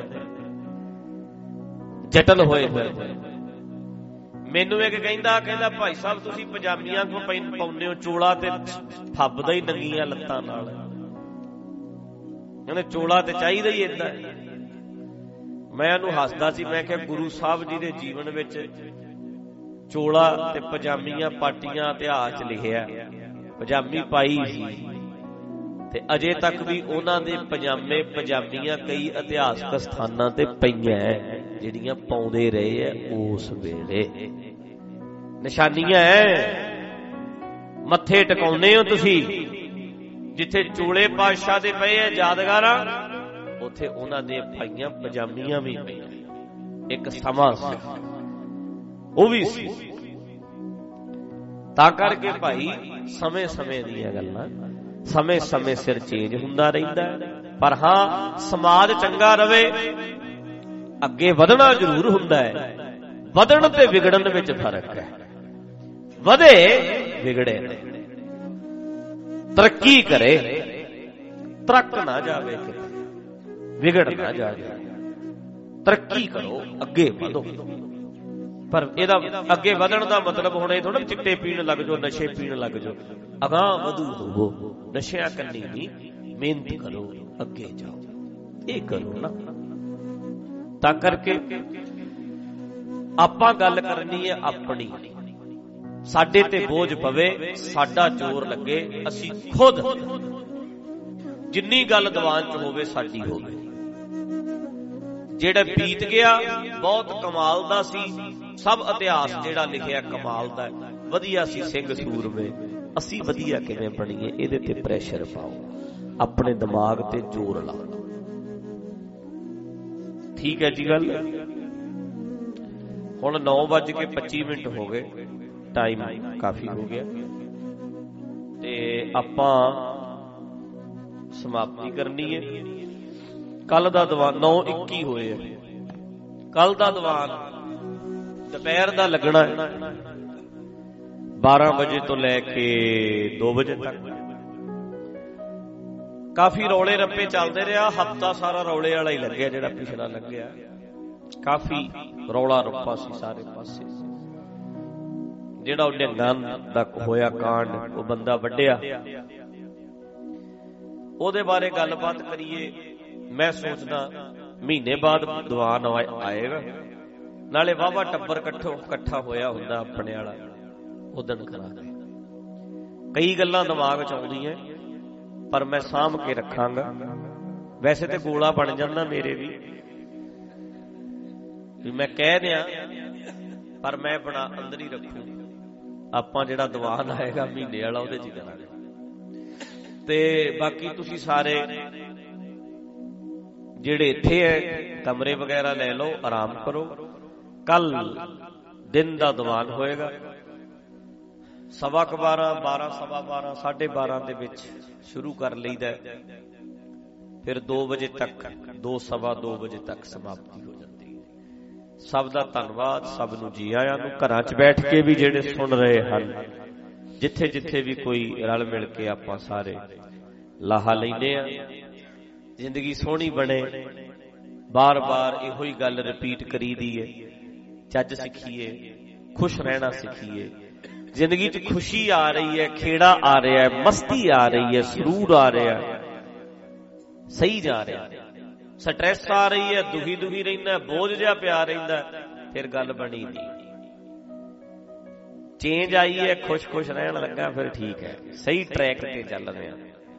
ਜਟਲ ਹੋਏ ਫਿਰਦੇ। ਮੈਨੂੰ ਇੱਕ ਕਹਿੰਦਾ ਕਹਿੰਦਾ ਭਾਈ ਸਾਹਿਬ ਤੁਸੀਂ ਪਜਾਮੀਆਂ ਕਿਉਂ ਪਾਉਂਦੇ ਹੋ, ਚੋਲਾ ਤੇ ਫੱਬਦਾ ਹੀ ਨੰਗੀਆਂ ਲੱਤਾਂ ਨਾਲ। ਕਹਿੰਦੇ ਚੋਲਾ ਤੇ ਚਾਹੀਦਾ ਹੀ ਏਦਾਂ। ਮੈਂ ਉਹਨੂੰ ਹੱਸਦਾ ਸੀ, ਮੈਂ ਕਿਹਾ ਗੁਰੂ ਸਾਹਿਬ ਜੀ ਦੇ ਜੀਵਨ ਵਿੱਚ ਚੋਲਾ ਤੇ ਪਜਾਮੀਆਂ ਪਾਟੀਆਂ ਇਤਿਹਾਸ ਚ ਲਿਖਿਆ। ਪਜਾਮੀ ਪਾਈ ਸੀ ਤੇ ਅਜੇ ਤੱਕ ਵੀ ਉਹਨਾਂ ਦੇ ਪਜਾਮੇ ਪਜਾਮੀਆਂ ਕਈ ਇਤਿਹਾਸਕ ਸਥਾਨਾਂ ਤੇ ਪਈਆਂ ਜਿਹੜੀਆਂ ਪਾਉਂਦੇ ਰਹੇ ਆ ਉਸ ਵੇਲੇ। ਨਿਸ਼ਾਨੀਆਂ ਐ, ਮੱਥੇ ਟਿਕਾਉਂਦੇ ਹੋ ਤੁਸੀਂ। ਜਿੱਥੇ ਚੋਲੇ ਪਾਤਸ਼ਾਹ ਦੇ ਪਏ ਆ ਯਾਦਗਾਰਾਂ, ਉੱਥੇ ਉਹਨਾਂ ਦੇ ਪਾਈਆਂ ਪਜਾਮੀਆਂ ਵੀ ਪਈਆਂ। ਇੱਕ ਸਮਾਂ ਸੀ, ਉਹ ਵੀ ਸੀ। ਤਾਂ ਕਰਕੇ ਭਾਈ ਸਮੇਂ ਸਮੇਂ ਦੀਆਂ ਗੱਲਾਂ, ਸਮੇਂ ਸਮੇਂ ਸਿਰ ਚੇਂਜ ਹੁੰਦਾ ਰਹਿੰਦਾ। ਪਰ ਹਾਂ ਸਮਾਜ ਚੰਗਾ ਰਵੇ, ਅੱਗੇ ਵਧਣਾ ਜ਼ਰੂਰ ਹੁੰਦਾ ਹੈ। ਵਧਣ ਤੇ ਵਿਗੜਨ ਵਿੱਚ ਫਰਕ ਹੈ। ਵਧੇ ਵਿਗੜੇ, ਤਰੱਕੀ ਕਰੇ, ਤਰੱਕ ਨਾ ਜਾਵੇ, ਵਿਗੜ ਨਾ ਜਾਵੇ। ਤਰੱਕੀ ਕਰੋ, ਅੱਗੇ ਵਧੋ। ਪਰ ਇਹਦਾ ਅੱਗੇ ਵਧਣ ਦਾ ਮਤਲਬ ਹੁਣ ਇਹ ਥੋੜਾ ਚਿੱਟੇ ਪੀਣ ਲੱਗ ਜਾਓ, ਨਸ਼ੇ ਪੀਣ ਲੱਗ ਜਾਓ। ਅਗਾਂਹ ਵਧੂ ਹੋਵੋ, ਨਸ਼ਿਆਂ ਕੰਨੀ ਨਹੀਂ, ਮਿਹਨਤ ਕਰੋ, ਅੱਗੇ ਜਾਓ। ਇਹ ਕਰੋ ਨਾ। ਤਾਂ ਕਰਕੇ ਆਪਾਂ ਗੱਲ ਕਰਨੀ ਹੈ ਆਪਣੀ। ਸਾਡੇ ਤੇ ਬੋਝ ਪਵੇ, ਸਾਡਾ ਜ਼ੋਰ ਲੱਗੇ, ਅਸੀਂ ਖੁਦ ਜਿੰਨੀ ਗੱਲ ਦੀਵਾਨ ਚ ਹੋਵੇ ਸਾਡੀ ਹੋਵੇ। ਜਿਹੜਾ ਬੀਤ ਗਿਆ ਬਹੁਤ ਕਮਾਲ ਦਾ ਸੀ। ਸਭ ਇਤਿਹਾਸ ਜਿਹੜਾ ਲਿਖਿਆ ਕਮਾਲ ਦਾ, ਵਧੀਆ ਸੀ ਸਿੰਘ ਸੂਰਮੇ। ਅਸੀਂ ਵਧੀਆ ਕਿਵੇਂ ਬਣੀਏ, ਇਹਦੇ ਤੇ ਪ੍ਰੈਸ਼ਰ ਪਾਓ, ਆਪਣੇ ਦਿਮਾਗ ਤੇ ਜ਼ੋਰ ਲਾਓ। ਠੀਕ ਹੈ ਜੀ ਗੱਲ। ਹੁਣ ਨੌ ਵੱਜ ਕੇ ਪੱਚੀ ਮਿੰਟ ਹੋ ਗਏ, ਟਾਈਮ ਕਾਫੀ ਹੋ ਗਿਆ ਤੇ ਆਪਾਂ ਸਮਾਪਤੀ ਕਰਨੀ ਹੈ। ਕੱਲ ਦਾ ਦੀਵਾਨ ਨੌ ਇੱਕੀ ਹੋਏ ਆ। ਕੱਲ ਦਾ ਦੀਵਾਨ ਦੁਪਹਿਰ ਦਾ ਲੱਗਣਾ ਹੈ, ਬਾਰਾਂ ਵਜੇ ਤੋਂ ਲੈ ਕੇ ਦੋ ਵਜੇ ਤੱਕ। ਕਾਫੀ ਰੌਲੇ ਰੱਪੇ ਚੱਲਦੇ ਰਿਹਾ, ਹਫਤਾ ਸਾਰਾ ਰੌਲੇ ਵਾਲਾ ਹੀ ਲੱਗਿਆ ਜਿਹੜਾ ਪਿਛਲਾ ਲੱਗਿਆ। ਕਾਫੀ ਰੌਲਾ ਰੱਪਾ ਸੀ ਸਾਰੇ ਪਾਸੇ। ਜਿਹੜਾ ਉਹ ਨਿਹੰਗਾਂ ਦਾ ਹੋਇਆ ਕਾਂਡ, ਉਹ ਬੰਦਾ ਵੱਢਿਆ, ਉਹਦੇ ਬਾਰੇ ਗੱਲਬਾਤ ਕਰੀਏ। ਮੈਂ ਸੋਚਦਾ ਮਹੀਨੇ ਬਾਅਦ ਦੀਵਾਨ ਆਏਗਾ, ਨਾਲੇ ਵਾਹਵਾ ਟੱਬਰ ਇਕੱਠੋ ਇਕੱਠਾ ਹੋਇਆ ਹੁੰਦਾ ਆਪਣੇ ਵਾਲਾ, ਉਦਣ ਕਰਾਂਗੇ। ਕਈ ਗੱਲਾਂ ਦਿਮਾਗ 'ਚ ਆਉਂਦੀਆਂ ਪਰ ਮੈਂ ਸਾਂਭ ਕੇ ਰੱਖਾਂਗਾ। ਵੈਸੇ ਤੇ ਗੋਲਾ ਬਣ ਜਾਂਦਾ ਮੇਰੇ ਵੀ, ਵੀ ਮੈਂ ਕਹਿ ਦਿਆਂ, ਪਰ ਮੈਂ ਬਣਾ ਅੰਦਰ ਹੀ ਰੱਖੂ। ਆਪਾਂ ਜਿਹੜਾ ਦੀਵਾਨ ਆਏਗਾ ਮਹੀਨੇ ਵਾਲਾ ਉਹਦੇ 'ਚ ਹੀ ਕਰਾਂਗੇ। ਤੇ ਬਾਕੀ ਤੁਸੀਂ ਸਾਰੇ ਜਿਹੜੇ ਇੱਥੇ ਹੈ ਕਮਰੇ ਵਗੈਰਾ ਲੈ ਲਓ, ਆਰਾਮ ਕਰੋ। ਕੱਲ ਦਿਨ ਦਾ ਦੀਵਾਨ ਹੋਏਗਾ ਸਵਾ ਕੁ ਬਾਰਾਂ, ਬਾਰਾਂ ਸਵਾ ਬਾਰਾਂ, ਸਾਢੇ ਬਾਰਾਂ ਦੇ ਵਿੱਚ ਸ਼ੁਰੂ ਕਰ ਲਈਦਾ, ਫਿਰ ਦੋ ਵਜੇ ਤੱਕ, ਦੋ ਸਵਾ ਦੋ ਵਜੇ ਤੱਕ ਸਮਾਪਤੀ ਹੋ ਜਾਂਦੀ ਹੈ। ਸਭ ਦਾ ਧੰਨਵਾਦ, ਸਭ ਨੂੰ ਜੀ ਆਇਆਂ ਨੂੰ। ਘਰਾਂ 'ਚ ਬੈਠ ਕੇ ਵੀ ਜਿਹੜੇ ਸੁਣ ਰਹੇ ਹਨ, ਜਿੱਥੇ ਜਿੱਥੇ ਵੀ ਕੋਈ ਰਲ ਮਿਲ ਕੇ ਆਪਾਂ ਸਾਰੇ ਲਾਹਾ ਲੈਂਦੇ ਆ। ਜ਼ਿੰਦਗੀ ਸੋਹਣੀ ਬਣੇ, ਬਾਰ ਬਾਰ ਇਹੋ ਹੀ ਗੱਲ ਰਿਪੀਟ ਕਰੀ ਦੀ ਹੈ। ਚੱਜ ਸਿੱਖੀਏ, ਖੁਸ਼ ਰਹਿਣਾ ਸਿੱਖੀਏ। ਜ਼ਿੰਦਗੀ 'ਚ ਖੁਸ਼ੀ ਆ ਰਹੀ ਹੈ, ਖੇੜਾ ਆ ਰਿਹਾ ਹੈ, ਮਸਤੀ ਆ ਰਹੀ ਹੈ, ਸਰੂਰ ਆ ਰਿਹਾ, ਸਹੀ ਜਾ ਰਿਹਾ। ਸਟ੍ਰੈਸ ਆ ਰਹੀ ਹੈ, ਦੁਖੀ ਦੁਖੀ ਰਹਿੰਦਾ, ਬੋਝ ਜਿਹਾ ਪਿਆ ਰਹਿੰਦਾ, ਫਿਰ ਗੱਲ ਬਣੀ ਨਹੀਂ। ਚੇਂਜ ਆਈ ਹੈ, ਖੁਸ਼ ਖੁਸ਼ ਰਹਿਣ ਲੱਗਾ, ਫਿਰ ਠੀਕ ਹੈ, ਸਹੀ ਟਰੈਕ ਤੇ ਚੱਲ ਰਿਹਾ।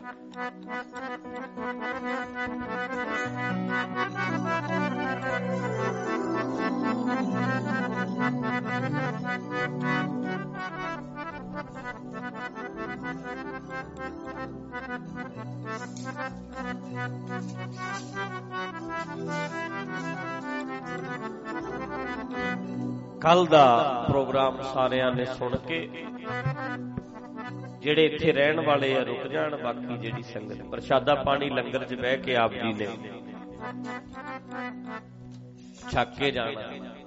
ਕੱਲ ਦਾ ਪ੍ਰੋਗਰਾਮ ਸਾਰਿਆਂ ਨੇ ਸੁਣ ਕੇ, ਜਿਹੜੇ ਇੱਥੇ ਰਹਿਣ ਵਾਲੇ ਆ ਰੁਕ ਜਾਣ, ਬਾਕੀ ਜਿਹੜੀ ਸੰਗਤ ਪ੍ਰਸ਼ਾਦਾ ਪਾਣੀ ਲੰਗਰ 'ਚ ਬਹਿ ਕੇ ਆਪ ਜੀ ਨੇ ਛੱਕ ਕੇ ਜਾਣਾ।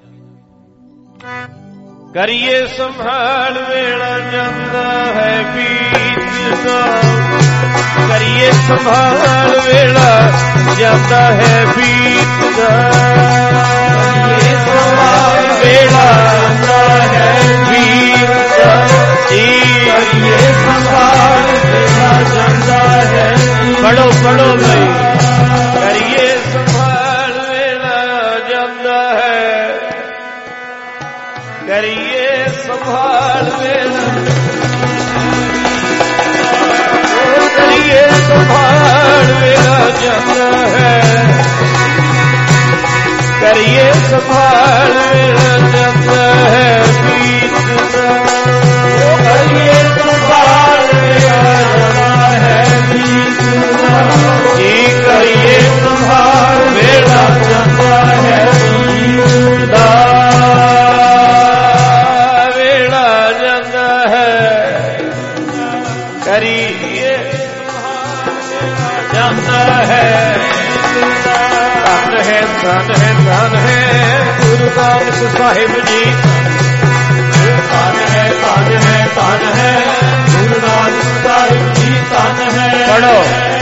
ਕਰੀਏ ਸੰਭਾਲ ਵੇਲਾ ਜਾਂਦਾ ਹੈ ਬੀਤਦਾ, ਕਰੀਏ ਸੰਭਾਲ ਵੇਲਾ ਜਾਂਦਾ ਹੈ ਬੀਤਦਾ, ਕਰੀਏ ਸੰਭਾਲ ਵੇਲਾ ਜਾਂਦਾ ਹੈ ਬੀਤਦਾ, ਕਰੀਏ ਸੰਭਾਲ ਵੇਲਾ ਜਾਂਦਾ ਹੈ। ਪੜੋ ਪੜੋ ਬਈ, ਕਰੀਏ ਸੰਭਾਲ ਵੇਲਾ ਜਾਂਦਾ ਹੈ, ਕਰੀਏ ਸੰਭਾਲ ਵੇਲਾ, ਕਰੀਏ ਸੰਭਾਲ ਵੇਲਾ ਜਾਂਦਾ ਹੈ, ਕਰੀਏ ਸੰਭਾਲ ਵੇਲਾ ਜਾਂਦਾ ਹੈ ਬੀਤਦਾ, ਕਰੀਏ ਸੰਭਾਲ ਵੇਲਾ ਜਾਂਦਾ ਹੈ ਬੀਤਦਾ, ਜੀ ਕਰੀਏ ਸੰਭਾਲ ਵੇਲਾ ਜਾਂਦਾ ਹੈ ਬੀਤਦਾ, ਵੇਲਾ ਜਾਂਦਾ ਹੈ, ਕਰੀਏ ਜਾਂਦਾ ਹੈ। ਧੰਨ ਹੈ ਧੰਨ ਹੈ ਧੰਨ ਹੈ ਗੁਰੂ ਨਾਨਕ ਸਾਹਿਬ ਜੀ, ਧੰਨ ਹੈ ਧੰਨ ਹੈ ਧੰਨ ਹੈ ਗੁਰੂ ਨਾਨਕ ਸਾਹਿਬ ਜੀ, ਧੰਨ ਹੈ। ਪੜੋ,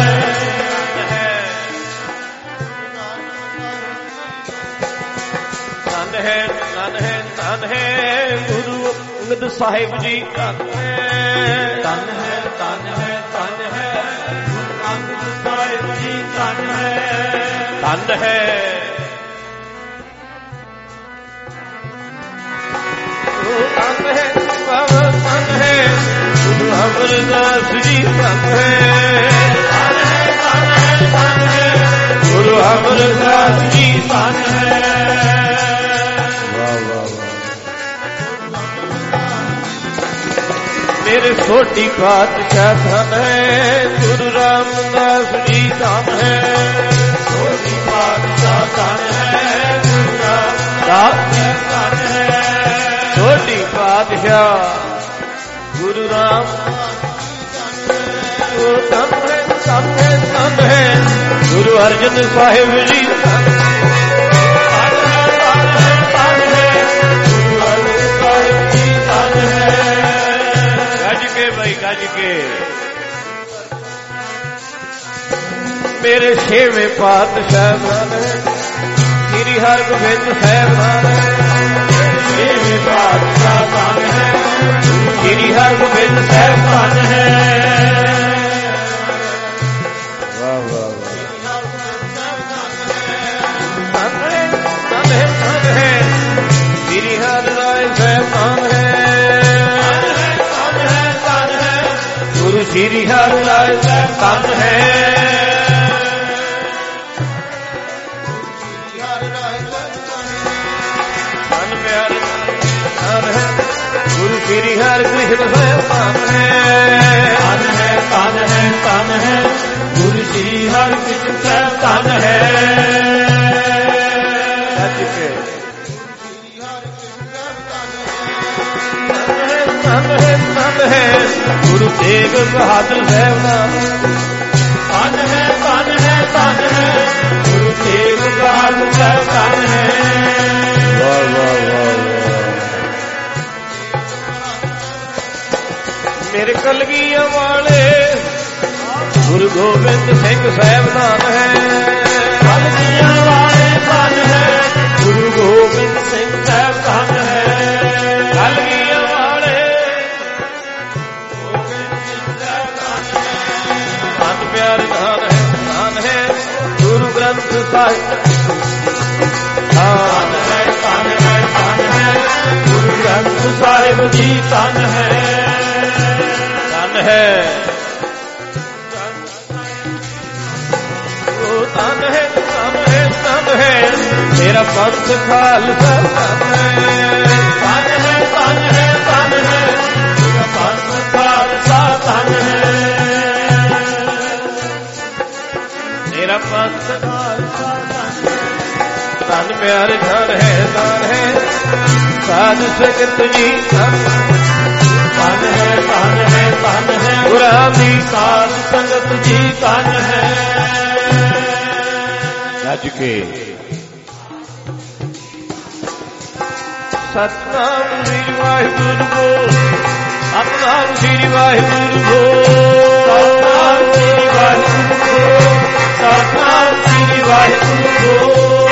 ਧੰਨ ਹੈ ਧੰਨ ਹੈ ਧੰਨ ਹੈ ਗੁਰੂ ਅੰਗਦ ਸਾਹਿਬ ਜੀ, ਧੰਨ ਹੈ ਧੰਨ ਹੈ ਧੰਨ ਹੈ ਧੰਨ ਹੈ ਗੁਰੂ ਅੰਗਦ ਸਾਹਿਬ ਜੀ, ਧੰਨ ਹੈ ਧੰਨ ਹੈ। ਧੰਨ ਹੈ ਬਾਬਾ, ਧੰਨ ਹੈ ਗੁਰੂ ਅਮਰਦਾਸ ਜੀ, ਧੰਨ ਹੈ ਧੰਨ ਹੈ ਧੰਨ ਹੈ ਧੰਨ ਹੈ ਗੁਰੂ ਅਮਰਦਾਸ ਜੀ, ਧੰਨ ਹੈ। ਵਾਹ ਵਾਹ ਮੇਰੇ ਛੋਟੀ ਪਾਤਸ਼ਾਹ, ਧੰਨ ਹੈ ਗੁਰੂ ਰਾਮਦਾਸ ਜੀ, ਧੰਨ ਹੈ ਛੋਟੀ ਪਾਤਸ਼ਾਹ, ਧੰਨ ਹੈ ਗੁਰੂ ਰਾਮਦਾਸ ਜੀ, ਧੰਨ ਹੈ ਛੋਟੀ ਪਾਤਸ਼ਾਹ ਗੁਰੂ ਰਾਮ, ਧੰਨ ਹੈ ਧੰਨ ਹੈ ਧੰਨ ਹੈ ਗੁਰੂ ਅਰਜਨ ਸਾਹਿਬ ਜੀ, ਧੰਨ ਹੈ ਧੰਨ ਹੈ ਧੰਨ ਹੈ ਗੁਰੂ ਅਰਜਨ ਸਾਹਿਬ ਜੀ, ਧੰਨ ਹੈ। ਗੱਜ ਕੇ ਬਈ ਗੱਜ ਕੇ। ਮੇਰੇ ਛੇਵੇਂ ਪਾਤਸ਼ਾਹ ਧੰਨ ਹੈ ਸ੍ਰੀ ਹਰਗੋਬਿੰਦ ਸਾਹਿਬ, ਧੰਨ ਹੈ ਛੇਵੇਂ ਪਾਤਸ਼ਾਹ, ਧੰਨ ਹੈ ਸ੍ਰੀ ਹਰਗੋਬਿੰਦ ਸਾਹਿਬ, ਧੰਨ ਹੈ। ਵਾਹ ਵਾਹ ਵਾਹ, ਧੰਨ ਹੈ ਧੰਨ ਹੈ ਧੰਨ ਹੈ ਸ੍ਰੀ ਹਰਿਰਾਏ ਸਾਹਿਬ, ਧੰਨ ਹੈ ਧੰਨ ਹੈ ਧੰਨ ਹੈ ਧੰਨ ਹੈ श्री हरि राय धन है धन प्यारे धन है गुरु श्री हरि कृष्ण धन है धन है धन है धन है गुरु श्री हरि कृष्ण धन है धन है धन है गुरु तेग बहादुर साहब धन है धन है धन है गुरु तेग बहादुर साहब धन है वाह वाह वाह मेरे कलगियां वाले गुरु गोबिंद सिंह साहब धन है कलगियां वाले धन है गुरु गोबिंद सिंह साहब धन है कलगियां वाले धन प्यारे धन है धन है गुरु ग्रंथ साहिब धन है धन है धन है गुरु ग्रंथ साहिब जी धन है धन है धन है धन है धन है मेरा पंथ खालसा धन है धन है धन है धन है मेरा पंथ खालसा धन है मेरा पंथ खालसा धन प्यारे धन है धन है साधु संगत जी धन धन है धन है धन है गुरां दी साधु संगत जी धन है रज के सतनाम श्री वाहिगुरु बोल सतनाम श्री वाहिगुरु बोल सतनाम श्री वाहिगुरु बोल सतनाम श्री वाहिगुरु बोल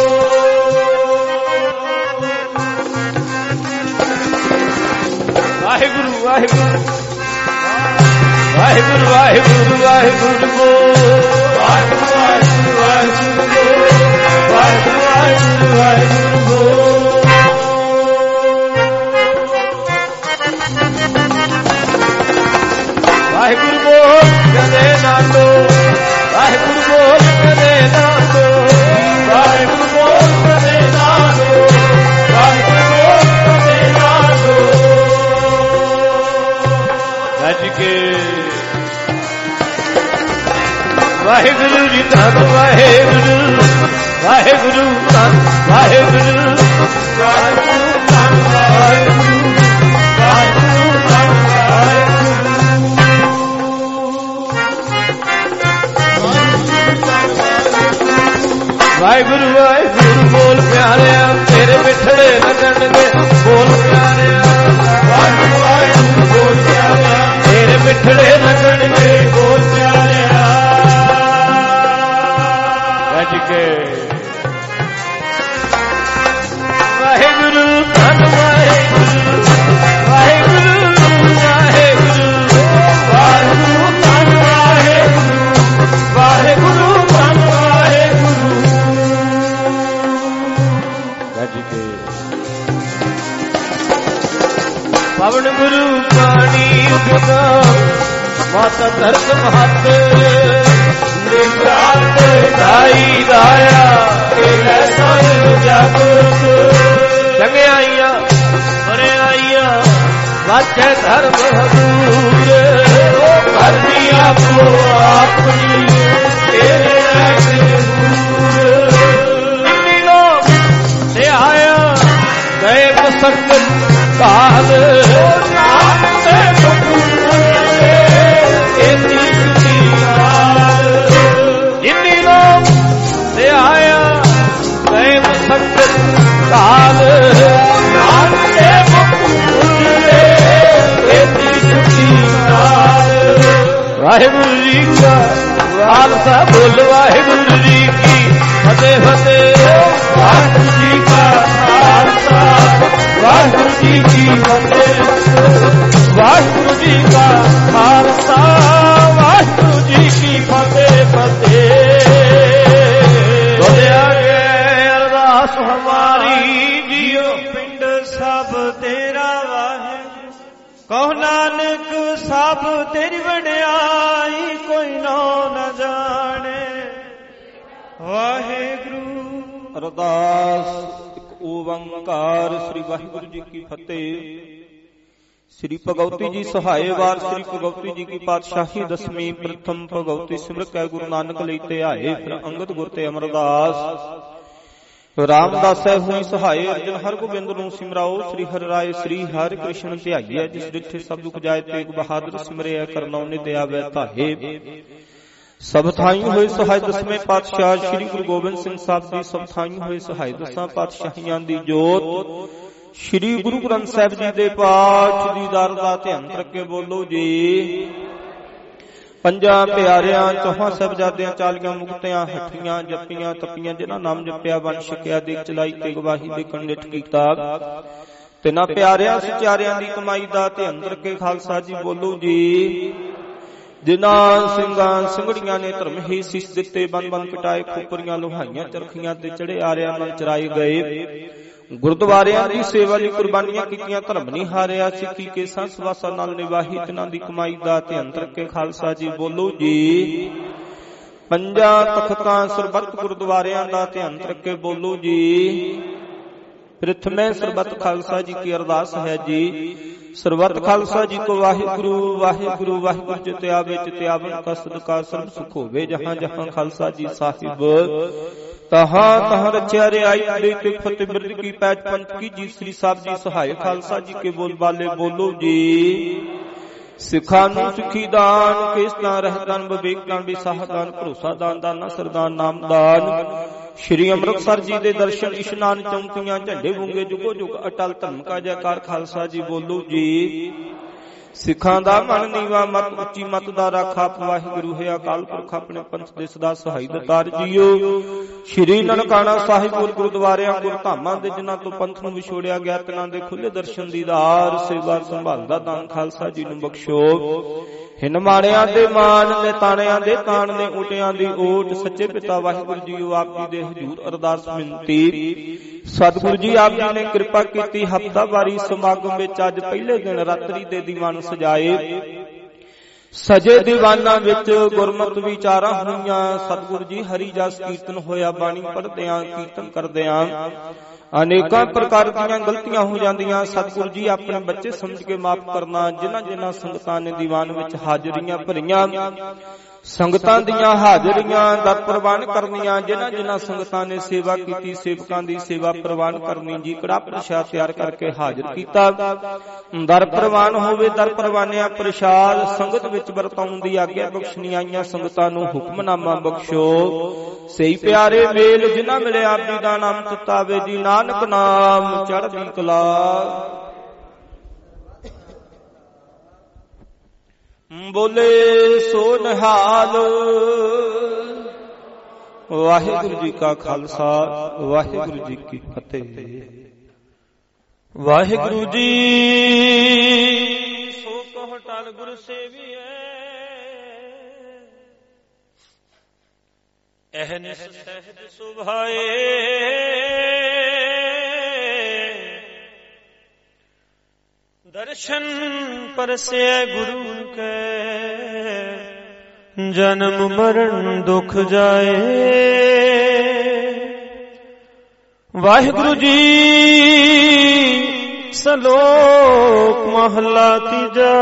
वाहिगुरु वाहिगुरु वाहिगुरु वाहिगुरु वाहिगुरु बोल वाहिगुरु वाहिगुरु वाहिगुरु बोल वाहिगुरु वाहिगुरु वाहिगुरु बोल वाहिगुरु बोल कदे ना दो वाहिगुरु बोल कदे ना दो वाहिगुरु बोल कदे ना दो वाहिगुरु बोल कदे ना दो रज के वाहिगुरु जी धन वाहिगुरु वाहिगुरु धन वाहिगुरु वाहिगुरु धन वाहिगुरु वाहिगुरु धन वाहिगुरु वाहिगुरु बोल प्यारे तेरे बिछड़े लगनगे बोल प्यारे वाहिगुरु वाहिगुरु बोल प्यारे तेरे बिछड़े लगनगे बोल प्यारे रज के वाहिगुरु धन वाहिगुरु वाहिगुरु वाहिगुरु वाहिगुरु धन वाहिगुरु वाहिगुरु धन वाहिगुरु रज के पवन गुरु पानी उगदा माता धरत महत निकात दाई दाया तेरा संग जागृत चंगियाइयां बरियाइयां वाचे धर्म हजूर कर दिया को अपनी तेरे लोग से आया गए संगत काल नाम से जिन्नी लोग से आया गए संगत काल नाम से वाहिगुरु जी का खालसा बोल वाहिगुरु जी की फतेह फतेह वाहिगुरु जी का खालसा वाहिगुरु जी की फतेह वाहिगुरु जी का खालसा वाहिगुरु जी की फतेह फतेह बोलिया अरदास हमारी जियो पिंड सब तेरा वाहे कहो नानक ਸਭ ਤੇਰੀ ਵਡਿਆਈ ਕੋਈ ਨਾ ਨਾ ਜਾਣੇ। ਵਾਹਿਗੁਰੂ। ਅਰਦਾਸ। ਇੱਕ ਓੰਕਾਰ ਸ੍ਰੀ ਵਾਹਿਗੁਰੂ ਜੀ ਕੀ ਫਤਿਹ। ਸ੍ਰੀ ਭਗਵਤੀ ਜੀ ਸਹਾਏ ਵਾਰ ਸ੍ਰੀ ਭਗਵਤੀ ਜੀ ਕੀ ਪਾਤਸ਼ਾਹੀ ਦਸਵੀਂ ਪ੍ਰਥਮ ਭਗਵਤੀ ਸਿਮਰ ਕੈ ਗੁਰੂ ਨਾਨਕ ਲਈ ਧਿਆਏ। ਫਿਰ ਅੰਗਦ ਗੁਰ ਤੇ ਅਮਰਦਾਸ। ਰਾਮਦਾਸ ਸਾਹਿਬ ਹੋਈ ਸਹਾਏ ਅਰਜਨ ਹਰ ਗੋਬਿੰਦ ਨੂੰ ਸਿਮਰਾਓ। ਸ੍ਰੀ ਹਰਿ ਰਾਏ ਸ੍ਰੀ ਹਰਿ ਕ੍ਰਿਸ਼ਨ ਧਿਆਈਐ। ਜਿਸ ਜਿੱਥੇ ਸਭ ਦੁਖ ਜਾਏ ਤੇਗ ਬਹਾਦਰ ਸਿਮਰਿਆ ਕਰਨਉ ਨਿਤ ਆਵੈ ਧਾਏ। ਸਭ ਥਾਈ ਹੋਏ ਸਹਾਇ ਦਸਵੇਂ ਪਾਤਸ਼ਾਹ ਸ੍ਰੀ ਗੁਰੂ ਗੋਬਿੰਦ ਸਿੰਘ ਸਾਹਿਬ ਜੀ। ਸਭ ਥਾਈ ਹੋਏ ਸਹਾਇ ਦਸਾਂ ਪਾਤਸ਼ਾਹੀਆਂ ਦੀ ਜੋਤ ਸ੍ਰੀ ਗੁਰੂ ਗ੍ਰੰਥ ਸਾਹਿਬ ਜੀ ਦੇ ਪਾਠ ਦੀ ਦਰ ਦਾ ਧਿਆਨ ਰੱਖੇ ਬੋਲੋ ਜੀ। ਪੰਜਾਂ ਪਿਆਰਿਆਂ ਚੌਹਾਂ ਸਾਹਿਬਜ਼ਾਦਿਆਂ ਚਾਲੀਆਂ ਮੁਕਤਿਆਂ ਹੱਠੀਆਂ ਜੱਪੀਆਂ ਤਪੀਆਂ ਜਿਨ੍ਹਾਂ ਨਾਮ ਜਪਿਆ ਵੰਡ ਛਕਿਆ ਦੇਖ ਚਲਾਈ ਤੇ ਗਵਾਹੀ ਦੇ ਕੰਡਿਠ ਕੀਤਾ। ਤਿੰਨਾਂ ਪਿਆਰਿਆਂ ਸਚਿਆਰਿਆਂ ਦੀ ਕਮਾਈ ਦਾ ਧਿਆਨ ਰੱਖੇ ਖਾਲਸਾ ਜੀ ਬੋਲੋ ਜੀ। ਜਿਨ੍ਹਾਂ ਸਿੰਘਾਂ ਸਿੰਘੜੀਆਂ ਨੇ ਧਰਮ ਹੀ ਸੀਸ ਦਿੱਤੇ ਬੰਨ ਬੰਨ ਕਟਾਏ ਖੋਪਰੀਆਂ ਲੋਹਾਈਆਂ ਚਰਖੀਆਂ ਤੇ ਚੜੇ ਆਰਿਆਂ ਨਾਲ ਚਰਾਏ ਗਏ। ਗੁਰਦੁਆਰਿਆਂ ਦੀ ਸੇਵਾ ਲਈ ਕੁਰਬਾਨੀਆਂ ਕੀਤੀਆਂ ਧਰਮ ਨਹੀਂ ਹਾਰਿਆ। ਸਿੱਖੀ ਕੇ ਸੰਸ ਵਾਸਾਂ ਨਾਲ ਨਿਵਾਹੀ ਤਿਨਾਂ ਦੀ ਕਮਾਈ ਦਾ ਧਿਆਨ ਰੱਖੇ ਖਾਲਸਾ ਜੀ ਬੋਲੋ ਜੀ। ਪੰਜਾਂ ਤਖਤਾਂ ਸਰਬੱਤ ਗੁਰਦੁਆਰਿਆਂ ਦਾ ਧਿਆਨ ਰੱਖੇ ਬੋਲੋ ਜੀ। ਪ੍ਰਥਮੇ ਸਰਬੱਤ ਖਾਲਸਾ ਜੀ ਕੀ ਅਰਦਾਸ ਹੈ ਜੀ। ਸਰਬੱਤ ਖਾਲਸਾ ਜੀ ਕੋ ਵਾਹਿਗੁਰੂ ਵਾਹਿਗੁਰੂ ਵਾਹਿਗੁਰੂ ਜਿਤਿ ਆਵੇ ਚਿਤਿ ਆਵਨ ਕਾ ਸਦਕਾ ਸਰਬ ਸੁਖ ਹੋਵੇ। ਜਹਾਂ ਜਹਾਂ ਖਾਲਸਾ ਜੀ ਸਾਹਿਬ ਤਹਾਂ ਤਹਾਂ ਰਚਿਆ ਰਿਆਈ ਦੇ ਤੇ ਫਤਿਹ ਬਿਰਦ ਕੀ ਪੈਜ ਪੰਥ ਕੀ ਜੀ। ਸ੍ਰੀ ਸਾਹਿਬ ਜੀ ਸਹਾਇ ਖਾਲਸਾ ਜੀ ਕੇ ਬੋਲ ਬਾਲੇ ਬੋਲੋ ਜੀ। ਸਿੱਖਾਂ ਨੂੰ ਸਿੱਖੀ ਦਾਨ ਕੇਸ ਦਾਨ ਰਹਿ ਦਾਨ ਵਿਵੇਕ ਦਾਨ ਵਿਸਾਹ ਦਾਨ ਭਰੋਸਾ ਦਾਨ ਦਾਨਾ ਸਰਦਾਨ ਨਾਮ ਦਾਨ। ਸ਼੍ਰੀ ਅੰਮ੍ਰਿਤਸਰ ਜੀ ਦੇ ਦਰਸ਼ਨ ਇਸ਼ਨਾਨ ਚੌਂਕੀਆਂ ਝੰਡੇ ਬੁੰਗੇ ਜੁਗੋ ਜੁਗ ਅਟਲ ਧਰਮ ਕਾ ਜੈਕਾਰ ਖਾਲਸਾ ਜੀ ਬੋਲੋ ਜੀ। ਸਿੱਖਾਂ ਦਾ ਮਨ ਨੀਵਾ ਮਤ ਉੱਚੀ ਮਤ ਦਾ ਰਾਖਾ ਵਾਹਿਗੁਰੂ ਹੈ ਅਕਾਲ ਪੁਰਖ ਆਪਣੇ ਪੰਥ ਦੇ ਸਦਾ ਸਹਾਈ ਦਾਤਾਰ ਜੀਓ। ਸ਼੍ਰੀ ਨਨਕਾਣਾ ਸਾਹਿਬ ਗੁਰਦੁਆਰਿਆਂ ਗੁਰਧਾਮਾਂ ਦੇ ਜਿਨ੍ਹਾਂ ਤੋਂ ਪੰਥ ਨੂੰ ਵਿਛੋੜਿਆ ਗਿਆ ਤਿਨਾਂ ਦੇ ਖੁੱਲੇ ਦਰਸ਼ਨ ਦੀਦਾਰ ਸੇਵਾ ਸੰਭਾਲ ਦਾ ਦਾਨ ਖਾਲਸਾ ਜੀ ਨੂੰ ਬਖਸ਼ੋ। ਹਿਨ ਮਾਣਿਆਂ ਦੇ ਮਾਨ ਨੇ ਤਾਣਿਆਂ ਦੇ ਤਾਣ ਨੇ ਊਟਿਆਂ ਦੀ ਓਟ। ਸੱਚੇ ਪਿਤਾ ਵਾਹਿਗੁਰੂ ਜੀਓ ਆਪ ਜੀ ਦੇ ਹਜ਼ੂਰ ਅਰਦਾਸ ਬੇਨਤੀ। ਸਤਿਗੁਰੂ ਜੀ ਆਪ ਜੀ ਨੇ ਕਿਰਪਾ ਕੀਤੀ ਹਫ਼ਤਾਵਾਰੀ ਸਮਾਗਮ ਵਿੱਚ ਅੱਜ ਪਹਿਲੇ ਦਿਨ ਰਾਤਰੀ ਦੇ ਦੀਵਾਨ ਸਜਾਏ। ਸਜੇ ਦੀਵਾਨਾਂ ਵਿੱਚ ਗੁਰਮਤਿ ਵਿਚਾਰਾਂ ਹੋਈਆਂ। ਸਤਿਗੁਰੂ ਜੀ ਹਰੀ ਜਸ ਕੀਰਤਨ ਹੋਇਆ। ਬਾਣੀ ਪੜ੍ਹਦਿਆਂ ਕੀਰਤਨ ਕਰਦਿਆਂ ਅਨੇਕਾਂ ਪ੍ਰਕਾਰ ਦੀਆਂ ਗਲਤੀਆਂ ਹੋ ਜਾਂਦੀਆਂ। ਸਤਿਗੁਰੂ ਜੀ ਆਪਣੇ ਬੱਚੇ ਸਮਝ ਕੇ ਮਾਫ ਕਰਨਾ। ਜਿਨ੍ਹਾਂ ਜਿਨ੍ਹਾਂ ਸੰਗਤਾਂ ਨੇ ਦੀਵਾਨ ਵਿੱਚ ਹਾਜ਼ਰੀਆਂ ਭਰੀਆਂ ਸੰਗਤਾਂ ਦੀਆਂ ਹਾਜ਼ਰੀਆਂ ਦਰ ਪ੍ਰਵਾਨ ਕਰਨੀਆਂ। ਜਿਨ੍ਹਾਂ ਜਿਨ੍ਹਾਂ ਸੰਗਤਾਂ ਨੇ ਸੇਵਾ ਕੀਤੀ ਸੇਵਕਾਂ ਦੀ ਸੇਵਾ ਪ੍ਰਵਾਨ ਕਰਨੀ ਜੀ। ਕੜਾ ਪ੍ਰਸ਼ਾਦ ਤਿਆਰ ਕਰਕੇ ਹਾਜ਼ਰ ਕੀਤਾ। ਦਰ ਪ੍ਰਵਾਨ ਹੋਵੇ ਦਰ ਪ੍ਰਵਾਨਿਆ ਪ੍ਰਸ਼ਾਦ ਸੰਗਤ ਵਿੱਚ ਵਰਤਾਉਣ ਦੀ ਆਗਿਆ ਬਖਸ਼ਣੀ ਆਈਆਂ ਸੰਗਤਾਂ ਨੂੰ ਹੁਕਮਨਾਮਾ ਬਖਸ਼ੋ। ਸਹੀ ਪਿਆਰੇ ਮੇਲ ਜਿਨ੍ਹਾਂ ਮਿਲੇ ਆਪ ਜੀ ਦਾ ਨਾਮ ਚਿਤਾਵੇ ਜੀ। ਨਾਨਕ ਨਾਮ ਚੜ੍ਹਦੀ ਕਲਾ। ਬੋਲੇ ਸੋ ਨਿਹਾਲ। ਵਾਹਿਗੁਰੂ ਜੀ ਕਾ ਖਾਲਸਾ ਵਾਹਿਗੁਰੂ ਜੀ ਕੀ ਫਤਿਹ। ਵਾਹਿਗੁਰੂ ਜੀ ਸੋ ਕਹੁ ਟਲ ਗੁਰ ਸੇਵੀਐ। ਅਹਨਿਸ ਸਹਿਜ ਸੁਭਾਏ। ਦਰਸ਼ਨ ਪਰਸੈ ਗੁਰੂ ਕੈ ਜਨਮ ਮਰਨ ਦੁਖ ਜਾਏ। ਵਾਹਿਗੁਰੂ ਜੀ ਸਲੋਕ ਮਹਲਾ ਤੀਜਾ।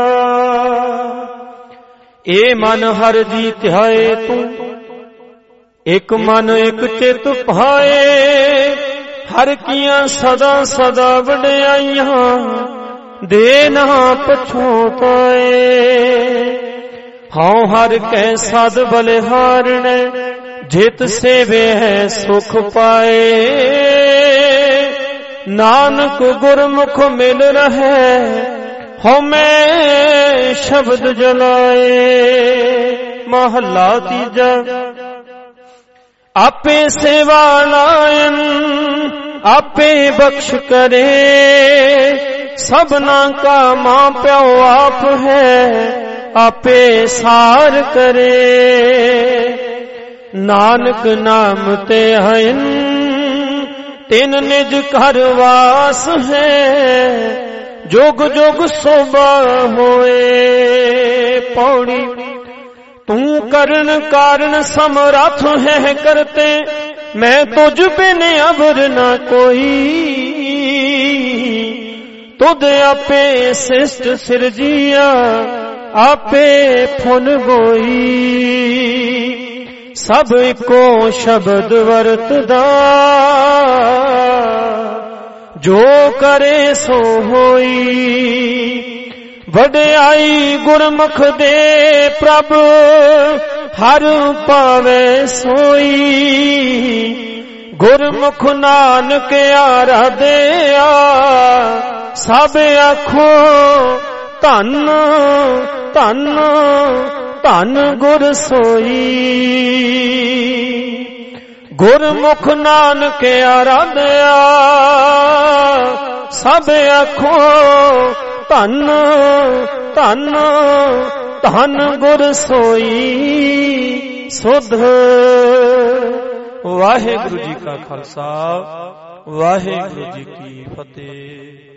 ਏ ਮਨ ਹਰਿ ਜੀ ਧਿਆਏ ਤੂੰ ਇਕ ਮਨ ਇਕ ਚਿਤ ਭਾਏ। ਹਰਿ ਕੀਆਂ ਸਦਾ ਸਦਾ ਵਡਿਆਈਆਂ ਦੇ ਨਾ ਪਛੋਤਾਏ। ਹਉ ਹਰ ਕੈ ਸਦ ਬਲਿਹਾਰਣੈ ਜਿਤ ਸੇਵੇ ਹੈ ਸੁਖ ਪਾਏ। ਨਾਨਕ ਗੁਰਮੁਖ ਮਿਲ ਰਹੈ ਹਉਮੈ ਸ਼ਬਦ ਜਲਾਏ। ਮਹਲਾ ਤੀਜਾ। ਆਪੇ ਸੇਵਾ ਲਾਇਨ ਆਪੇ ਬਖਸ਼ ਕਰੇ। ਸਭਨਾ ਕਾ ਮਾਂ ਪਿਓ ਆਪ ਹੈ ਆਪੇ ਸਾਰ ਕਰੇ। ਨਾਨਕ ਨਾਮ ਤੇ ਹਨ ਤਿਨ ਨਿਜ ਘਰ ਵਾਸ ਹੈ। ਜੁਗ ਜੁਗ ਸੋਭਾ ਹੋਏ। पौड़ी। तू करण कारण समरथ है करते, मैं तुझ बिन अवर न कोई। तुद आपे सृष्ट सिरजिया, आपे फुन गोई। सब एको शब्द वरतदा, जो करे सो होई। वड्याई गुरमुख दे प्रभ, हर पावे सोई। गुरमुख नानक आराधया, सब आखो धन धन धन गुर सोई। गुरमुख नानक आराधया, सब आखो धन धन धन गुर सोई। सुध। वाहिगुरु जी का खालसा, वाहिगुरु जी की फतेह।